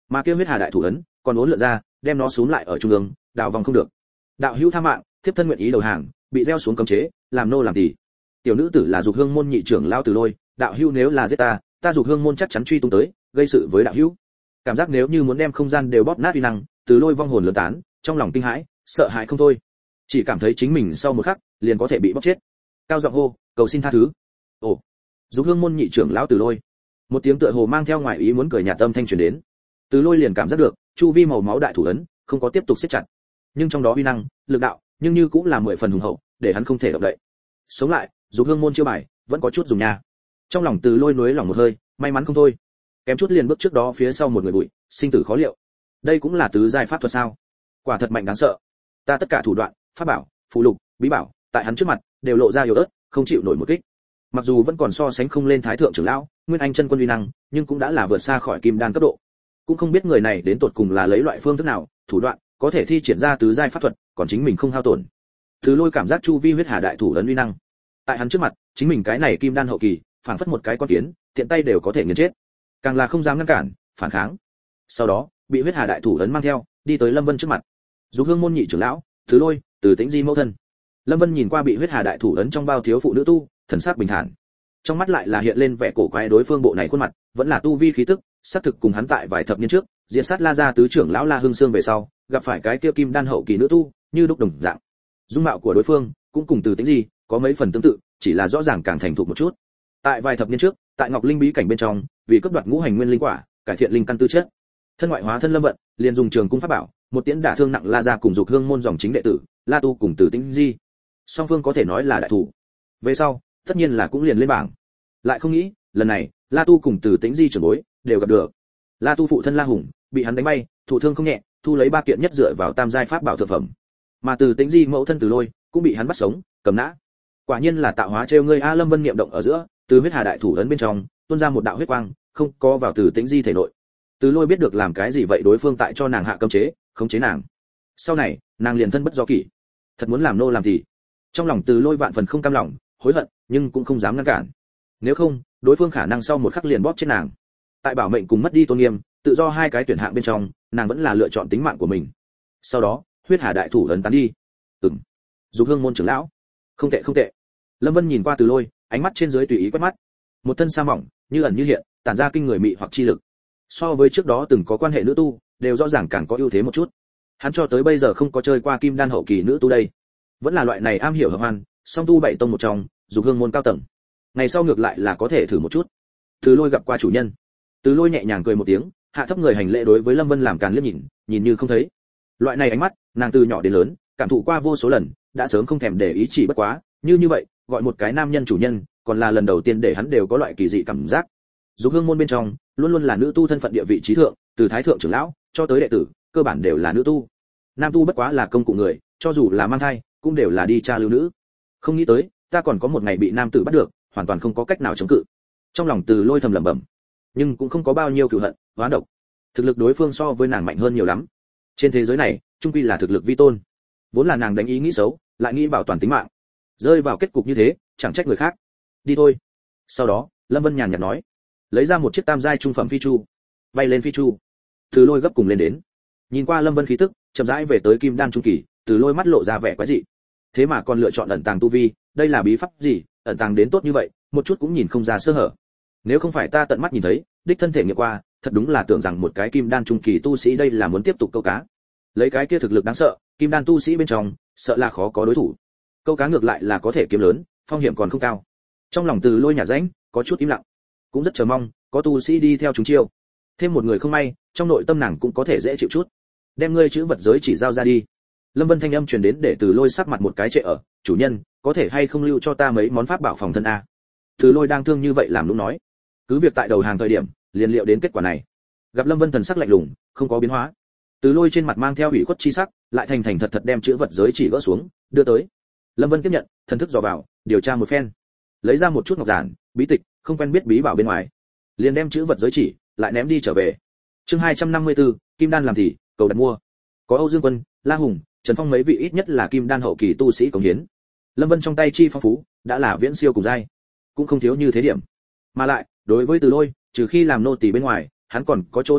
Mà kia huyết hà đại thủ ấn còn uốn lượn ra, đem nó xuống lại ở trung ương, đảo vòng không được. Đạo hữu tha mạng, thiếp thân nguyện ý đầu hàng, bị gieo xuống cấm chế, làm nô làm tỳ. Tiểu nữ tử là Dục Hương môn nhị trưởng lão Từ Lôi, đạo hữu nếu là giết ta, ta Dục Hương môn chắc chắn truy tung tới, gây sự với đạo hữu. Cảm giác nếu như muốn đem không gian đều bóp nát uy năng, Từ Lôi vong hồn lớn tán, trong lòng kinh hãi, sợ hãi không thôi. Chỉ cảm thấy chính mình sau một khắc, liền có thể bị bóp chết. Cao giọng hô, cầu xin tha thứ. Ồ, Dục Hương môn nhị trưởng lão Từ Lôi. Một tiếng tựa hồ mang theo ngoài ý muốn cười nhạt âm thanh truyền đến. Từ Lôi liền cảm giác được, chu vi màu máu đại thủ ấn không có tiếp tục siết chặt, nhưng trong đó uy năng, lực đạo, nhưng như cũng là mười phần hùng hậu, để hắn không thể động đậy. Sống lại, Dục Hương môn chiêu bài, vẫn có chút dùng nha. Trong lòng Từ Lôi nuối lòng một hơi, may mắn không thôi. Kém chút liền bước trước đó phía sau một người bụi, sinh tử khó liệu. Đây cũng là tứ giai pháp thuật sao? Quả thật mạnh đáng sợ. Ta tất cả thủ đoạn, pháp bảo, phù lục, bí bảo, tại hắn trước mặt đều lộ ra yếu ớt, không chịu nổi một kích. Mặc dù vẫn còn so sánh không lên thái thượng trưởng lão, nguyên anh chân quân uy năng, nhưng cũng đã là vượt xa khỏi kim đan cấp độ. Cũng không biết người này đến tột cùng là lấy loại phương thức nào, thủ đoạn, có thể thi triển ra tứ giai pháp thuật, còn chính mình không hao tổn. Từ Lôi cảm giác chu vi huyết hà đại thủ ấn uy năng. Tại hắn trước mặt, chính mình cái này kim đan hậu kỳ, phản phất một cái con kiến, tiện tay đều có thể nghiền chết. Càng là không dám ngăn cản, phản kháng. Sau đó, bị huyết hà đại thủ ấn mang theo, đi tới Lâm Vân trước mặt. Dục Hương môn nhị trưởng lão, Từ Lôi, Từ Tĩnh Di mẫu thân. Lâm Vân nhìn qua bị huyết hà đại thủ ấn trong bao thiếu phụ nữ tu, thần sắc bình thản. Trong mắt lại là hiện lên vẻ cổ quái, đối phương bộ này khuôn mặt, vẫn là tu vi khí tức, xác thực cùng hắn tại vài thập niên trước, diệt sát La gia tứ trưởng lão La Hưng Sương về sau, gặp phải cái kia kim đan hậu kỳ nữ tu, như đúc đồng dạng. Dung mạo của đối phương cũng cùng Từ Tĩnh Di có mấy phần tương tự, chỉ là rõ ràng càng thành thục một chút. Tại vài thập niên trước, tại Ngọc Linh bí cảnh bên trong, vì cấp đoạt ngũ hành nguyên linh quả, cải thiện linh căn tư chất, thân ngoại hóa thân Lâm Vận, liền dùng trường cung pháp bảo, một tiễn đả thương nặng La gia cùng Dục Hương môn dòng chính đệ tử, La Tu cùng Từ Tĩnh Di. Song phương có thể nói là đại thủ. Về sau, tất nhiên là cũng liền lên bảng. Lại không nghĩ, lần này, La Tu cùng Từ Tĩnh Di trưởng bối đều gặp được. La Tu phụ thân La Hùng bị hắn đánh bay, thụ thương không nhẹ, thu lấy ba kiện nhất dựa vào tam giai pháp bảo thượng phẩm. Mà Từ Tĩnh Di mẫu thân Từ Lôi cũng bị hắn bắt sống, cầm nã. Quả nhiên là tạo hóa trêu ngươi a. Lâm Vân niệm động ở giữa, từ huyết hà đại thủ ấn bên trong tuôn ra một đạo huyết quang, không có vào Từ Tĩnh Di thể nội. Từ Lôi biết được làm cái gì vậy, đối phương tại cho nàng hạ cấm chế, khống chế nàng. Sau này, nàng liền thân bất do kỷ. Thật muốn làm nô làm thì. Trong lòng Từ Lôi vạn phần không cam lòng, hối hận, nhưng cũng không dám ngăn cản. Nếu không, đối phương khả năng sau một khắc liền bóp chết nàng. Tại bảo mệnh cùng mất đi tôn nghiêm, tự do hai cái tuyển hạng bên trong, nàng vẫn là lựa chọn tính mạng của mình. Sau đó, huyết hà đại thủ ấn tán đi. Ừm. Dục Hương môn trưởng lão. Không tệ không tệ. Lâm Vân nhìn qua Từ Lôi, ánh mắt trên dưới tùy ý quét mắt. Một thân sa mỏng, như ẩn như hiện, tản ra kinh người mị hoặc chi lực. So với trước đó từng có quan hệ nữ tu, đều rõ ràng càng có ưu thế một chút. Hắn cho tới bây giờ không có chơi qua kim đan hậu kỳ nữ tu đây, vẫn là loại này am hiểu hợp hoan, song tu bảy tông một trong, Dục Hương môn cao tầng. Ngày sau ngược lại là có thể thử một chút. Từ Lôi gặp qua chủ nhân. Từ Lôi nhẹ nhàng cười một tiếng, hạ thấp người hành lễ đối với Lâm Vân làm càn liếc nhìn, nhìn như không thấy. Loại này ánh mắt, nàng từ nhỏ đến lớn, cảm thụ qua vô số lần, đã sớm không thèm để ý, chỉ bất quá, như như vậy, gọi một cái nam nhân chủ nhân, còn là lần đầu tiên để hắn đều có loại kỳ dị cảm giác. Dục Hương môn bên trong, luôn luôn là nữ tu thân phận địa vị trí thượng, từ thái thượng trưởng lão cho tới đệ tử, cơ bản đều là nữ tu. Nam tu bất quá là công cụ người, cho dù là mang thai, cũng đều là đi cha lưu nữ. Không nghĩ tới, ta còn có một ngày bị nam tử bắt được, hoàn toàn không có cách nào chống cự. Trong lòng Từ Lôi thầm lẩm bẩm, nhưng cũng không có bao nhiêu cừu hận, oán độc. Thực lực đối phương so với nàng mạnh hơn nhiều lắm. Trên thế giới này, chung quy là thực lực vi tôn. Vốn là nàng đánh ý nghĩ xấu, lại nghĩ bảo toàn tính mạng. Rơi vào kết cục như thế, chẳng trách người khác. Đi thôi. Sau đó, Lâm Vân nhàn nhạt nói, lấy ra một chiếc tam giai trung phẩm phi chu, bay lên phi chu. Từ Lôi gấp cùng lên đến. Nhìn qua Lâm Vân khí tức, chậm rãi về tới kim đan trung kỳ, Từ Lôi mắt lộ ra vẻ quái dị. Thế mà còn lựa chọn ẩn tàng tu vi, đây là bí pháp gì, ẩn tàng đến tốt như vậy, một chút cũng nhìn không ra sơ hở. Nếu không phải ta tận mắt nhìn thấy, đích thân thể nghiệm qua, thật đúng là tưởng rằng một cái kim đan trung kỳ tu sĩ đây là muốn tiếp tục câu cá. Lấy cái kia thực lực đáng sợ, kim đan tu sĩ bên trong, sợ là khó có đối thủ. Câu cá ngược lại là có thể kiếm lớn, phong hiểm còn không cao. Trong lòng Từ Lôi nhà rãnh, có chút im lặng, cũng rất chờ mong có tu sĩ đi theo chúng chiêu. Thêm một người không may, trong nội tâm nàng cũng có thể dễ chịu chút. Đem ngươi chữ vật giới chỉ giao ra đi. Lâm Vân thanh âm truyền đến để Từ Lôi sắc mặt một cái trệ ở, chủ nhân, có thể hay không lưu cho ta mấy món pháp bảo phòng thân a? Từ Lôi đang thương như vậy làm lúc nói, cứ việc tại đầu hàng thời điểm, liền liệu đến kết quả này. Gặp Lâm Vân thần sắc lạnh lùng, không có biến hóa. Từ Lôi trên mặt mang theo ủy khuất chi sắc, lại thành thành thật thật đem chữ vật giới chỉ gỡ xuống, đưa tới. Lâm Vân tiếp nhận, thần thức dò vào, điều tra một phen, lấy ra một chút ngọc giản, bí tịch, không quen biết bí bảo bên ngoài, liền đem chữ vật giới chỉ lại ném đi trở về. Chương hai trăm năm mươi tư, Kim Đan làm thì, cầu đặt mua. Có Âu Dương Quân, La Hùng, Trần Phong mấy vị ít nhất là Kim Đan hậu kỳ tu sĩ cống hiến. Lâm Vân trong tay chi phong phú, đã là viễn siêu cùng giai, cũng không thiếu như thế điểm. Mà lại, đối với Từ Lôi, trừ khi làm nô tỳ bên ngoài, hắn còn có chỗ dùng khác,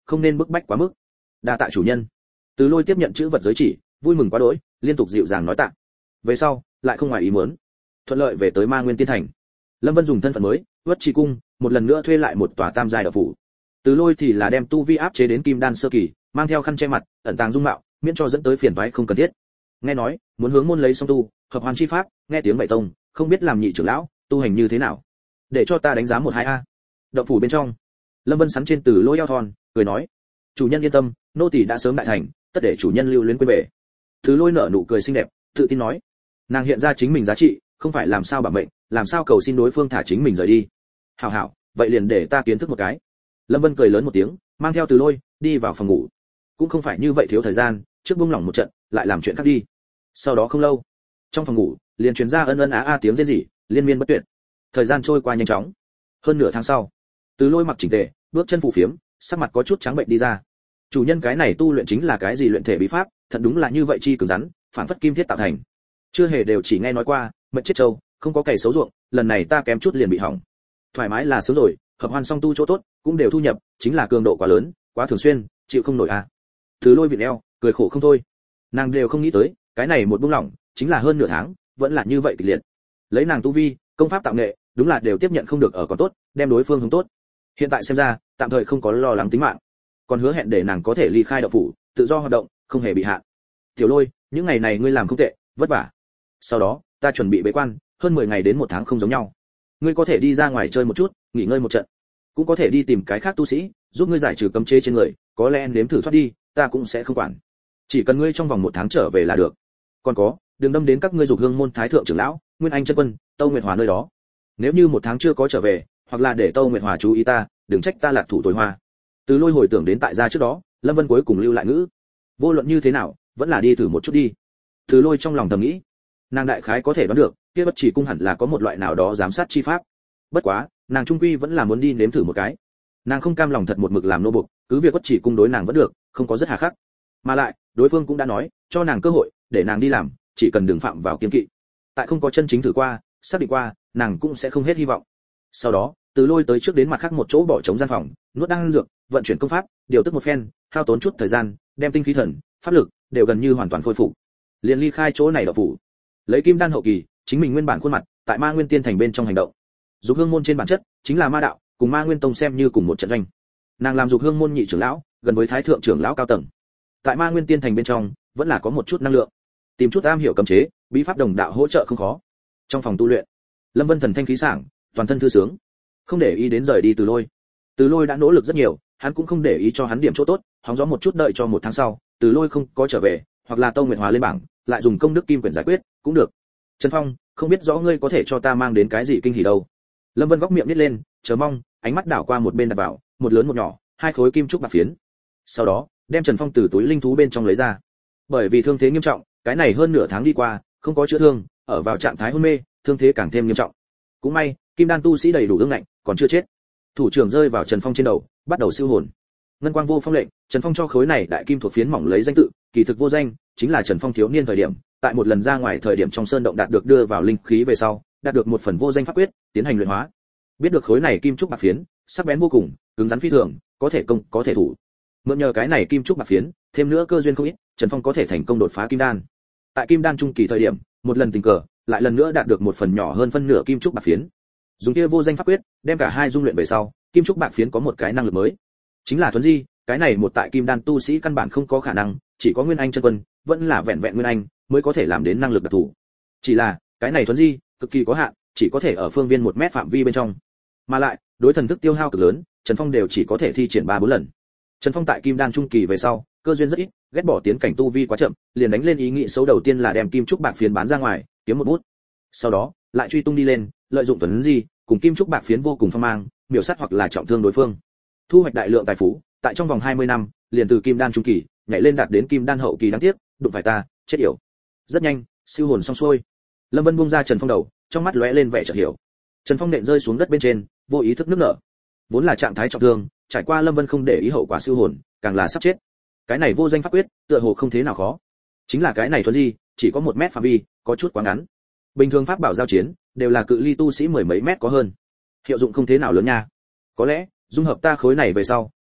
không nên bức bách quá mức. Đa tạ chủ nhân. Từ Lôi tiếp nhận chữ vật giới chỉ, vui mừng quá đỗi, liên tục dịu dàng nói tạ. Về sau, lại không ngoài ý muốn, thuận lợi về tới Ma Nguyên Tiên Thành. Lâm Vân dùng thân phận mới, Uất Trì cung, một lần nữa thuê lại một tòa tam giai đạo phủ. Từ Lôi thì là đem tu vi áp chế đến kim đan sơ kỳ, mang theo khăn che mặt, ẩn tàng dung mạo, miễn cho dẫn tới phiền toái không cần thiết. Nghe nói, muốn hướng môn lấy song tu, hợp hoàn chi pháp, nghe tiếng bảy tông, không biết làm nhị trưởng lão, tu hành như thế nào. Để cho ta đánh giá một hai a. Động phủ bên trong, Lâm Vân sắn trên Từ Lôi eo thon, cười nói: "Chủ nhân yên tâm, nô tỳ đã sớm đại thành, tất để chủ nhân lưu luyến quên về." Từ Lôi nở nụ cười xinh đẹp, tự tin nói: "Nàng hiện ra chính mình giá trị, không phải làm sao bảo mệnh, làm sao cầu xin đối phương thả chính mình rời đi. Hảo hảo, vậy liền để ta kiến thức một cái." Lâm Vân cười lớn một tiếng, mang theo Từ Lôi đi vào phòng ngủ. Cũng không phải như vậy thiếu thời gian, trước buông lỏng một trận, lại làm chuyện khác đi. Sau đó không lâu, trong phòng ngủ liền truyền ra ân ân á a tiếng rên rỉ, liên miên bất tuyệt. Thời gian trôi qua nhanh chóng. Hơn nửa tháng sau, Từ Lôi mặc chỉnh tề, bước chân phù phiếm, sắc mặt có chút trắng bệnh đi ra. Chủ nhân cái này tu luyện chính là cái gì luyện thể bí pháp, thật đúng là như vậy chi cứng rắn, phản phất kim thiết tạo thành. Chưa hề đều chỉ nghe nói qua, mệnh chết trâu, không có cày xấu ruộng, lần này ta kém chút liền bị hỏng. Thoải mái là sướng rồi, hợp hoàn song tu chỗ tốt, cũng đều thu nhập, chính là cường độ quá lớn, quá thường xuyên, chịu không nổi à. Từ Lôi vịn eo, cười khổ không thôi. Nàng đều không nghĩ tới, cái này một buông lỏng, chính là hơn nửa tháng, vẫn là như vậy kịch liệt. Lấy nàng tu vi, công pháp tạo nghệ, đúng là đều tiếp nhận không được ở còn tốt, đem đối phương hướng tốt. Hiện tại xem ra, tạm thời không có lo lắng tính mạng, còn hứa hẹn để nàng có thể ly khai đạo phủ, tự do hoạt động, không hề bị hạn. Tiểu Lôi, những ngày này ngươi làm không tệ, vất vả. Sau đó, ta chuẩn bị bế quan, hơn mười ngày đến một tháng không giống nhau. Ngươi có thể đi ra ngoài chơi một chút, nghỉ ngơi một trận, cũng có thể đi tìm cái khác tu sĩ, giúp ngươi giải trừ cấm chế trên người, có lẽ nếm thử thoát đi, ta cũng sẽ không quản. Chỉ cần ngươi trong vòng một tháng trở về là được. Còn có, đừng đâm đến các ngươi dục hương môn thái thượng trưởng lão, Nguyên Anh chân quân, Tâu Nguyệt Hòa nơi đó. Nếu như một tháng chưa có trở về, hoặc là để Tâu Nguyệt Hòa chú ý ta, đừng trách ta lạc thủ tối hoa. Từ Lôi hồi tưởng đến tại gia trước đó, Lâm Vân cuối cùng lưu lại ngữ. Vô luận như thế nào, vẫn là đi thử một chút đi. Từ Lôi trong lòng thầm nghĩ, nàng đại khái có thể đoán được, kia Bất Chỉ cung hẳn là có một loại nào đó giám sát chi pháp. Bất quá, nàng trung quy vẫn là muốn đi nếm thử một cái. Nàng không cam lòng thật một mực làm nô bộc, cứ việc Bất Chỉ cung đối nàng vẫn được, không có rất hà khắc. Mà lại, đối phương cũng đã nói, cho nàng cơ hội, để nàng đi làm, chỉ cần đừng phạm vào kiêng kỵ. Tại không có chân chính thử qua, xác định qua, nàng cũng sẽ không hết hy vọng. Sau đó, Từ Lôi tới trước đến mặt khác một chỗ bỏ trống gian phòng, nuốt đan dược, vận chuyển công pháp, điều tức một phen, hao tốn chút thời gian, đem tinh khí thần, pháp lực đều gần như hoàn toàn khôi phục. Liền ly khai chỗ này đạo phủ, lấy kim đan hậu kỳ, chính mình nguyên bản khuôn mặt, tại Ma Nguyên Tiên Thành bên trong hành động. Dục Hương môn trên bản chất chính là ma đạo, cùng Ma Nguyên tông xem như cùng một trận doanh. Nàng làm Dục Hương môn nhị trưởng lão, gần với thái thượng trưởng lão cao tầng. Tại Ma Nguyên Tiên Thành bên trong, vẫn là có một chút năng lượng. Tìm chút am hiểu cấm chế, bí pháp đồng đạo hỗ trợ không khó. Trong phòng tu luyện, Lâm Vân thần thanh khí sảng, toàn thân thư sướng, không để ý đến rời đi Từ Lôi. Từ Lôi đã nỗ lực rất nhiều, hắn cũng không để ý cho hắn điểm chỗ tốt, hóng gió một chút đợi cho một tháng sau, Từ Lôi không có trở về, hoặc là Tâu Nguyệt Hòa lên bảng, lại dùng công đức kim quyển giải quyết, cũng được. Trần Phong, không biết rõ ngươi có thể cho ta mang đến cái gì kinh hỉ đâu. Lâm Vân góc miệng nít lên, chờ mong, ánh mắt đảo qua một bên đặt vào, một lớn một nhỏ, hai khối kim trúc bạc phiến. Sau đó, đem Trần Phong từ túi linh thú bên trong lấy ra. Bởi vì thương thế nghiêm trọng, cái này hơn nửa tháng đi qua, không có chữa thương, ở vào trạng thái hôn mê, thương thế càng thêm nghiêm trọng. Cũng may, kim đan tu sĩ đầy đủ ương ngạnh, còn chưa chết. Thủ trưởng rơi vào Trần Phong trên đầu, bắt đầu siêu hồn. Ngân quang vô phong lệnh, Trần Phong cho khối này đại kim thuộc phiến mỏng lấy danh tự, kỳ thực vô danh, chính là Trần Phong thiếu niên thời điểm, tại một lần ra ngoài thời điểm trong sơn động đạt được đưa vào linh khí về sau, đạt được một phần vô danh pháp quyết, tiến hành luyện hóa. Biết được khối này kim trúc bạc phiến, sắc bén vô cùng, cứng rắn phi thường, có thể công, có thể thủ. Mượn nhờ cái này kim trúc bạc phiến, thêm nữa cơ duyên không ít, Trần Phong có thể thành công đột phá kim đan. Tại kim đan trung kỳ thời điểm, một lần tình cờ, lại lần nữa đạt được một phần nhỏ hơn phân nửa kim trúc bạc phiến. Dùng kia vô danh pháp quyết, đem cả hai dung luyện về sau, kim trúc bạc phiến có một cái năng lực mới, chính là thuấn di. Cái này một tại kim đan tu sĩ căn bản không có khả năng, chỉ có Nguyên Anh chân quân, vẫn là vẹn vẹn Nguyên Anh mới có thể làm đến năng lực đặc thù. Chỉ là, cái này thuấn di cực kỳ có hạn, chỉ có thể ở phương viên một mét phạm vi bên trong. Mà lại, đối thần thức tiêu hao cực lớn, Trần Phong đều chỉ có thể thi triển ba bốn lần. Trần Phong tại kim đan trung kỳ về sau, cơ duyên rất ít, ghét bỏ tiến cảnh tu vi quá chậm, liền đánh lên ý nghĩ xấu đầu tiên là đem kim trúc bạc phiến bán ra ngoài, kiếm một bút. Sau đó, lại truy tung đi lên, lợi dụng tuấn di, cùng kim trúc bạc phiến vô cùng phong mang, miểu sát hoặc là trọng thương đối phương. Thu hoạch đại lượng tài phú, tại trong vòng hai mươi năm, liền từ kim đan trung kỳ, nhảy lên đạt đến kim đan hậu kỳ đáng tiếc, đụng phải ta, chết yểu. Rất nhanh, siêu hồn xong xuôi. Lâm Vân buông ra Trần Phong đầu, trong mắt lóe lên vẻ chợt hiểu. Trần Phong nện rơi xuống đất bên trên, vô ý thức nức nở. Vốn là trạng thái trọng thương, trải qua Lâm Vân không để ý hậu quả siêu hồn, càng là sắp chết. Cái này vô danh pháp quyết, tựa hồ không thế nào khó. Chính là cái này thuần di, chỉ có một mét phạm vi, có chút quá ngắn. Bình thường pháp bảo giao chiến, đều là cự ly tu sĩ mười mấy mét có hơn. Hiệu dụng không thế nào lớn nha. Có lẽ, dung hợp ta khối này về sau,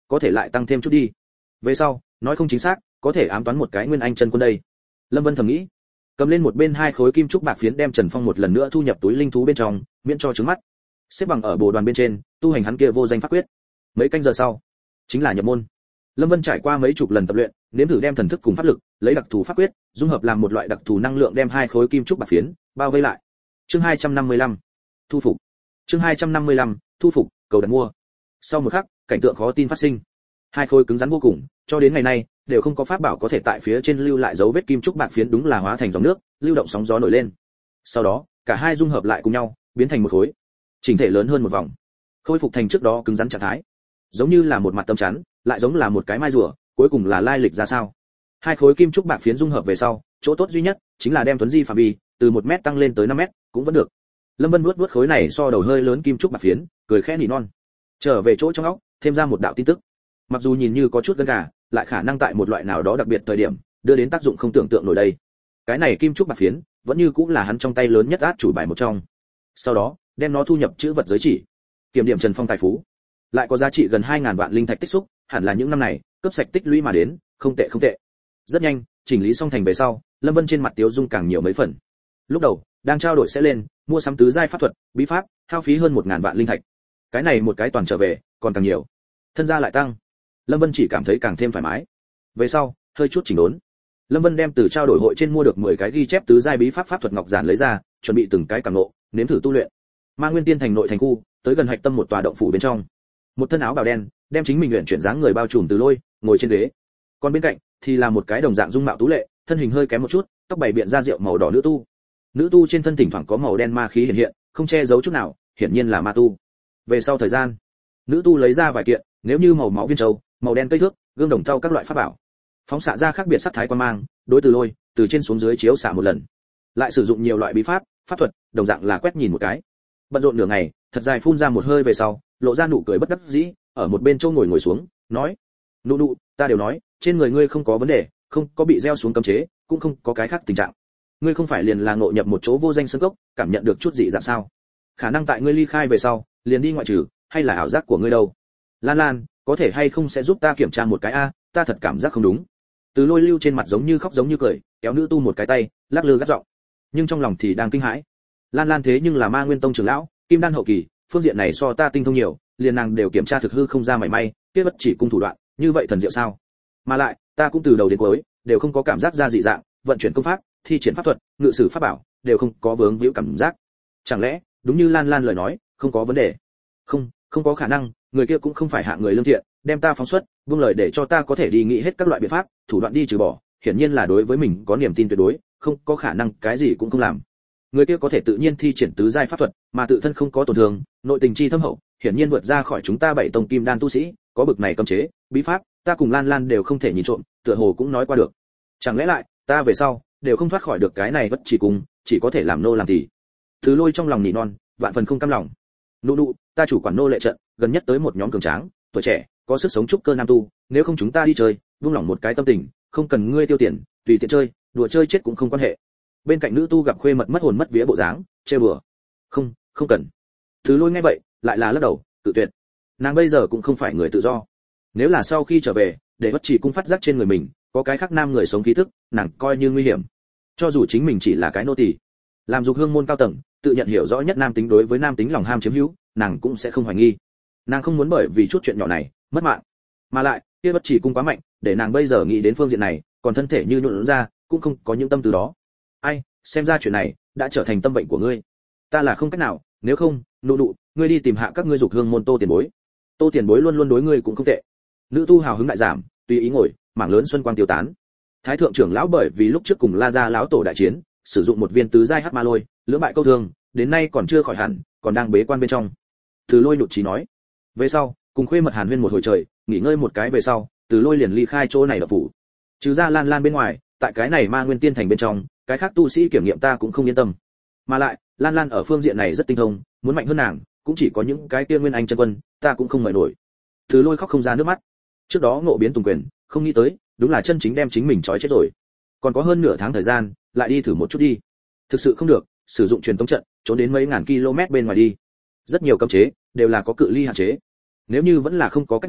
có thể lại tăng thêm chút đi. Về sau, nói không chính xác, có thể ám toán một cái nguyên anh chân quân đây. Lâm Vân thầm nghĩ, cầm lên một bên hai khối kim trúc bạc phiến đem Trần Phong một lần nữa thu nhập túi linh thú bên trong, miễn cho trứng mắt. Xếp bằng ở bồ đoàn bên trên, tu hành hắn kia vô danh pháp quyết. Mấy canh giờ sau, chính là nhập môn. Lâm Vân trải qua mấy chục lần tập luyện, nếm thử đem thần thức cùng pháp lực, lấy đặc thù pháp quyết, dung hợp làm một loại đặc thù năng lượng đem hai khối kim trúc bạc phiến bao vây lại. Chương hai trăm năm mươi lăm, thu phục. Chương hai trăm năm mươi lăm, thu phục, cầu đặt mua. Sau một khắc, cảnh tượng khó tin phát sinh. Hai khối cứng rắn vô cùng, cho đến ngày nay đều không có pháp bảo có thể tại phía trên lưu lại dấu vết kim trúc bạc phiến đúng là hóa thành dòng nước, lưu động sóng gió nổi lên. Sau đó, cả hai dung hợp lại cùng nhau, biến thành một khối, chỉnh thể lớn hơn một vòng, khôi phục thành trước đó cứng rắn trạng thái, giống như là một mặt tấm chắn, lại giống là một cái mai rùa, cuối cùng là lai lịch ra sao. Hai khối kim trúc bạc phiến dung hợp về sau, chỗ tốt duy nhất chính là đem tuấn di phạm vi từ một mét tăng lên tới năm mét, cũng vẫn được. Lâm Vân vuốt vuốt khối này so đầu hơi lớn kim trúc bạc phiến, cười khẽ nỉ non. Trở về chỗ trong óc, thêm ra một đạo tin tức. Mặc dù nhìn như có chút gân gà, lại khả năng tại một loại nào đó đặc biệt thời điểm, đưa đến tác dụng không tưởng tượng nổi đây. Cái này kim trúc bạc phiến, vẫn như cũng là hắn trong tay lớn nhất át chủ bài một trong. Sau đó, đem nó thu nhập chữ vật giới chỉ. Kiểm điểm Trần Phong tài phú, lại có giá trị gần hai ngàn vạn linh thạch tích xúc, hẳn là những năm này cướp sạch tích lũy mà đến, không tệ không tệ. Rất nhanh, chỉnh lý xong thành về sau, Lâm Vân trên mặt tiếu dung càng nhiều mấy phần. Lúc đầu, đang trao đổi sẽ lên, mua sắm tứ giai pháp thuật, bí pháp, hao phí hơn một ngàn vạn linh thạch. Cái này một cái toàn trở về, còn càng nhiều. Thân gia lại tăng. Lâm Vân chỉ cảm thấy càng thêm thoải mái. Về sau, hơi chút chỉnh đốn. Lâm Vân đem từ trao đổi hội trên mua được mười cái ghi chép tứ giai bí pháp pháp thuật ngọc giản lấy ra, chuẩn bị từng cái cảm ngộ, nếm thử tu luyện. Ma Nguyên Tiên thành nội thành khu, tới gần hạch tâm một tòa động phủ bên trong. Một thân áo bào đen, đem chính mình luyện chuyển dáng người bao trùm Từ Lôi, ngồi trên ghế. Còn bên cạnh thì là một cái đồng dạng dung mạo tú lệ, thân hình hơi kém một chút, tóc bảy biện da rượu màu đỏ nữ tu. Nữ tu trên thân thỉnh thoảng có màu đen ma khí hiện hiện, không che giấu chút nào, hiển nhiên là ma tu. Về sau thời gian, nữ tu lấy ra vài kiện, nếu như màu máu viên châu, màu đen cây thước, gương đồng thau các loại pháp bảo, phóng xạ ra khác biệt sắc thái quan mang, đối Từ Lôi, từ trên xuống dưới chiếu xạ một lần. Lại sử dụng nhiều loại bí pháp, pháp thuật, đồng dạng là quét nhìn một cái. Bận rộn nửa ngày, thật dài phun ra một hơi về sau, lộ ra nụ cười bất đắc dĩ, ở một bên châu ngồi ngồi xuống, nói: "Nụ nụ, ta đều nói, trên người ngươi không có vấn đề, không có bị gieo xuống cấm chế, cũng không có cái khác tình trạng. Ngươi không phải liền là ngộ nhập một chỗ vô danh sơn cốc, cảm nhận được chút gì dạng sao? Khả năng tại ngươi ly khai về sau, liền đi ngoại trừ, hay là ảo giác của ngươi đâu? Lan Lan, có thể hay không sẽ giúp ta kiểm tra một cái a, ta thật cảm giác không đúng." Từ Lôi lưu trên mặt giống như khóc giống như cười, kéo nữ tu một cái tay, lắc lư gắt giọng, nhưng trong lòng thì đang kinh hãi. Lan Lan thế nhưng là Ma Nguyên Tông trưởng lão, kim đan hậu kỳ, phương diện này so ta tinh thông nhiều, liền nàng đều kiểm tra thực hư không ra mảy may, kia bất chỉ cung thủ đoạn, như vậy thần diệu sao? Mà lại, ta cũng từ đầu đến cuối đều không có cảm giác ra dị dạng, vận chuyển công pháp, thi triển pháp thuật, ngự sử pháp bảo, đều không có vướng víu cảm giác. Chẳng lẽ, đúng như Lan Lan lời nói, không có vấn đề? Không, không có khả năng, người kia cũng không phải hạng người lương thiện, đem ta phóng xuất, buông lời để cho ta có thể đi nghĩ hết các loại biện pháp, thủ đoạn đi trừ bỏ, hiển nhiên là đối với mình có niềm tin tuyệt đối, không có khả năng cái gì cũng không làm. Người kia có thể tự nhiên thi triển tứ giai pháp thuật, mà tự thân không có tổn thương, nội tình chi thâm hậu, hiển nhiên vượt ra khỏi chúng ta bảy tông kim đan tu sĩ, có bực này cấm chế, bí pháp, ta cùng Lan Lan đều không thể nhìn trộm, tựa hồ cũng nói qua được. Chẳng lẽ lại, ta về sau đều không thoát khỏi được cái này bất chỉ cùng, chỉ có thể làm nô làm tỳ. Từ Lôi trong lòng nỉ non, vạn phần không cam lòng. Nụ nụ, ta chủ quản nô lệ trận, gần nhất tới một nhóm cường tráng, tuổi trẻ, có sức sống trúc cơ nam tu, nếu không chúng ta đi chơi, buông lỏng một cái tâm tình, không cần ngươi tiêu tiền, tùy tiện chơi, đùa chơi chết cũng không quan hệ. Bên cạnh nữ tu gặp khuê mật mất hồn mất vía bộ dáng, trêu đùa. Không, không cần. Từ Lôi nghe vậy, lại là lắc đầu, tự tuyệt. Nàng bây giờ cũng không phải người tự do. Nếu là sau khi trở về, để bất chỉ cung phát giác trên người mình có cái khác nam người sống khí thức, nàng coi như nguy hiểm. Cho dù chính mình chỉ là cái nô tỳ, làm dục hương môn cao tầng, tự nhận hiểu rõ nhất nam tính đối với nam tính lòng ham chiếm hữu, nàng cũng sẽ không hoài nghi. Nàng không muốn bởi vì chút chuyện nhỏ này mất mạng. Mà lại, kia bất chỉ cung quá mạnh, để nàng bây giờ nghĩ đến phương diện này, còn thân thể như nhũn ra, cũng không có những tâm tư đó. Ai, xem ra chuyện này đã trở thành tâm bệnh của ngươi. Ta là không cách nào, nếu không, nụ nụ, ngươi đi tìm hạ các ngươi dục hương môn Tô tiền bối. Tô tiền bối luôn luôn đối ngươi cũng không tệ. Nữ tu hào hứng đại giảm, tùy ý ngồi, mảng lớn xuân quang tiêu tán. Thái thượng trưởng lão bởi vì lúc trước cùng La gia lão tổ đại chiến, sử dụng một viên tứ giai hắc ma lôi, lưỡng bại câu thương, đến nay còn chưa khỏi hẳn, còn đang bế quan bên trong. Từ Lôi nhụt chí nói. Về sau, cùng khuê mật hàn huyên một hồi trời, nghỉ ngơi một cái về sau, Từ Lôi liền ly khai chỗ này độc phủ. Trừ ra Lan Lan bên ngoài, tại cái này Ma Nguyên Tiên thành bên trong, cái khác tu sĩ kiểm nghiệm ta cũng không yên tâm. Mà lại, Lan Lan ở phương diện này rất tinh thông, muốn mạnh hơn nàng, cũng chỉ có những cái kia nguyên anh chân quân, ta cũng không mời nổi. Từ Lôi khóc không ra nước mắt. Trước đó ngộ biến tùng quyền, không nghĩ tới, đúng là chân chính đem chính mình trói chết rồi. Còn có hơn nửa tháng thời gian, lại đi thử một chút đi. Thực sự không được, sử dụng truyền tống trận, trốn đến mấy ngàn km bên ngoài đi. Rất nhiều cấm chế đều là có cự ly hạn chế. Nếu như vẫn là không có cách nào,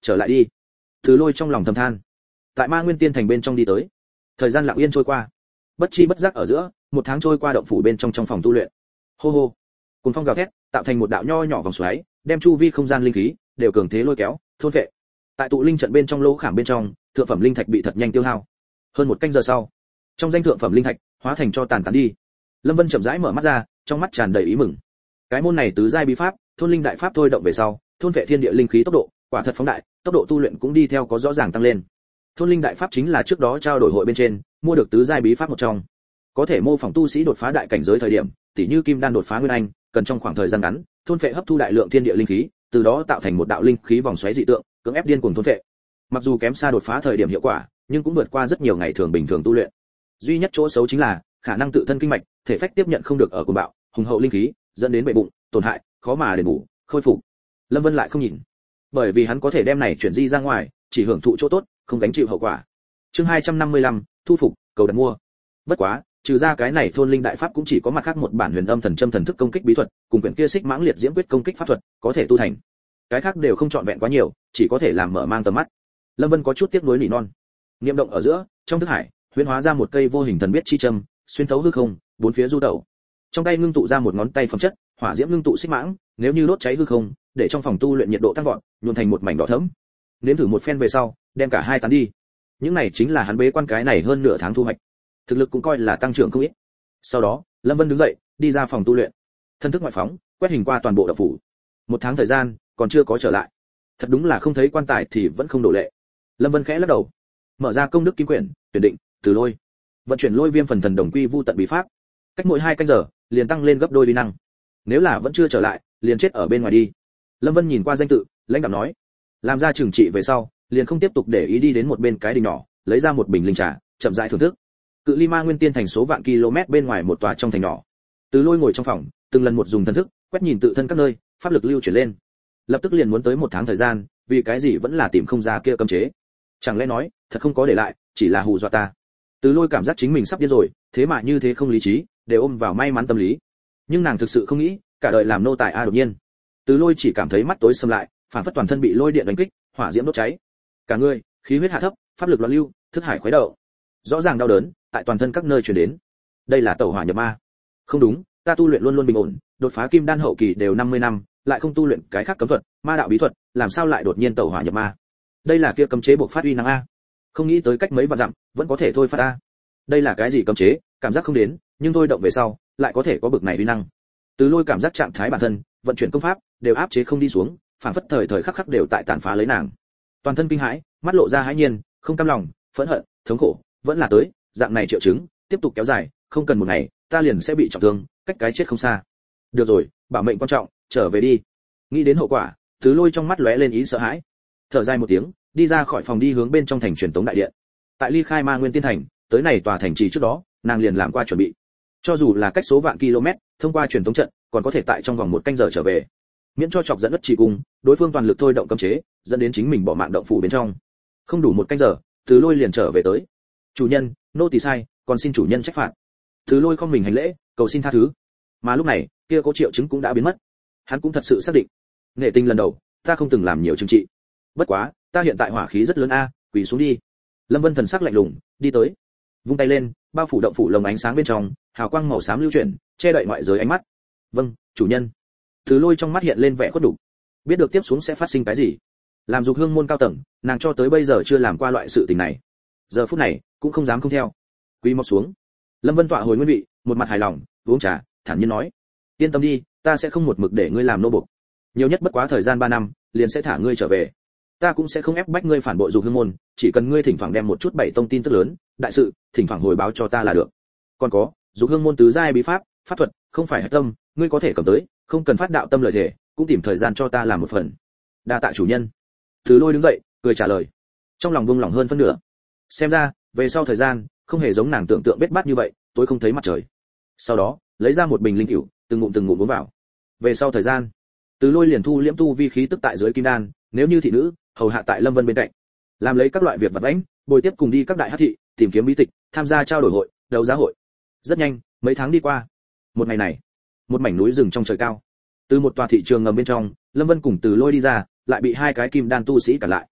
trở lại đi. Từ Lôi trong lòng thầm than. Tại Ma Nguyên Tiên Thành bên trong đi tới. Thời gian lặng yên trôi qua. Bất chi bất giác ở giữa, một tháng trôi qua động phủ bên trong trong phòng tu luyện. Hô hô. Cuồng phong gào thét, tạo thành một đạo nho nhỏ vòng xoáy, đem chu vi không gian linh khí đều cường thế lôi kéo, thôn vệ. Tại tụ linh trận bên trong lỗ khảm bên trong, thượng phẩm linh thạch bị thật nhanh tiêu hao. Hơn một canh giờ sau, trong danh thượng phẩm linh thạch hóa thành cho tàn tán đi. Lâm Vân chậm rãi mở mắt ra, trong mắt tràn đầy ý mừng. Cái môn này tứ giai bí pháp, thôn linh đại pháp thôi động về sau, thôn vệ thiên địa linh khí tốc độ, quả thật phóng đại, tốc độ tu luyện cũng đi theo có rõ ràng tăng lên. Thôn linh đại pháp chính là trước đó trao đổi hội bên trên mua được tứ giai bí pháp một trong, có thể mô phỏng tu sĩ đột phá đại cảnh giới thời điểm, tỉ như kim đan đột phá nguyên anh, cần trong khoảng thời gian ngắn, thôn phệ hấp thu đại lượng thiên địa linh khí, từ đó tạo thành một đạo linh khí vòng xoáy dị tượng, cưỡng ép điên cuồng thôn phệ. Mặc dù kém xa đột phá thời điểm hiệu quả, nhưng cũng vượt qua rất nhiều ngày thường bình thường tu luyện. Duy nhất chỗ xấu chính là khả năng tự thân kinh mạch, thể phách tiếp nhận không được ở cuồng bạo, hùng hậu linh khí, dẫn đến bệ bụng, tổn hại, khó mà đền bù, khôi phục. Lâm Vân lại không nhìn, bởi vì hắn có thể đem này chuyển di ra ngoài, chỉ hưởng thụ chỗ tốt, không gánh chịu hậu quả. Chương hai trăm năm mươi lăm, thu phục, cầu đặt mua. Bất quá, trừ ra cái này thôn linh đại pháp cũng chỉ có mặt khác một bản huyền âm thần châm thần thức công kích bí thuật, cùng quyển kia xích mãng liệt diễm quyết công kích pháp thuật, có thể tu thành. Cái khác đều không chọn vẹn quá nhiều, chỉ có thể làm mở mang tầm mắt. Lâm Vân có chút tiếc nuối nỉ non. Niệm động ở giữa, trong thức hải, huyễn hóa ra một cây vô hình thần biết chi châm, xuyên thấu hư không, bốn phía du tẩu. Trong tay ngưng tụ ra một ngón tay phẩm chất, hỏa diễm ngưng tụ xích mãng, nếu như đốt cháy hư không, để trong phòng tu luyện nhiệt độ tăng vọt, nhuộm thành một mảnh đỏ thẫm. Nếm thử một phen về sau, đem cả hai tán đi. Những này chính là hắn bế quan cái này hơn nửa tháng thu hoạch. Thực lực cũng coi là tăng trưởng không ít. Sau đó, Lâm Vân đứng dậy, đi ra phòng tu luyện. Thân thức ngoại phóng, quét hình qua toàn bộ động phủ. Một tháng thời gian, còn chưa có trở lại. Thật đúng là không thấy quan tài thì vẫn không đổ lệ. Lâm Vân khẽ lắc đầu, mở ra công đức kim quyển, tuyển định, từ lôi, vận chuyển lôi viêm phần thần đồng quy vu tận bí pháp. Cách mỗi hai canh giờ, liền tăng lên gấp đôi uy năng. Nếu là vẫn chưa trở lại, liền chết ở bên ngoài đi. Lâm Vân nhìn qua danh tự, lãnh đạm nói, làm ra trừng trị về sau, liền không tiếp tục để ý đi đến một bên cái đình nhỏ, lấy ra một bình linh trà, chậm rãi thưởng thức. Cự ly Ma Nguyên Tiên Thành số vạn km bên ngoài một tòa trong thành nhỏ. Từ Lôi ngồi trong phòng, từng lần một dùng thần thức, quét nhìn tự thân các nơi, pháp lực lưu chuyển lên. Lập tức liền muốn tới một tháng thời gian, vì cái gì vẫn là tìm không ra kia cấm chế. Chẳng lẽ nói, thật không có để lại, chỉ là hù dọa ta. Từ Lôi cảm giác chính mình sắp điên rồi, thế mà như thế không lý trí, đều ôm vào may mắn tâm lý. Nhưng nàng thực sự không nghĩ, cả đời làm nô tài a đột nhiên. Từ Lôi chỉ cảm thấy mắt tối sầm lại, phản phất toàn thân bị lôi điện đánh kích, hỏa diễm đốt cháy. Cả người, khí huyết hạ thấp, pháp lực loạn lưu, thức hải khuấy động. Rõ ràng đau đớn, tại toàn thân các nơi truyền đến. Đây là tẩu hỏa nhập ma. Không đúng, ta tu luyện luôn luôn bình ổn, đột phá kim đan hậu kỳ đều năm mươi năm, lại không tu luyện cái khác cấm thuật, ma đạo bí thuật, làm sao lại đột nhiên tẩu hỏa nhập ma? Đây là kia cấm chế buộc phát uy năng a. Không nghĩ tới cách mấy vạn dặm, vẫn có thể thôi phát a. Đây là cái gì cấm chế, cảm giác không đến, nhưng thôi động về sau, lại có thể có bực này uy năng. Từ Lôi cảm giác trạng thái bản thân, vận chuyển công pháp, đều áp chế không đi xuống, phản phất thời thời khắc khắc đều tại tàn phá lấy nàng. Toàn thân kinh hãi, mắt lộ ra hãi nhiên, không cam lòng, phẫn hận, thống khổ, vẫn là tới, dạng này triệu chứng, tiếp tục kéo dài, không cần một ngày, ta liền sẽ bị trọng thương, cách cái chết không xa. Được rồi, bảo mệnh quan trọng, trở về đi. Nghĩ đến hậu quả, Từ Lôi trong mắt lóe lên ý sợ hãi. Thở dài một tiếng, đi ra khỏi phòng đi hướng bên trong thành truyền tống đại điện. Tại ly khai Ma Nguyên Tiên Thành, tới này tòa thành trì trước đó, nàng liền làm qua chuẩn bị. Cho dù là cách số vạn km, thông qua truyền tống trận, còn có thể tại trong vòng một canh giờ trở về. Miễn cho chọc dẫn đất chỉ cung, đối phương toàn lực thôi động cấm chế, dẫn đến chính mình bỏ mạng động phủ bên trong. Không đủ một canh giờ, Từ Lôi liền trở về tới. Chủ nhân, nô tỳ sai, còn xin chủ nhân trách phạt. Từ Lôi không mình hành lễ, cầu xin tha thứ. Mà lúc này, kia có triệu chứng cũng đã biến mất. Hắn cũng thật sự xác định, nghệ tình lần đầu, ta không từng làm nhiều chứng trị. Bất quá, ta hiện tại hỏa khí rất lớn a, quỳ xuống đi. Lâm Vân thần sắc lạnh lùng, đi tới, vung tay lên, bao phủ động phủ lồng ánh sáng bên trong, hào quang màu xám lưu chuyển, che đậy ngoại giới ánh mắt. Vâng, chủ nhân. Từ Lôi trong mắt hiện lên vẻ khuất nhục, biết được tiếp xuống sẽ phát sinh cái gì. Làm dục hương môn cao tầng, nàng cho tới bây giờ chưa làm qua loại sự tình này. Giờ phút này, cũng không dám không theo. Quỳ mọc xuống. Lâm Vân tọa hồi nguyên vị, một mặt hài lòng, uống trà, thản nhiên nói: yên tâm đi, ta sẽ không một mực để ngươi làm nô bộc. Nhiều nhất bất quá thời gian ba năm, liền sẽ thả ngươi trở về. Ta cũng sẽ không ép bách ngươi phản bội dục hương môn, chỉ cần ngươi thỉnh thoảng đem một chút bảy tông tin tức lớn, đại sự, thỉnh thoảng hồi báo cho ta là được. Còn có, dục hương môn tứ giai bí pháp, pháp thuật, không phải hạch tâm, ngươi có thể cầm tới, không cần phát đạo tâm lời thể, cũng tìm thời gian cho ta làm một phần. Đa tạ chủ nhân. Từ Lôi đứng dậy, cười trả lời, trong lòng buông lỏng hơn phân nửa. Xem ra, về sau thời gian, không hề giống nàng tưởng tượng bết bát như vậy, tối không thấy mặt trời. Sau đó, lấy ra một bình linh cửu, từng ngụm từng ngụm uống vào. Về sau thời gian, Từ Lôi liền thu liễm tu vi khí tức tại dưới kim đan, nếu như thị nữ, hầu hạ tại Lâm Vân bên cạnh, làm lấy các loại việc vặt vãnh, bồi tiếp cùng đi các đại hắc thị, tìm kiếm bí tịch, tham gia trao đổi hội, đấu giá hội. Rất nhanh, mấy tháng đi qua. Một ngày này, một mảnh núi rừng trong trời cao, từ một tòa thị trường ngầm bên trong, Lâm Vân cùng Từ Lôi đi ra, lại bị hai cái kim đan tu sĩ cản lại.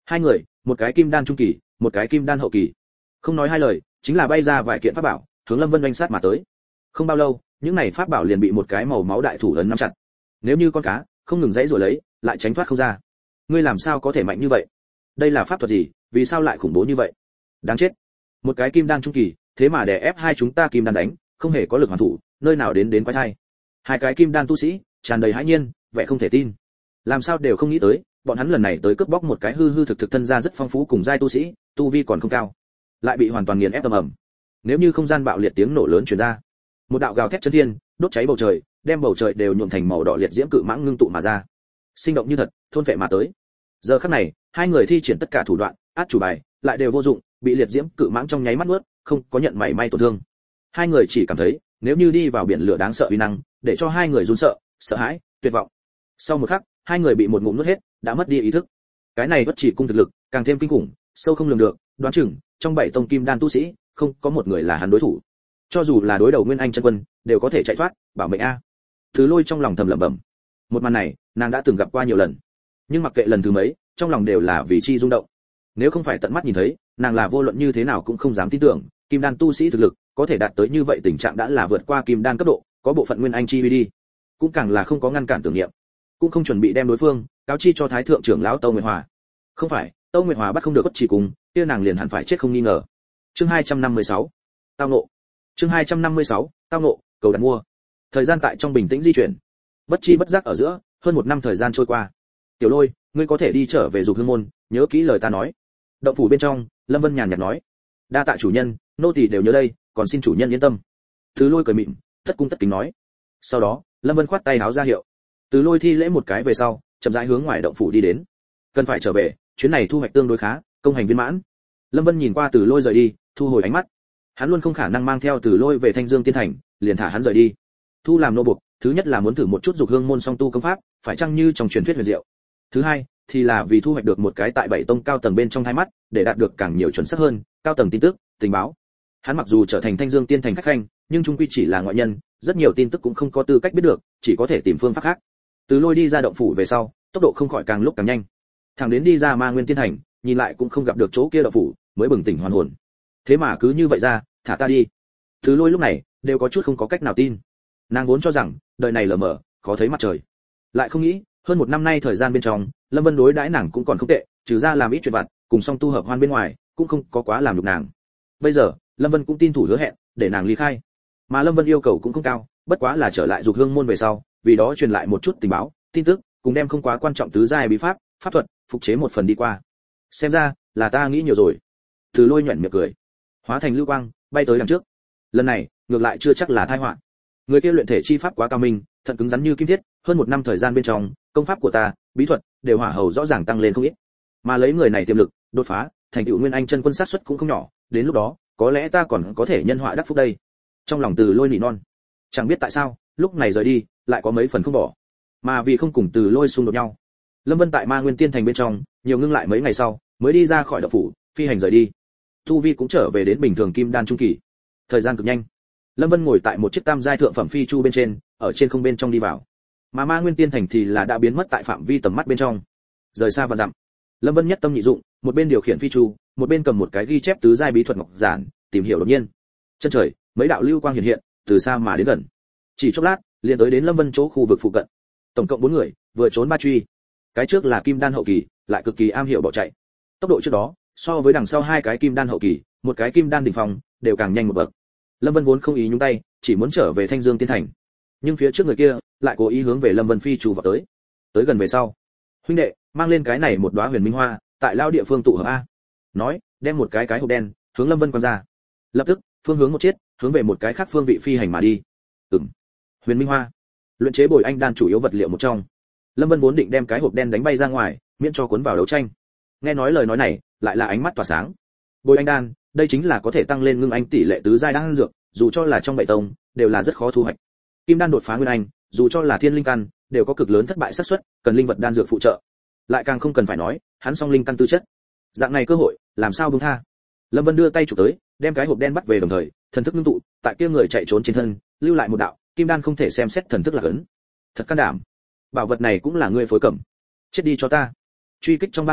Hai người, một cái kim đan trung kỳ, một cái kim đan hậu kỳ. Không nói hai lời, chính là bay ra vài kiện pháp bảo, hướng Lâm Vân oanh sát mà tới. Không bao lâu, những này pháp bảo liền bị một cái màu máu đại thủ ấn nắm chặt. Nếu như con cá, không ngừng dãy rồi lấy, lại tránh thoát không ra. Ngươi làm sao có thể mạnh như vậy? Đây là pháp thuật gì, vì sao lại khủng bố như vậy? Đáng chết. Một cái kim đan trung kỳ, thế mà đè ép hai chúng ta kim đan đánh, không hề có lực hoàn thủ, nơi nào đến đến quái thai. Hai cái kim đan tu sĩ, tràn đầy hãi nhiên, vẻ không thể tin. Làm sao đều không nghĩ tới, bọn hắn lần này tới cướp bóc một cái hư hư thực thực thân gia rất phong phú cùng giai tu sĩ, tu vi còn không cao, lại bị hoàn toàn nghiền ép tầm ầm. Nếu như không gian bạo liệt tiếng nổ lớn truyền ra, một đạo gào thét chấn thiên, đốt cháy bầu trời, đem bầu trời đều nhuộm thành màu đỏ liệt diễm cự mãng ngưng tụ mà ra, sinh động như thật, thôn vệ mà tới. Giờ khắc này, hai người thi triển tất cả thủ đoạn, át chủ bài, lại đều vô dụng, bị liệt diễm cự mãng trong nháy mắt nuốt, không có nhận mảy may tổn thương. Hai người chỉ cảm thấy, nếu như đi vào biển lửa đáng sợ uy năng, để cho hai người run sợ, sợ hãi, tuyệt vọng. Sau một khắc, hai người bị một ngụm nuốt hết, đã mất đi ý thức. Cái này bất chỉ cung thực lực, càng thêm kinh khủng, sâu không lường được, đoán chừng trong bảy tông kim đan tu sĩ, không có một người là hắn đối thủ. Cho dù là đối đầu Nguyên Anh chân quân, đều có thể chạy thoát, bảo mệnh a. Thứ Lôi trong lòng thầm lẩm bẩm. Một màn này, nàng đã từng gặp qua nhiều lần, nhưng mặc kệ lần thứ mấy, trong lòng đều là vì chi rung động. Nếu không phải tận mắt nhìn thấy, nàng là vô luận như thế nào cũng không dám tin tưởng, kim đan tu sĩ thực lực có thể đạt tới như vậy, tình trạng đã là vượt qua kim đan cấp độ, có bộ phận Nguyên Anh chi uy đi, cũng càng là không có ngăn cản tưởng niệm, cũng không chuẩn bị đem đối phương cáo chi cho thái thượng trưởng lão Tâu Nguyệt Hòa. Không phải, Tâu Nguyệt Hòa bắt không được bất chỉ cùng, kia nàng liền hẳn phải chết không nghi ngờ. Chương hai trăm năm mươi sáu, tao nộ. Chương hai trăm năm mươi sáu, tao nộ, cầu đặt mua. Thời gian tại trong bình tĩnh di chuyển, bất chi bất giác ở giữa, hơn một năm thời gian trôi qua. Tiểu Lôi, ngươi có thể đi trở về Dục Hương môn, nhớ kỹ lời ta nói. Động phủ bên trong, Lâm Vân nhàn nhạt nói. Đa tạ chủ nhân, nô tỳ đều nhớ đây, còn xin chủ nhân yên tâm. Từ Lôi cười mỉm, tất cung tất kính nói. Sau đó, Lâm Vân khoát tay áo ra hiệu. Từ Lôi thi lễ một cái về sau, chậm rãi hướng ngoài động phủ đi đến. Cần phải trở về, chuyến này thu hoạch tương đối khá, công hành viên mãn. Lâm Vân nhìn qua Từ Lôi rời đi, thu hồi ánh mắt. Hắn luôn không khả năng mang theo Từ Lôi về Thanh Dương Tiên Thành, liền thả hắn rời đi. Thu làm nô buộc, thứ nhất là muốn thử một chút Dục Hương môn song tu công pháp, phải chăng như trong truyền thuyết huyền diệu. Thứ hai, thì là vì thu hoạch được một cái tại bảy tông cao tầng bên trong hai mắt, để đạt được càng nhiều chuẩn xác hơn, cao tầng tin tức, tình báo. Hắn mặc dù trở thành Thanh Dương Tiên Thành khách khanh, nhưng chung quy chỉ là ngoại nhân, rất nhiều tin tức cũng không có tư cách biết được, chỉ có thể tìm phương pháp khác. Từ Lôi đi ra động phủ về sau, tốc độ không khỏi càng lúc càng nhanh. Thẳng đến đi ra Ma Nguyên Tiên Thành, nhìn lại cũng không gặp được chỗ kia động phủ, mới bừng tỉnh hoàn hồn. Thế mà cứ như vậy ra, thả ta đi. Từ Lôi lúc này đều có chút không có cách nào tin. Nàng vốn cho rằng đời này lờ mờ, khó thấy mặt trời, lại không nghĩ hơn một năm nay thời gian bên trong, Lâm Vân đối đãi nàng cũng còn không tệ, trừ ra làm ít chuyện vặt, cùng song tu hợp hoan bên ngoài, cũng không có quá làm được nàng. Bây giờ, Lâm Vân cũng tin thủ hứa hẹn, để nàng ly khai. Mà Lâm Vân yêu cầu cũng không cao, bất quá là trở lại Dục Hương môn về sau, vì đó truyền lại một chút tình báo, tin tức, cùng đem không quá quan trọng tứ giai bí pháp, pháp thuật, phục chế một phần đi qua. Xem ra, là ta nghĩ nhiều rồi. Từ Lôi nhuyễn miệng cười, hóa thành lưu quang, bay tới đằng trước. Lần này, ngược lại chưa chắc là tai họa. Người kia luyện thể chi pháp quá cao minh, thật cứng rắn như kim thiết, hơn một năm thời gian bên trong, công pháp của ta, bí thuật, đều hỏa hầu rõ ràng tăng lên không ít. Mà lấy người này tiềm lực, đột phá, thành tựu Nguyên Anh chân quân sát suất cũng không nhỏ, đến lúc đó, có lẽ ta còn có thể nhân họa đắc phúc đây. Trong lòng Từ Lôi nỉ non. Chẳng biết tại sao, lúc này rời đi, lại có mấy phần không bỏ. Mà vì không cùng Từ Lôi xung đột nhau, Lâm Vân tại Ma Nguyên Tiên Thành bên trong, nhiều ngưng lại mấy ngày sau, mới đi ra khỏi động phủ, phi hành rời đi. Tu vi cũng trở về đến bình thường kim đan trung kỳ. Thời gian cực nhanh. Lâm Vân ngồi tại một chiếc tam giai thượng phẩm phi chu bên trên, ở trên không bên trong đi vào. Mà Ma Nguyên Tiên Thành thì là đã biến mất tại phạm vi tầm mắt bên trong. Rời xa vạn dặm. Lâm Vân nhất tâm nhị dụng, một bên điều khiển phi chu, một bên cầm một cái ghi chép tứ giai bí thuật ngọc giản, tìm hiểu đột nhiên. Chân trời, mấy đạo lưu quang hiện hiện, từ xa mà đến gần. Chỉ chốc lát, liền tới đến Lâm Vân chỗ khu vực phụ cận. Tổng cộng bốn người, vừa trốn ba truy. Cái trước là kim đan hậu kỳ, lại cực kỳ am hiểu bỏ chạy. Tốc độ trước đó, so với đằng sau hai cái kim đan hậu kỳ, một cái kim đan đỉnh phong, đều càng nhanh một bậc. Lâm Vân vốn không ý nhúng tay, chỉ muốn trở về Thanh Dương Tiên Thành. Nhưng phía trước người kia, lại cố ý hướng về Lâm Vân phi chu vào tới. Tới gần về sau, huynh đệ, mang lên cái này một đóa huyền minh hoa, tại lao địa phương tụ hợp a. Nói, đem một cái cái hộp đen, hướng Lâm Vân quăng ra. Lập tức, phương hướng một chiết, hướng về một cái khác phương vị phi hành mà đi. Ừm. Huyền minh hoa, luyện chế bồi anh đan chủ yếu vật liệu một trong. Lâm Vân vốn định đem cái hộp đen đánh bay ra ngoài, miễn cho cuốn vào đấu tranh. Nghe nói lời nói này, lại là ánh mắt tỏa sáng. Bồi anh đan, đây chính là có thể tăng lên ngưng anh tỷ lệ tứ giai đan dược, dù cho là trong bảy tông, đều là rất khó thu hoạch. Kim đan đột phá nguyên anh, dù cho là thiên linh căn, đều có cực lớn thất bại xác suất, cần linh vật đan dược phụ trợ. Lại càng không cần phải nói, hắn song linh căn tư chất. Dạng này cơ hội, làm sao buông tha. Lâm Vân đưa tay chụp tới, đem cái hộp đen bắt về đồng thời, thần thức ngưng tụ, tại kia người chạy trốn trên thân, lưu lại một đạo, kim đan không thể xem xét thần thức là ấn. Thật can đảm. Bảo vật này cũng là ngươi phối cẩm. Chết đi cho ta. Truy kích trong ba người,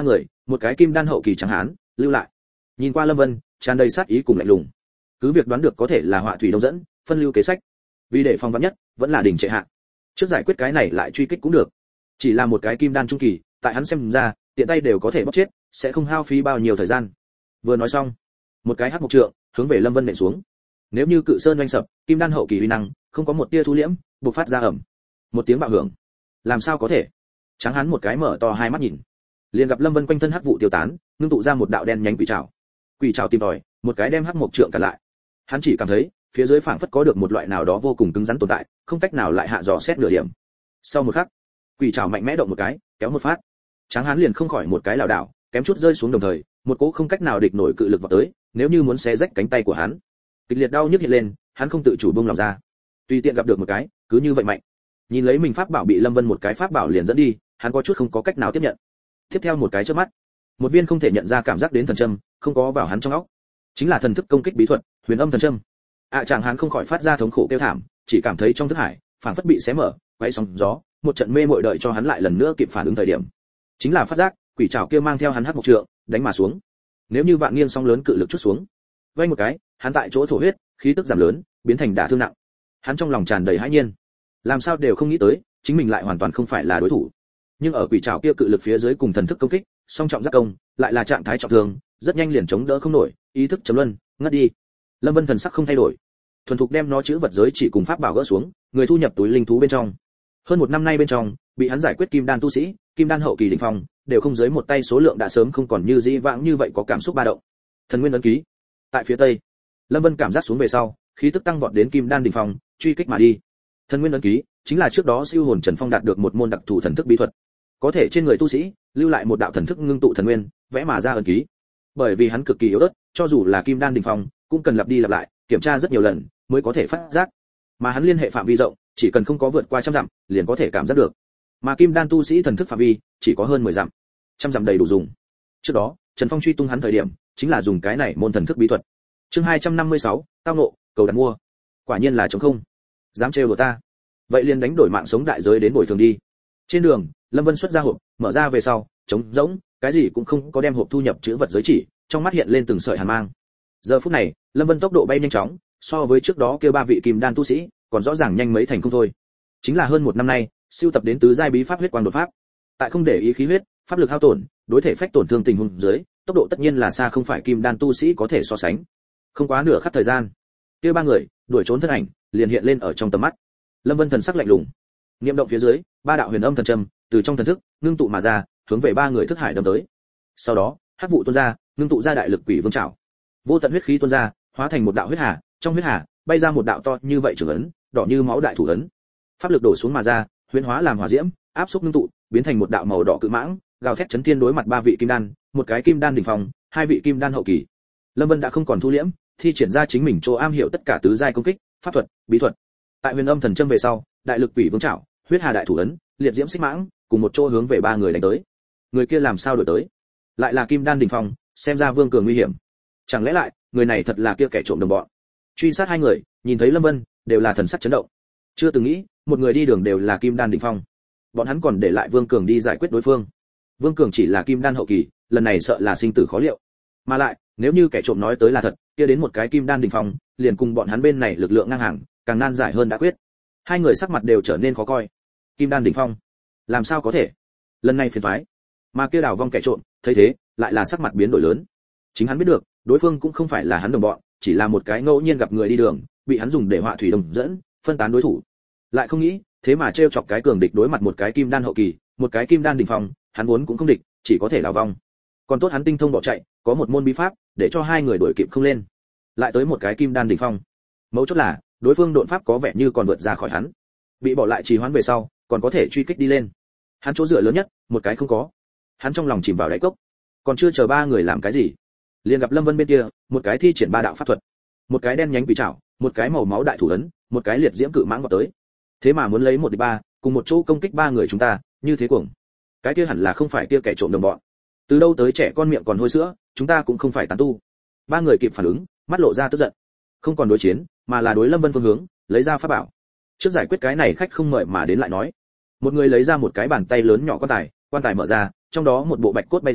một cái kim đan hậu kỳ chẳng hán lưu lại. Nhìn qua Lâm Vân, tràn đầy sát ý cùng lạnh lùng. Cứ việc đoán được có thể là họa thủy đông dẫn, phân lưu kế sách. Vì để phòng vắn nhất, vẫn là đình trệ hạ. Trước giải quyết cái này lại truy kích cũng được. Chỉ là một cái kim đan trung kỳ, tại hắn xem ra, tiện tay đều có thể bóc chết, sẽ không hao phí bao nhiêu thời gian. Vừa nói xong, một cái hắc mộc trượng hướng về Lâm Vân nện xuống. Nếu như cự sơn oanh sập, kim đan hậu kỳ uy năng, không có một tia thu liễm, bộc phát ra ầm. Một tiếng bạo hưởng. Làm sao có thể? Tráng hắn một cái mở to hai mắt nhìn. Liền gặp Lâm Vân quanh thân hắc vụ tiêu tán, ngưng tụ ra một đạo đen nhánh quỷ trảo. Quỷ trảo tìm tòi, một cái đem hắc mộc trượng cản lại. Hắn chỉ cảm thấy, phía dưới phảng phất có được một loại nào đó vô cùng cứng rắn tồn tại, không cách nào lại hạ dò xét nửa điểm. Sau một khắc, quỷ trảo mạnh mẽ động một cái, kéo một phát. Tráng hắn liền không khỏi một cái lảo đảo, kém chút rơi xuống đồng thời, một cỗ không cách nào địch nổi cự lực vào tới, nếu như muốn xé rách cánh tay của hắn. Kịch liệt đau nhức hiện lên, hắn không tự chủ buông lòng ra. Tùy tiện gặp được một cái, cứ như vậy mạnh. Nhìn lấy mình pháp bảo bị Lâm Vân một cái pháp bảo liền dẫn đi, hắn có chút không có cách nào tiếp nhận. Tiếp theo một cái chớp mắt, một viên không thể nhận ra cảm giác đến thần châm, không có vào hắn trong óc. Chính là thần thức công kích bí thuật, Huyền Âm thần châm. ạ à, chàng hắn không khỏi phát ra thống khổ kêu thảm, chỉ cảm thấy trong thức hải, phảng phất bị xé mở, quay sóng gió, một trận mê mội đợi cho hắn lại lần nữa kịp phản ứng thời điểm. Chính là phát giác, quỷ trảo kia mang theo hắn hắc mộc trượng, đánh mà xuống. Nếu như vạn nghiêng sóng lớn cự lực chút xuống, vay một cái, hắn tại chỗ thổ huyết, khí tức giảm lớn, biến thành đả thương nặng. Hắn trong lòng tràn đầy hãi nhiên, làm sao đều không nghĩ tới, chính mình lại hoàn toàn không phải là đối thủ. Nhưng ở quỷ trảo kia cự lực phía dưới cùng thần thức công kích, song trọng giác công, lại là trạng thái trọng thương, rất nhanh liền chống đỡ không nổi, ý thức chấm luân, ngất đi. Lâm Vân thần sắc không thay đổi, thuần thục đem nó chữ vật giới chỉ cùng pháp bảo gỡ xuống, người thu nhập túi linh thú bên trong. Hơn một năm nay bên trong, bị hắn giải quyết kim đan tu sĩ, kim đan hậu kỳ đỉnh phong, đều không dưới một tay số lượng đã sớm không còn như dĩ vãng như vậy có cảm xúc ba động. Thần nguyên ấn ký. Tại phía tây, Lâm Vân cảm giác xuống về sau, khí tức tăng vọt đến kim đan đỉnh phong, truy kích mà đi. Thần nguyên ấn ký chính là trước đó siêu hồn Trần Phong đạt được một môn đặc thù thần thức bí thuật, có thể trên người tu sĩ lưu lại một đạo thần thức ngưng tụ thần nguyên, vẽ mà ra ấn ký. Bởi vì hắn cực kỳ yếu ớt, cho dù là kim đan đỉnh phong, cũng cần lặp đi lặp lại, kiểm tra rất nhiều lần mới có thể phát giác. Mà hắn liên hệ phạm vi rộng, chỉ cần không có vượt qua trăm dặm, liền có thể cảm giác được. Mà kim đan tu sĩ thần thức phạm vi chỉ có hơn mười dặm, trăm dặm đầy đủ dùng. Trước đó, Trần Phong truy tung hắn thời điểm, chính là dùng cái này môn thần thức bí thuật. Chương hai trăm năm mươi sáu, tao ngộ, cầu đặt mua. Quả nhiên là trống không. Dám trêu đùa ta. Vậy liền đánh đổi mạng sống đại giới đến bồi thường đi. Trên đường, Lâm Vân xuất ra hộp, mở ra về sau, trống rỗng, cái gì cũng không có, đem hộp thu nhập chữ vật giới chỉ, trong mắt hiện lên từng sợi hàn mang. Giờ phút này, Lâm Vân tốc độ bay nhanh chóng, so với trước đó kêu ba vị kim đan tu sĩ, còn rõ ràng nhanh mấy thành không thôi. Chính là hơn một năm nay, siêu tập đến tứ giai bí pháp huyết quang đột pháp. Tại không để ý khí huyết, pháp lực hao tổn, đối thể phách tổn thương tình huống dưới, tốc độ tất nhiên là xa không phải kim đan tu sĩ có thể so sánh. Không quá nửa khắc thời gian, kia ba người đuổi trốn thân ảnh liền hiện lên ở trong tầm mắt. Lâm Vân thần sắc lạnh lùng, niệm động phía dưới, ba đạo huyền âm thần châm từ trong thần thức ngưng tụ mà ra, hướng về ba người thức hải đâm tới. Sau đó, hắc vụ tuôn ra, ngưng tụ ra đại lực quỷ vương trảo. Vô tận huyết khí tuôn ra, hóa thành một đạo huyết hà, trong huyết hà bay ra một đạo to như vậy trường ấn, đỏ như máu đại thủ ấn. Pháp lực đổ xuống mà ra, huyễn hóa làm hỏa diễm, áp xúc ngưng tụ, biến thành một đạo màu đỏ cự mãng, gào thét chấn thiên đối mặt ba vị kim đan, một cái kim đan đỉnh phong, hai vị kim đan hậu kỳ. Lâm Vân đã không còn thu liễm, thi triển ra chính mình chỗ am hiểu tất cả tứ giai công kích, pháp thuật, bí thuật. Tại huyền âm thần châm về sau, đại lực quỷ vương trảo, huyết hà đại thủ ấn, liệt diễm xích mãng, cùng một chỗ hướng về ba người đánh tới. Người kia làm sao đổi tới? Lại là kim đan đỉnh phong, xem ra vương cường nguy hiểm. Chẳng lẽ lại, người này thật là kia kẻ trộm đồng bọn? Truy sát hai người, nhìn thấy Lâm Vân, đều là thần sắc chấn động. Chưa từng nghĩ, một người đi đường đều là kim đan đỉnh phong. Bọn hắn còn để lại Vương Cường đi giải quyết đối phương. Vương Cường chỉ là kim đan hậu kỳ, lần này sợ là sinh tử khó liệu. Mà lại, nếu như kẻ trộm nói tới là thật, kia đến một cái kim đan đỉnh phong, liền cùng bọn hắn bên này lực lượng ngang hàng, càng nan giải hơn đã quyết. Hai người sắc mặt đều trở nên khó coi. Kim đan đỉnh phong, làm sao có thể? Lần này phiền toái. Mà kia đào vong kẻ trộm, thấy thế, lại là sắc mặt biến đổi lớn. Chính hắn biết được, đối phương cũng không phải là hắn đồng bọn, chỉ là một cái ngẫu nhiên gặp người đi đường, bị hắn dùng để họa thủy đồng dẫn, phân tán đối thủ. Lại không nghĩ, thế mà trêu chọc cái cường địch đối mặt một cái kim đan hậu kỳ, một cái kim đan đỉnh phong, hắn vốn cũng không địch, chỉ có thể đào vong. Còn tốt hắn tinh thông bỏ chạy, có một môn bí pháp, để cho hai người đuổi kịp không lên. Lại tới một cái kim đan đỉnh phong. Mấu chốt là, đối phương độn pháp có vẻ như còn vượt ra khỏi hắn. Bị bỏ lại trì hoãn về sau, còn có thể truy kích đi lên. Hắn chỗ dựa lớn nhất, một cái không có. Hắn trong lòng chìm vào đáy cốc. Còn chưa chờ ba người làm cái gì, liền gặp Lâm Vân bên kia, một cái thi triển ba đạo pháp thuật, một cái đen nhánh quỷ trảo, một cái màu máu đại thủ ấn, một cái liệt diễm cự mãng vào tới. Thế mà muốn lấy một địch ba, cùng một chỗ công kích ba người chúng ta, như thế cuồng. Cái kia hẳn là không phải kia kẻ trộm đồng bọn. Từ đâu tới trẻ con miệng còn hôi sữa, chúng ta cũng không phải tán tu. Ba người kịp phản ứng, mắt lộ ra tức giận. Không còn đối chiến, mà là đối Lâm Vân phương hướng, lấy ra pháp bảo. Trước giải quyết cái này khách không mời mà đến lại nói. Một người lấy ra một cái bàn tay lớn nhỏ quan tài, quan tài mở ra, trong đó một bộ bạch cốt bay ra,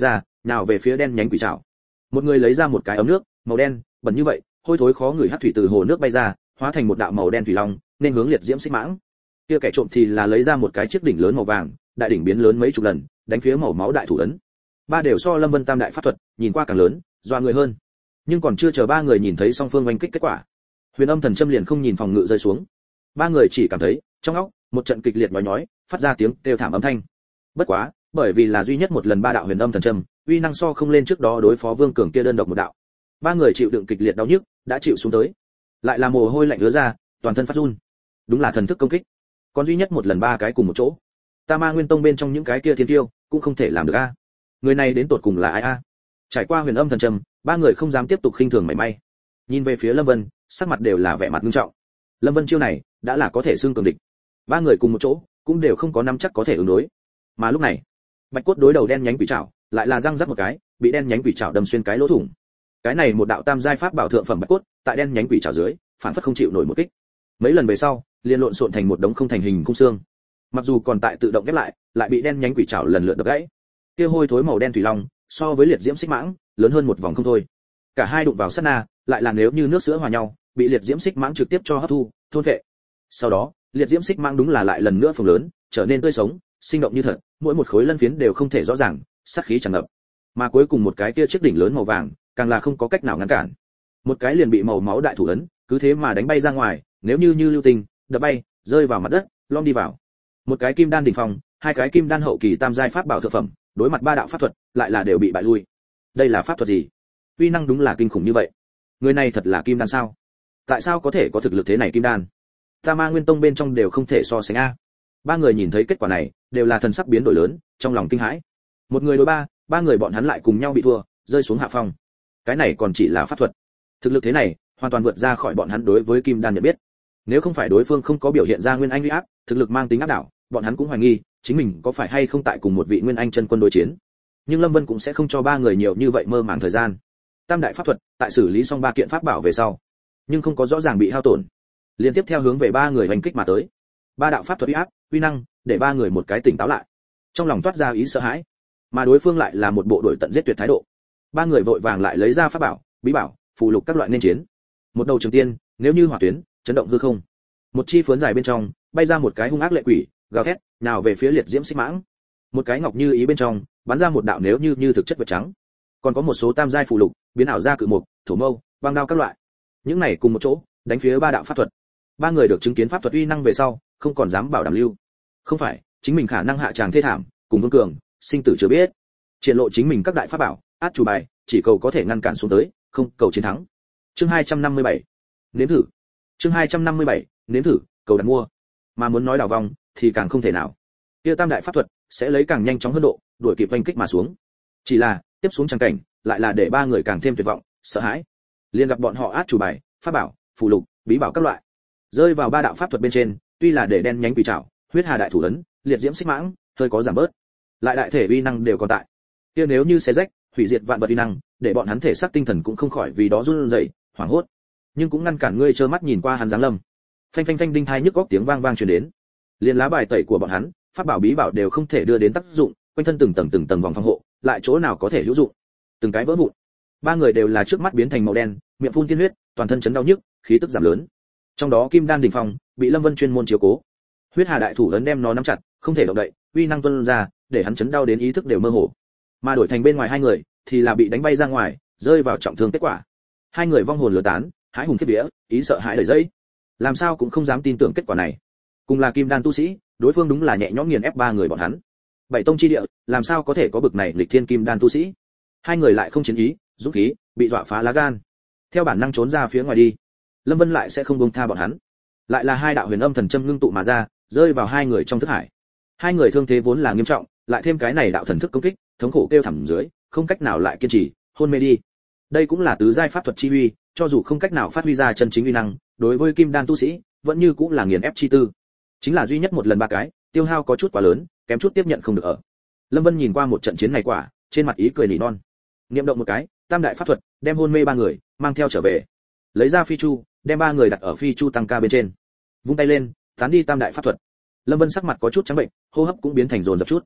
nào về phía đen nhánh quỷ trảo. Một người lấy ra một cái ấm nước màu đen bẩn như vậy, hôi thối khó người hắc thủy từ hồ nước bay ra, hóa thành một đạo màu đen thủy long, nên hướng liệt diễm xích mãng. Kia kẻ trộm thì là lấy ra một cái chiếc đỉnh lớn màu vàng, đại đỉnh biến lớn mấy chục lần, đánh phía màu máu đại thủ ấn. Ba đều so Lâm Vân tam đại pháp thuật, nhìn qua càng lớn, doa người hơn. Nhưng còn chưa chờ ba người nhìn thấy song phương oanh kích kết quả, Huyền Âm Thần Châm liền không nhìn phòng ngự rơi xuống. Ba người chỉ cảm thấy trong óc một trận kịch liệt nhói nhói, phát ra tiếng kêu thảm âm thanh. Bất quá, bởi vì là duy nhất một lần ba đạo Huyền Âm Thần Châm, uy năng so không lên trước đó đối phó Vương Cường kia đơn độc một đạo. Ba người chịu đựng kịch liệt đau nhức, đã chịu xuống tới, lại là mồ hôi lạnh ứa ra, toàn thân phát run. Đúng là thần thức công kích. Còn duy nhất một lần ba cái cùng một chỗ. Ta Ma Nguyên Tông bên trong những cái kia thiên tiêu, cũng không thể làm được a. Người này đến tột cùng là ai a? Trải qua Huyền Âm Thần Châm, ba người không dám tiếp tục khinh thường mảy may. Nhìn về phía Lâm Vân, sắc mặt đều là vẻ mặt nghiêm trọng. Lâm Vân chiêu này, đã là có thể xưng cường địch. Ba người cùng một chỗ, cũng đều không có nắm chắc có thể ứng đối. Mà lúc này, Bạch Cốt đối đầu đen nhánh quỷ trảo, lại là răng rắc một cái, bị đen nhánh quỷ trảo đâm xuyên cái lỗ thủng. Cái này một đạo tam giai pháp bảo thượng phẩm Bạch Cốt, tại đen nhánh quỷ trảo dưới, phản phất không chịu nổi một kích. Mấy lần về sau, liền lộn xộn thành một đống không thành hình khung xương. Mặc dù còn tại tự động ghép lại, lại bị đen nhánh quỷ trảo lần lượt đập gãy. Kia hôi thối màu đen thủy long, so với liệt diễm xích mãng, lớn hơn một vòng không thôi. Cả hai đụng vào sát na, lại là nếu như nước sữa hòa nhau, bị liệt diễm xích mãng trực tiếp cho hấp thu, thôn phệ. Sau đó, liệt diễm xích mãng đúng là lại lần nữa phồng lớn, trở nên tươi sống, sinh động như thật, mỗi một khối lân phiến đều không thể rõ ràng, sát khí tràn ngập. Mà cuối cùng một cái kia chiếc đỉnh lớn màu vàng, càng là không có cách nào ngăn cản. Một cái liền bị màu máu đại thủ ấn, cứ thế mà đánh bay ra ngoài, nếu như như lưu tình, đập bay, rơi vào mặt đất, lom đi vào. Một cái kim đan đỉnh phong, hai cái kim đan hậu kỳ tam giai pháp bảo thượng phẩm, đối mặt ba đạo pháp thuật, lại là đều bị bại lui. Đây là pháp thuật gì? Uy năng đúng là kinh khủng như vậy. Người này thật là kim đan sao? Tại sao có thể có thực lực thế này kim đan? Ta Ma Nguyên Tông bên trong đều không thể so sánh a. Ba người nhìn thấy kết quả này, đều là thần sắc biến đổi lớn, trong lòng kinh hãi. Một người đối ba, ba người bọn hắn lại cùng nhau bị thua, rơi xuống hạ phong. Cái này còn chỉ là pháp thuật. Thực lực thế này, hoàn toàn vượt ra khỏi bọn hắn đối với kim đan nhận biết. Nếu không phải đối phương không có biểu hiện ra nguyên anh uy áp, thực lực mang tính áp đảo, bọn hắn cũng hoài nghi, chính mình có phải hay không tại cùng một vị nguyên anh chân quân đối chiến. Nhưng Lâm Vân cũng sẽ không cho ba người nhiều như vậy mơ màng thời gian. Tam đại pháp thuật, tại xử lý xong ba kiện pháp bảo về sau, nhưng không có rõ ràng bị hao tổn, liên tiếp theo hướng về ba người hành kích mà tới. Ba đạo pháp thuật uy áp, uy năng, để ba người một cái tỉnh táo lại, trong lòng toát ra ý sợ hãi, mà đối phương lại là một bộ đội tận giết tuyệt thái độ. Ba người vội vàng lại lấy ra pháp bảo, bí bảo, phù lục các loại nên chiến. Một đầu trường tiên, nếu như hỏa tuyến, chấn động hư không. Một chi phướn dài bên trong, bay ra một cái hung ác lệ quỷ, gào thét, nào về phía liệt diễm xích mãng. Một cái ngọc như ý bên trong, bắn ra một đạo nếu như như thực chất vật trắng. Còn có một số tam giai phù lục, biến ảo ra cự mục, thổ mâu, băng đao các loại. Những này cùng một chỗ, đánh phía ba đạo pháp thuật. Ba người được chứng kiến pháp thuật uy năng về sau, không còn dám bảo đảm lưu. Không phải, chính mình khả năng hạ tràng thê thảm, cùng Vương Cường, sinh tử chưa biết. Triển lộ chính mình các đại pháp bảo, át chủ bài, chỉ cầu có thể ngăn cản xuống tới, không cầu chiến thắng. Chương hai trăm năm mươi bảy, nếm thử. Chương hai trăm năm mươi bảy, nếm thử, cầu đặt mua. Mà muốn nói đảo vòng, thì càng không thể nào. Kia tam đại pháp thuật sẽ lấy càng nhanh chóng hơn độ, đuổi kịp vành kích mà xuống. Chỉ là, tiếp xuống trang cảnh, lại là để ba người càng thêm tuyệt vọng, sợ hãi. Liên gặp bọn họ át chủ bài, pháp bảo, phù lục, bí bảo các loại, rơi vào ba đạo pháp thuật bên trên, tuy là để đen nhánh quỷ trảo, huyết hà đại thủ ấn, liệt diễm xích mãng, hơi có giảm bớt, lại đại thể uy năng đều còn tại. Kia nếu như xé rách, hủy diệt vạn vật uy năng, để bọn hắn thể xác tinh thần cũng không khỏi vì đó run rẩy, hoảng hốt. Nhưng cũng ngăn cản ngươi trơ mắt nhìn qua hắn giáng lâm. Phanh phanh phanh đinh thai nhức góc tiếng vang vang truyền đến. Liên lá bài tẩy của bọn hắn, pháp bảo bí bảo đều không thể đưa đến tác dụng, quanh thân từng tầng từng tầng vòng phòng hộ, lại chỗ nào có thể hữu dụng. Từng cái vỡ vụn. Ba người đều là trước mắt biến thành màu đen, miệng phun tiên huyết, toàn thân chấn đau nhức, khí tức giảm lớn. Trong đó Kim Đan đỉnh phong, bị Lâm Vân chuyên môn chiếu cố. Huyết Hà đại thủ ấn đem nó nắm chặt, không thể động đậy, uy năng tuôn ra, để hắn chấn đau đến ý thức đều mơ hồ. Mà đổi thành bên ngoài hai người, thì là bị đánh bay ra ngoài, rơi vào trọng thương kết quả. Hai người vong hồn lửa tán, hãi hùng khiếp vía, ý sợ hãi đầy dẫy. Làm sao cũng không dám tin tưởng kết quả này. Cùng là Kim Đan tu sĩ, đối phương đúng là nhẹ nhõm nghiền ép ba người bọn hắn. Bảy tông chi địa, làm sao có thể có bực này lịch thiên Kim Đan tu sĩ? Hai người lại không chiến ý, dũng khí, bị dọa phá lá gan, theo bản năng trốn ra phía ngoài đi. Lâm Vân lại sẽ không buông tha bọn hắn. Lại là hai đạo huyền âm thần châm ngưng tụ mà ra, rơi vào hai người trong thức hải. Hai người thương thế vốn là nghiêm trọng, lại thêm cái này đạo thần thức công kích, thống khổ kêu thảm dưới, không cách nào lại kiên trì, hôn mê đi. Đây cũng là tứ giai pháp thuật chi uy, cho dù không cách nào phát huy ra chân chính uy năng, đối với Kim Đan tu sĩ, vẫn như cũng là nghiền ép chi tư. Chính là duy nhất một lần ba cái, tiêu hao có chút quá lớn, kém chút tiếp nhận không được ở. Lâm Vân nhìn qua một trận chiến này quả, trên mặt ý cười nỉ non. Niệm động một cái, tam đại pháp thuật, đem hôn mê ba người mang theo trở về. Lấy ra phi chu, đem ba người đặt ở phi chu tăng ca bên trên. Vung tay lên, tán đi tam đại pháp thuật. Lâm Vân sắc mặt có chút trắng bệnh, hô hấp cũng biến thành dồn dập chút.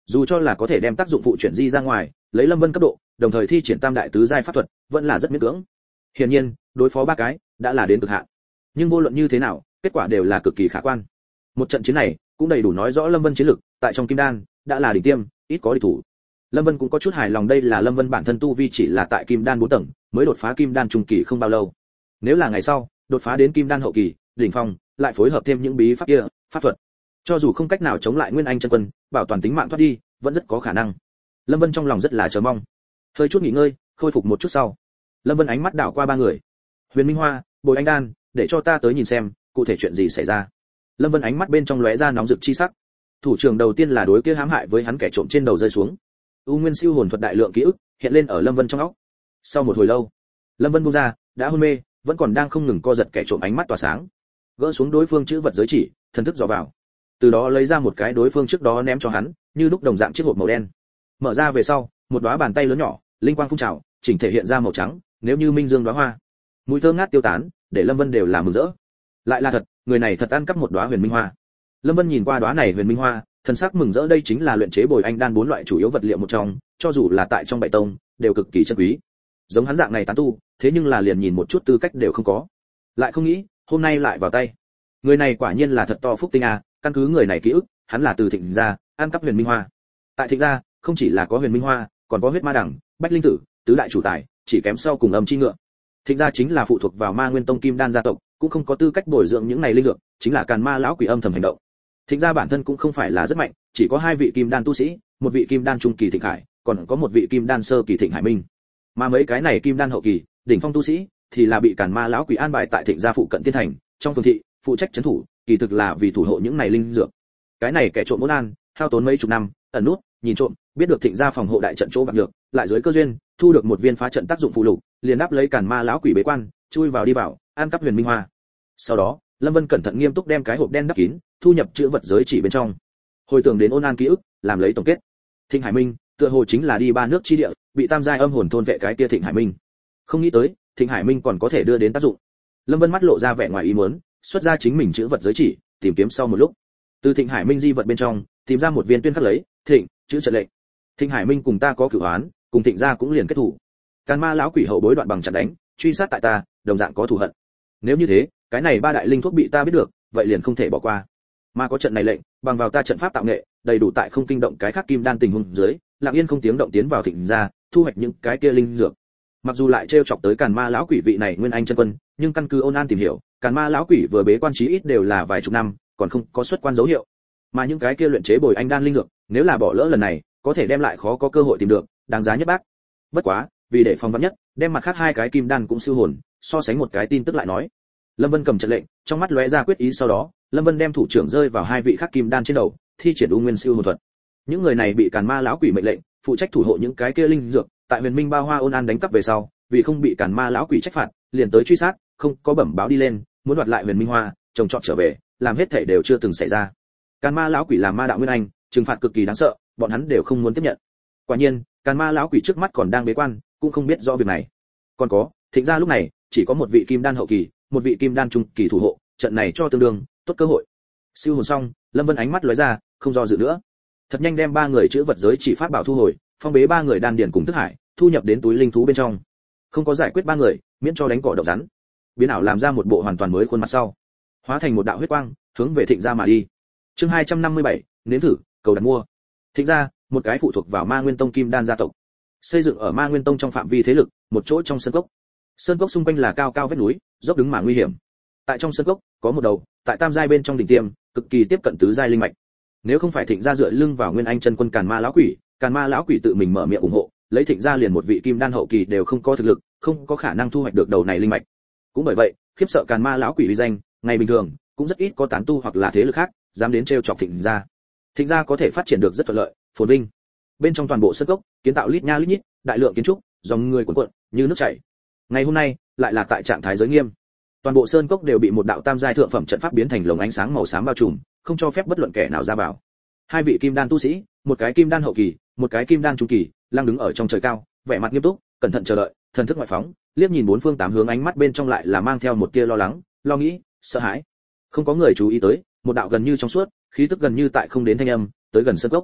Dù cho là có thể đem tác dụng phụ chuyển di ra ngoài, lấy Lâm Vân cấp độ, đồng thời thi triển tam đại tứ giai pháp thuật, vẫn là rất miễn cưỡng. Hiển nhiên, đối phó ba cái đã là đến cực hạn. Nhưng vô luận như thế nào, kết quả đều là cực kỳ khả quan. Một trận chiến này cũng đầy đủ nói rõ Lâm Vân chiến lực, tại trong kim đan đã là đỉnh tiêm, ít có địch thủ. Lâm Vân cũng có chút hài lòng, đây là Lâm Vân bản thân tu vi chỉ là tại kim đan bốn tầng, mới đột phá kim đan trung kỳ không bao lâu. Nếu là ngày sau, đột phá đến kim đan hậu kỳ, đỉnh phong, lại phối hợp thêm những bí pháp kia, pháp thuật, cho dù không cách nào chống lại Nguyên Anh chân quân, bảo toàn tính mạng thoát đi, vẫn rất có khả năng. Lâm Vân trong lòng rất là chờ mong. Hơi chút nghỉ ngơi, khôi phục một chút sau, Lâm Vân ánh mắt đảo qua ba người. Huyền Minh Hoa, Bồi Anh Đan, để cho ta tới nhìn xem, cụ thể chuyện gì xảy ra. Lâm Vân ánh mắt bên trong lóe ra nóng rực chi sắc. Thủ trưởng đầu tiên là đối kia hãm hại với hắn kẻ trộm trên đầu rơi xuống. U Nguyên Siêu hồn thuật đại lượng ký ức hiện lên ở Lâm Vân trong óc. Sau một hồi lâu, Lâm Vân buông ra, đã hôn mê, vẫn còn đang không ngừng co giật kẻ trộm ánh mắt tỏa sáng. Gỡ xuống đối phương chữ vật giới chỉ, thần thức dò vào. Từ đó lấy ra một cái đối phương trước đó ném cho hắn, như lúc đồng dạng chiếc hộp màu đen. Mở ra về sau, một đóa bàn tay lớn nhỏ, linh quang phun trào, chỉnh thể hiện ra màu trắng, nếu như minh dương đóa hoa. Mùi thơm ngát tiêu tán, để Lâm Vân đều là mừng rỡ. Lại là thật, người này thật ăn cắp một đóa huyền minh hoa. Lâm Vân nhìn qua đóa này huyền minh hoa, thần sắc mừng rỡ, đây chính là luyện chế Bồi Anh đan bốn loại chủ yếu vật liệu một trong, cho dù là tại trong bảy tông, đều cực kỳ chân quý. Giống hắn dạng này tán tu, thế nhưng là liền nhìn một chút tư cách đều không có. Lại không nghĩ, hôm nay lại vào tay. Người này quả nhiên là thật to phúc tinh a, căn cứ người này ký ức, hắn là từ Thịnh gia, ăn cắp huyền minh hoa. Tại Thịnh gia, không chỉ là có huyền minh hoa, còn có huyết ma đằng, bách linh tử, tứ đại chủ tài, chỉ kém sau cùng âm chi ngựa. Thịnh gia chính là phụ thuộc vào Ma Nguyên Tông Kim Đan gia tộc, cũng không có tư cách bồi dưỡng những này linh dược, chính là Càn Ma lão quỷ âm thầm hành động. Thịnh gia bản thân cũng không phải là rất mạnh, chỉ có hai vị Kim Đan tu sĩ, một vị Kim Đan trung kỳ Thịnh Hải, còn có một vị Kim Đan sơ kỳ Thịnh Hải Minh. Mà mấy cái này Kim Đan hậu kỳ, đỉnh phong tu sĩ, thì là bị Càn Ma lão quỷ an bài tại Thịnh gia phụ cận tiên thành, trong phường thị, phụ trách trấn thủ, kỳ thực là vì thủ hộ những này linh dược. Cái này kẻ trộm muốn an, hao tốn mấy chục năm, ẩn nút, nhìn trộm, biết được Thịnh gia phòng hộ đại trận chỗ bạc được, lại dưới cơ duyên, thu được một viên phá trận tác dụng phụ lục, liền đáp lấy Càn Ma lão quỷ bế quan, chui vào đi vào, ăn cắp huyền minh hoa. Sau đó, Lâm Vân cẩn thận nghiêm túc đem cái hộp đen đắp kín, thu nhập chữ vật giới chỉ bên trong. Hồi tưởng đến ôn an ký ức, làm lấy tổng kết. Thịnh Hải Minh, tựa hồ chính là đi ba nước chi địa, bị tam giai âm hồn thôn vệ cái kia Thịnh Hải Minh. Không nghĩ tới, Thịnh Hải Minh còn có thể đưa đến tác dụng. Lâm Vân mắt lộ ra vẻ ngoài ý muốn, xuất ra chính mình chữ vật giới chỉ, tìm kiếm sau một lúc, từ Thịnh Hải Minh di vật bên trong, tìm ra một viên tuyên khắc lấy, Thịnh, chữ trận lệnh. Thịnh Hải Minh cùng ta có cửu oán, cùng Thịnh gia cũng liền kết thủ. Càn Ma lão quỷ hậu bối đoạn bằng chặt đánh, truy sát tại ta, đồng dạng có thù hận. Nếu như thế, cái này ba đại linh thuốc bị ta biết được, vậy liền không thể bỏ qua. Mà có trận này lệnh, bằng vào ta trận pháp tạo nghệ, đầy đủ tại không kinh động cái khác kim đan tình huống dưới, lặng yên không tiếng động tiến vào Thịnh gia, thu hoạch những cái kia linh dược. Mặc dù lại trêu chọc tới Càn Ma lão quỷ vị này Nguyên Anh chân quân, nhưng căn cứ ôn an tìm hiểu, Càn Ma lão quỷ vừa bế quan chí ít đều là vài chục năm, còn không có xuất quan dấu hiệu. Mà những cái kia luyện chế Bồi Anh đan linh dược, nếu là bỏ lỡ lần này, có thể đem lại khó có cơ hội tìm được, đáng giá nhất bác. Bất quá, vì để phòng vắn nhất, đem mặt khác hai cái kim đan cũng siêu hồn, so sánh một cái tin tức lại nói. Lâm Vân cầm trận lệnh, trong mắt lóe ra quyết ý, sau đó, Lâm Vân đem thủ trưởng rơi vào hai vị khác kim đan trên đầu, thi triển U Nguyên Siêu hồn thuật. Những người này bị Càn Ma lão quỷ mệnh lệnh, phụ trách thủ hộ những cái kia linh dược, tại Huyền Minh Ba Hoa ôn an đánh cắp về sau, vì không bị Càn Ma lão quỷ trách phạt, liền tới truy sát, không có bẩm báo đi lên, muốn đoạt lại Huyền Minh Hoa, trồng trọt trở về, làm hết thảy đều chưa từng xảy ra. Càn Ma lão quỷ là ma đạo nguyên anh, trừng phạt cực kỳ đáng sợ, bọn hắn đều không muốn tiếp nhận. Quả nhiên, Càn Ma lão quỷ trước mắt còn đang bế quan, cũng không biết rõ việc này. Còn có, Thịnh gia lúc này chỉ có một vị kim đan hậu kỳ, một vị kim đan trung kỳ thủ hộ, trận này cho tương đương, tốt cơ hội. Siêu hồn xong, Lâm Vân ánh mắt lóe ra, không do dự nữa. Thật nhanh đem ba người chữ vật giới chỉ pháp bảo thu hồi, phong bế ba người đan điển cùng thức hải, thu nhập đến túi linh thú bên trong. Không có giải quyết ba người, miễn cho đánh cỏ độc rắn. Biến ảo làm ra một bộ hoàn toàn mới khuôn mặt sau, hóa thành một đạo huyết quang, hướng về Thịnh gia mà đi. Chương hai trăm năm mươi bảy, nếm thử, cầu đặt mua. Thịnh gia, một cái phụ thuộc vào Ma Nguyên Tông Kim Đan gia tộc, xây dựng ở Ma Nguyên Tông trong phạm vi thế lực, một chỗ trong sơn cốc. Sơn cốc xung quanh là cao cao vách núi, dốc đứng mà nguy hiểm. Tại trong sơn cốc, có một đầu, tại tam giai bên trong đỉnh tiêm, cực kỳ tiếp cận tứ giai linh mạch. Nếu không phải Thịnh gia dựa lưng vào Nguyên Anh chân quân Càn Ma lão quỷ, Càn Ma lão quỷ tự mình mở miệng ủng hộ, lấy Thịnh gia liền một vị kim đan hậu kỳ đều không có thực lực, không có khả năng thu hoạch được đầu này linh mạch. Cũng bởi vậy, khiếp sợ Càn Ma lão quỷ uy danh, ngày bình thường cũng rất ít có tán tu hoặc là thế lực khác dám đến trêu chọc Thịnh gia. Thịnh gia có thể phát triển được rất thuận lợi, phồn vinh. Bên trong toàn bộ sơn cốc, kiến tạo lít nha lít nhít, đại lượng kiến trúc, dòng người cuồn cuộn, như nước chảy. Ngày hôm nay, lại là tại trạng thái giới nghiêm. Toàn bộ sơn cốc đều bị một đạo tam giai thượng phẩm trận pháp biến thành lồng ánh sáng màu xám bao trùm, không cho phép bất luận kẻ nào ra vào. Hai vị kim đan tu sĩ, một cái kim đan hậu kỳ, một cái kim đan trung kỳ, đang đứng ở trong trời cao, vẻ mặt nghiêm túc, cẩn thận chờ đợi, thần thức ngoại phóng, liếc nhìn bốn phương tám hướng, ánh mắt bên trong lại là mang theo một tia lo lắng, lo nghĩ, sợ hãi. Không có người chú ý tới, một đạo gần như trong suốt, khí tức gần như tại không đến thanh âm, tới gần sơn cốc.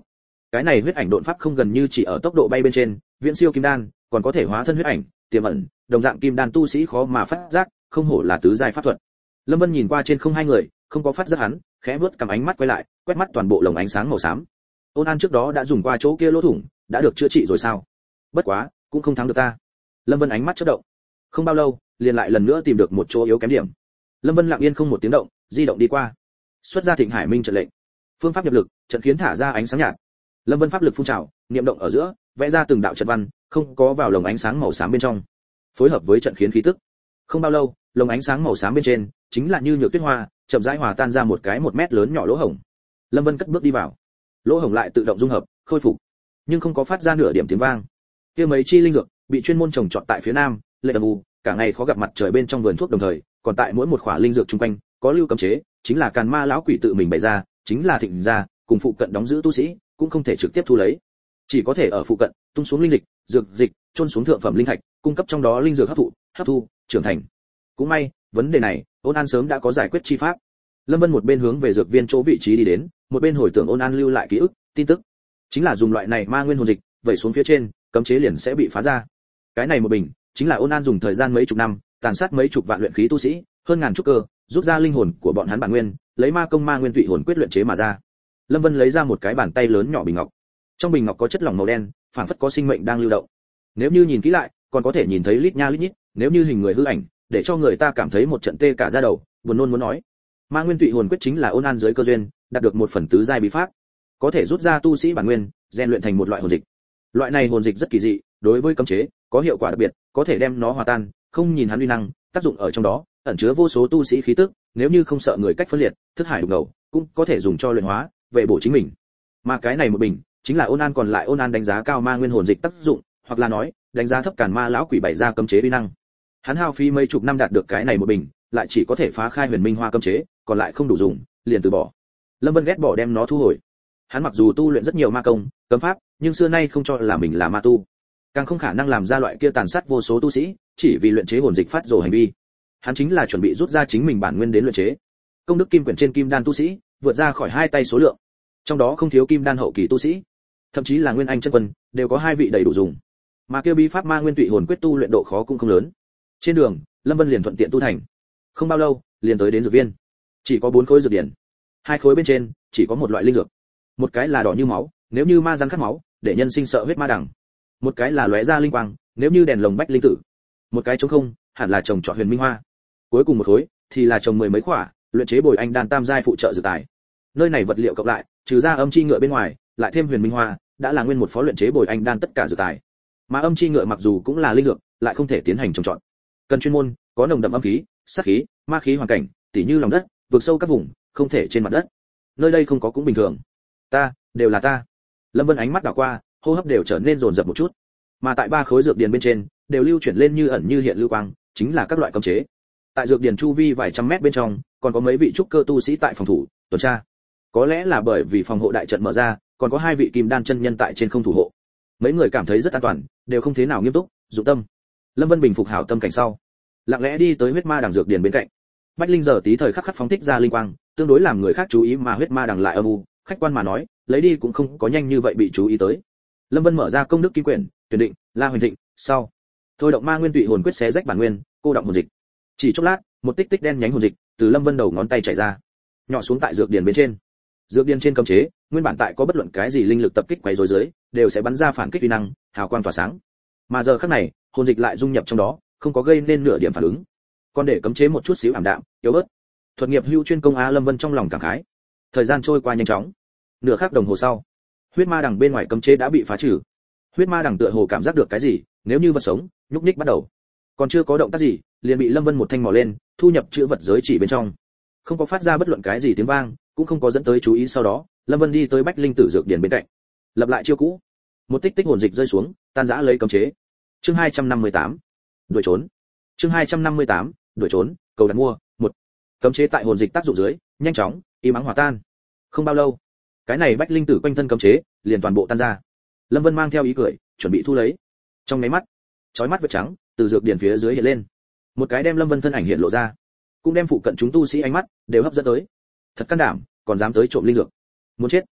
Cái này huyết ảnh độn pháp không gần như chỉ ở tốc độ bay bên trên, viễn siêu kim đan, còn có thể hóa thân huyết ảnh, tiềm ẩn, đồng dạng kim đan tu sĩ khó mà phát giác, không hổ là tứ giai pháp thuật. Lâm Vân nhìn qua trên không hai người, không có phát giác hắn, khẽ vuốt cầm ánh mắt quay lại, quét mắt toàn bộ lồng ánh sáng màu xám. Ôn An trước đó đã dùng qua chỗ kia lỗ thủng, đã được chữa trị rồi sao? Bất quá, cũng không thắng được ta. Lâm Vân ánh mắt chớp động. Không bao lâu, liền lại lần nữa tìm được một chỗ yếu kém điểm. Lâm Vân lặng yên không một tiếng động, di động đi qua. Xuất ra Thịnh Hải Minh trận lệnh. Phương pháp nhập lực, trận khiến thả ra ánh sáng nhạt. Lâm Vân pháp lực phun trào, niệm động ở giữa, vẽ ra từng đạo trận văn, không có vào lồng ánh sáng màu xám bên trong. Phối hợp với trận khiến khí tức. Không bao lâu, lồng ánh sáng màu xám bên trên, chính là như nhược tuyết hoa, chậm rãi hòa tan ra một cái một mét lớn nhỏ lỗ hổng. Lâm Vân cất bước đi vào. Lỗ hổng lại tự động dung hợp, khôi phục, nhưng không có phát ra nửa điểm tiếng vang. Kia mấy chi linh dược bị chuyên môn trồng trọt tại phía nam, lệ âm u, cả ngày khó gặp mặt trời bên trong vườn thuốc đồng thời, còn tại mỗi một khỏa linh dược chung quanh, có lưu cấm chế, chính là Càn Ma lão quỷ tự mình bày ra, chính là Thịnh gia, cùng phụ cận đóng giữ tu sĩ, cũng không thể trực tiếp thu lấy, chỉ có thể ở phụ cận tung xuống linh dịch, dược dịch, chôn xuống thượng phẩm linh thạch, cung cấp trong đó linh dược hấp thụ, hấp thu, trưởng thành. Cũng may, vấn đề này, Ôn An sớm đã có giải quyết chi pháp. Lâm Vân một bên hướng về dược viên chỗ vị trí đi đến, một bên hồi tưởng Ôn An lưu lại ký ức, tin tức. Chính là dùng loại này ma nguyên hồn dịch, vẩy xuống phía trên, cấm chế liền sẽ bị phá ra. Cái này một bình, chính là Ôn An dùng thời gian mấy chục năm, tàn sát mấy chục vạn luyện khí tu sĩ, hơn ngàn trúc cơ, rút ra linh hồn của bọn hắn bản nguyên, lấy ma công ma nguyên tụy hồn quyết luyện chế mà ra. Lâm Vân lấy ra một cái bàn tay lớn nhỏ bình ngọc. Trong bình ngọc có chất lỏng màu đen, phảng phất có sinh mệnh đang lưu động. Nếu như nhìn kỹ lại, còn có thể nhìn thấy lít nha lít nhít, nếu như hình người hư ảnh, để cho người ta cảm thấy một trận tê cả da đầu, buồn nôn muốn nói. Ma nguyên tụy hồn quyết chính là Ôn An dưới cơ duyên, đạt được một phần tứ giai bí pháp, có thể rút ra tu sĩ bản nguyên, rèn luyện thành một loại hồn dịch. Loại này hồn dịch rất kỳ dị, đối với cấm chế có hiệu quả đặc biệt, có thể đem nó hòa tan, không nhìn hắn uy năng, tác dụng ở trong đó, ẩn chứa vô số tu sĩ khí tức, nếu như không sợ người cách phân liệt, thức hải đục ngầu, cũng có thể dùng cho luyện hóa, về bổ chính mình. Mà cái này một bình, chính là Ôn An còn lại Ôn An đánh giá cao ma nguyên hồn dịch tác dụng, hoặc là nói, đánh giá thấp Càn Ma lão quỷ bày ra cấm chế uy năng. Hắn hao phí mấy chục năm đạt được cái này một bình, lại chỉ có thể phá khai Huyền Minh Hoa cấm chế, còn lại không đủ dùng, liền từ bỏ. Lâm Vân ghét bỏ đem nó thu hồi. Hắn mặc dù tu luyện rất nhiều ma công, cấm pháp, nhưng xưa nay không cho là mình là ma tu, càng không khả năng làm ra loại kia tàn sát vô số tu sĩ, chỉ vì luyện chế hồn dịch phát rồ hành vi. Hắn chính là chuẩn bị rút ra chính mình bản nguyên đến luyện chế. Công đức kim quyển trên kim đan tu sĩ, vượt ra khỏi hai tay số lượng. Trong đó không thiếu kim đan hậu kỳ tu sĩ, thậm chí là nguyên anh chân quân, đều có hai vị đầy đủ dùng. Mà kia bí pháp ma nguyên tụy hồn quyết tu luyện độ khó cũng không lớn. Trên đường, Lâm Vân liền thuận tiện tu thành. Không bao lâu, liền tới đến dược viên. Chỉ có bốn khối dược điển. Hai khối bên trên chỉ có một loại linh dược. Một cái là đỏ như máu, nếu như ma rắn khát máu, để nhân sinh sợ huyết ma đằng. Một cái là lóe ra linh quang, nếu như đèn lồng bách linh tử. Một cái trống không, hẳn là trồng trọt Huyền Minh Hoa. Cuối cùng một khối thì là trồng mười mấy quả, luyện chế bồi anh đan tam giai phụ trợ dược tài. Nơi này vật liệu cộng lại, trừ ra âm chi ngựa bên ngoài, lại thêm Huyền Minh Hoa, đã là nguyên một phó luyện chế bồi anh đan tất cả dược tài. Mà âm chi ngựa mặc dù cũng là linh dược, lại không thể tiến hành trồng trọt. Cần chuyên môn, có nồng đậm âm khí, sát khí, ma khí hoàn cảnh, tỉ như lòng đất, vượt sâu các vùng, không thể trên mặt đất. Nơi đây không có cũng bình thường. Ta, đều là ta. Lâm Vân ánh mắt đảo qua, hô hấp đều trở nên dồn dập một chút. Mà tại ba khối dược điền bên trên, đều lưu chuyển lên như ẩn như hiện lưu quang, chính là các loại cấm chế. Tại dược điền chu vi vài trăm mét bên trong, còn có mấy vị trúc cơ tu sĩ tại phòng thủ, tuần tra. Có lẽ là bởi vì phòng hộ đại trận mở ra, còn có hai vị kim đan chân nhân tại trên không thủ hộ. Mấy người cảm thấy rất an toàn, đều không thế nào nghiêm túc, dụng tâm. Lâm Vân bình phục hảo tâm cảnh sau, lặng lẽ đi tới huyết ma đằng dược điền bên cạnh. Bách linh giờ tí thời khắc khắc phóng thích ra linh quang, tương đối làm người khác chú ý mà huyết ma đằng lại âm u, khách quan mà nói, lấy đi cũng không có nhanh như vậy bị chú ý tới. Lâm Vân mở ra công đức kim quyển, tuyển định, La Huyền Thịnh, sau thôi động ma nguyên tụy hồn quyết xé rách bản nguyên, cô động hồn dịch. Chỉ chốc lát, một tích tích đen nhánh hồn dịch từ Lâm Vân đầu ngón tay chảy ra, nhỏ xuống tại dược điền bên trên. Dược điền trên cấm chế, nguyên bản tại có bất luận cái gì linh lực tập kích quấy rối dưới, đều sẽ bắn ra phản kích uy năng, hào quang tỏa sáng. Mà giờ khắc này, hồn dịch lại dung nhập trong đó, không có gây nên nửa điểm phản ứng, còn để cấm chế một chút xíu ảm đạm, yếu bớt. Thuật nghiệp hữu chuyên công a, Lâm Vân trong lòng cảm khái. Thời gian trôi qua nhanh chóng. Nửa khắc đồng hồ sau, huyết ma đằng bên ngoài cấm chế đã bị phá trừ. Huyết ma đằng tựa hồ cảm giác được cái gì, nếu như vật sống, nhúc nhích bắt đầu. Còn chưa có động tác gì, liền bị Lâm Vân một thanh mò lên, thu nhập chữ vật giới chỉ bên trong. Không có phát ra bất luận cái gì tiếng vang, cũng không có dẫn tới chú ý. Sau đó, Lâm Vân đi tới bách linh tử dược điển bên cạnh, lập lại chiêu cũ. Một tích tích hồn dịch rơi xuống, tan rã lấy cấm chế. Chương hai trăm năm mươi tám, đuổi trốn. Chương hai trăm năm mươi tám, đuổi trốn, cầu đặt mua. Một. Cấm chế tại hồn dịch tác dụng dưới, nhanh chóng, im ắng hòa tan. Không bao lâu, cái này bách linh tử quanh thân cấm chế liền toàn bộ tan ra. Lâm Vân mang theo ý cười, chuẩn bị thu lấy. Trong mấy mắt, chói mắt vệt trắng từ dược điển phía dưới hiện lên, một cái đem Lâm Vân thân ảnh hiện lộ ra, cũng đem phụ cận chúng tu sĩ ánh mắt đều hấp dẫn tới. Thật can đảm, còn dám tới trộm linh dược, muốn chết.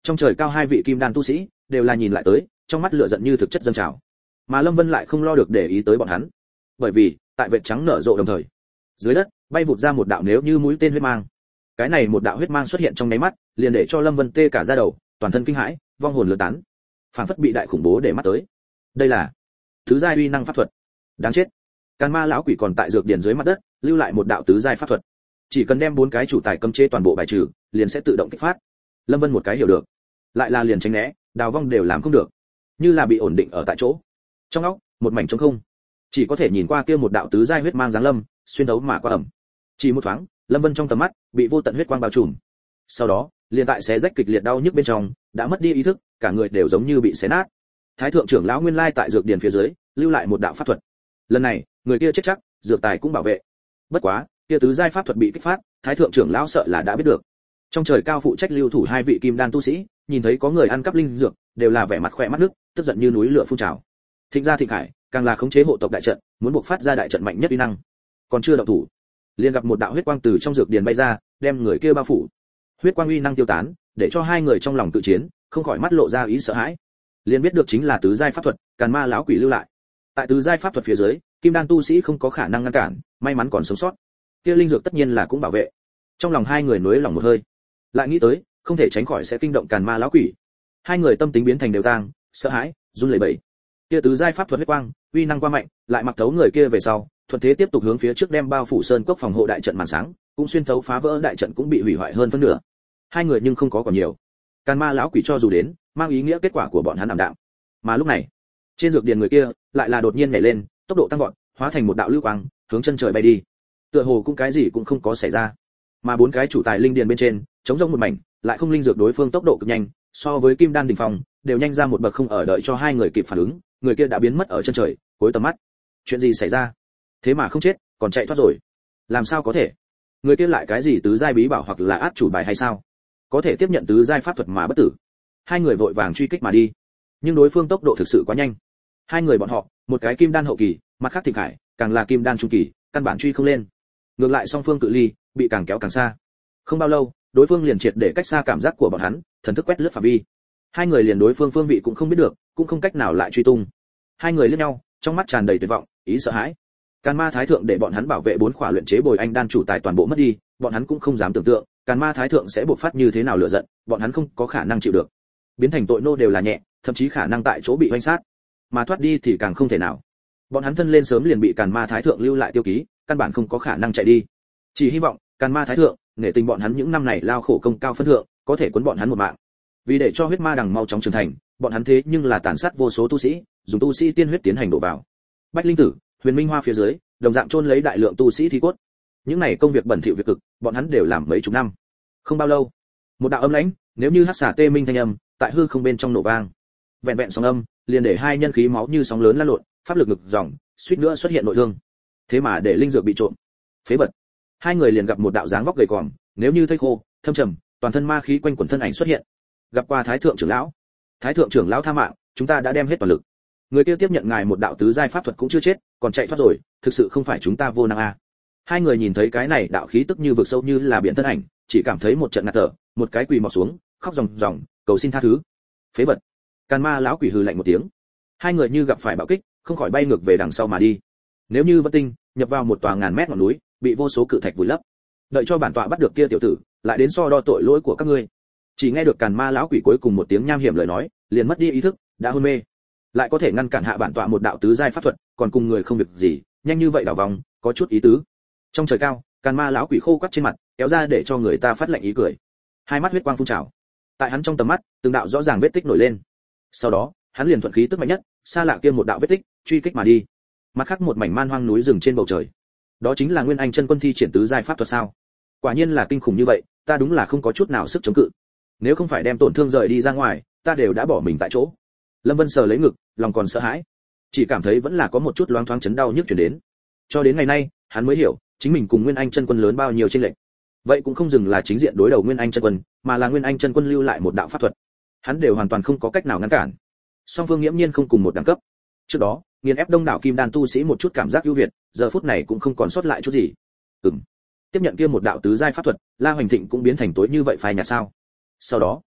Trong trời cao hai vị kim đan tu sĩ đều là nhìn lại tới, trong mắt lửa giận như thực chất dâng trào. Mà Lâm Vân lại không lo được để ý tới bọn hắn, bởi vì tại vệt trắng nở rộ đồng thời, dưới đất bay vụt ra một đạo nếu như mũi tên huyết mang. Cái này một đạo huyết mang xuất hiện trong nháy mắt, liền để cho Lâm Vân tê cả da đầu, toàn thân kinh hãi, vong hồn lửa tán, phảng phất bị đại khủng bố để mắt tới. Đây là tứ giai uy năng pháp thuật. Đáng chết. Càn Ma lão quỷ còn tại dược điển dưới mặt đất, lưu lại một đạo tứ giai pháp thuật. Chỉ cần đem bốn cái chủ tài cấm chế toàn bộ bài trừ, liền sẽ tự động kích phát. Lâm Vân một cái hiểu được, lại là liền tránh né, đào vong đều làm không được, như là bị ổn định ở tại chỗ. Trong óc, một mảnh trống không, chỉ có thể nhìn qua kia một đạo tứ giai huyết mang giáng lâm, xuyên đấu mà qua ẩm. Chỉ một thoáng, Lâm Vân trong tầm mắt bị vô tận huyết quang bao trùm. Sau đó, liền tại xé rách kịch liệt đau nhức bên trong, đã mất đi ý thức, cả người đều giống như bị xé nát. Thái thượng trưởng lão nguyên lai tại dược điển phía dưới, lưu lại một đạo pháp thuật. Lần này, người kia chết chắc, dược tài cũng bảo vệ. Bất quá, kia tứ giai pháp thuật bị kích phát, thái thượng trưởng lão sợ là đã biết được. Trong trời cao phụ trách lưu thủ hai vị kim đan tu sĩ, nhìn thấy có người ăn cắp linh dược, đều là vẻ mặt khỏe mắt nước, tức giận như núi lửa phun trào. Thịnh gia Thịnh Khải, càng là khống chế hộ tộc đại trận, muốn buộc phát ra đại trận mạnh nhất uy năng. Còn chưa động thủ, liền gặp một đạo huyết quang từ trong dược điển bay ra, đem người kia bao phủ. Huyết quang uy năng tiêu tán, để cho hai người trong lòng tự chiến, không khỏi mắt lộ ra ý sợ hãi. Liền biết được chính là tứ giai pháp thuật, Càn Ma lão quỷ lưu lại. Tại tứ giai pháp thuật phía dưới, kim đan tu sĩ không có khả năng ngăn cản, may mắn còn sống sót. Kia linh dược tất nhiên là cũng bảo vệ. Trong lòng hai người nuối lòng một hơi, lại nghĩ tới, không thể tránh khỏi sẽ kinh động Càn Ma lão quỷ. Hai người tâm tính biến thành đều tang, sợ hãi, run lẩy bẩy. Kia tứ giai pháp thuật huyết quang, uy năng quá mạnh, lại mặc thấu người kia về sau, thuận thế tiếp tục hướng phía trước đem bao phủ sơn cốc phòng hộ đại trận màn sáng, cũng xuyên thấu phá vỡ đại trận cũng bị hủy hoại hơn phân nửa. Hai người nhưng không có còn nhiều. Càn Ma lão quỷ cho dù đến, mang ý nghĩa kết quả của bọn hắn ảm đạm. Mà lúc này, trên dược điển người kia lại là đột nhiên nhảy lên, tốc độ tăng vọt, hóa thành một đạo lưu quang, hướng chân trời bay đi. Tựa hồ cũng cái gì cũng không có xảy ra. Mà bốn cái chủ tài linh điền bên trên, chống rỗng một mảnh, lại không linh dược đối phương tốc độ cực nhanh, so với kim đan đỉnh phong, đều nhanh ra một bậc không ở đợi cho hai người kịp phản ứng, người kia đã biến mất ở chân trời, cuối tầm mắt. Chuyện gì xảy ra? Thế mà không chết, còn chạy thoát rồi. Làm sao có thể? Người kia lại cái gì tứ giai bí bảo hoặc là át chủ bài hay sao? Có thể tiếp nhận tứ giai pháp thuật mà bất tử. Hai người vội vàng truy kích mà đi, nhưng đối phương tốc độ thực sự quá nhanh. Hai người bọn họ, một cái kim đan hậu kỳ, mặt khác Thịnh Khải, càng là kim đan trung kỳ, căn bản truy không lên. Ngược lại song phương cự ly bị càng kéo càng xa. Không bao lâu, đối phương liền triệt để cách xa cảm giác của bọn hắn, thần thức quét lướt phạm vi. Hai người liền đối phương phương vị cũng không biết được, cũng không cách nào lại truy tung. Hai người liếc nhau, trong mắt tràn đầy tuyệt vọng, ý sợ hãi. Càn Ma thái thượng để bọn hắn bảo vệ bốn khỏa luyện chế bồi anh đan chủ tài toàn bộ mất đi, bọn hắn cũng không dám tưởng tượng, Càn Ma thái thượng sẽ bộc phát như thế nào lửa giận, bọn hắn không có khả năng chịu được. Biến thành tội nô đều là nhẹ, thậm chí khả năng tại chỗ bị oanh sát, mà thoát đi thì càng không thể nào. Bọn hắn thân lên sớm liền bị Càn Ma thái thượng lưu lại tiêu ký, căn bản không có khả năng chạy đi. Chỉ hy vọng Càn Ma thái thượng nể tình bọn hắn những năm này lao khổ công cao phân thượng, có thể cuốn bọn hắn một mạng. Vì để cho huyết ma đằng mau chóng trưởng thành, bọn hắn thế nhưng là tàn sát vô số tu sĩ, dùng tu sĩ tiên huyết tiến hành đổ vào Bách Linh Tử, Huyền Minh Hoa phía dưới, đồng dạng chôn lấy đại lượng tu sĩ thi cốt. Những này công việc bẩn thỉu việc cực, bọn hắn đều làm mấy chục năm. Không bao lâu, một đạo âm lãnh, nếu như hắc xà tê minh thanh âm, tại hư không bên trong nổ vang. Vẹn vẹn sóng âm, liền để hai nhân khí máu như sóng lớn lan lộn, pháp lực ngực dòng, suýt nữa xuất hiện nội thương. Thế mà để linh dược bị trộm. Phế vật. Hai người liền gặp một đạo dáng vóc gầy còm, nếu như thây khô, thâm trầm, toàn thân ma khí quanh quẩn thân ảnh xuất hiện. Gặp qua Thái thượng trưởng lão. Thái thượng trưởng lão tha mạng, chúng ta đã đem hết toàn lực. Người kia tiếp nhận ngài một đạo tứ giai pháp thuật cũng chưa chết, còn chạy thoát rồi, thực sự không phải chúng ta vô năng a. À. Hai người nhìn thấy cái này đạo khí tức như vực sâu như là biển thân ảnh, chỉ cảm thấy một trận ngạt thở, một cái quỳ mọp xuống, khóc ròng ròng, cầu xin tha thứ. Phế vật. Càn Ma lão quỷ hừ lạnh một tiếng. Hai người như gặp phải bạo kích, không khỏi bay ngược về đằng sau mà đi. Nếu như Vân Tinh nhập vào một tòa ngàn mét ngọn núi, bị vô số cự thạch vùi lấp, đợi cho bản tọa bắt được kia tiểu tử, lại đến so đo tội lỗi của các ngươi. Chỉ nghe được Càn Ma lão quỷ cuối cùng một tiếng nham hiểm lời nói, liền mất đi ý thức, đã hôn mê. Lại có thể ngăn cản hạ bản tọa một đạo tứ giai pháp thuật, còn cùng người không việc gì, nhanh như vậy đảo vòng, có chút ý tứ. Trong trời cao, Càn Ma lão quỷ khô quắt trên mặt, kéo ra để cho người ta phát lạnh ý cười. Hai mắt huyết quang phun trào. Tại hắn trong tầm mắt, từng đạo rõ ràng vết tích nổi lên. Sau đó, hắn liền thuận khí tức mạnh nhất, xa lạ kia một đạo vết tích, truy kích mà đi. Mặt khác một mảnh man hoang núi rừng trên bầu trời. Đó chính là Nguyên Anh chân quân thi triển tứ giai pháp thuật sao? Quả nhiên là kinh khủng như vậy, ta đúng là không có chút nào sức chống cự. Nếu không phải đem tổn thương rời đi ra ngoài, ta đều đã bỏ mình tại chỗ. Lâm Vân sờ lấy ngực, lòng còn sợ hãi, chỉ cảm thấy vẫn là có một chút loáng thoáng chấn đau nhức truyền đến. Cho đến ngày nay, hắn mới hiểu, chính mình cùng Nguyên Anh chân quân lớn bao nhiêu chênh lệch. Vậy cũng không dừng là chính diện đối đầu Nguyên Anh chân quân, mà là Nguyên Anh chân quân lưu lại một đạo pháp thuật, hắn đều hoàn toàn không có cách nào ngăn cản. Song phương nghiễm nhiên không cùng một đẳng cấp. Trước đó, nghiền ép đông đảo kim đan tu sĩ một chút cảm giác ưu việt, giờ phút này cũng không còn sót lại chút gì. Ừm. Tiếp nhận kia một đạo tứ giai pháp thuật, La Hoành Thịnh cũng biến thành tối như vậy phai nhạt sao? Sau đó,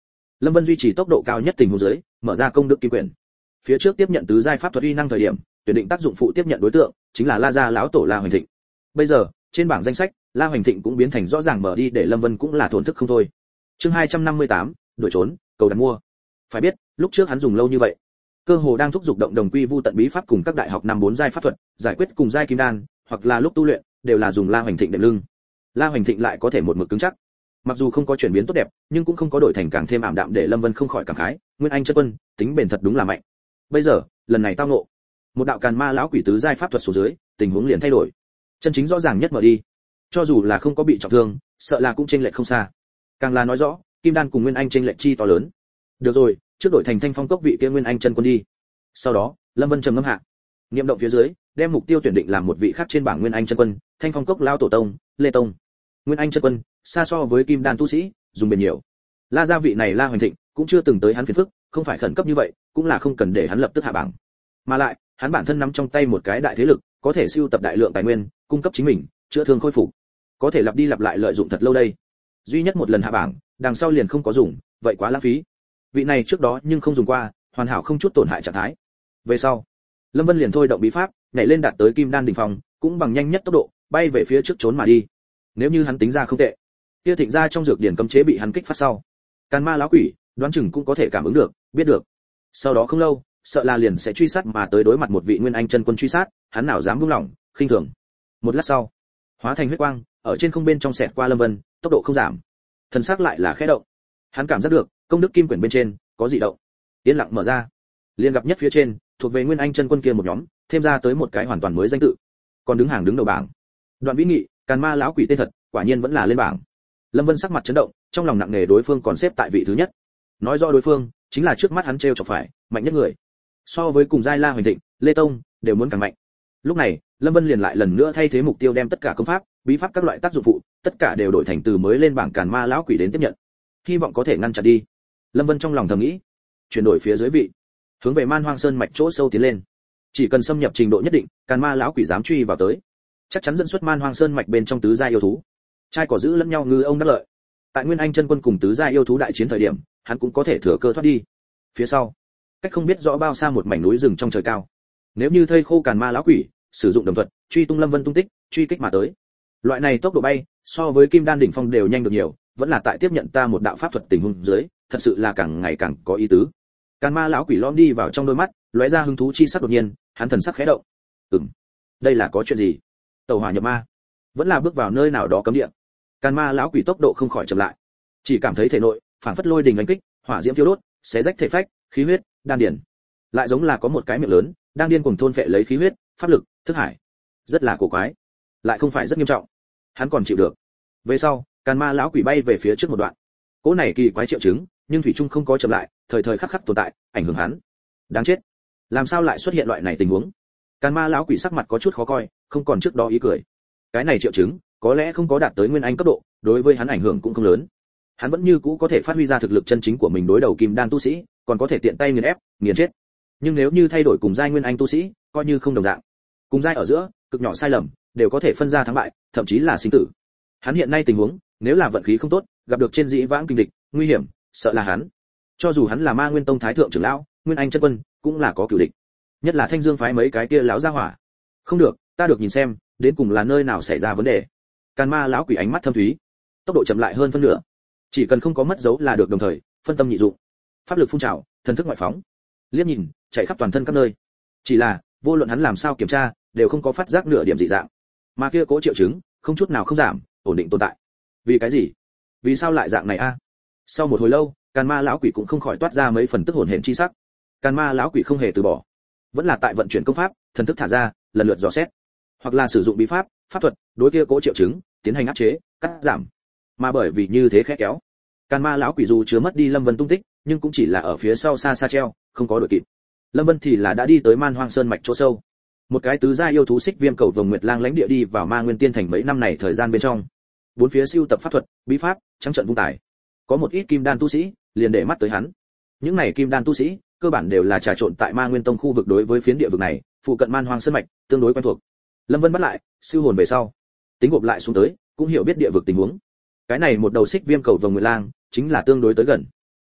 Lâm Vân duy trì tốc độ cao nhất tình huống dưới, mở ra công đức kim quyển. Phía trước tiếp nhận tứ giai pháp thuật uy năng thời điểm, tuyển định tác dụng phụ tiếp nhận đối tượng chính là La gia lão tổ La Hoành Thịnh. Bây giờ, trên bảng danh sách, La Hoành Thịnh cũng biến thành rõ ràng mở đi để Lâm Vân cũng là thổn thức không thôi. Chương hai trăm năm mươi tám, đuổi trốn, cầu đặt mua. Phải biết, lúc trước hắn dùng lâu như vậy, cơ hồ đang thúc giục động đồng quy vu tận bí pháp cùng các đại học năm bốn giai pháp thuật, giải quyết cùng giai kim đan, hoặc là lúc tu luyện, đều là dùng La Hoành Thịnh đệm lưng. La Hoành Thịnh lại có thể một mực cứng chắc. Mặc dù không có chuyển biến tốt đẹp, nhưng cũng không có đổi thành càng thêm ảm đạm để Lâm Vân không khỏi cảm khái, Nguyên Anh chân quân, tính bền thật đúng là mạnh. Bây giờ, lần này tao ngộ, một đạo càn ma lão quỷ tứ giai pháp thuật xuống dưới, tình huống liền thay đổi. Chân chính rõ ràng nhất mở đi. Cho dù là không có bị trọng thương, sợ là cũng chênh lệch không xa. Càng là nói rõ, kim đan cùng Nguyên Anh chênh lệch chi to lớn. Được rồi, trước đổi thành Thanh Phong cốc vị kia Nguyên Anh chân quân đi. Sau đó, Lâm Vân trầm ngâm hạ, niệm động phía dưới, đem mục tiêu tuyển định làm một vị khác trên bảng Nguyên Anh chân quân, Thanh Phong cốc lão tổ tông, Lê Tông. Nguyên Anh chân quân, xa so với kim đan tu sĩ, dùng bền nhiều. La gia vị này La Hoành Thịnh, cũng chưa từng tới hắn phiền phức, không phải khẩn cấp như vậy, cũng là không cần để hắn lập tức hạ bảng. Mà lại, hắn bản thân nắm trong tay một cái đại thế lực, có thể sưu tập đại lượng tài nguyên, cung cấp chính mình, chữa thương khôi phục. Có thể lặp đi lặp lại lợi dụng thật lâu đây. Duy nhất một lần hạ bảng, đằng sau liền không có dùng, vậy quá lãng phí. Vị này trước đó nhưng không dùng qua, hoàn hảo không chút tổn hại trạng thái. Về sau, Lâm Vân liền thôi động bí pháp, nhảy lên đạt tới kim đan đỉnh phong, cũng bằng nhanh nhất tốc độ, bay về phía trước trốn mà đi. Nếu như hắn tính ra không tệ, kia Thịnh ra trong dược điển cấm chế bị hắn kích phát sau, Càn ma lão quỷ, đoán chừng cũng có thể cảm ứng được, biết được. Sau đó không lâu, sợ là liền sẽ truy sát mà tới đối mặt một vị Nguyên Anh chân quân truy sát, hắn nào dám buông lỏng, khinh thường. Một lát sau, hóa thành huyết quang, ở trên không bên trong xẹt qua Lâm Vân, tốc độ không giảm. Thần sắc lại là khẽ động. Hắn cảm giác được, công đức kim quyển bên trên có dị động. Yên lặng mở ra, liền gặp nhất phía trên, thuộc về Nguyên Anh chân quân kia một nhóm, thêm ra tới một cái hoàn toàn mới danh tự. Còn đứng hàng đứng đầu bảng. Đoạn Vĩ Nghị, Càn ma lão quỷ tên thật, quả nhiên vẫn là lên bảng. Lâm Vân sắc mặt chấn động, trong lòng nặng nề đối phương còn xếp tại vị thứ nhất. Nói rõ đối phương chính là trước mắt hắn trêu chọc phải, mạnh nhất người. So với cùng giai La Hoành Thịnh, Lê Tông đều muốn càng mạnh. Lúc này, Lâm Vân liền lại lần nữa thay thế mục tiêu đem tất cả công pháp, bí pháp các loại tác dụng phụ, tất cả đều đổi thành từ mới lên bảng Càn ma lão quỷ đến tiếp nhận. Hy vọng có thể ngăn chặn đi. Lâm Vân trong lòng thầm nghĩ, chuyển đổi phía dưới vị, hướng về Man Hoang Sơn mạch chỗ sâu tiến lên. Chỉ cần xâm nhập trình độ nhất định, Càn ma lão quỷ dám truy vào tới, chắc chắn dẫn xuất Man Hoang Sơn mạch bên trong tứ gia yêu thú. Trai cỏ giữ lẫn nhau ngư ông đắc lợi. Tại Nguyên Anh chân quân cùng tứ gia yêu thú đại chiến thời điểm, hắn cũng có thể thừa cơ thoát đi. Phía sau, cách không biết rõ bao xa một mảnh núi rừng trong trời cao. Nếu như thây khô Càn ma lão quỷ, sử dụng đồng thuật, truy tung Lâm Vân tung tích, truy kích mà tới. Loại này tốc độ bay, so với kim đan đỉnh phong đều nhanh được nhiều, vẫn là tại tiếp nhận ta một đạo pháp thuật tình huống dưới, thật sự là càng ngày càng có ý tứ. Càn ma lão quỷ lõm đi vào trong đôi mắt, lóe ra hứng thú chi sắc đột nhiên, hắn thần sắc khẽ động. Ừm, đây là có chuyện gì? Tẩu hỏa nhập ma, vẫn là bước vào nơi nào đó cấm địa. Càn ma lão quỷ tốc độ không khỏi chậm lại, chỉ cảm thấy thể nội phảng phất lôi đình đánh kích, hỏa diễm thiêu đốt, xé rách thể phách, khí huyết, đan điền, lại giống là có một cái miệng lớn đang điên cuồng thôn phệ lấy khí huyết, pháp lực, thức hải, rất là cổ quái, lại không phải rất nghiêm trọng, hắn còn chịu được. Về sau, Càn ma lão quỷ bay về phía trước một đoạn, cỗ này kỳ quái triệu chứng, nhưng thủy trung không có chậm lại, thời thời khắc khắc tồn tại, ảnh hưởng hắn. Đáng chết, làm sao lại xuất hiện loại này tình huống? Càn ma lão quỷ sắc mặt có chút khó coi, không còn trước đó ý cười. Cái này triệu chứng, có lẽ không có đạt tới Nguyên Anh cấp độ, đối với hắn ảnh hưởng cũng không lớn. Hắn vẫn như cũ có thể phát huy ra thực lực chân chính của mình đối đầu kim đan tu sĩ, còn có thể tiện tay nghiền ép, nghiền chết. Nhưng nếu như thay đổi cùng giai Nguyên Anh tu sĩ, coi như không đồng dạng. Cùng giai ở giữa, cực nhỏ sai lầm, đều có thể phân ra thắng bại, thậm chí là sinh tử. Hắn hiện nay tình huống, nếu là vận khí không tốt, gặp được trên dĩ vãng kinh địch, nguy hiểm, sợ là hắn. Cho dù hắn là Ma Nguyên Tông thái thượng trưởng lão, Nguyên Anh chân quân, cũng là có cửu địch. Nhất là Thanh Dương phái mấy cái kia lão gia hỏa. Không được, ta được nhìn xem, đến cùng là nơi nào xảy ra vấn đề. Càn ma lão quỷ ánh mắt thâm thúy, tốc độ chậm lại hơn phân nửa. Chỉ cần không có mất dấu là được, đồng thời phân tâm nhị dụng, pháp lực phun trào, thần thức ngoại phóng, liếc nhìn, chạy khắp toàn thân các nơi. Chỉ là, vô luận hắn làm sao kiểm tra, đều không có phát giác nửa điểm dị dạng. Mà kia cố triệu chứng, không chút nào không giảm, ổn định tồn tại. Vì cái gì? Vì sao lại dạng này a? Sau một hồi lâu, Càn ma lão quỷ cũng không khỏi toát ra mấy phần tức hồn hển chi sắc. Càn ma lão quỷ không hề từ bỏ, vẫn là tại vận chuyển công pháp, thần thức thả ra, lần lượt dò xét, hoặc là sử dụng bí pháp, pháp thuật, đối kia cố triệu chứng tiến hành áp chế, cắt giảm. Mà bởi vì như thế khẽ kéo, Càn ma lão quỷ dù chưa mất đi Lâm Vân tung tích, nhưng cũng chỉ là ở phía sau xa xa treo, không có đuổi kịp. Lâm Vân thì là đã đi tới Man Hoang Sơn mạch chỗ sâu. Một cái tứ gia yêu thú xích viêm cầu vồng nguyệt lang lãnh địa đi vào Ma Nguyên Tiên thành mấy năm này thời gian bên trong, bốn phía siêu tập pháp thuật, bí pháp, trắng trận vung tài. Có một ít kim đan tu sĩ, liền để mắt tới hắn. Những này kim đan tu sĩ, cơ bản đều là trà trộn tại Ma Nguyên Tông khu vực, đối với phiến địa vực này, phụ cận Man Hoang Sơn mạch, tương đối quen thuộc. Lâm Vân bắt lại, siêu hồn về sau, tính gộp lại xuống tới, cũng hiểu biết địa vực tình huống. Cái này một đầu xích viêm cầu vồng nguyệt lang, chính là tương đối tới gần.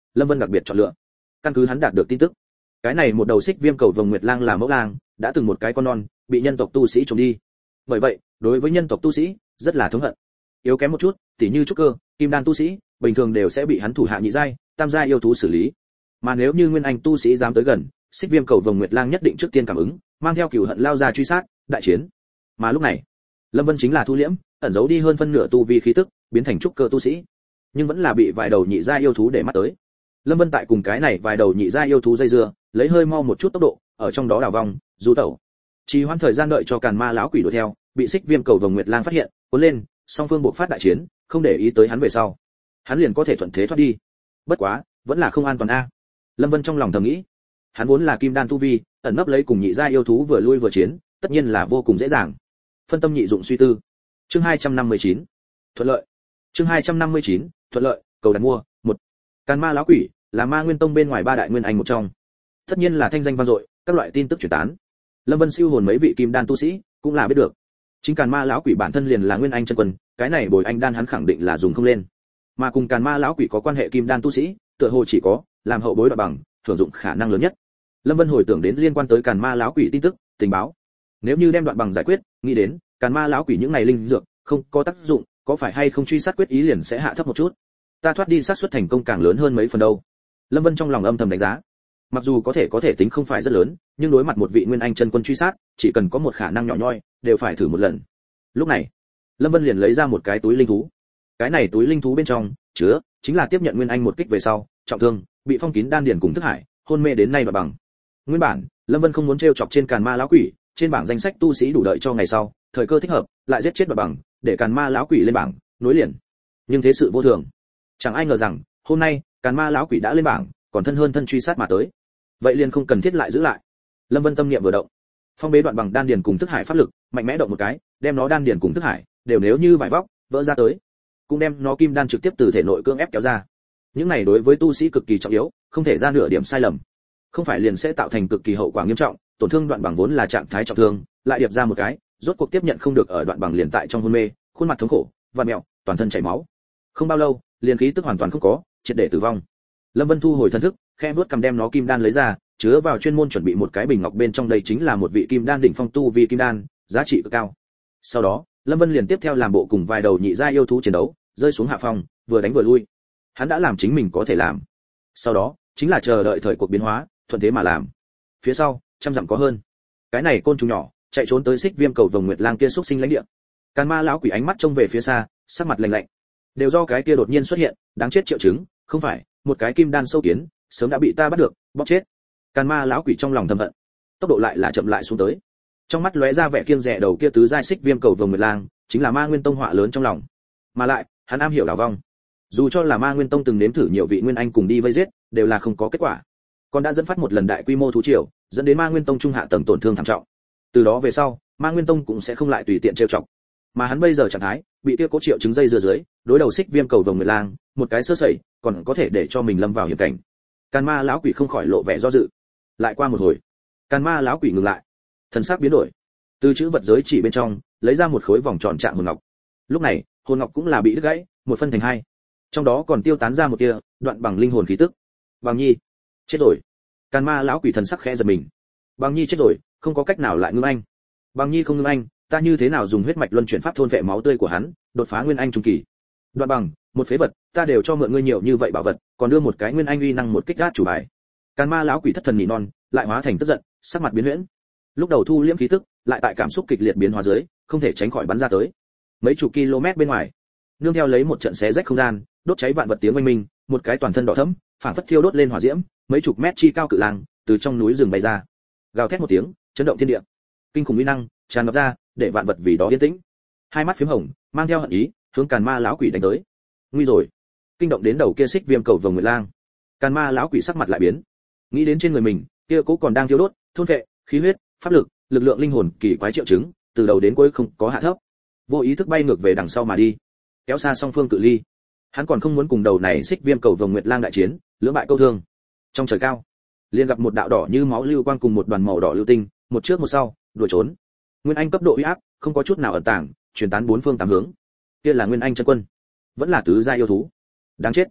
Lâm Vân đặc biệt chọn lựa. Căn cứ hắn đạt được tin tức, cái này một đầu xích viêm cầu vồng nguyệt lang là mẫu lang, đã từng một cái con non bị nhân tộc tu sĩ trộm đi. Bởi vậy, đối với nhân tộc tu sĩ rất là thống hận. Yếu kém một chút, tỉ như trúc cơ, kim đan tu sĩ, bình thường đều sẽ bị hắn thủ hạ nhị giai, tam giai yêu thú xử lý. Mà nếu như nguyên anh tu sĩ dám tới gần, xích viêm cầu vồng nguyệt lang nhất định trước tiên cảm ứng, mang theo cừu hận lao ra truy sát, đại chiến. Mà lúc này, Lâm Vân chính là thu liễm, ẩn giấu đi hơn phân nửa tu vi khí tức, biến thành trúc cơ tu sĩ, nhưng vẫn là bị vài đầu nhị giai yêu thú để mắt tới. Lâm Vân tại cùng cái này vài đầu nhị giai yêu thú dây dưa, lấy hơi mau một chút tốc độ, ở trong đó đảo vòng, du tẩu. Trì hoãn thời gian đợi cho Càn Ma lão quỷ đuổi theo, bị xích viêm cầu vồng nguyệt lang phát hiện, cuốn lên, song phương buộc phát đại chiến, không để ý tới hắn về sau, hắn liền có thể thuận thế thoát đi. Bất quá, vẫn là không an toàn a. Lâm Vân trong lòng thầm nghĩ, hắn vốn là kim đan tu vi, ẩn nấp lấy cùng nhị giai yêu thú vừa lui vừa chiến, tất nhiên là vô cùng dễ dàng. Phân tâm nhị dụng suy tư. Chương hai trăm năm mươi chín, thuận lợi. Chương hai trăm năm mươi chín, thuận lợi, cầu đặt mua, một. Càn Ma lão quỷ là Ma Nguyên Tông bên ngoài ba đại nguyên anh một trong, tất nhiên là thanh danh vang dội, các loại tin tức truyền tán. Lâm Vân siêu hồn mấy vị kim đan tu sĩ cũng là biết được. Chính Càn Ma lão quỷ bản thân liền là nguyên anh chân quân, cái này bồi anh đan hắn khẳng định là dùng không lên. Mà cùng Càn Ma lão quỷ có quan hệ kim đan tu sĩ, tựa hồ chỉ có làm hậu bối đoạn bằng, hưởng dụng khả năng lớn nhất. Lâm Vân hồi tưởng đến liên quan tới Càn Ma lão quỷ tin tức, tình báo. Nếu như đem đoạn bằng giải quyết, nghĩ đến Càn Ma lão quỷ những này linh dược không có tác dụng, có phải hay không truy sát quyết ý liền sẽ hạ thấp một chút. Ta thoát đi xác suất thành công càng lớn hơn mấy phần đâu. Lâm Vân trong lòng âm thầm đánh giá. Mặc dù có thể có thể tính không phải rất lớn, nhưng đối mặt một vị nguyên anh chân quân truy sát, chỉ cần có một khả năng nhỏ nhoi, đều phải thử một lần. Lúc này, Lâm Vân liền lấy ra một cái túi linh thú. Cái này túi linh thú bên trong chứa chính là tiếp nhận nguyên anh một kích về sau, trọng thương, bị phong kín đan điền cùng thức hải, hôn mê đến nay và bằng. Nguyên bản, Lâm Vân không muốn trêu chọc trên Càn Ma lão quỷ, trên bảng danh sách tu sĩ đủ đợi cho ngày sau, thời cơ thích hợp, lại giết chết và bằng, để Càn Ma lão quỷ lên bảng, nối liền. Nhưng thế sự vô thường, chẳng ai ngờ rằng, hôm nay, Càn Ma lão quỷ đã lên bảng, còn thân hơn thân truy sát mà tới. Vậy liền không cần thiết lại giữ lại. Lâm Vân tâm niệm vừa động, phong bế đoạn bằng đan điền cùng thức hải pháp lực, mạnh mẽ động một cái, đem nó đan điền cùng thức hải đều nếu như vải vóc, vỡ ra tới. Cũng đem nó kim đan trực tiếp từ thể nội cưỡng ép kéo ra. Những này đối với tu sĩ cực kỳ trọng yếu, không thể ra nửa điểm sai lầm. Không phải liền sẽ tạo thành cực kỳ hậu quả nghiêm trọng, tổn thương đoạn bằng vốn là trạng thái trọng thương, lại điệp ra một cái, rốt cuộc tiếp nhận không được ở đoạn bằng liền tại trong hôn mê, khuôn mặt thống khổ, vặn mèo, toàn thân chảy máu. Không bao lâu, liền khí tức hoàn toàn không có, triệt để tử vong. Lâm Vân thu hồi thần thức, khẽ vuốt cầm đem nó kim đan lấy ra, chứa vào chuyên môn chuẩn bị một cái bình ngọc, bên trong đây chính là một vị kim đan đỉnh phong tu vi kim đan, giá trị cực cao. Sau đó, Lâm Vân liền tiếp theo làm bộ cùng vài đầu nhị gia yêu thú chiến đấu, rơi xuống hạ phong, vừa đánh vừa lui. Hắn đã làm chính mình có thể làm. Sau đó, chính là chờ đợi thời cuộc biến hóa, thuận thế mà làm. Phía sau, trăm dặm có hơn. Cái này côn trùng nhỏ, chạy trốn tới xích viêm cầu vồng nguyệt lang kia xúc sinh lãnh địa. Càn Ma lão quỷ ánh mắt trông về phía xa, sắc mặt lạnh lạnh. Đều do cái kia đột nhiên xuất hiện, đáng chết triệu chứng, không phải, một cái kim đan sâu kiến, sớm đã bị ta bắt được, bóp chết. Càn Ma lão quỷ trong lòng thầm hận, tốc độ lại là chậm lại xuống tới. Trong mắt lóe ra vẻ kiêng dè, đầu kia tứ giai xích viêm cầu vồng nguyệt lang, chính là Ma Nguyên Tông họa lớn trong lòng. Mà lại, hắn am hiểu đảo vong. Dù cho là Ma Nguyên Tông từng nếm thử nhiều vị nguyên anh cùng đi vây giết, đều là không có kết quả. Còn đã dẫn phát một lần đại quy mô thú triều, dẫn đến Ma Nguyên Tông trung hạ tầng tổn thương thảm trọng. Từ đó về sau, Ma Nguyên Tông cũng sẽ không lại tùy tiện trêu chọc. Mà hắn bây giờ trạng thái, bị kia cố triệu chứng dây dưa dưới, đối đầu xích viêm cầu vồng nguyệt lang, một cái sơ sẩy, còn có thể để cho mình lâm vào hiểm cảnh. Càn Ma lão quỷ không khỏi lộ vẻ do dự. Lại qua một hồi, Càn Ma lão quỷ ngừng lại, thần sắc biến đổi, từ chữ vật giới chỉ bên trong lấy ra một khối vòng tròn trạng hồn ngọc. Lúc này, hồn ngọc cũng là bị đứt gãy, một phân thành hai, trong đó còn tiêu tán ra một tia đoạn bằng linh hồn khí tức. Bằng Nhi, chết rồi. Càn Ma lão quỷ thần sắc khẽ giật mình. Bằng Nhi chết rồi, không có cách nào lại ngưng anh. Bằng Nhi không ngưng anh, ta như thế nào dùng huyết mạch luân chuyển pháp thôn vệ máu tươi của hắn, đột phá nguyên anh trung kỳ. Đoạn bằng, một phế vật, ta đều cho mượn ngươi nhiều như vậy bảo vật, còn đưa một cái nguyên anh uy năng một kích gác chủ bài. Càn Ma lão quỷ thất thần nỉ non, lại hóa thành tức giận, sắc mặt biến huyễn. Lúc đầu thu liễm khí tức, lại tại cảm xúc kịch liệt biến hóa dưới, không thể tránh khỏi bắn ra tới. Mấy chục km bên ngoài, nương theo lấy một trận xé rách không gian, đốt cháy vạn vật tiếng oanh minh, một cái toàn thân đỏ thẫm, phảng phất thiêu đốt lên hỏa diễm, mấy chục mét chi cao cự lang từ trong núi rừng bay ra, gào thét một tiếng, chấn động thiên địa. Kinh khủng uy năng tràn ngập ra, để vạn vật vì đó yên tĩnh. Hai mắt phím hồng, mang theo hận ý, hướng Càn Ma lão quỷ đánh tới. Nguy rồi! Kinh động đến đầu kia xích viêm cầu vồng nguyệt lang. Càn Ma lão quỷ sắc mặt lại biến, nghĩ đến trên người mình, kia cố còn đang thiêu đốt, thôn vệ, khí huyết, pháp lực, lực lượng linh hồn kỳ quái triệu chứng, từ đầu đến cuối không có hạ thấp. Vô ý thức bay ngược về đằng sau mà đi, kéo xa song phương cự ly. Hắn còn không muốn cùng đầu này xích viêm cầu vồng nguyệt lang đại chiến, lưỡng bại câu thương. Trong trời cao, liền gặp một đạo đỏ như máu lưu quang cùng một đoàn màu đỏ lưu tinh, một trước một sau, đuổi trốn. Nguyên anh cấp độ uy áp, không có chút nào ẩn tàng, truyền tán bốn phương tám hướng. Kia là Nguyên anh chân quân, vẫn là tứ gia yêu thú. Đáng chết.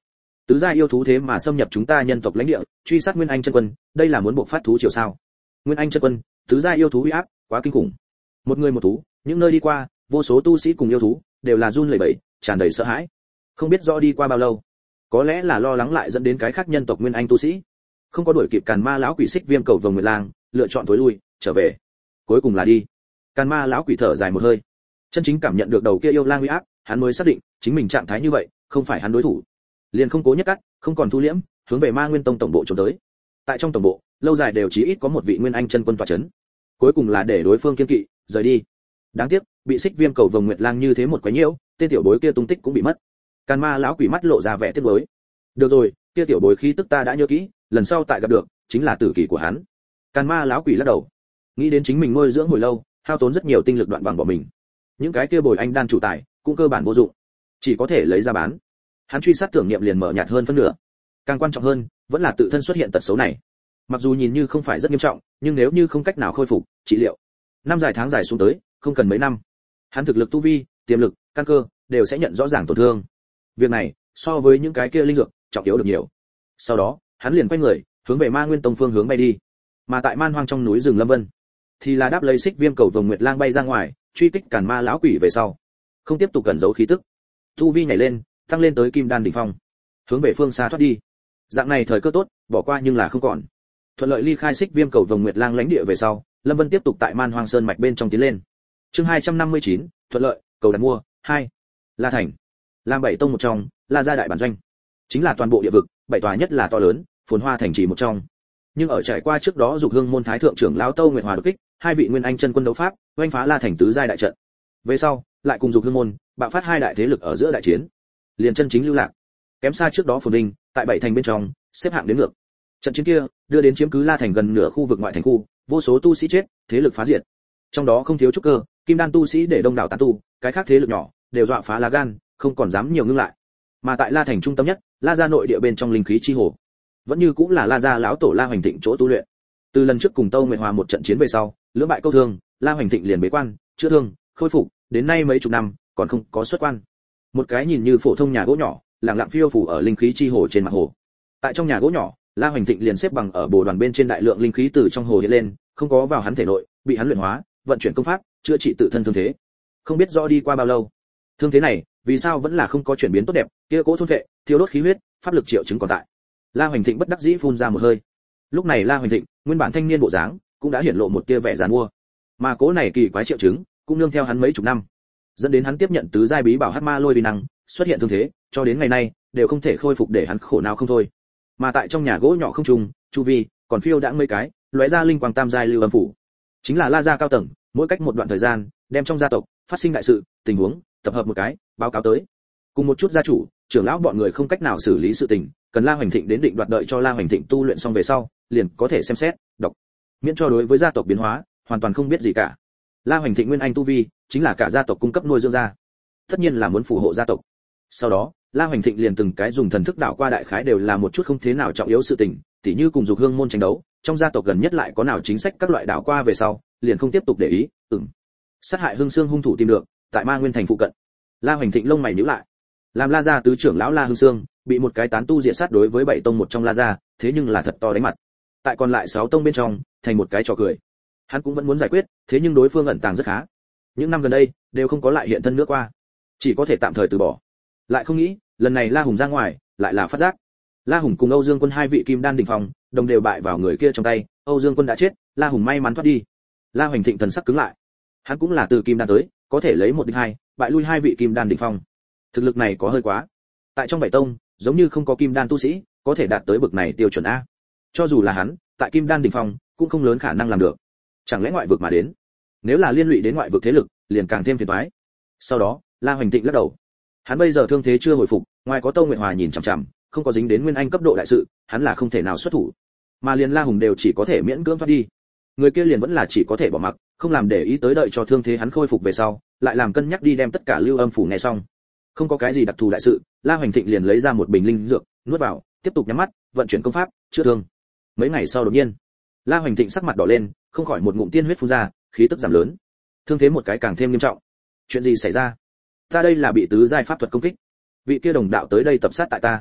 Tứ gia yêu thú thế mà xâm nhập chúng ta nhân tộc lãnh địa, truy sát Nguyên Anh chân quân, đây là muốn buộc phát thú triều sao? Nguyên Anh chân quân, tứ gia yêu thú uy áp, quá kinh khủng. Một người một thú, những nơi đi qua, vô số tu sĩ cùng yêu thú đều là run lẩy bẩy, tràn đầy sợ hãi. Không biết rõ đi qua bao lâu, có lẽ là lo lắng lại dẫn đến cái khác nhân tộc Nguyên Anh tu sĩ, không có đuổi kịp Càn Ma lão quỷ xích viêm cầu vồng nguyệt lang, lựa chọn tối lui, trở về. Cuối cùng là đi. Càn Ma lão quỷ thở dài một hơi, chân chính cảm nhận được đầu kia yêu lang uy áp, hắn mới xác định chính mình trạng thái như vậy không phải hắn đối thủ, liền không cố nhất cắt, không còn thu liễm, hướng về Ma Nguyên Tông tổng bộ trốn tới. Tại trong tổng bộ, lâu dài đều chỉ ít có một vị Nguyên Anh chân quân tọa chấn. Cuối cùng là để đối phương kiên kỵ, rời đi. Đáng tiếc, bị xích viêm cầu vồng nguyệt lang như thế một quái nhiễu, tên tiểu bối kia tung tích cũng bị mất. Càn Ma lão quỷ mắt lộ ra vẻ tiếc nuối. Được rồi, kia tiểu bối khí tức ta đã nhớ kỹ, lần sau tại gặp được, chính là tử kỳ của hắn. Càn Ma lão quỷ lắc đầu, nghĩ đến chính mình nuôi dưỡng hồi lâu, hao tốn rất nhiều tinh lực đoạn bằng bỏ mình. Những cái kia bồi anh đan chủ tài, cũng cơ bản vô dụng, chỉ có thể lấy ra bán. Hắn truy sát tưởng niệm liền mở nhạt hơn phân nửa. Càng quan trọng hơn, vẫn là tự thân xuất hiện tật xấu này. Mặc dù nhìn như không phải rất nghiêm trọng, nhưng nếu như không cách nào khôi phục, trị liệu, năm dài tháng dài xuống tới, không cần mấy năm, hắn thực lực tu vi, tiềm lực, căn cơ đều sẽ nhận rõ ràng tổn thương. Việc này, so với những cái kia linh dược, trọng yếu được nhiều. Sau đó, hắn liền quay người, hướng về Ma Nguyên Tông phương hướng bay đi. Mà tại man hoang trong núi rừng Lâm Vân, thì là đáp lấy xích viêm cầu vồng nguyệt lang bay ra ngoài, truy kích Càn Ma lão quỷ về sau, không tiếp tục cẩn giấu khí tức, tu vi nhảy lên, tăng lên tới kim đan đỉnh phong, hướng về phương xa thoát đi. Dạng này thời cơ tốt, bỏ qua nhưng là không còn. Thuận lợi ly khai xích viêm cầu vồng nguyệt lang lãnh địa về sau, Lâm Vân tiếp tục tại Man Hoang Sơn mạch bên trong tiến lên. Chương hai trăm năm mươi chín, thuận lợi, cầu đặt mua, hai. La Thành. Làm bảy tông một trong, La gia đại bản doanh. Chính là toàn bộ địa vực, bảy tòa nhất là to lớn, phồn hoa thành trì một trong. Nhưng ở trải qua trước đó dục hương môn thái thượng trưởng lão Tâu Nguyệt Hòa đột kích, hai vị nguyên anh chân quân đấu pháp, oanh phá La Thành tứ giai đại trận. Về sau, lại cùng dục hương môn, bạo phát hai đại thế lực ở giữa đại chiến. Liền chân chính lưu lạc. Kém xa trước đó phồn vinh, tại bảy thành bên trong, xếp hạng đến ngược. Trận chiến kia, đưa đến chiếm cứ La Thành gần nửa khu vực ngoại thành khu, vô số tu sĩ chết, thế lực phá diệt. Trong đó không thiếu trúc cơ, kim đan tu sĩ để đông đảo tán tu, cái khác thế lực nhỏ đều dọa phá lá gan, không còn dám nhiều ngưng lại. Mà tại La Thành trung tâm nhất, La gia nội địa bên trong linh khí chi hồ, vẫn như cũng là La gia lão tổ La Hoành Thịnh chỗ tu luyện. Từ lần trước cùng Tâu Nguyệt Hòa một trận chiến về sau, lưỡng bại câu thương, La Hoành Thịnh liền bế quan, chữa thương, khôi phục, đến nay mấy chục năm, còn không có xuất quan. Một cái nhìn như phổ thông nhà gỗ nhỏ, lặng lặng phiêu phù ở linh khí chi hồ trên mặt hồ. Tại trong nhà gỗ nhỏ, La Hoành Thịnh liền xếp bằng ở bồ đoàn bên trên, đại lượng linh khí từ trong hồ hiện lên, không có vào hắn thể nội, bị hắn luyện hóa, vận chuyển công pháp, chữa trị tự thân thương thế. Không biết rõ đi qua bao lâu, thương thế này vì sao vẫn là không có chuyển biến tốt đẹp, kia cỗ thôn vệ, thiêu đốt khí huyết, pháp lực triệu chứng còn tại. La Hoành Thịnh bất đắc dĩ phun ra một hơi. Lúc này La Hoành Thịnh, nguyên bản thanh niên bộ dáng, cũng đã hiển lộ một tia vẻ giàn mua. Mà cỗ này kỳ quái triệu chứng, cũng nương theo hắn mấy chục năm, dẫn đến hắn tiếp nhận tứ giai bí bảo Hắc Ma Lôi vi năng, xuất hiện thương thế, cho đến ngày nay đều không thể khôi phục, để hắn khổ não không thôi. Mà tại trong nhà gỗ nhỏ không trùng, chu vi còn phiêu đãng mấy cái, lóe ra linh quang tam giai lưu âm phủ. Chính là La gia cao tầng, mỗi cách một đoạn thời gian, đem trong gia tộc phát sinh đại sự, tình huống, tập hợp một cái, báo cáo tới. Cùng một chút gia chủ, trưởng lão bọn người không cách nào xử lý sự tình, cần La Hoành Thịnh đến định đoạt, đợi cho La Hoành Thịnh tu luyện xong về sau, liền có thể xem xét, đọc. Miễn cho đối với gia tộc biến hóa, hoàn toàn không biết gì cả. La Hoành Thịnh nguyên anh tu vi, chính là cả gia tộc cung cấp nuôi dưỡng gia. Tất nhiên là muốn phù hộ gia tộc. Sau đó, La Hoành Thịnh liền từng cái dùng thần thức đảo qua, đại khái đều là một chút không thế nào trọng yếu sự tình, tỉ như cùng dục hương môn tranh đấu, trong gia tộc gần nhất lại có nào chính sách các loại, đảo qua về sau, liền không tiếp tục để ý. Ừm. Sát hại Hưng Sương hung thủ tìm được, tại Ma Nguyên thành phụ cận. La Hoành Thịnh lông mày nhíu lại. Làm La gia tứ trưởng lão La Hưng Sương, bị một cái tán tu diệt sát đối với bảy tông một trong La gia, thế nhưng là thật to đánh mặt. Tại còn lại sáu tông bên trong, thành một cái trò cười. Hắn cũng vẫn muốn giải quyết, thế nhưng đối phương ẩn tàng rất khá. Những năm gần đây, đều không có lại hiện thân nữa qua, chỉ có thể tạm thời từ bỏ. Lại không nghĩ, lần này La Hùng ra ngoài, lại là phát giác. La Hùng cùng Âu Dương Quân hai vị kim đan đỉnh phong, đồng đều bại vào người kia trong tay, Âu Dương Quân đã chết, La Hùng may mắn thoát đi. La Hoành Thịnh thần sắc cứng lại. Hắn cũng là từ kim đan tới, có thể lấy một địch hai, bại lui hai vị kim đan đỉnh phong. Thực lực này có hơi quá. Tại trong bảy tông, giống như không có kim đan tu sĩ có thể đạt tới bậc này tiêu chuẩn a. Cho dù là hắn, tại kim đan đỉnh phong, cũng không lớn khả năng làm được. Chẳng lẽ ngoại vực mà đến? Nếu là liên lụy đến ngoại vực thế lực, liền càng thêm phiền toái. Sau đó, La Hoành Thịnh lắc đầu. Hắn bây giờ thương thế chưa hồi phục, ngoài có Tâu Nguyệt Hòa nhìn chằm chằm, không có dính đến nguyên anh cấp độ đại sự, hắn là không thể nào xuất thủ. Mà liền La Hùng đều chỉ có thể miễn cưỡng thoát đi. Người kia liền vẫn là chỉ có thể bỏ mặc, không làm để ý tới, đợi cho thương thế hắn khôi phục về sau, lại làm cân nhắc đi đem tất cả lưu âm phủ nghe xong. Không có cái gì đặc thù đại sự, La Hoành Thịnh liền lấy ra một bình linh dược, nuốt vào, tiếp tục nhắm mắt, vận chuyển công pháp, chữa thương. Mấy ngày sau đột nhiên, La Hoành Thịnh sắc mặt đỏ lên, không khỏi một ngụm tiên huyết phun ra, khí tức giảm lớn. Thương thế một cái càng thêm nghiêm trọng. Chuyện gì xảy ra? Ta đây là bị tứ giai pháp thuật công kích. Vị kia đồng đạo tới đây tập sát tại ta.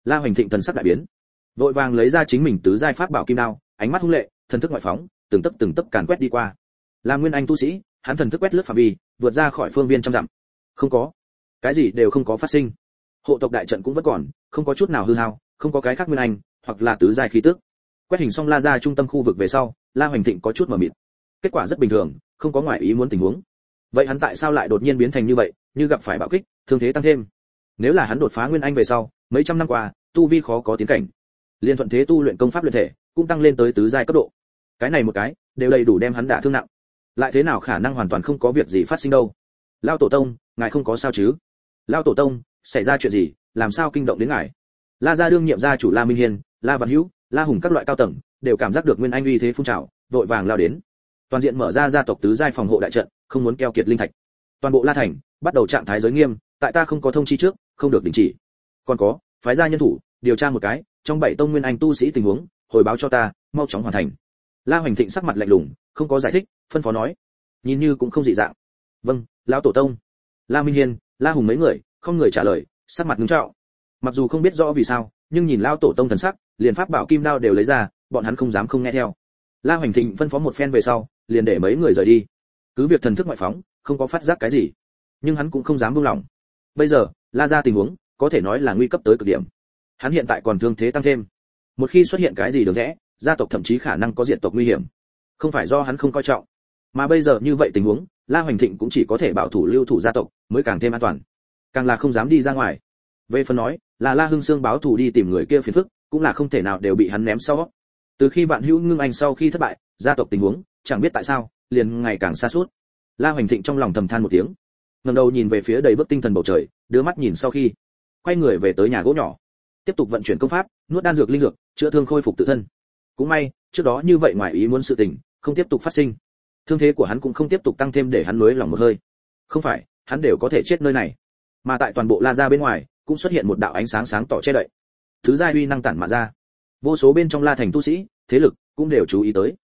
La Hoành Thịnh thần sắc đại biến, vội vàng lấy ra chính mình tứ giai pháp bảo kim đao, ánh mắt hung lệ, thần thức ngoại phóng, từng tấc từng tấc càn quét đi qua. Là nguyên anh tu sĩ, hắn thần thức quét lướt phạm vi, vượt ra khỏi phương viên trăm dặm. Không có, cái gì đều không có phát sinh. Hộ tộc đại trận cũng vẫn còn, không có chút nào hư hao, không có cái khác nguyên anh, hoặc là tứ giai khí tức. Quét hình xong La ra trung tâm khu vực về sau, La Hoành Thịnh có chút mờ mịt. Kết quả rất bình thường, không có ngoại ý muốn tình huống. Vậy hắn tại sao lại đột nhiên biến thành như vậy, như gặp phải bạo kích, thương thế tăng thêm? Nếu là hắn đột phá nguyên anh về sau, mấy trăm năm qua, tu vi khó có tiến cảnh. Liên thuận thế tu luyện công pháp luyện thể, cũng tăng lên tới tứ giai cấp độ. Cái này một cái, đều đầy đủ đem hắn đả thương nặng. Lại thế nào khả năng hoàn toàn không có việc gì phát sinh đâu? Lão tổ tông, ngài không có sao chứ? Lão tổ tông, xảy ra chuyện gì, làm sao kinh động đến ngài? La gia đương nhiệm gia chủ La Minh Hiên, La Văn Hữu, La Hùng các loại cao tầng, đều cảm giác được nguyên anh uy thế phun trào, vội vàng lao đến. Toàn diện mở ra gia tộc tứ giai phòng hộ đại trận, không muốn keo kiệt linh thạch. Toàn bộ La thành bắt đầu trạng thái giới nghiêm, tại ta không có thông chi trước, không được đình chỉ. Còn có, phái gia nhân thủ, điều tra một cái, trong bảy tông nguyên anh tu sĩ tình huống, hồi báo cho ta, mau chóng hoàn thành. La Hoành Thịnh sắc mặt lạnh lùng, không có giải thích, phân phó nói. Nhìn như cũng không dị dạng. Vâng, lão tổ tông. La Minh Hiên, La Hùng mấy người, không người trả lời, sắc mặt nghiêm trọng. Mặc dù không biết rõ vì sao, nhưng nhìn lão tổ tông thần sắc, liền pháp bảo kim đao đều lấy ra, bọn hắn không dám không nghe theo. La Hoành Thịnh phân phó một phen về sau, liền để mấy người rời đi. Cứ việc thần thức ngoại phóng, không có phát giác cái gì, nhưng hắn cũng không dám buông lỏng. Bây giờ, La gia tình huống, có thể nói là nguy cấp tới cực điểm. Hắn hiện tại còn thương thế tăng thêm, một khi xuất hiện cái gì đường rẽ, gia tộc thậm chí khả năng có diện tộc nguy hiểm. Không phải do hắn không coi trọng, mà bây giờ như vậy tình huống, La Hoành Thịnh cũng chỉ có thể bảo thủ lưu thủ gia tộc, mới càng thêm an toàn. Càng là không dám đi ra ngoài. Về phần nói, là La Hưng Sương báo thù đi tìm người kia phiền phức, cũng là không thể nào đều bị hắn ném sau. Từ khi Vạn Hữu Ngưng Anh sau khi thất bại, gia tộc tình huống, chẳng biết tại sao, liền ngày càng xa suốt. La Hoành Thịnh trong lòng thầm than một tiếng, ngẩng đầu nhìn về phía đầy bức tinh thần bầu trời, đưa mắt nhìn sau khi, quay người về tới nhà gỗ nhỏ, tiếp tục vận chuyển công pháp, nuốt đan dược linh dược, chữa thương khôi phục tự thân. Cũng may, trước đó như vậy ngoài ý muốn sự tình, không tiếp tục phát sinh. Thương thế của hắn cũng không tiếp tục tăng thêm để hắn nuối lòng một hơi. Không phải, hắn đều có thể chết nơi này. Mà tại toàn bộ La gia bên ngoài, cũng xuất hiện một đạo ánh sáng sáng tỏ che đậy. Thứ giai uy năng tản mạ ra. Vô số bên trong La thành tu sĩ, thế lực cũng đều chú ý tới.